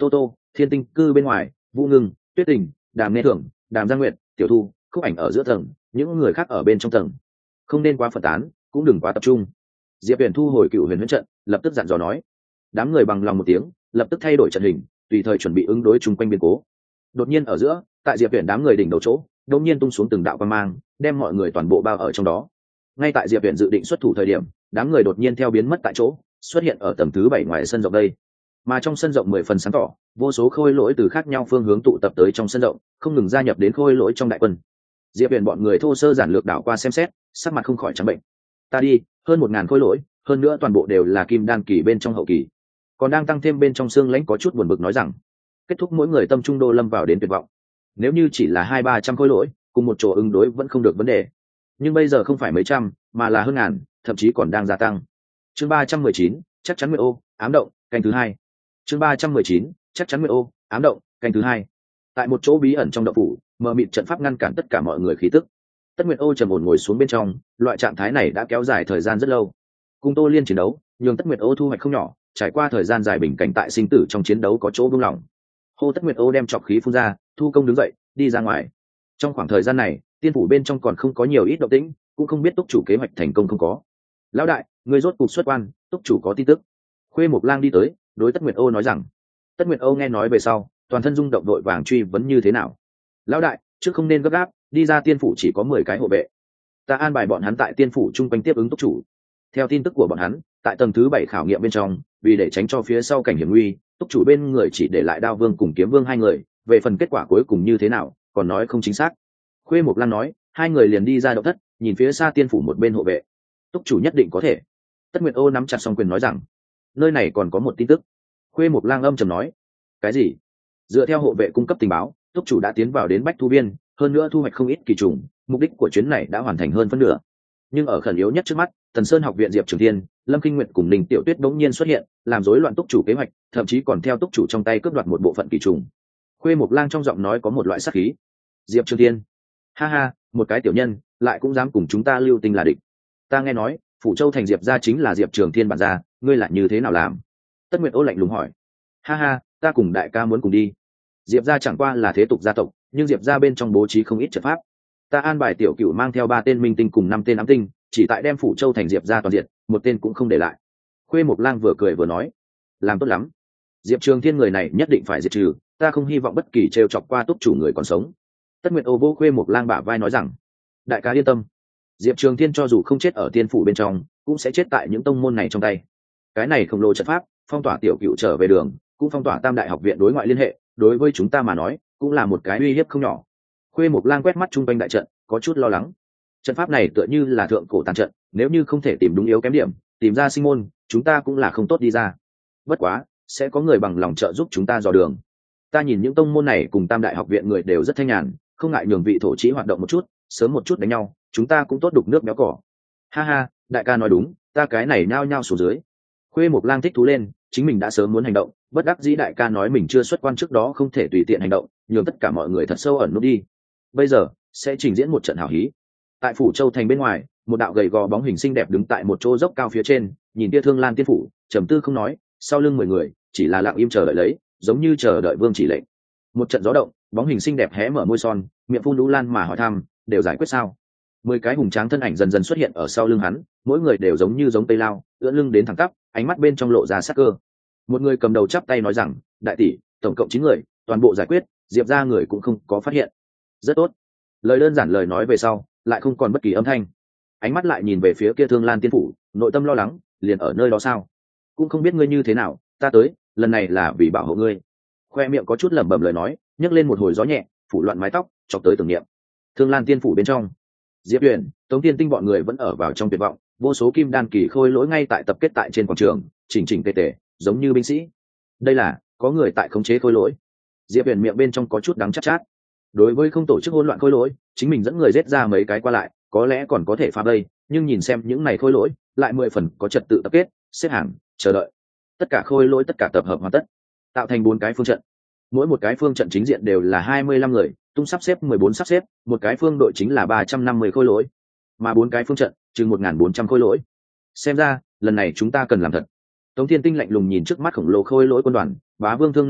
Thiên Tinh cư bên ngoài, Vũ Ngưng, Tuyết Tình, Đàm Nghe Thường, Đàm Giang Nguyệt, Tiểu Thu, Khúc Ảnh ở giữa tầng, những người khác ở bên trong tầng. Không nên quá phân tán, cũng đừng quá tập trung. Diệp Huyền thu hồi Cựu Huyền Huyễn trận, lập tức dặn dò nói. Đám người bằng lòng một tiếng, lập tức thay đổi trận hình, tùy thời chuẩn bị ứng đối chung quanh biến cố. Đột nhiên ở giữa, tại Diệp Huyền đám người đỉnh đầu chỗ, đột nhiên tung xuống từng đạo quang mang, đem mọi người toàn bộ bao ở trong đó. Ngay tại Diệp Huyền dự định xuất thủ thời điểm, đám người đột nhiên theo biến mất tại chỗ, xuất hiện ở tầng thứ bảy ngoài sân rộng đây. Mà trong sân rộng mười phần sáng tỏ, vô số khôi lỗi từ khác nhau phương hướng tụ tập tới trong sân rộng, không ngừng gia nhập đến khôi lỗi trong đại quân. Diệp Huyền bọn người thô sơ giản lược đảo qua xem xét, sắc mặt không khỏi trắng bệnh. Ta đi, hơn một ngàn khôi lỗi, hơn nữa toàn bộ đều là kim đan kỳ bên trong hậu kỳ, còn đang tăng thêm bên trong xương lãnh có chút buồn bực nói rằng, kết thúc mỗi người tâm trung đô lâm vào đến tuyệt vọng. Nếu như chỉ là hai ba trăm khôi lỗi, cùng một chỗ ứng đối vẫn không được vấn đề, nhưng bây giờ không phải mấy trăm, mà là hơn ngàn, thậm chí còn đang gia tăng. Chương ba trăm mười chín, chắc chắn Nguyệt Ô, ám động, canh thứ hai. Chương ba trăm mười chín, chắc chắn Nguyệt Ô, ám động, canh thứ hai. Tại một chỗ bí ẩn trong động phủ, mờ mịt trận pháp ngăn cản tất cả mọi người khí tức. Tất Nguyệt Ô trầm ổn ngồi xuống bên trong, loại trạng thái này đã kéo dài thời gian rất lâu. Cùng Tô Liên chiến đấu, nhường Tất Nguyệt Ô thu hoạch không nhỏ, trải qua thời gian dài bình cảnh tại sinh tử trong chiến đấu có chỗ buông lỏng. Hô Tất Nguyệt Ô đem trọc khí phun ra, thu công đứng dậy, đi ra ngoài. Trong khoảng thời gian này, tiên phủ bên trong còn không có nhiều ít động tĩnh, cũng không biết túc chủ kế hoạch thành công không có. Lão đại, người rốt cục xuất quan, túc chủ có tin tức. Khuê Mộc Lang đi tới, đối Tất Nguyệt Ô nói rằng. Tất Nguyệt Ô nghe nói về sau, toàn thân rung động đội vàng truy vấn như thế nào. Lão đại, trước không nên gấp gáp, đi ra tiên phủ chỉ có mười cái hộ vệ, ta an bài bọn hắn tại tiên phủ chung quanh tiếp ứng túc chủ. Theo tin tức của bọn hắn, tại tầng thứ bảy khảo nghiệm bên trong, vì để tránh cho phía sau cảnh hiểm nguy, túc chủ bên người chỉ để lại Đao Vương cùng Kiếm Vương hai người, về phần kết quả cuối cùng như thế nào còn nói không chính xác. Khuê Mộc Lan nói, hai người liền đi ra động thất, nhìn phía xa tiên phủ một bên hộ vệ. Túc chủ nhất định có thể. Tất Nguyệt Ô nắm chặt song quyền nói rằng, nơi này còn có một tin tức. Khuê Mộc Lang âm trầm nói, cái gì? Dựa theo hộ vệ cung cấp tình báo, túc chủ đã tiến vào đến Bách Thu Biên, hơn nữa thu hoạch không ít kỳ trùng, mục đích của chuyến này đã hoàn thành hơn phân nửa. Nhưng ở khẩn yếu nhất trước mắt, Thần Sơn học viện Diệp Trường Thiên, Lâm Kinh Nguyệt cùng Ninh Tiểu Tuyết bỗng nhiên xuất hiện, làm rối loạn túc chủ kế hoạch, thậm chí còn theo túc chủ trong tay cướp đoạt một bộ phận kỳ trùng. Khuê Mộc Lang trong giọng nói có một loại sát khí. Diệp Trường Thiên, ha ha, một cái tiểu nhân, lại cũng dám cùng chúng ta lưu tình là địch. Ta nghe nói, Phủ Châu thành Diệp gia chính là Diệp Trường Thiên bản gia, ngươi lại như thế nào làm? Tất Nguyệt Ô lạnh lùng hỏi. Ha ha, ta cùng đại ca muốn cùng đi. Diệp gia chẳng qua là thế tục gia tộc, nhưng Diệp gia bên trong bố trí không ít trận pháp. Ta an bài tiểu cửu mang theo ba tên minh tinh cùng năm tên ám tinh, chỉ tại đem Phủ Châu thành Diệp gia toàn diện, một tên cũng không để lại. Khuê Mộc Lang vừa cười vừa nói, làm tốt lắm. Diệp Trường Thiên người này nhất định phải diệt trừ, ta không hy vọng bất kỳ trêu chọc qua túc chủ người còn sống. Tất Nguyệt Ô vô Khuê Mộc Lang bả vai nói rằng, đại ca yên tâm, Diệp Trường Thiên cho dù không chết ở tiên phủ bên trong, cũng sẽ chết tại những tông môn này trong tay. Cái này khổng lồ trận pháp, phong tỏa tiểu cửu trở về đường, cũng phong tỏa Tam Đại học viện đối ngoại liên hệ, đối với chúng ta mà nói, cũng là một cái uy hiếp không nhỏ. Khuê Mộc Lang quét mắt chung quanh đại trận, có chút lo lắng. Trận pháp này tựa như là thượng cổ tàn trận, nếu như không thể tìm đúng yếu kém điểm, tìm ra sinh môn, chúng ta cũng là không tốt đi ra. Bất quá, sẽ có người bằng lòng trợ giúp chúng ta dò đường. Ta nhìn những tông môn này cùng Tam Đại học viện người đều rất thanh nhàn, không ngại nhường vị thổ chí hoạt động một chút, sớm một chút đánh nhau, chúng ta cũng tốt đục nước béo cỏ. Ha ha, đại ca nói đúng, ta cái này nhao nhao xuống dưới. Khuê Mộc Lang thích thú lên, chính mình đã sớm muốn hành động, bất đắc dĩ đại ca nói mình chưa xuất quan trước đó không thể tùy tiện hành động, nhường tất cả mọi người thật sâu ẩn nút đi. Bây giờ sẽ trình diễn một trận hảo hí. Tại Phủ Châu thành bên ngoài, một đạo gầy gò bóng hình xinh đẹp đứng tại một chỗ dốc cao phía trên, nhìn Tia Thương Lan tiên phủ, trầm tư không nói, sau lưng mười người chỉ là lặng im chờ đợi lấy, giống như chờ đợi vương chỉ lệnh. Một trận gió động, bóng hình xinh đẹp hé mở môi son, miệng phun lũ lan mà hỏi thăm, đều giải quyết sao? Mười cái hùng tráng thân ảnh dần dần xuất hiện ở sau lưng hắn, mỗi người đều giống như giống tây lao, ưỡn lưng đến thẳng tắp, ánh mắt bên trong lộ ra sắc cơ. Một người cầm đầu chắp tay nói rằng, đại tỷ, tổng cộng chín người, toàn bộ giải quyết, Diệp gia người cũng không có phát hiện. Rất tốt. Lời đơn giản lời nói về sau, lại không còn bất kỳ âm thanh. Ánh mắt lại nhìn về phía kia Thương Lan tiên phủ, nội tâm lo lắng, liền ở nơi đó sao? Cũng không biết ngươi như thế nào, ta tới, lần này là vì bảo hộ ngươi. Khoe miệng có chút lẩm bẩm lời nói, nhấc lên một hồi gió nhẹ, phủ loạn mái tóc, chọc tới tưởng niệm. Thương Lan tiên phủ bên trong, Diệp Huyền, Tống Tiên Tinh bọn người vẫn ở vào trong tuyệt vọng, vô số kim đan kỳ khôi lỗi ngay tại tập kết tại trên quảng trường, chỉnh chỉnh tề tề, giống như binh sĩ. Đây là có người tại khống chế khôi lỗi. Diệp Huyền miệng bên trong có chút đắng chát chát. Đối với không tổ chức hỗn loạn khôi lỗi, chính mình dẫn người giết ra mấy cái qua lại, có lẽ còn có thể phá vây, nhưng nhìn xem những này khôi lỗi, lại mười phần có trật tự tập kết, xếp hàng, chờ đợi. Tất cả khôi lỗi tất cả tập hợp hoàn tất, tạo thành bốn cái phương trận. Mỗi một cái phương trận chính diện đều là hai mươi lăm người, tung sắp xếp mười bốn sắp xếp, một cái phương đội chính là ba trăm năm mươi khôi lỗi, mà bốn cái phương trận chừng một nghìn bốn trăm khôi lỗi. Xem ra, lần này chúng ta cần làm thật. Tống Thiên Tinh lạnh lùng nhìn trước mắt khổng lồ khôi lỗi quân đoàn, Bá Vương thương nơi tay,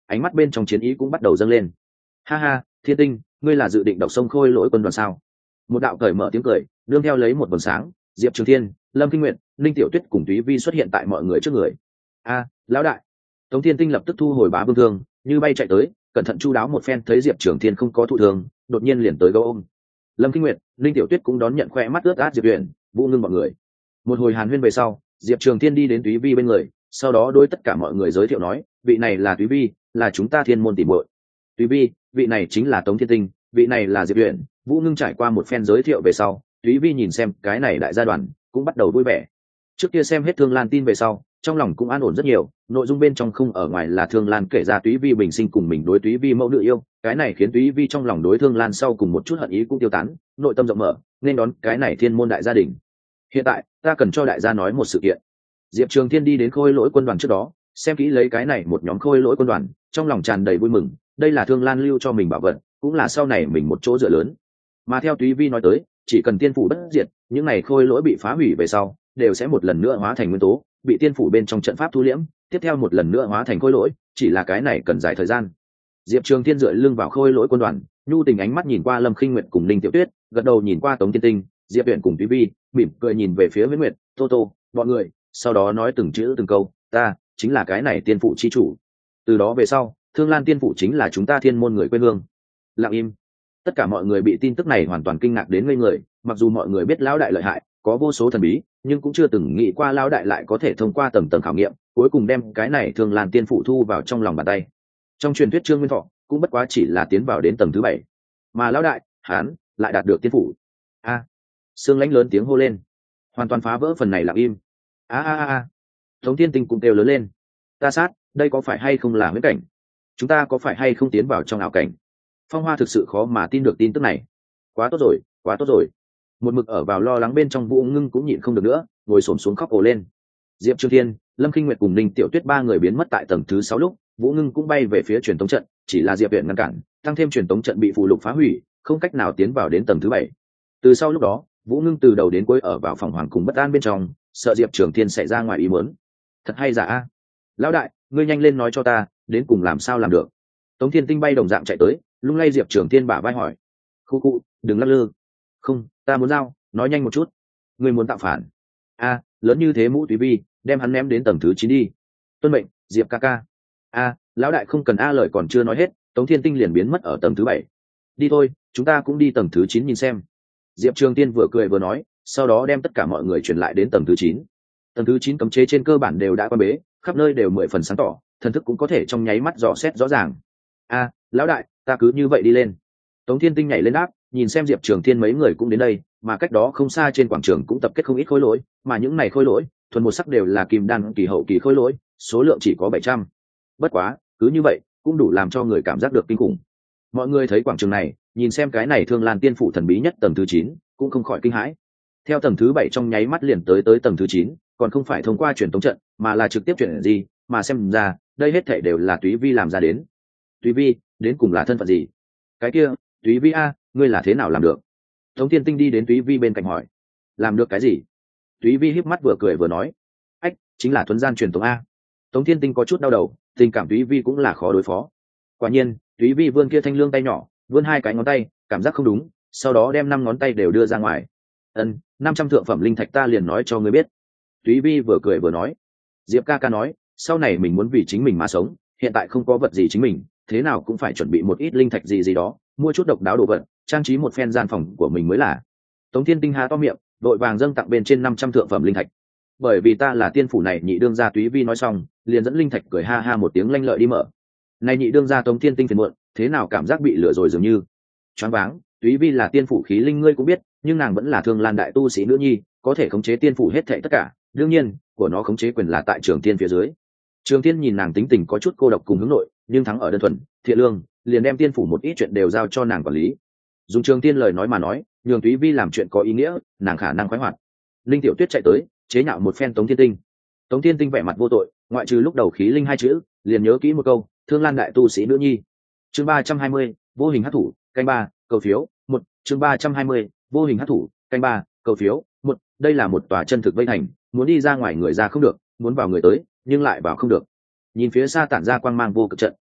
ánh mắt bên trong chiến ý cũng bắt đầu dâng lên. Ha ha, Thiên Tinh, ngươi là dự định đọc sông khôi lỗi quân đoàn sao? Một đạo cởi mở tiếng cười đương theo lấy một vầng sáng, Diệp Trường Thiên, Lâm Kinh Nguyệt, Linh Tiểu Tuyết cùng Túy Vi xuất hiện tại mọi người trước người. A, lão đại. Tống Thiên Tinh lập tức thu hồi bá vương thương, như bay chạy tới, cẩn thận chu đáo một phen, thấy Diệp Trường Thiên không có thụ thương, đột nhiên liền tới gấu ôm. Lâm Kinh Nguyệt, Linh Tiểu Tuyết cũng đón nhận, khoe mắt ướt át Diệp Uyển, Vũ Ngưng mọi người. Một hồi hàn huyên về sau, Diệp Trường Thiên đi đến Túy Vi bên người, sau đó đối tất cả mọi người giới thiệu nói, vị này là Túy Vi, là chúng ta Thiên môn tỉ muội. Túy Vi, vị này chính là Tống Thiên Tinh, vị này là Diệp Uyển. Vũ Ngưng trải qua một phen giới thiệu về sau, Túy Vi nhìn xem cái này đại gia đoàn, cũng bắt đầu vui vẻ. Trước kia xem hết Thương Lan tin về sau, trong lòng cũng an ổn rất nhiều, nội dung bên trong không ở ngoài là Thương Lan kể ra Túy Vi bình sinh cùng mình đối Túy Vi mẫu nữ yêu, cái này khiến Túy Vi trong lòng đối Thương Lan sau cùng một chút hận ý cũng tiêu tán, nội tâm rộng mở, nên đón cái này thiên môn đại gia đình. Hiện tại, ta cần cho đại gia nói một sự kiện. Diệp Trường Thiên đi đến khôi lỗi quân đoàn trước đó, xem kỹ lấy cái này một nhóm khôi lỗi quân đoàn, trong lòng tràn đầy vui mừng, đây là Thương Lan lưu cho mình bảo vật, cũng là sau này mình một chỗ dựa lớn. Mà theo Túy Vi nói tới, chỉ cần tiên phủ bất diệt, những này khôi lỗi bị phá hủy về sau, đều sẽ một lần nữa hóa thành nguyên tố, bị tiên phủ bên trong trận pháp thu liễm, tiếp theo một lần nữa hóa thành khôi lỗi, chỉ là cái này cần dài thời gian. Diệp Trường Thiên dựa lưng vào khôi lỗi quân đoàn, nhu tình ánh mắt nhìn qua Lâm Khinh Nguyệt cùng Linh Tiểu Tuyết, gật đầu nhìn qua Tống Thiên Tinh, Diệp Uyển cùng Túy Vi, mỉm cười nhìn về phía Huyễn Nguyệt, Tô Tô, bọn người, sau đó nói từng chữ từng câu, ta chính là cái này tiên phủ chi chủ. Từ đó về sau, Thương Lan tiên phủ chính là chúng ta thiên môn người quê hương. Lặng im. Tất cả mọi người bị tin tức này hoàn toàn kinh ngạc đến ngây người, mặc dù mọi người biết lão đại lợi hại, có vô số thần bí, nhưng cũng chưa từng nghĩ qua lão đại lại có thể thông qua tầng tầng khảo nghiệm, cuối cùng đem cái này Thương Lan tiên phủ thu vào trong lòng bàn tay. Trong truyền thuyết Trương Nguyên Thọ cũng bất quá chỉ là tiến vào đến tầng thứ bảy, mà lão đại, hắn lại đạt được tiên phủ. A! À, Sương Lãnh lớn tiếng hô lên, hoàn toàn phá vỡ phần này lặng im. A a a a! Tống Thiên Tinh cũng kêu lớn lên. Ta sát, đây có phải hay không là huyễn cảnh? Chúng ta có phải hay không tiến vào trong ảo cảnh? Phong Hoa thực sự khó mà tin được tin tức này. Quá tốt rồi, quá tốt rồi. Một mực ở vào lo lắng bên trong Vũ Ngưng cũng nhịn không được nữa, ngồi xổm xuống khóc ồ lên. Diệp Trường Thiên, Lâm Khinh Nguyệt cùng Ninh Tiểu Tuyết ba người biến mất tại tầng thứ sáu lúc, Vũ Ngưng cũng bay về phía truyền tống trận, chỉ là Diệp Uyển ngăn cản, tăng thêm truyền tống trận bị phù lục phá hủy, không cách nào tiến vào đến tầng thứ bảy. Từ sau lúc đó, Vũ Ngưng từ đầu đến cuối ở vào phòng hoàng cùng bất an bên trong, sợ Diệp Trường Thiên xảy ra ngoài ý muốn. Thật hay giả a? Lão đại, ngươi nhanh lên nói cho ta, đến cùng làm sao làm được? Tống Thiên Tinh bay đồng dạng chạy tới, lung lay Diệp Trường Thiên bả vai hỏi. Khu khu, đừng lắc lư. Không, ta muốn giao, nói nhanh một chút. Ngươi muốn tạo phản? A, lớn như thế Mũ Túy Vi, đem hắn ném đến tầng thứ chín đi. Tuân mệnh, Diệp ca ca. A, lão đại không cần a lời còn chưa nói hết, Tống Thiên Tinh liền biến mất ở tầng thứ bảy. Đi thôi, chúng ta cũng đi tầng thứ chín nhìn xem. Diệp Trường Thiên vừa cười vừa nói, sau đó đem tất cả mọi người chuyển lại đến tầng thứ chín. Tầng thứ chín cấm chế trên cơ bản đều đã quan bế, khắp nơi đều mười phần sáng tỏ, thần thức cũng có thể trong nháy mắt dò xét rõ ràng. A, lão đại, ta cứ như vậy đi lên. Tống Thiên Tinh nhảy lên áp, nhìn xem Diệp Trường Thiên mấy người cũng đến đây, mà cách đó không xa trên quảng trường cũng tập kết không ít khối lỗi, mà những này khối lỗi, thuần một sắc đều là kim đan kỳ hậu kỳ khối lỗi, số lượng chỉ có bảy trăm. Bất quá, cứ như vậy, cũng đủ làm cho người cảm giác được kinh khủng. Mọi người thấy quảng trường này, nhìn xem cái này Thương Lan tiên phủ thần bí nhất tầng thứ chín, cũng không khỏi kinh hãi. Theo tầng thứ bảy trong nháy mắt liền tới tới tầng thứ chín, còn không phải thông qua truyền tống trận, mà là trực tiếp chuyển gì, mà xem ra, đây hết thảy đều là Túy Vi làm ra đến. Túy Vi, đến cùng là thân phận gì? Cái kia, Túy Vi a, ngươi là thế nào làm được? Tống Thiên Tinh đi đến Túy Vi bên cạnh hỏi. Làm được cái gì? Túy Vi híp mắt vừa cười vừa nói. Ách, chính là thuần gian truyền tống a. Tống Thiên Tinh có chút đau đầu, tình cảm Túy Vi cũng là khó đối phó. Quả nhiên, Túy Vi vươn kia thanh lương tay nhỏ, vươn hai cái ngón tay, cảm giác không đúng, sau đó đem năm ngón tay đều đưa ra ngoài. Ân, năm trăm thượng phẩm linh thạch ta liền nói cho ngươi biết. Túy Vi vừa cười vừa nói. Diệp ca ca nói, sau này mình muốn vì chính mình mà sống, hiện tại không có vật gì chính mình, thế nào cũng phải chuẩn bị một ít linh thạch gì gì đó, mua chút độc đáo đồ vật, trang trí một phen gian phòng của mình mới là. Tống Thiên Tinh há to miệng, đội vàng dâng tặng bên trên năm trăm thượng phẩm linh thạch. Bởi vì ta là tiên phủ này nhị đương gia. Túy Vi nói xong, liền dẫn linh thạch cười ha ha một tiếng lanh lợi đi mở. Này nhị đương gia Tống Thiên Tinh phiền muộn, thế nào cảm giác bị lừa rồi dường như. Choáng váng, Túy Vi là tiên phủ khí linh ngươi cũng biết, nhưng nàng vẫn là Thương Lan đại tu sĩ nữ nhi, có thể khống chế tiên phủ hết thảy tất cả, đương nhiên, của nó khống chế quyền là tại Trường Thiên phía dưới. Trường Thiên nhìn nàng tính tình có chút cô độc cùng hướng nội, nhưng thắng ở đơn thuần, thiện lương, liền đem tiên phủ một ít chuyện đều giao cho nàng quản lý. Dùng Trường Thiên lời nói mà nói, nhường Túy Vi làm chuyện có ý nghĩa, nàng khả năng khoái hoạt. Linh Tiểu Tuyết chạy tới, chế nhạo một phen Tống Thiên Tinh. Tống Thiên Tinh vẻ mặt vô tội, ngoại trừ lúc đầu khí linh hai chữ, liền nhớ kỹ một câu, Thương Lan đại tu sĩ nữ nhi. Chương ba trăm hai mươi, vô hình hắc thủ, canh ba, cầu phiếu, một, chương ba trăm hai mươi, vô hình hắc thủ, canh ba, cầu phiếu, một, đây là một tòa chân thực vây thành, muốn đi ra ngoài người ra không được, muốn vào người tới, nhưng lại vào không được. Nhìn phía xa tản ra quang mang vô cực trận,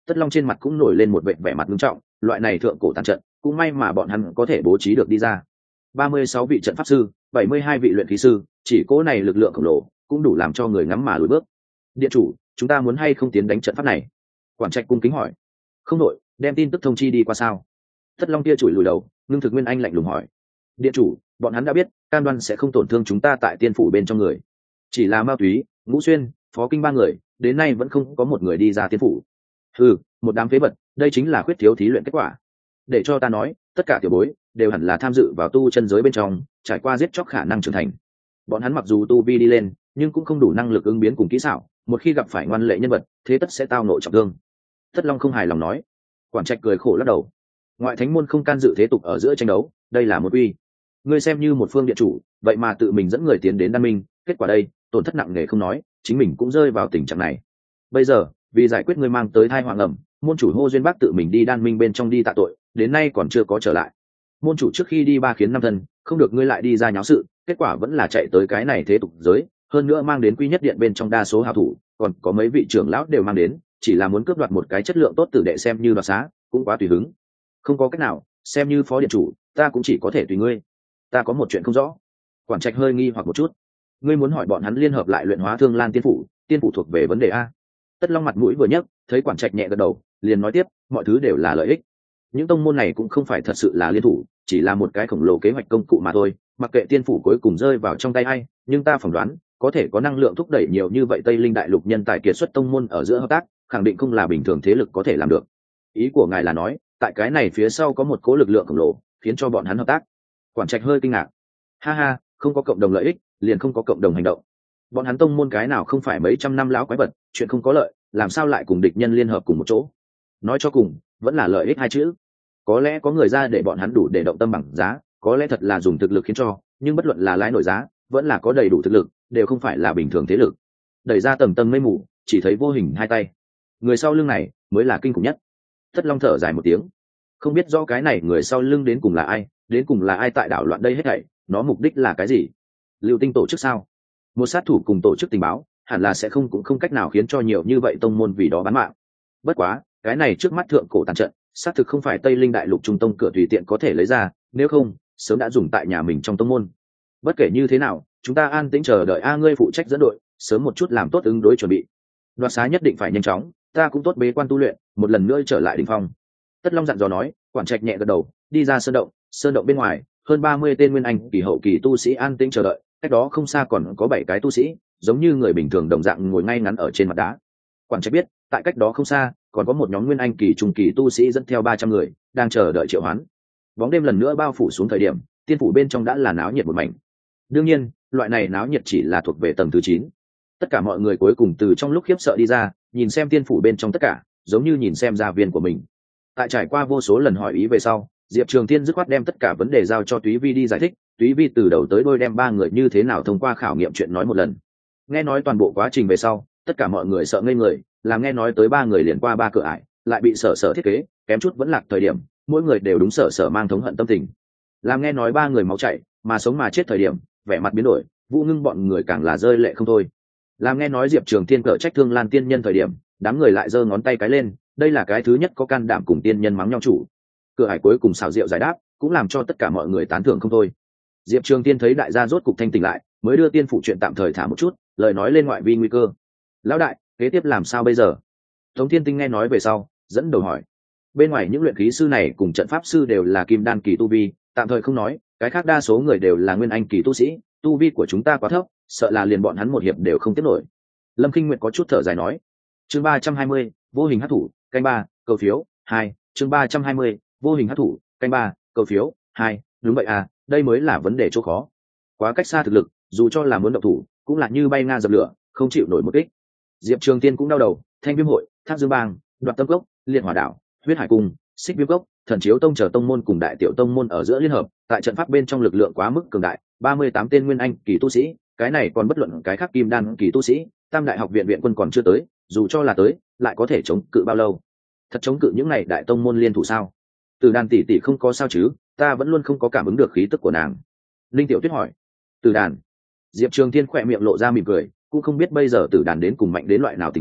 Tất Long trên mặt cũng nổi lên một vẻ vẻ mặt nghiêm trọng, loại này thượng cổ tàn trận cũng may mà bọn hắn có thể bố trí được đi ra. ba mươi sáu vị trận pháp sư, bảy mươi hai vị luyện khí sư, chỉ cố này lực lượng khổng lồ cũng đủ làm cho người ngắm mà lùi bước. Điện chủ, chúng ta muốn hay không tiến đánh trận pháp này? Quản trạch cung kính hỏi. Không đội, đem tin tức thông chi đi qua sao? Tất Long kia chùi lùi đầu, ngưng thực nguyên anh lạnh lùng hỏi. Điện chủ, bọn hắn đã biết cam đoan sẽ không tổn thương chúng ta tại tiên phủ bên trong người, chỉ là Mao Túy, Ngũ Xuyên, Phó Kinh ba người đến nay vẫn không có một người đi ra tiên phủ. Ừ, một đám phế vật, đây chính là khuyết thiếu thí luyện kết quả. Để cho ta nói, tất cả tiểu bối đều hẳn là tham dự vào tu chân giới bên trong, trải qua giết chóc khả năng trưởng thành. Bọn hắn mặc dù tu vi đi lên, nhưng cũng không đủ năng lực ứng biến cùng kỹ xảo, một khi gặp phải ngoan lệ nhân vật, thế tất sẽ tao nội trọng thương. Thất Long không hài lòng nói. Quản trạch cười khổ lắc đầu. Ngoại thánh môn không can dự thế tục ở giữa tranh đấu, đây là một uy. Ngươi xem như một phương điện chủ, vậy mà tự mình dẫn người tiến đến đan minh, kết quả đây, tổn thất nặng nề không nói, chính mình cũng rơi vào tình trạng này. Bây giờ, vì giải quyết ngươi mang tới thai hoàng ẩm, môn chủ Hô Duyên Bác tự mình đi đan minh bên trong đi tạ tội, đến nay còn chưa có trở lại. Môn chủ trước khi đi ba khiến năm thân, không được ngươi lại đi ra nháo sự, kết quả vẫn là chạy tới cái này thế tục giới, hơn nữa mang đến quy nhất điện bên trong đa số hảo thủ, còn có mấy vị trưởng lão đều mang đến, chỉ là muốn cướp đoạt một cái chất lượng tốt tử đệ xem như đoạt xá, cũng quá tùy hứng. Không có cách nào, xem như phó điện chủ, ta cũng chỉ có thể tùy ngươi. Ta có một chuyện không rõ. Quản trạch hơi nghi hoặc một chút. Ngươi muốn hỏi bọn hắn liên hợp lại luyện hóa Thương Lan tiên phủ, tiên phủ thuộc về vấn đề a? Tất Long mặt mũi vừa nhấc, thấy quản trạch nhẹ gật đầu, liền nói tiếp, mọi thứ đều là lợi ích. Những tông môn này cũng không phải thật sự là liên thủ, chỉ là một cái khổng lồ kế hoạch công cụ mà thôi, mặc kệ tiên phủ cuối cùng rơi vào trong tay ai, nhưng ta phỏng đoán, có thể có năng lượng thúc đẩy nhiều như vậy Tây Linh đại lục nhân tài kiệt xuất tông môn ở giữa hợp tác, khẳng định không là bình thường thế lực có thể làm được. Ý của ngài là nói, tại cái này phía sau có một cố lực lượng khổng lồ, khiến cho bọn hắn hợp tác. Quản trạch hơi kinh ngạc. Ha ha, không có cộng đồng lợi ích, liền không có cộng đồng hành động. Bọn hắn tông môn cái nào không phải mấy trăm năm lão quái vật, chuyện không có lợi, làm sao lại cùng địch nhân liên hợp cùng một chỗ? Nói cho cùng, vẫn là lợi ích hai chữ. Có lẽ có người ra để bọn hắn đủ để động tâm bằng giá, có lẽ thật là dùng thực lực khiến cho, nhưng bất luận là lái nổi giá, vẫn là có đầy đủ thực lực, đều không phải là bình thường thế lực. Đẩy ra tầng tầng mây mù, chỉ thấy vô hình hai tay. Người sau lưng này mới là kinh khủng nhất. Thất Long thở dài một tiếng, không biết rõ cái này người sau lưng đến cùng là ai, đến cùng là ai tại đảo loạn đây hết thảy, nó mục đích là cái gì? Lưu Tinh tổ chức sao? Một sát thủ cùng tổ chức tình báo, hẳn là sẽ không cũng không cách nào khiến cho nhiều như vậy tông môn vì đó bán mạng. Bất quá, cái này trước mắt thượng cổ tàn trận, xác thực không phải Tây Linh đại lục trung tông cửa tùy tiện có thể lấy ra, nếu không, sớm đã dùng tại nhà mình trong tông môn. Bất kể như thế nào, chúng ta an tĩnh chờ đợi a ngươi phụ trách dẫn đội, sớm một chút làm tốt ứng đối chuẩn bị. Đoạt xá nhất định phải nhanh chóng, ta cũng tốt bế quan tu luyện, một lần nữa trở lại đỉnh phong. Tất Long dặn dò nói, quản trạch nhẹ gật đầu, đi ra sơn động, sơn động bên ngoài, hơn ba mươi tên nguyên anh kỳ hậu kỳ tu sĩ an tĩnh chờ đợi, cách đó không xa còn có bảy cái tu sĩ, giống như người bình thường đồng dạng ngồi ngay ngắn ở trên mặt đá. Quản trạch biết, tại cách đó không xa, còn có một nhóm nguyên anh kỳ trung kỳ tu sĩ dẫn theo ba trăm người, đang chờ đợi triệu hoán. Bóng đêm lần nữa bao phủ xuống thời điểm, tiên phủ bên trong đã là náo nhiệt một mảnh. Đương nhiên, loại này náo nhiệt chỉ là thuộc về tầng thứ chín. Tất cả mọi người cuối cùng từ trong lúc khiếp sợ đi ra, nhìn xem tiên phủ bên trong tất cả, giống như nhìn xem gia viên của mình. Tại trải qua vô số lần hỏi ý về sau, Diệp Trường Thiên dứt khoát đem tất cả vấn đề giao cho Túy Vi đi giải thích. Túy Vi từ đầu tới đuôi đem ba người như thế nào thông qua khảo nghiệm chuyện nói một lần. Nghe nói toàn bộ quá trình về sau, tất cả mọi người sợ ngây người, làm nghe nói tới ba người liền qua ba cửa ải, lại bị sở sở thiết kế, kém chút vẫn lạc thời điểm, mỗi người đều đúng sở sở mang thống hận tâm tình. Làm nghe nói ba người máu chảy, mà sống mà chết thời điểm, vẻ mặt biến đổi, Vũ Ngưng bọn người càng là rơi lệ không thôi. Làm nghe nói Diệp Trường Thiên cở trách Thương Lan tiên nhân thời điểm, đám người lại giơ ngón tay cái lên, đây là cái thứ nhất có can đảm cùng tiên nhân mắng nhau chủ. Cửa ải cuối cùng xảo diệu giải đáp, cũng làm cho tất cả mọi người tán thưởng không thôi. Diệp Trường Thiên thấy đại gia rốt cục thanh tỉnh lại, mới đưa tiên phủ chuyện tạm thời thả một chút, lời nói lên ngoại vi nguy cơ. Lão đại, kế tiếp làm sao bây giờ? Tống Thiên Tinh nghe nói về sau, dẫn đầu hỏi. Bên ngoài những luyện khí sư này cùng trận pháp sư đều là kim đan kỳ tu vi, tạm thời không nói, cái khác đa số người đều là nguyên anh kỳ tu sĩ, tu vi của chúng ta quá thấp, sợ là liền bọn hắn một hiệp đều không tiếp nổi. Lâm Kinh Nguyệt có chút thở dài nói. Chương ba trăm hai mươi, vô hình hắc thủ, canh ba, cầu phiếu hai. Chương ba trăm hai mươi, vô hình hắc thủ, canh ba, cầu phiếu hai. Đúng vậy à, đây mới là vấn đề chỗ khó. Quá cách xa thực lực, dù cho là muốn động thủ, cũng là như bay nga dập lửa, không chịu nổi một kích. Diệp Trường Tiên cũng đau đầu, Thanh Viêm hội, Thác Dương bang, Đoạt Tâm cốc, Liệt Hỏa đảo, Huyết Hải cung, Xích Viêm cốc, Thần Chiếu tông chờ tông môn cùng đại tiểu tông môn ở giữa liên hợp, tại trận pháp bên trong lực lượng quá mức cường đại, ba mươi tám tên nguyên anh kỳ tu sĩ, cái này còn bất luận cái khác kim đan kỳ tu sĩ, Tam đại học viện viện quân còn chưa tới, dù cho là tới, lại có thể chống cự bao lâu? Thật chống cự những này đại tông môn liên thủ sao? Từ Đàn tỷ tỷ không có sao chứ, ta vẫn luôn không có cảm ứng được khí tức của nàng. Linh Tiểu Tuyết hỏi. Từ Đàn. Diệp Trường Thiên khỏe miệng lộ ra mỉm cười, cũng không biết bây giờ Tử Đàn đến cùng mạnh đến loại nào tình trạng,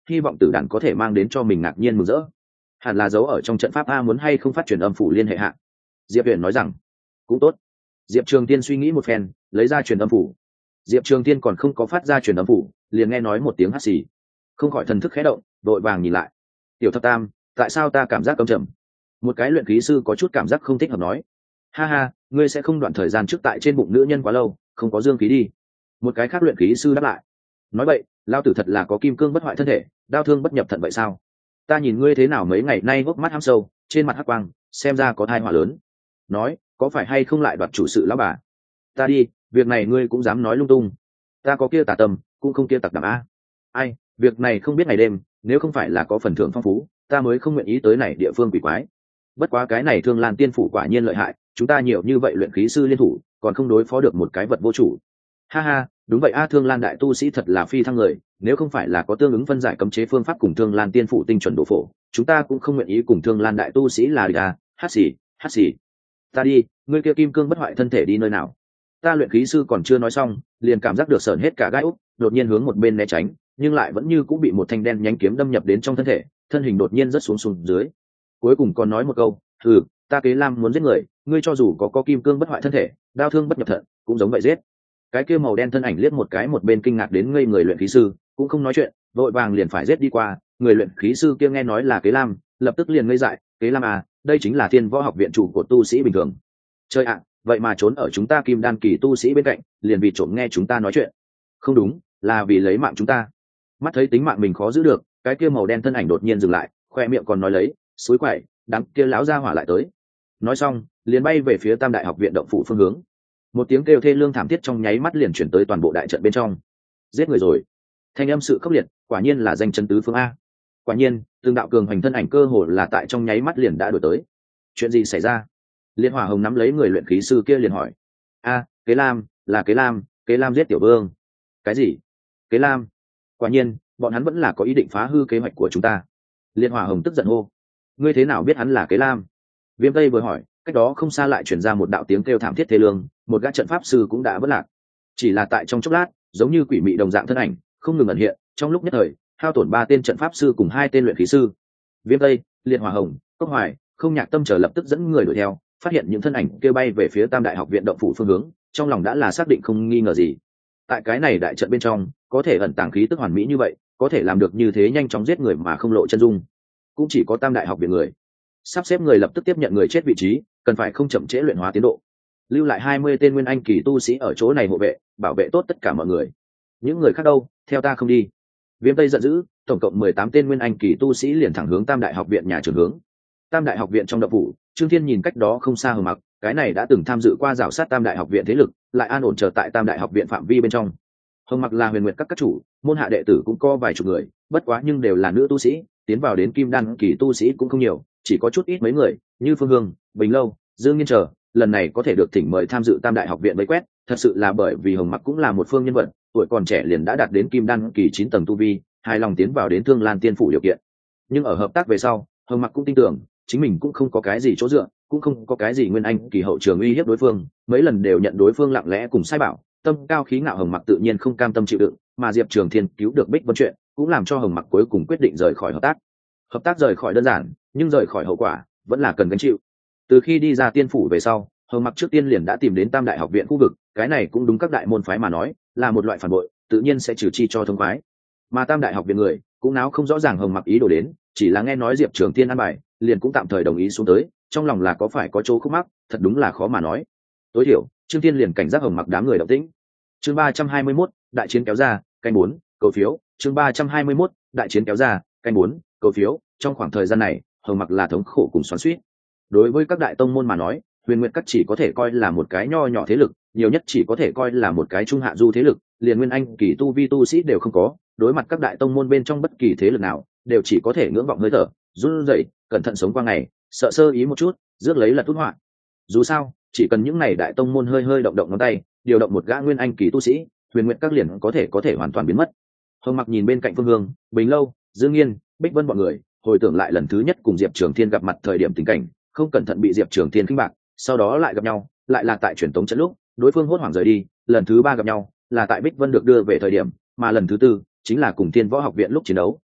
hy vọng tử đàn có thể mang đến cho mình ngạc nhiên mừng rỡ. Hẳn là giấu ở trong trận pháp a, muốn hay không phát truyền âm phủ liên hệ hạ. Diệp Huyền nói rằng cũng tốt. Diệp Trường Tiên suy nghĩ một phen, lấy ra truyền âm phủ. Diệp Trường Tiên còn không có phát ra truyền âm phủ, liền nghe nói một tiếng hắt xì, không khỏi thần thức khẽ động, đội vàng nhìn lại. Tiểu thập tam, tại sao ta cảm giác căm trầm? Một cái luyện khí sư có chút cảm giác không thích hợp nói. Ha ha, ngươi sẽ không đoạn thời gian trước tại trên bụng nữ nhân quá lâu, không có dương khí đi. Một cái khác luyện khí sư đáp lại. Nói vậy, lao tử thật là có kim cương bất hoại thân thể, đao thương bất nhập thận vậy sao? Ta nhìn ngươi thế nào mấy ngày nay hốc mắt hăm sâu, trên mặt hắc quang, xem ra có thai họa lớn. Nói, có phải hay không lại đoạt chủ sự lão bà? Ta đi, việc này ngươi cũng dám nói lung tung. Ta có kia tà tâm, cũng không kia tặc đảm a. Ai, việc này không biết ngày đêm, nếu không phải là có phần thưởng phong phú, ta mới không nguyện ý tới này địa phương quỷ quái. Bất quá cái này Thương Lan Tiên phủ quả nhiên lợi hại, chúng ta nhiều như vậy luyện khí sư liên thủ, còn không đối phó được một cái vật vô chủ. Ha ha, đúng vậy a, Thương Lan đại tu sĩ thật là phi thăng người, nếu không phải là có tương ứng phân giải cấm chế phương pháp cùng Thương Lan Tiên phủ tinh chuẩn độ phổ, chúng ta cũng không nguyện ý cùng Thương Lan đại tu sĩ là địch a. Hát xì, hát xì. Ta đi, ngươi kia kim cương bất hoại thân thể đi nơi nào? Ta luyện khí sư còn chưa nói xong, liền cảm giác được sởn hết cả gai úc, đột nhiên hướng một bên né tránh, nhưng lại vẫn như cũng bị một thanh đen nhánh kiếm đâm nhập đến trong thân thể, thân hình đột nhiên rất xuống xuống dưới. Cuối cùng còn nói một câu, "Ừ, ta Kế Lam muốn giết người, ngươi cho dù có có kim cương bất hoại thân thể, đao thương bất nhập thận, cũng giống vậy giết." Cái kia màu đen thân ảnh liếc một cái một bên kinh ngạc đến ngây người luyện khí sư, cũng không nói chuyện, vội vàng liền phải giết đi qua. Người luyện khí sư kia nghe nói là Kế Lam, lập tức liền ngây dại, "Kế Lam à, đây chính là Thiên Võ Học viện chủ của tu sĩ bình thường." Chơi ạ, vậy mà trốn ở chúng ta Kim Đan kỳ tu sĩ bên cạnh, liền vì trộm nghe chúng ta nói chuyện. Không đúng, là vì lấy mạng chúng ta. Mắt thấy tính mạng mình khó giữ được, cái kia màu đen thân ảnh đột nhiên dừng lại, khoe miệng còn nói lấy, "Suối quậy, đám kia láo ra hỏa lại tới." Nói xong, liền bay về phía Tam Đại học viện động phủ phương hướng. Một tiếng kêu thê lương thảm thiết trong nháy mắt liền chuyển tới toàn bộ đại trận bên trong. Giết người rồi. Thanh âm sự khốc liệt, quả nhiên là danh chân tứ phương a. Quả nhiên, từng đạo cường hành thân ảnh cơ hồ là tại trong nháy mắt liền đã đuổi tới. Chuyện gì xảy ra? Liên Hỏa Hồng nắm lấy người luyện khí sư kia liền hỏi. A, Kế Lam, là Kế Lam, Kế Lam giết tiểu vương. Cái gì? Kế Lam? Quả nhiên, bọn hắn vẫn là có ý định phá hư kế hoạch của chúng ta. Liên Hỏa Hồng tức giận hô. Ngươi thế nào biết hắn là Kế Lam? Viêm Tây vừa hỏi, cách đó không xa lại truyền ra một đạo tiếng kêu thảm thiết thê lương, một gã trận pháp sư cũng đã vỡ lạc. Chỉ là tại trong chốc lát, giống như quỷ mị đồng dạng thân ảnh, không ngừng ẩn hiện, trong lúc nhất thời, hao tổn ba tên trận pháp sư cùng hai tên luyện khí sư. Viêm Tây, Liệt Hỏa Hồng, Cốc Hoài, Không Nhạc Tâm chờ lập tức dẫn người đuổi theo, phát hiện những thân ảnh kêu bay về phía Tam Đại học viện động phủ phương hướng, trong lòng đã là xác định không nghi ngờ gì. Tại cái này đại trận bên trong, có thể ẩn tàng khí tức hoàn mỹ như vậy, có thể làm được như thế nhanh chóng giết người mà không lộ chân dung, cũng chỉ có Tam Đại học viện người. Sắp xếp người lập tức tiếp nhận người chết vị trí, cần phải không chậm trễ luyện hóa tiến độ. Lưu lại hai mươi tên nguyên anh kỳ tu sĩ ở chỗ này hộ vệ, bảo vệ tốt tất cả mọi người. Những người khác đâu, theo ta không đi. Viêm Tây giận dữ, tổng cộng mười tám tên nguyên anh kỳ tu sĩ liền thẳng hướng Tam Đại học viện nhà trường hướng. Tam Đại học viện trong động phủ, Trương Thiên nhìn cách đó không xa Hồng Mặc, cái này đã từng tham dự qua rào sát Tam Đại học viện thế lực, lại an ổn chờ tại Tam Đại học viện phạm vi bên trong. Hồng Mặc là Huyền Nguyệt các các chủ, môn hạ đệ tử cũng có vài chục người, bất quá nhưng đều là nữ tu sĩ, tiến vào đến Kim Đan kỳ tu sĩ cũng không nhiều, chỉ có chút ít mấy người, như Phương Hương, Bình Lâu, Dương Nghiên chờ, lần này có thể được thỉnh mời tham dự Tam Đại học viện vây quét, thật sự là bởi vì Hồng Mặc cũng là một phương nhân vật, tuổi còn trẻ liền đã đạt đến Kim Đan kỳ chín tầng tu vi, hài lòng tiến vào đến Thương Lan Tiên phủ điều kiện. Nhưng ở hợp tác về sau, Hồng Mặc cũng tin tưởng, chính mình cũng không có cái gì chỗ dựa, cũng không có cái gì nguyên anh kỳ hậu trường uy hiếp đối phương, mấy lần đều nhận đối phương lặng lẽ cùng sai bảo, tâm cao khí ngạo Hồng Mặc tự nhiên không cam tâm chịu đựng, mà Diệp Trường Thiên cứu được Bích Vân chuyện, cũng làm cho Hồng Mặc cuối cùng quyết định rời khỏi hợp tác. Hợp tác rời khỏi đơn giản, nhưng rời khỏi hậu quả vẫn là cần gánh chịu. Từ khi đi ra tiên phủ về sau, Hồng Mặc trước tiên liền đã tìm đến Tam Đại học viện khu vực, cái này cũng đúng các đại môn phái mà nói, là một loại phản bội, tự nhiên sẽ trừ chi cho thông khoái. Mà Tam Đại học viện người cũng náo không rõ ràng Hồng Mặc ý đồ đến, chỉ là nghe nói Diệp Trường Thiên ăn bài, liền cũng tạm thời đồng ý xuống tới, trong lòng là có phải có chỗ khúc mắc, thật đúng là khó mà nói. Tối thiểu, Trương Thiên liền cảnh giác Hồng Mặc đám người động tĩnh. Chương ba trăm hai mươi mốt, đại chiến kéo ra, canh bốn, cầu phiếu. Chương ba trăm hai mươi mốt, đại chiến kéo ra, canh bốn, cầu phiếu. Trong khoảng thời gian này, Hồng Mặc là thống khổ cùng xoắn xuýt. Đối với các đại tông môn mà nói, Huyền Nguyệt các chỉ có thể coi là một cái nho nhỏ thế lực, nhiều nhất chỉ có thể coi là một cái trung hạ du thế lực, liền nguyên anh kỳ tu vi tu sĩ đều không có, đối mặt các đại tông môn bên trong bất kỳ thế lực nào, đều chỉ có thể ngưỡng vọng hơi thở, run rẩy, cẩn thận sống qua ngày, sợ sơ ý một chút, rước lấy là tốt họa. Dù sao, chỉ cần những này đại tông môn hơi hơi động động ngón tay, điều động một gã nguyên anh kỳ tu sĩ, Huyền Nguyệt các liền có thể có thể hoàn toàn biến mất. Hồng Mặc nhìn bên cạnh Phương Hương, Bình Lâu, Dương Nghiên, Bích Vân bọn người, hồi tưởng lại lần thứ nhất cùng Diệp Trường Thiên gặp mặt thời điểm tình cảnh, không cẩn thận bị Diệp Trường Thiên khinh bạc, sau đó lại gặp nhau, lại là tại truyền tống trận lúc, đối phương hốt hoảng rời đi, lần thứ ba gặp nhau, là tại Bích Vân được đưa về thời điểm, mà lần thứ tư chính là cùng Thiên Võ học viện lúc chiến đấu,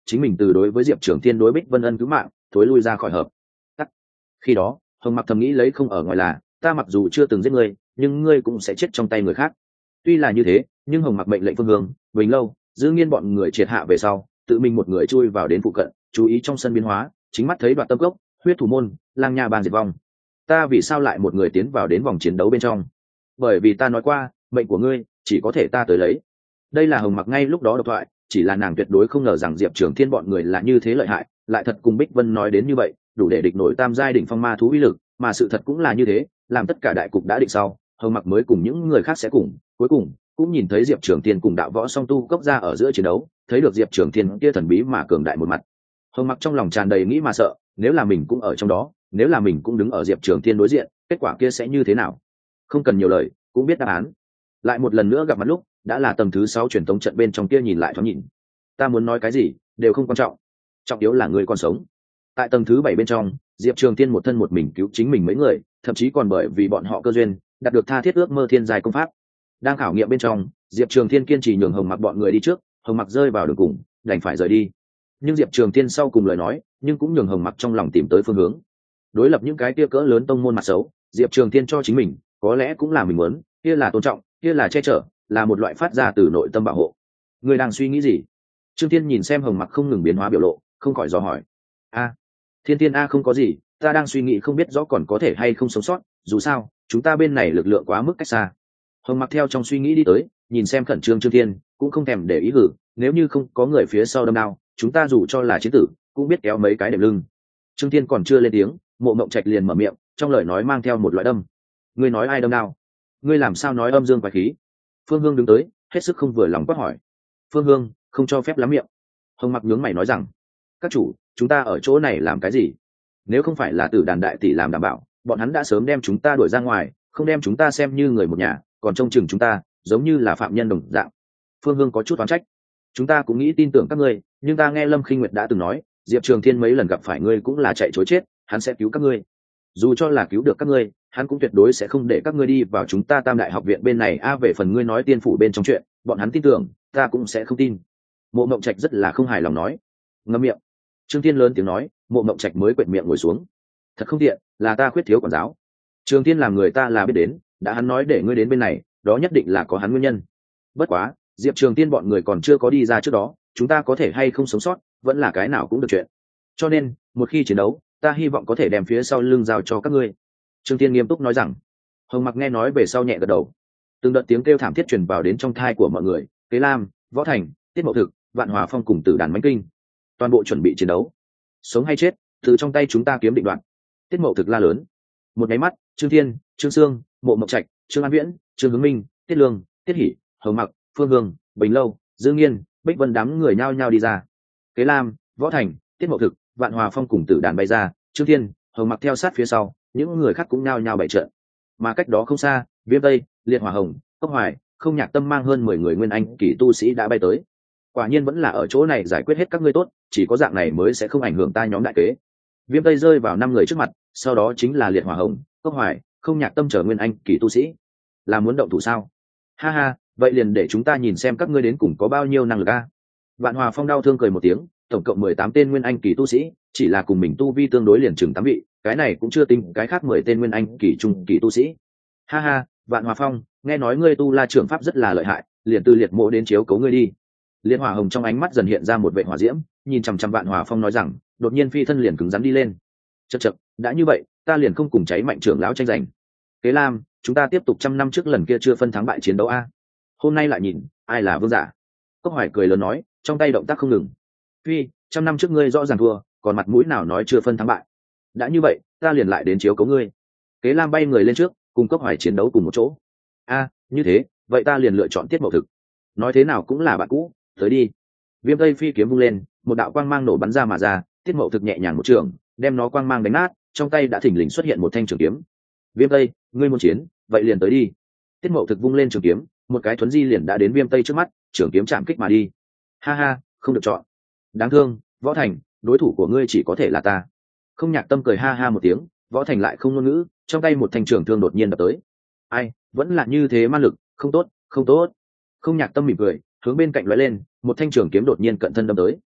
chính mình từ đối với diệp trường thiên đối Bích Vân ân cứu mạng thối lui ra khỏi hợp tắc. Khi đó hồng mặc thầm nghĩ lấy không ở ngoài là ta mặc dù chưa từng giết ngươi nhưng ngươi cũng sẽ chết trong tay người khác. Tuy là như thế nhưng hồng mặc mệnh lệnh phương hướng bình lâu giữ nghiên bọn người triệt hạ về sau tự mình một người chui vào đến phụ cận, chú ý trong sân biến hóa, chính mắt thấy Đoạt Tâm Cốc, huyết thủ môn, lang nha bang diệt vong. Ta vì sao lại một người tiến vào đến vòng chiến đấu bên trong? Bởi vì ta nói qua mệnh của ngươi chỉ có thể ta tới lấy. Đây là hồng mặc ngay lúc đó độc thoại, chỉ là nàng tuyệt đối không ngờ rằng diệp trường thiên bọn người là như thế lợi hại, lại thật cùng Bích Vân nói đến như vậy, đủ để địch nổi tam giai đỉnh phong ma thú uy lực, mà sự thật cũng là như thế, làm tất cả đại cục đã định sau, hồng mặc mới cùng những người khác sẽ cùng, cuối cùng cũng nhìn thấy diệp trường thiên cùng đạo võ song tu cốc ra ở giữa chiến đấu, thấy được diệp trường thiên kia thần bí mà cường đại một mặt. Hồng mặc trong lòng tràn đầy nghĩ mà sợ, nếu là mình cũng ở trong đó, nếu là mình cũng đứng ở diệp trường thiên đối diện, kết quả kia sẽ như thế nào? Không cần nhiều lời cũng biết đáp án. Lại một lần nữa gặp mặt lúc đã là tầng thứ sáu truyền tống trận bên trong kia nhìn lại thoáng nhìn. Ta muốn nói cái gì đều không quan trọng, trọng yếu là người còn sống. Tại tầng thứ bảy bên trong, diệp trường thiên một thân một mình cứu chính mình mấy người, thậm chí còn bởi vì bọn họ cơ duyên đạt được tha thiết ước mơ thiên giai công pháp. Đang khảo nghiệm bên trong, diệp trường thiên kiên trì nhường hồng mặc bọn người đi trước, hồng mặc rơi vào đường cùng đành phải rời đi. Nhưng diệp trường thiên sau cùng lời nói nhưng cũng nhường hồng mặc trong lòng tìm tới phương hướng. Đối lập những cái kia cỡ lớn tông môn mặt xấu, diệp trường thiên cho chính mình có lẽ cũng là mình muốn, kia là tôn trọng, kia là che chở, là một loại phát ra từ nội tâm bảo hộ. Người đang suy nghĩ gì? Trương Thiên nhìn xem hồng mặc không ngừng biến hóa biểu lộ, không khỏi dò hỏi. A, Thiên Thiên a không có gì, ta đang suy nghĩ không biết rõ còn có thể hay không sống sót, dù sao chúng ta bên này lực lượng quá mức cách xa. Hồng mặc theo trong suy nghĩ đi tới, nhìn xem khẩn trương Trương Thiên, cũng không thèm để ý hử, nếu như không có người phía sau đâm đao, chúng ta dù cho là chiến tử cũng biết kéo mấy cái đệm lưng. Trương Thiên còn chưa lên tiếng, Mộ Mộng Trạch liền mở miệng, trong lời nói mang theo một loại đâm. Ngươi nói ai đâm đao? Ngươi làm sao nói âm dương quái khí? Phương Hương đứng tới, hết sức không vừa lòng quát hỏi. Phương Hương không cho phép lắm miệng. Hồng mặc nhướng mày nói rằng, các chủ, chúng ta ở chỗ này làm cái gì? Nếu không phải là Tử Đàn đại tỷ làm đảm bảo, bọn hắn đã sớm đem chúng ta đuổi ra ngoài, không đem chúng ta xem như người một nhà, còn trông chừng chúng ta giống như là phạm nhân đồng dạng. Phương Hương có chút oán trách. Chúng ta cũng nghĩ tin tưởng các ngươi, nhưng ta nghe Lâm Khinh Nguyệt đã từng nói, Diệp Trường Thiên mấy lần gặp phải ngươi cũng là chạy trối chết, hắn sẽ cứu các ngươi. Dù cho là cứu được các ngươi, hắn cũng tuyệt đối sẽ không để các ngươi đi vào chúng ta Tam Đại học viện bên này. A về phần ngươi nói tiên phủ bên trong chuyện, bọn hắn tin tưởng, ta cũng sẽ không tin. Mộ Mộng Trạch rất là không hài lòng nói. Ngậm miệng. Trương Thiên lớn tiếng nói, Mộ Mộng Trạch mới quệt miệng ngồi xuống. Thật không tiện, là ta khuyết thiếu quản giáo. Trường Thiên làm người ta là biết đến, đã hắn nói để ngươi đến bên này, đó nhất định là có hắn nguyên nhân. Bất quá, Diệp Trường Thiên bọn người còn chưa có đi ra trước đó, chúng ta có thể hay không sống sót, vẫn là cái nào cũng được chuyện. Cho nên, một khi chiến đấu, ta hy vọng có thể đem phía sau lưng giao cho các ngươi. Trương Thiên nghiêm túc nói rằng. Hồng mặc nghe nói về sau nhẹ gật đầu. Từng đợt tiếng kêu thảm thiết truyền vào đến trong thai của mọi người, Kế Lam, Võ Thành, Tiết Mậu Thực, Vạn Hòa Phong cùng Tử Đàn Mãnh Kinh. Toàn bộ chuẩn bị chiến đấu. Sống hay chết, từ trong tay chúng ta kiếm định đoạn. Tiết Mậu Thực la lớn. Một nháy mắt, Trương Thiên, Trương Sương, Mộ Mộng Trạch, Trương An Viễn, Trương Hướng Minh, Tiết Lương, Tiết Hỷ, Hồng Mặc, Phương Hương, Bình Lâu, Dương Nghiên, Bích Vân đám người nhao nhao đi ra. Kế Lam, Võ Thành, Tiết Mậu Thực, Vạn Hòa Phong cùng Tử Đàn bay ra, Trương Thiên, Hồng Mặc theo sát phía sau, những người khác cũng nhao nhao bày trận. Mà cách đó không xa, Viêm Tây, Liệt Hỏa Hồng, Cốc Hoài, Không Nhạc Tâm mang hơn mười người nguyên anh kỳ tu sĩ đã bay tới. Quả nhiên vẫn là ở chỗ này giải quyết hết các ngươi tốt, chỉ có dạng này mới sẽ không ảnh hưởng ta nhóm đại kế. Viêm Tây rơi vào năm người trước mặt, sau đó chính là Liệt Hỏa Hồng, Cốc Hoài, Không Nhạc Tâm trở nguyên anh kỳ tu sĩ. Là muốn động thủ sao? Ha ha, vậy liền để chúng ta nhìn xem các ngươi đến cùng có bao nhiêu năng lực a. Vạn Hòa Phong đau thương cười một tiếng, tổng cộng mười tám tên nguyên anh kỳ tu sĩ, chỉ là cùng mình tu vi tương đối liền chừng tám vị, cái này cũng chưa tính cái khác mười tên nguyên anh kỳ trung kỳ tu sĩ. Ha ha, Vạn Hòa Phong, nghe nói ngươi tu La trưởng pháp rất là lợi hại, liền từ Liệt Mộ đến chiếu cố ngươi đi. Liệt Hỏa Hồng trong ánh mắt dần hiện ra một vệ hỏa diễm, nhìn chằm chằm Vạn Hòa Phong nói rằng, đột nhiên phi thân liền cứng rắn đi lên. Chậc chậc, đã như vậy, ta liền không cùng cháy mạnh trưởng lão tranh giành. Kế Lam, chúng ta tiếp tục trăm năm trước lần kia chưa phân thắng bại chiến đấu a. Hôm nay lại nhìn, ai là vương giả. Cốc Hoài cười lớn nói, trong tay động tác không ngừng. Phi, trăm năm trước ngươi rõ ràng thua, còn mặt mũi nào nói chưa phân thắng bại. Đã như vậy, ta liền lại đến chiếu cố ngươi. Kế Lam bay người lên trước, cùng Cốc Hoài chiến đấu cùng một chỗ. A, như thế, vậy ta liền lựa chọn Tiết Mậu Thực. Nói thế nào cũng là bạn cũ, tới đi. Viêm Tây phi kiếm vung lên, một đạo quang mang nổ bắn ra mà ra, Tiết Mậu Thực nhẹ nhàng một trường, đem nó quang mang đánh nát, trong tay đã thình lình xuất hiện một thanh trường kiếm. Viêm Tây, ngươi muốn chiến, vậy liền tới đi. Tiết Mậu Thực vung lên trường kiếm, một cái thuấn di liền đã đến Viêm Tây trước mắt, trường kiếm chạm kích mà đi. Ha ha, không được chọn. Đáng thương, Võ Thành, đối thủ của ngươi chỉ có thể là ta. Không Nhạc Tâm cười ha ha một tiếng, Võ Thành lại không ngôn ngữ, trong tay một thanh trường thương đột nhiên đập tới. Ai, vẫn là như thế ma lực, không tốt, không tốt. Không Nhạc Tâm mỉm cười, hướng bên cạnh lóe lên, một thanh trường kiếm đột nhiên cận thân đâm tới.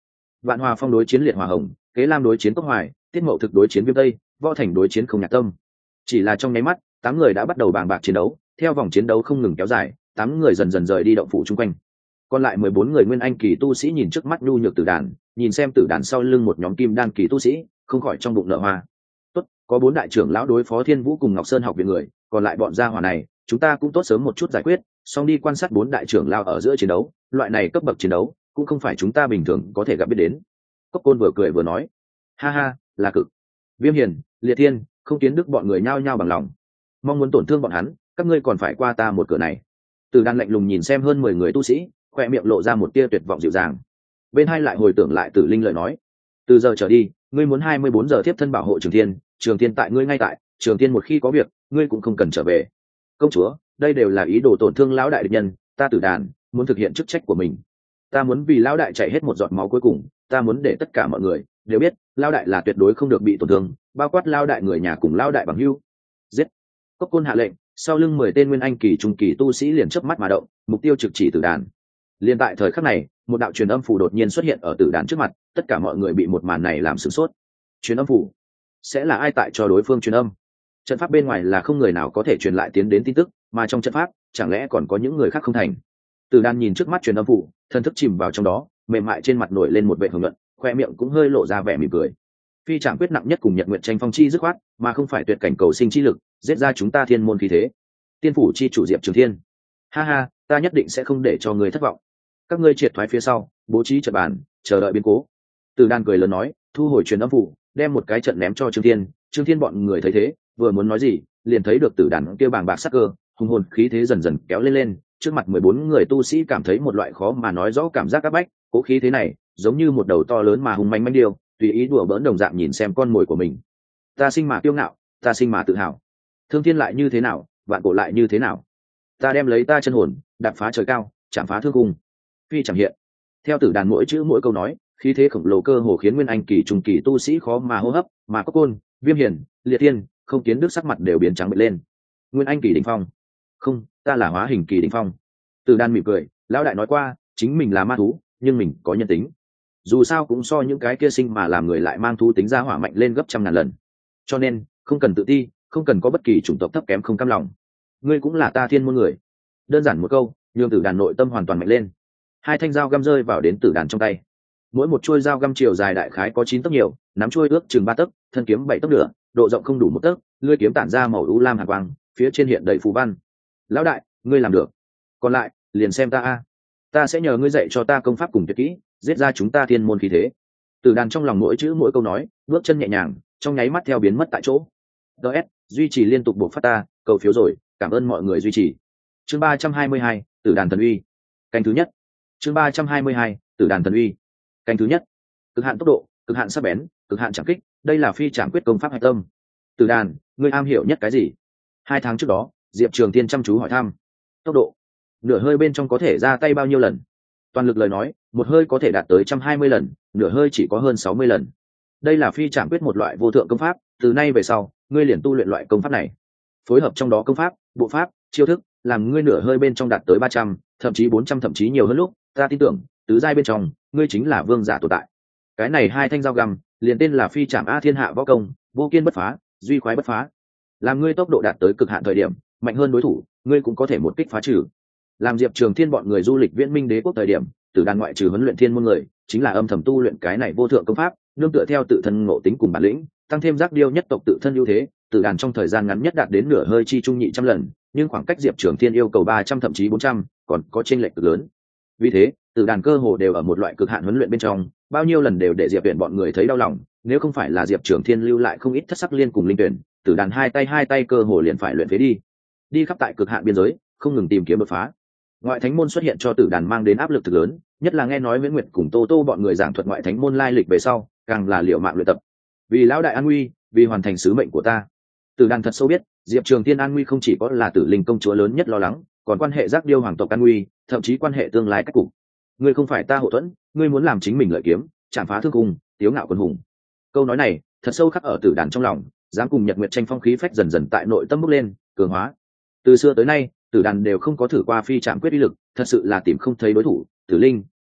Vạn Hòa Phong đối chiến Liệt Hòa Hồng, Kế Lam đối chiến Cốc Hoài, Tiết Mậu Thực đối chiến Viêm Tây, Võ Thành đối chiến Không Nhạc Tâm. Chỉ là trong nháy mắt, tám người đã bắt đầu bàng bạc chiến đấu, theo vòng chiến đấu không ngừng kéo dài, tám người dần dần rời đi động phủ chung quanh. Còn lại mười bốn người nguyên anh kỳ tu sĩ nhìn trước mắt nhu nhược tử đàn, nhìn xem tử đàn sau lưng một nhóm kim đan kỳ tu sĩ, không khỏi trong bụng nở hoa. Tốt, có bốn đại trưởng lão đối phó Thiên Vũ cùng Ngọc Sơn học viện người, còn lại bọn gia hỏa này, chúng ta cũng tốt sớm một chút giải quyết, xong đi quan sát bốn đại trưởng lão ở giữa chiến đấu, loại này cấp bậc chiến đấu, cũng không phải chúng ta bình thường có thể gặp biết đến. Cốc Côn vừa cười vừa nói, ha ha, là cực. Viêm Hiền, Liệt Thiên, Không Kiến Đức bọn người nhao nhao bằng lòng, mong muốn tổn thương bọn hắn, các ngươi còn phải qua ta một cửa này. Tử đàn lạnh lùng nhìn xem hơn mười người tu sĩ, khoe miệng lộ ra một tia tuyệt vọng dịu dàng. Bên hai lại hồi tưởng lại Tử Linh lời nói, từ giờ trở đi, ngươi muốn hai mươi bốn giờ tiếp thân bảo hộ Trường Thiên, Trường Thiên tại ngươi ngay tại, Trường Thiên một khi có việc, ngươi cũng không cần trở về. Công chúa, đây đều là ý đồ tổn thương lão đại địch nhân, ta Tử đàn muốn thực hiện chức trách của mình. Ta muốn vì lão đại chảy hết một giọt máu cuối cùng, ta muốn để tất cả mọi người đều biết, lão đại là tuyệt đối không được bị tổn thương, bao quát lão đại người nhà cùng lão đại bằng hữu. Giết! Cốc Côn hạ lệnh, sau lưng mười tên nguyên anh kỳ trung kỳ tu sĩ liền chớp mắt mà động, mục tiêu trực chỉ Tử đàn. Liên tại thời khắc này, một đạo truyền âm phù đột nhiên xuất hiện ở Tử đàn trước mặt, tất cả mọi người bị một màn này làm sửng sốt. Truyền âm phù? Sẽ là ai tại cho đối phương truyền âm? Trận pháp bên ngoài là không người nào có thể truyền lại tiến đến tin tức, mà trong trận pháp, chẳng lẽ còn có những người khác không thành? Tử đàn nhìn trước mắt truyền âm phù, thân thức chìm vào trong đó, mềm mại trên mặt nổi lên một vẻ hưởng luận, khoe miệng cũng hơi lộ ra vẻ mỉm cười. Phi trảm quyết nặng nhất cùng Nhật Nguyện tranh phong chi dứt khoát, mà không phải tuyệt cảnh cầu sinh chi lực, giết ra chúng ta thiên môn khí thế. Tiên phủ chi chủ Diệp Trường Thiên, ha ha, ta nhất định sẽ không để cho người thất vọng. Các ngươi triệt thoái phía sau, bố trí trận bàn, chờ đợi biến cố. Tử đàn cười lớn nói, thu hồi truyền âm phủ, đem một cái trận ném cho Trương Thiên. Trương Thiên bọn người thấy thế, vừa muốn nói gì, liền thấy được Tử đàn kia bàng bạc sắc cơ, hùng hồn khí thế dần dần kéo lên lên. Trước mặt mười bốn người tu sĩ cảm thấy một loại khó mà nói rõ cảm giác áp bách, cố khí thế này, giống như một đầu to lớn mà hùng manh manh điêu, tùy ý đùa bỡn đồng dạng nhìn xem con mồi của mình. Ta sinh mà kiêu ngạo, ta sinh mà tự hào. Thương thiên lại như thế nào, vạn cổ lại như thế nào? Ta đem lấy ta chân hồn, đạp phá trời cao, chạm phá thương cung. Phi chẳng hiện. Theo Tử đàn mỗi chữ mỗi câu nói, khí thế khổng lồ cơ hồ khiến nguyên anh kỳ trung kỳ tu sĩ khó mà hô hấp, mà Cốc Côn, Viêm Hiền, Liệt Thiên, Không Kiến Đức sắc mặt đều biến trắng bệch lên. Nguyên anh kỳ đỉnh phong? Không, ta là hóa hình kỳ đỉnh phong. Tử đàn mỉm cười, lão đại nói qua, chính mình là ma thú, nhưng mình có nhân tính. Dù sao cũng so những cái kia sinh mà làm người lại mang thú tính ra hỏa mạnh lên gấp trăm ngàn lần. Cho nên, không cần tự ti, không cần có bất kỳ chủng tộc thấp kém không cam lòng. Ngươi cũng là ta thiên môn người. Đơn giản một câu, nhường Tử đàn nội tâm hoàn toàn mạnh lên. Hai thanh dao găm rơi vào đến Tử đàn trong tay. Mỗi một chuôi dao găm chiều dài đại khái có chín tấc nhiều, nắm chuôi ước chừng ba tấc, thân kiếm bảy tấc nửa, độ rộng không đủ một tấc, lưỡi kiếm tản ra màu u lam hàn quang, phía trên hiện đầy phù văn. Lão đại, ngươi làm được. Còn lại, liền xem ta a. Ta sẽ nhờ ngươi dạy cho ta công pháp cùng tuyệt kỹ, giết ra chúng ta thiên môn khí thế. Tử đàn trong lòng mỗi chữ mỗi câu nói, bước chân nhẹ nhàng, trong nháy mắt theo biến mất tại chỗ. ds duy trì liên tục buộc phát ta, cầu phiếu rồi, cảm ơn mọi người duy trì. Chương ba trăm hai mươi hai, Tử đàn thần uy. Canh thứ nhất. Chương ba trăm hai mươi hai, Tử đàn thần uy. Canh thứ nhất. Cực hạn tốc độ, cực hạn sắc bén, cực hạn chạm kích, đây là phi trảm quyết công pháp hạch tâm. Tử đàn, ngươi am hiểu nhất cái gì? Hai tháng trước đó, Diệp Trường Thiên chăm chú hỏi thăm. Tốc độ, nửa hơi bên trong có thể ra tay bao nhiêu lần? Toàn lực lời nói, một hơi có thể đạt tới một trăm hai mươi lần, nửa hơi chỉ có hơn sáu mươi lần. Đây là phi trảm quyết một loại vô thượng công pháp, từ nay về sau, ngươi liền tu luyện loại công pháp này. Phối hợp trong đó công pháp, bộ pháp, chiêu thức, làm ngươi nửa hơi bên trong đạt tới ba trăm, thậm chí bốn trăm thậm chí nhiều hơn lúc, ta tin tưởng, tứ giai bên trong, ngươi chính là vương giả tồn tại. Cái này hai thanh dao găm, liền tên là phi trảm a thiên hạ võ công, vô kiên bất phá, duy khoái bất phá. Làm ngươi tốc độ đạt tới cực hạn thời điểm, mạnh hơn đối thủ, ngươi cũng có thể một kích phá trừ. Làm Diệp Trường Thiên bọn người du lịch Viễn Minh Đế quốc thời điểm, Tử đàn ngoại trừ huấn luyện thiên môn người, chính là âm thầm tu luyện cái này vô thượng công pháp, nương tựa theo tự thân ngộ tính cùng bản lĩnh, tăng thêm giác điêu nhất tộc tự thân ưu thế, Tử đàn trong thời gian ngắn nhất đạt đến nửa hơi chi trung nhị trăm lần, nhưng khoảng cách Diệp Trường Thiên yêu cầu ba trăm thậm chí bốn trăm, còn có chênh lệch cực lớn. Vì thế, Tử đàn cơ hồ đều ở một loại cực hạn huấn luyện bên trong, bao nhiêu lần đều để Diệp Viễn bọn người thấy đau lòng, nếu không phải là Diệp Trường Thiên lưu lại không ít thất sắc liên cùng linh tuyển, Tử đàn hai tay hai tay cơ hồ liền phải luyện phế đi. Đi khắp tại cực hạn biên giới, không ngừng tìm kiếm đột phá. Ngoại thánh môn xuất hiện cho Tử đàn mang đến áp lực thực lớn, nhất là nghe nói Viễn Nguyệt cùng Tô Tô bọn người giảng thuật ngoại thánh môn lai lịch về sau, càng là liều mạng luyện tập. Vì lão đại an nguy, vì hoàn thành sứ mệnh của ta. Tử đàn thật sâu biết, Diệp Trường Thiên an nguy không chỉ có là Tử Linh công chúa lớn nhất lo lắng, còn quan hệ giác điêu hoàng tộc an nguy, thậm chí quan hệ tương lai cách cục. Ngươi không phải ta hậu thuẫn, ngươi muốn làm chính mình lợi kiếm, chạm phá thương cung, tiếu ngạo quân hùng. Câu nói này, thật sâu khắc ở Tử đàn trong lòng, dám cùng Nhật Nguyệt tranh phong khí phách dần dần tại nội tâm bốc lên, cường hóa. Từ xưa tới nay, Tử đàn đều không có thử qua phi trạm quyết uy lực, thật sự là tìm không thấy đối thủ. Tử Linh,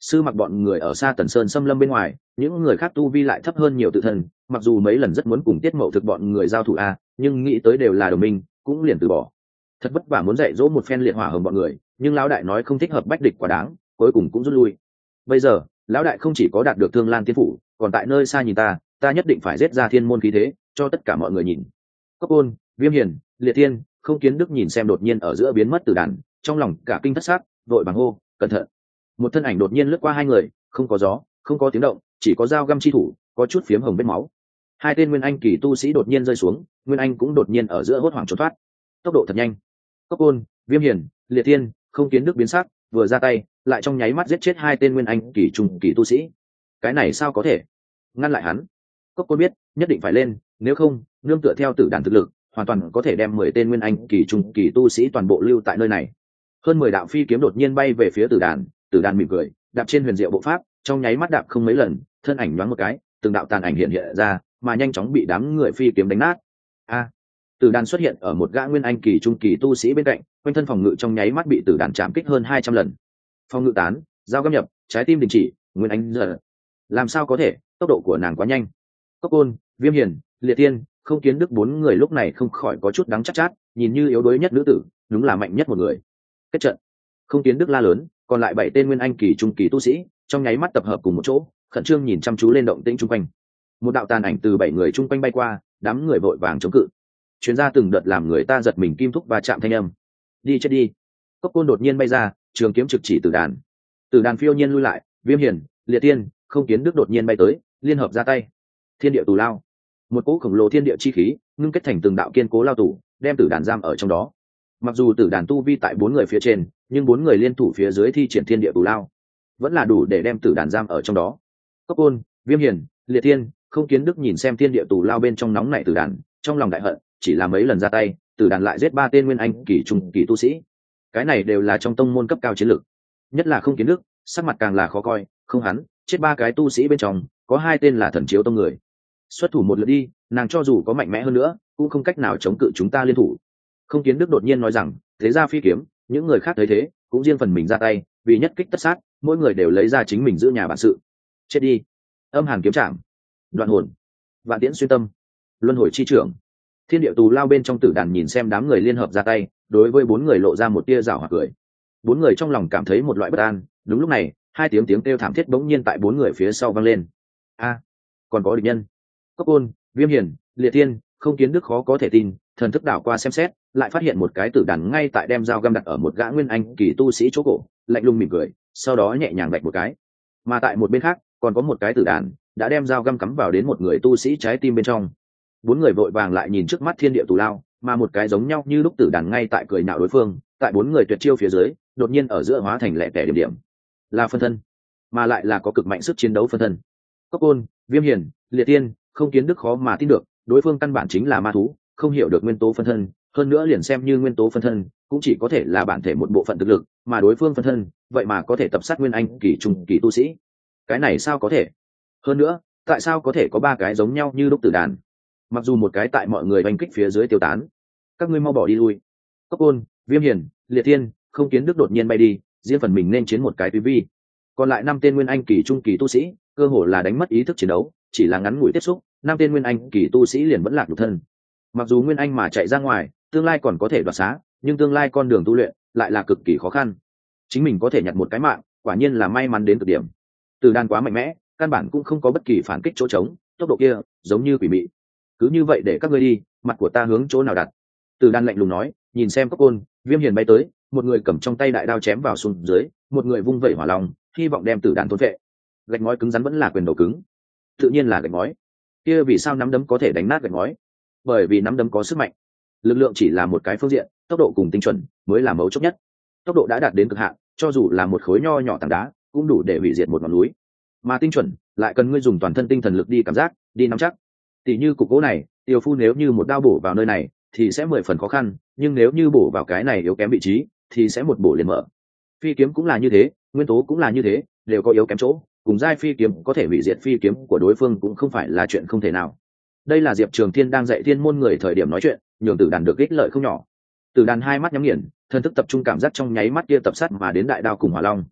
sư mặc bọn người ở xa Tần Sơn xâm lâm bên ngoài, những người khác tu vi lại thấp hơn nhiều tự thân, mặc dù mấy lần rất muốn cùng Tiết Mậu Thực bọn người giao thủ a, nhưng nghĩ tới đều là đồng minh, cũng liền từ bỏ. Thật vất vả muốn dạy dỗ một phen liệt hỏa hồng bọn người, nhưng lão đại nói không thích hợp bách địch quá đáng, cuối cùng cũng rút lui. Bây giờ, lão đại không chỉ có đạt được Thương Lan Tiên phủ, còn tại nơi xa nhìn ta, ta nhất định phải giết ra thiên môn khí thế, cho tất cả mọi người nhìn. Cốc Ôn, Viêm Hiền, Liệt Tiên, Không Kiến Đức nhìn xem đột nhiên ở giữa biến mất tử đàn, trong lòng cả kinh thất xác, vội bằng hô, cẩn thận. Một thân ảnh đột nhiên lướt qua hai người, không có gió, không có tiếng động, chỉ có dao găm chi thủ, có chút phiếm hồng vết máu. Hai tên nguyên anh kỳ tu sĩ đột nhiên rơi xuống, nguyên anh cũng đột nhiên ở giữa hốt hoảng trốn thoát, tốc độ thật nhanh. Cốc Ôn, Viêm Hiền, Liệt Tiên, Không Kiến Đức biến sắc, vừa ra tay, lại trong nháy mắt giết chết hai tên nguyên anh kỳ trùng kỳ tu sĩ. Cái này sao có thể? Ngăn lại hắn. Cốc Ôn biết, nhất định phải lên, nếu không, nương tựa theo tử đàn thực lực, hoàn toàn có thể đem mười tên nguyên anh kỳ trung kỳ tu sĩ toàn bộ lưu tại nơi này. Hơn mười đạo phi kiếm đột nhiên bay về phía tử đàn, tử đàn mỉm cười, đạp trên huyền diệu bộ pháp, trong nháy mắt đạp không mấy lần, thân ảnh nhoáng một cái, từng đạo tàn ảnh hiện hiện ra, mà nhanh chóng bị đám người phi kiếm đánh nát. A! Tử đàn xuất hiện ở một gã nguyên anh kỳ trung kỳ tu sĩ bên cạnh, quanh thân phòng ngự trong nháy mắt bị tử đàn chạm kích hơn hai trăm lần. Phòng ngự tán, dao găm nhập, trái tim đình chỉ, nguyên anh giờ. Làm sao có thể, tốc độ của nàng quá nhanh. Cốc Ôn, Viêm Hiền, Liệt Tiên, Không Kiến Đức bốn người lúc này không khỏi có chút đắng chát chát, nhìn như yếu đuối nhất nữ tử, đúng là mạnh nhất một người. Kết trận. Không Kiến Đức la lớn, còn lại bảy tên nguyên anh kỳ trung kỳ tu sĩ, trong nháy mắt tập hợp cùng một chỗ, khẩn trương nhìn chăm chú lên động tĩnh chung quanh. Một đạo tàn ảnh từ bảy người chung quanh bay qua, đám người vội vàng chống cự. Chuyến ra từng đợt làm người ta giật mình kim thúc và chạm thanh âm. Đi chết đi. Cốc Côn đột nhiên bay ra, trường kiếm trực chỉ Tử đàn. Tử đàn phiêu nhiên lui lại, Viêm Hiền, Liệt Tiên, Không Kiến Đức đột nhiên bay tới, liên hợp ra tay. Thiên địa tù lao. Một cỗ khổng lồ thiên địa chi khí, ngưng kết thành từng đạo kiên cố lao tù, đem Tử đàn giam ở trong đó. Mặc dù Tử đàn tu vi tại bốn người phía trên, nhưng bốn người liên thủ phía dưới thi triển thiên địa tù lao, vẫn là đủ để đem Tử đàn giam ở trong đó. Cốc Côn, Viêm Hiền, Liệt Tiên, Không Kiến Đức nhìn xem thiên địa tù lao bên trong nóng nảy Tử đàn, trong lòng đại hận, chỉ là mấy lần ra tay, Tử đàn lại giết ba tên nguyên anh kỳ trung kỳ tu sĩ. Cái này đều là trong tông môn cấp cao chiến lược, nhất là Không Kiến Đức, sắc mặt càng là khó coi, không hắn, chết ba cái tu sĩ bên trong, có hai tên là Thần Chiếu tông người. Xuất thủ một lượt đi, nàng cho dù có mạnh mẽ hơn nữa, cũng không cách nào chống cự chúng ta liên thủ. Không Kiến Đức đột nhiên nói rằng, thế ra phi kiếm, những người khác thấy thế, cũng riêng phần mình ra tay, vì nhất kích tất sát, mỗi người đều lấy ra chính mình giữ nhà bản sự. Chết đi. Âm hàn kiếm trảm, đoạn hồn, vạn tiễn xuyên tâm, luân hồi chi trưởng. Thiên địa tù lao bên trong Tử đàn nhìn xem đám người liên hợp ra tay, đối với bốn người lộ ra một tia rảo hoặc cười. Bốn người trong lòng cảm thấy một loại bất an, đúng lúc này, hai tiếng tiếng kêu thảm thiết bỗng nhiên tại bốn người phía sau vang lên. A, còn có địch nhân. Cốc Côn, Viêm Hiền, Liệt Tiên, Không Kiến Đức khó có thể tin, thần thức đảo qua xem xét, lại phát hiện một cái Tử đàn ngay tại đem dao găm đặt ở một gã nguyên anh kỳ tu sĩ chỗ cổ, lạnh lùng mỉm cười, sau đó nhẹ nhàng vạch một cái. Mà tại một bên khác, còn có một cái Tử đàn đã đem dao găm cắm vào đến một người tu sĩ trái tim bên trong. Bốn người vội vàng lại nhìn trước mắt thiên địa tù lao, mà một cái giống nhau như lúc Tử đàn ngay tại cười nhạo đối phương, tại bốn người tuyệt chiêu phía dưới, đột nhiên ở giữa hóa thành lẻ tẻ điểm điểm, là phân thân, mà lại là có cực mạnh sức chiến đấu phân thân. Cốc Côn, Viêm Hiền, Liệt Tiên, Không Kiến Đức khó mà tin được, đối phương căn bản chính là ma thú, không hiểu được nguyên tố phân thân, hơn nữa liền xem như nguyên tố phân thân, cũng chỉ có thể là bản thể một bộ phận thực lực, mà đối phương phân thân, vậy mà có thể tập sát nguyên anh kỳ trung kỳ tu sĩ. Cái này sao có thể? Hơn nữa, tại sao có thể có ba cái giống nhau như lúc Tử đàn? Mặc dù một cái tại mọi người oanh kích phía dưới tiêu tán, các ngươi mau bỏ đi lui. Cốc Côn, Viêm Hiền, Liệt Tiên, Không Kiến Đức đột nhiên bay đi, riêng phần mình nên chiến một cái tùy vi. Còn lại năm tên nguyên anh kỳ trung kỳ tu sĩ, cơ hồ là đánh mất ý thức chiến đấu, chỉ là ngắn ngủi tiếp xúc, năm tên nguyên anh kỳ tu sĩ liền vẫn lạc nhục thân. Mặc dù nguyên anh mà chạy ra ngoài, tương lai còn có thể đoạt xá, nhưng tương lai con đường tu luyện lại là cực kỳ khó khăn. Chính mình có thể nhặt một cái mạng, quả nhiên là may mắn đến cực điểm. Tử đàn quá mạnh mẽ, căn bản cũng không có bất kỳ phản kích chỗ trống, tốc độ kia giống như quỷ mị. Cứ như vậy để các ngươi đi, mặt của ta hướng chỗ nào đặt? Tử đàn lạnh lùng nói, nhìn xem Cốc Côn, Viêm Hiền bay tới, một người cầm trong tay đại đao chém vào xuống dưới, một người vung vẩy hỏa long, hy vọng đem Tử đàn thôn vệ. Gạch ngói cứng rắn vẫn là quyền đầu cứng, tự nhiên là gạch ngói. Kia vì sao nắm đấm có thể đánh nát gạch ngói? Bởi vì nắm đấm có sức mạnh. Lực lượng chỉ là một cái phương diện, tốc độ cùng tinh chuẩn mới là mấu chốt nhất. Tốc độ đã đạt đến cực hạn, cho dù là một khối nho nhỏ tảng đá, cũng đủ để hủy diệt một ngọn núi. Mà tinh chuẩn lại cần ngươi dùng toàn thân tinh thần lực đi cảm giác, đi nắm chắc. Tỷ như cục gỗ này, Tiêu Phu nếu như một đao bổ vào nơi này, thì sẽ mười phần khó khăn, nhưng nếu như bổ vào cái này yếu kém vị trí, thì sẽ một bổ liền mở. Phi kiếm cũng là như thế, nguyên tố cũng là như thế, đều có yếu kém chỗ, cùng giai phi kiếm có thể hủy diệt phi kiếm của đối phương cũng không phải là chuyện không thể nào. Đây là Diệp Trường Thiên đang dạy thiên môn người thời điểm nói chuyện, nhường Tử đàn được ích lợi không nhỏ. Tử đàn hai mắt nhắm nghiền, thần thức tập trung cảm giác trong nháy mắt kia tập sát mà đến đại đao cùng hỏa long.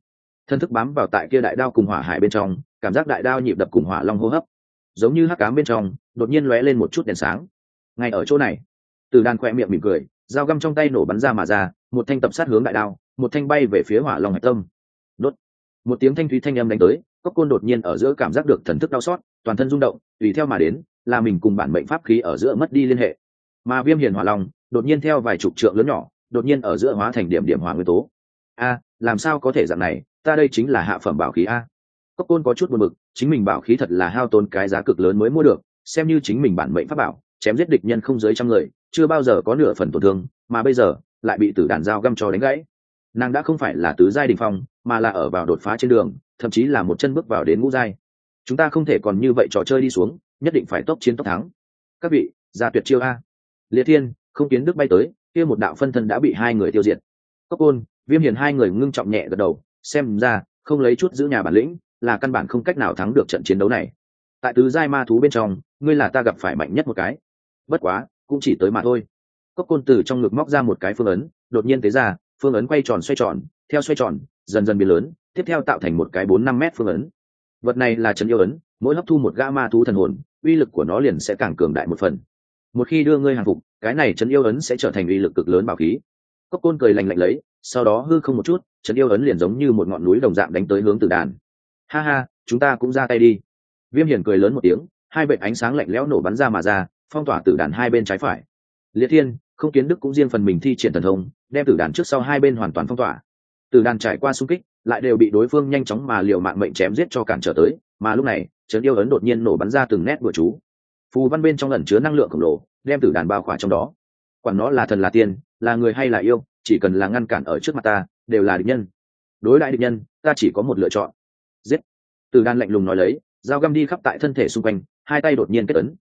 thân thức bám vào tại kia đại đao cùng hỏa hải bên trong, cảm giác đại đao nhịp đập cùng hỏa long hô hấp, giống như hắc ám bên trong đột nhiên lóe lên một chút đèn sáng. Ngay ở chỗ này, Tử Đàn khỏe miệng mỉm cười, dao găm trong tay nổ bắn ra mà ra, một thanh tập sát hướng đại đao, một thanh bay về phía hỏa long hạch tâm. Đốt, một tiếng thanh thúy thanh âm đánh tới, Cốc Côn đột nhiên ở giữa cảm giác được thần thức đau xót, toàn thân rung động, tùy theo mà đến là mình cùng bản mệnh pháp khí ở giữa mất đi liên hệ. Mà Viêm Hiền Hỏa Long đột nhiên theo vài chục trượng lớn nhỏ, đột nhiên ở giữa hóa thành điểm điểm hỏa nguyên tố. A, làm sao có thể dạng này, ta đây chính là hạ phẩm bảo khí a. Cốc Côn có chút buồn bực, chính mình bảo khí thật là hao tốn cái giá cực lớn mới mua được, xem như chính mình bản mệnh pháp bảo, chém giết địch nhân không dưới trăm người, chưa bao giờ có nửa phần tổn thương, mà bây giờ lại bị Tử Đàn dao găm cho đánh gãy. Nàng đã không phải là tứ giai đỉnh phong, mà là ở vào đột phá trên đường, thậm chí là một chân bước vào đến ngũ giai. Chúng ta không thể còn như vậy trò chơi đi xuống, nhất định phải tốc chiến tốc thắng. Các vị, ra tuyệt chiêu a. Liệt Thiên, Không Kiến Đức bay tới, kia một đạo phân thân đã bị hai người tiêu diệt. Cốc Côn, Viêm Hiền hai người ngưng trọng nhẹ gật đầu, xem ra không lấy chút giữ nhà bản lĩnh, là căn bản không cách nào thắng được trận chiến đấu này. Tại tứ giai ma thú bên trong, ngươi là ta gặp phải mạnh nhất một cái. Bất quá, cũng chỉ tới mà thôi. Cốc Côn từ trong ngực móc ra một cái phương ấn, đột nhiên tế ra, phương ấn quay tròn xoay tròn, theo xoay tròn, dần dần biến lớn, tiếp theo tạo thành một cái bốn năm mét phương ấn. Vật này là trấn yêu ấn, mỗi hấp thu một gã ma thú thần hồn, uy lực của nó liền sẽ càng cường đại một phần. Một khi đưa ngươi hàng phục, cái này trấn yêu ấn sẽ trở thành uy lực cực lớn bảo khí. Cốc Côn cười lạnh lạnh lấy, sau đó hư không một chút, trấn yêu ấn liền giống như một ngọn núi đồng dạng đánh tới hướng Tử Đàn. Ha ha, chúng ta cũng ra tay đi. Viêm Hiền cười lớn một tiếng, hai vệt ánh sáng lạnh lẽo nổ bắn ra mà ra, phong tỏa Tử Đàn hai bên trái phải. Liệt Thiên, Không Kiến Đức cũng riêng phần mình thi triển thần thông, đem Tử Đàn trước sau hai bên hoàn toàn phong tỏa. Tử Đàn trải qua xung kích, lại đều bị đối phương nhanh chóng mà liều mạng mệnh chém giết cho cản trở tới, mà lúc này, trấn yêu ấn đột nhiên nổ bắn ra từng nét bùa chú. Phù văn bên trong ẩn chứa năng lượng khổng lồ, đem Tử Đàn bao khỏa trong đó. Quản nó là thần là tiên, là người hay là yêu, chỉ cần là ngăn cản ở trước mặt ta, đều là địch nhân. Đối đãi địch nhân, ta chỉ có một lựa chọn. Giết. Tử Đàn lạnh lùng nói lấy, dao găm đi khắp tại thân thể xung quanh, hai tay đột nhiên kết ấn,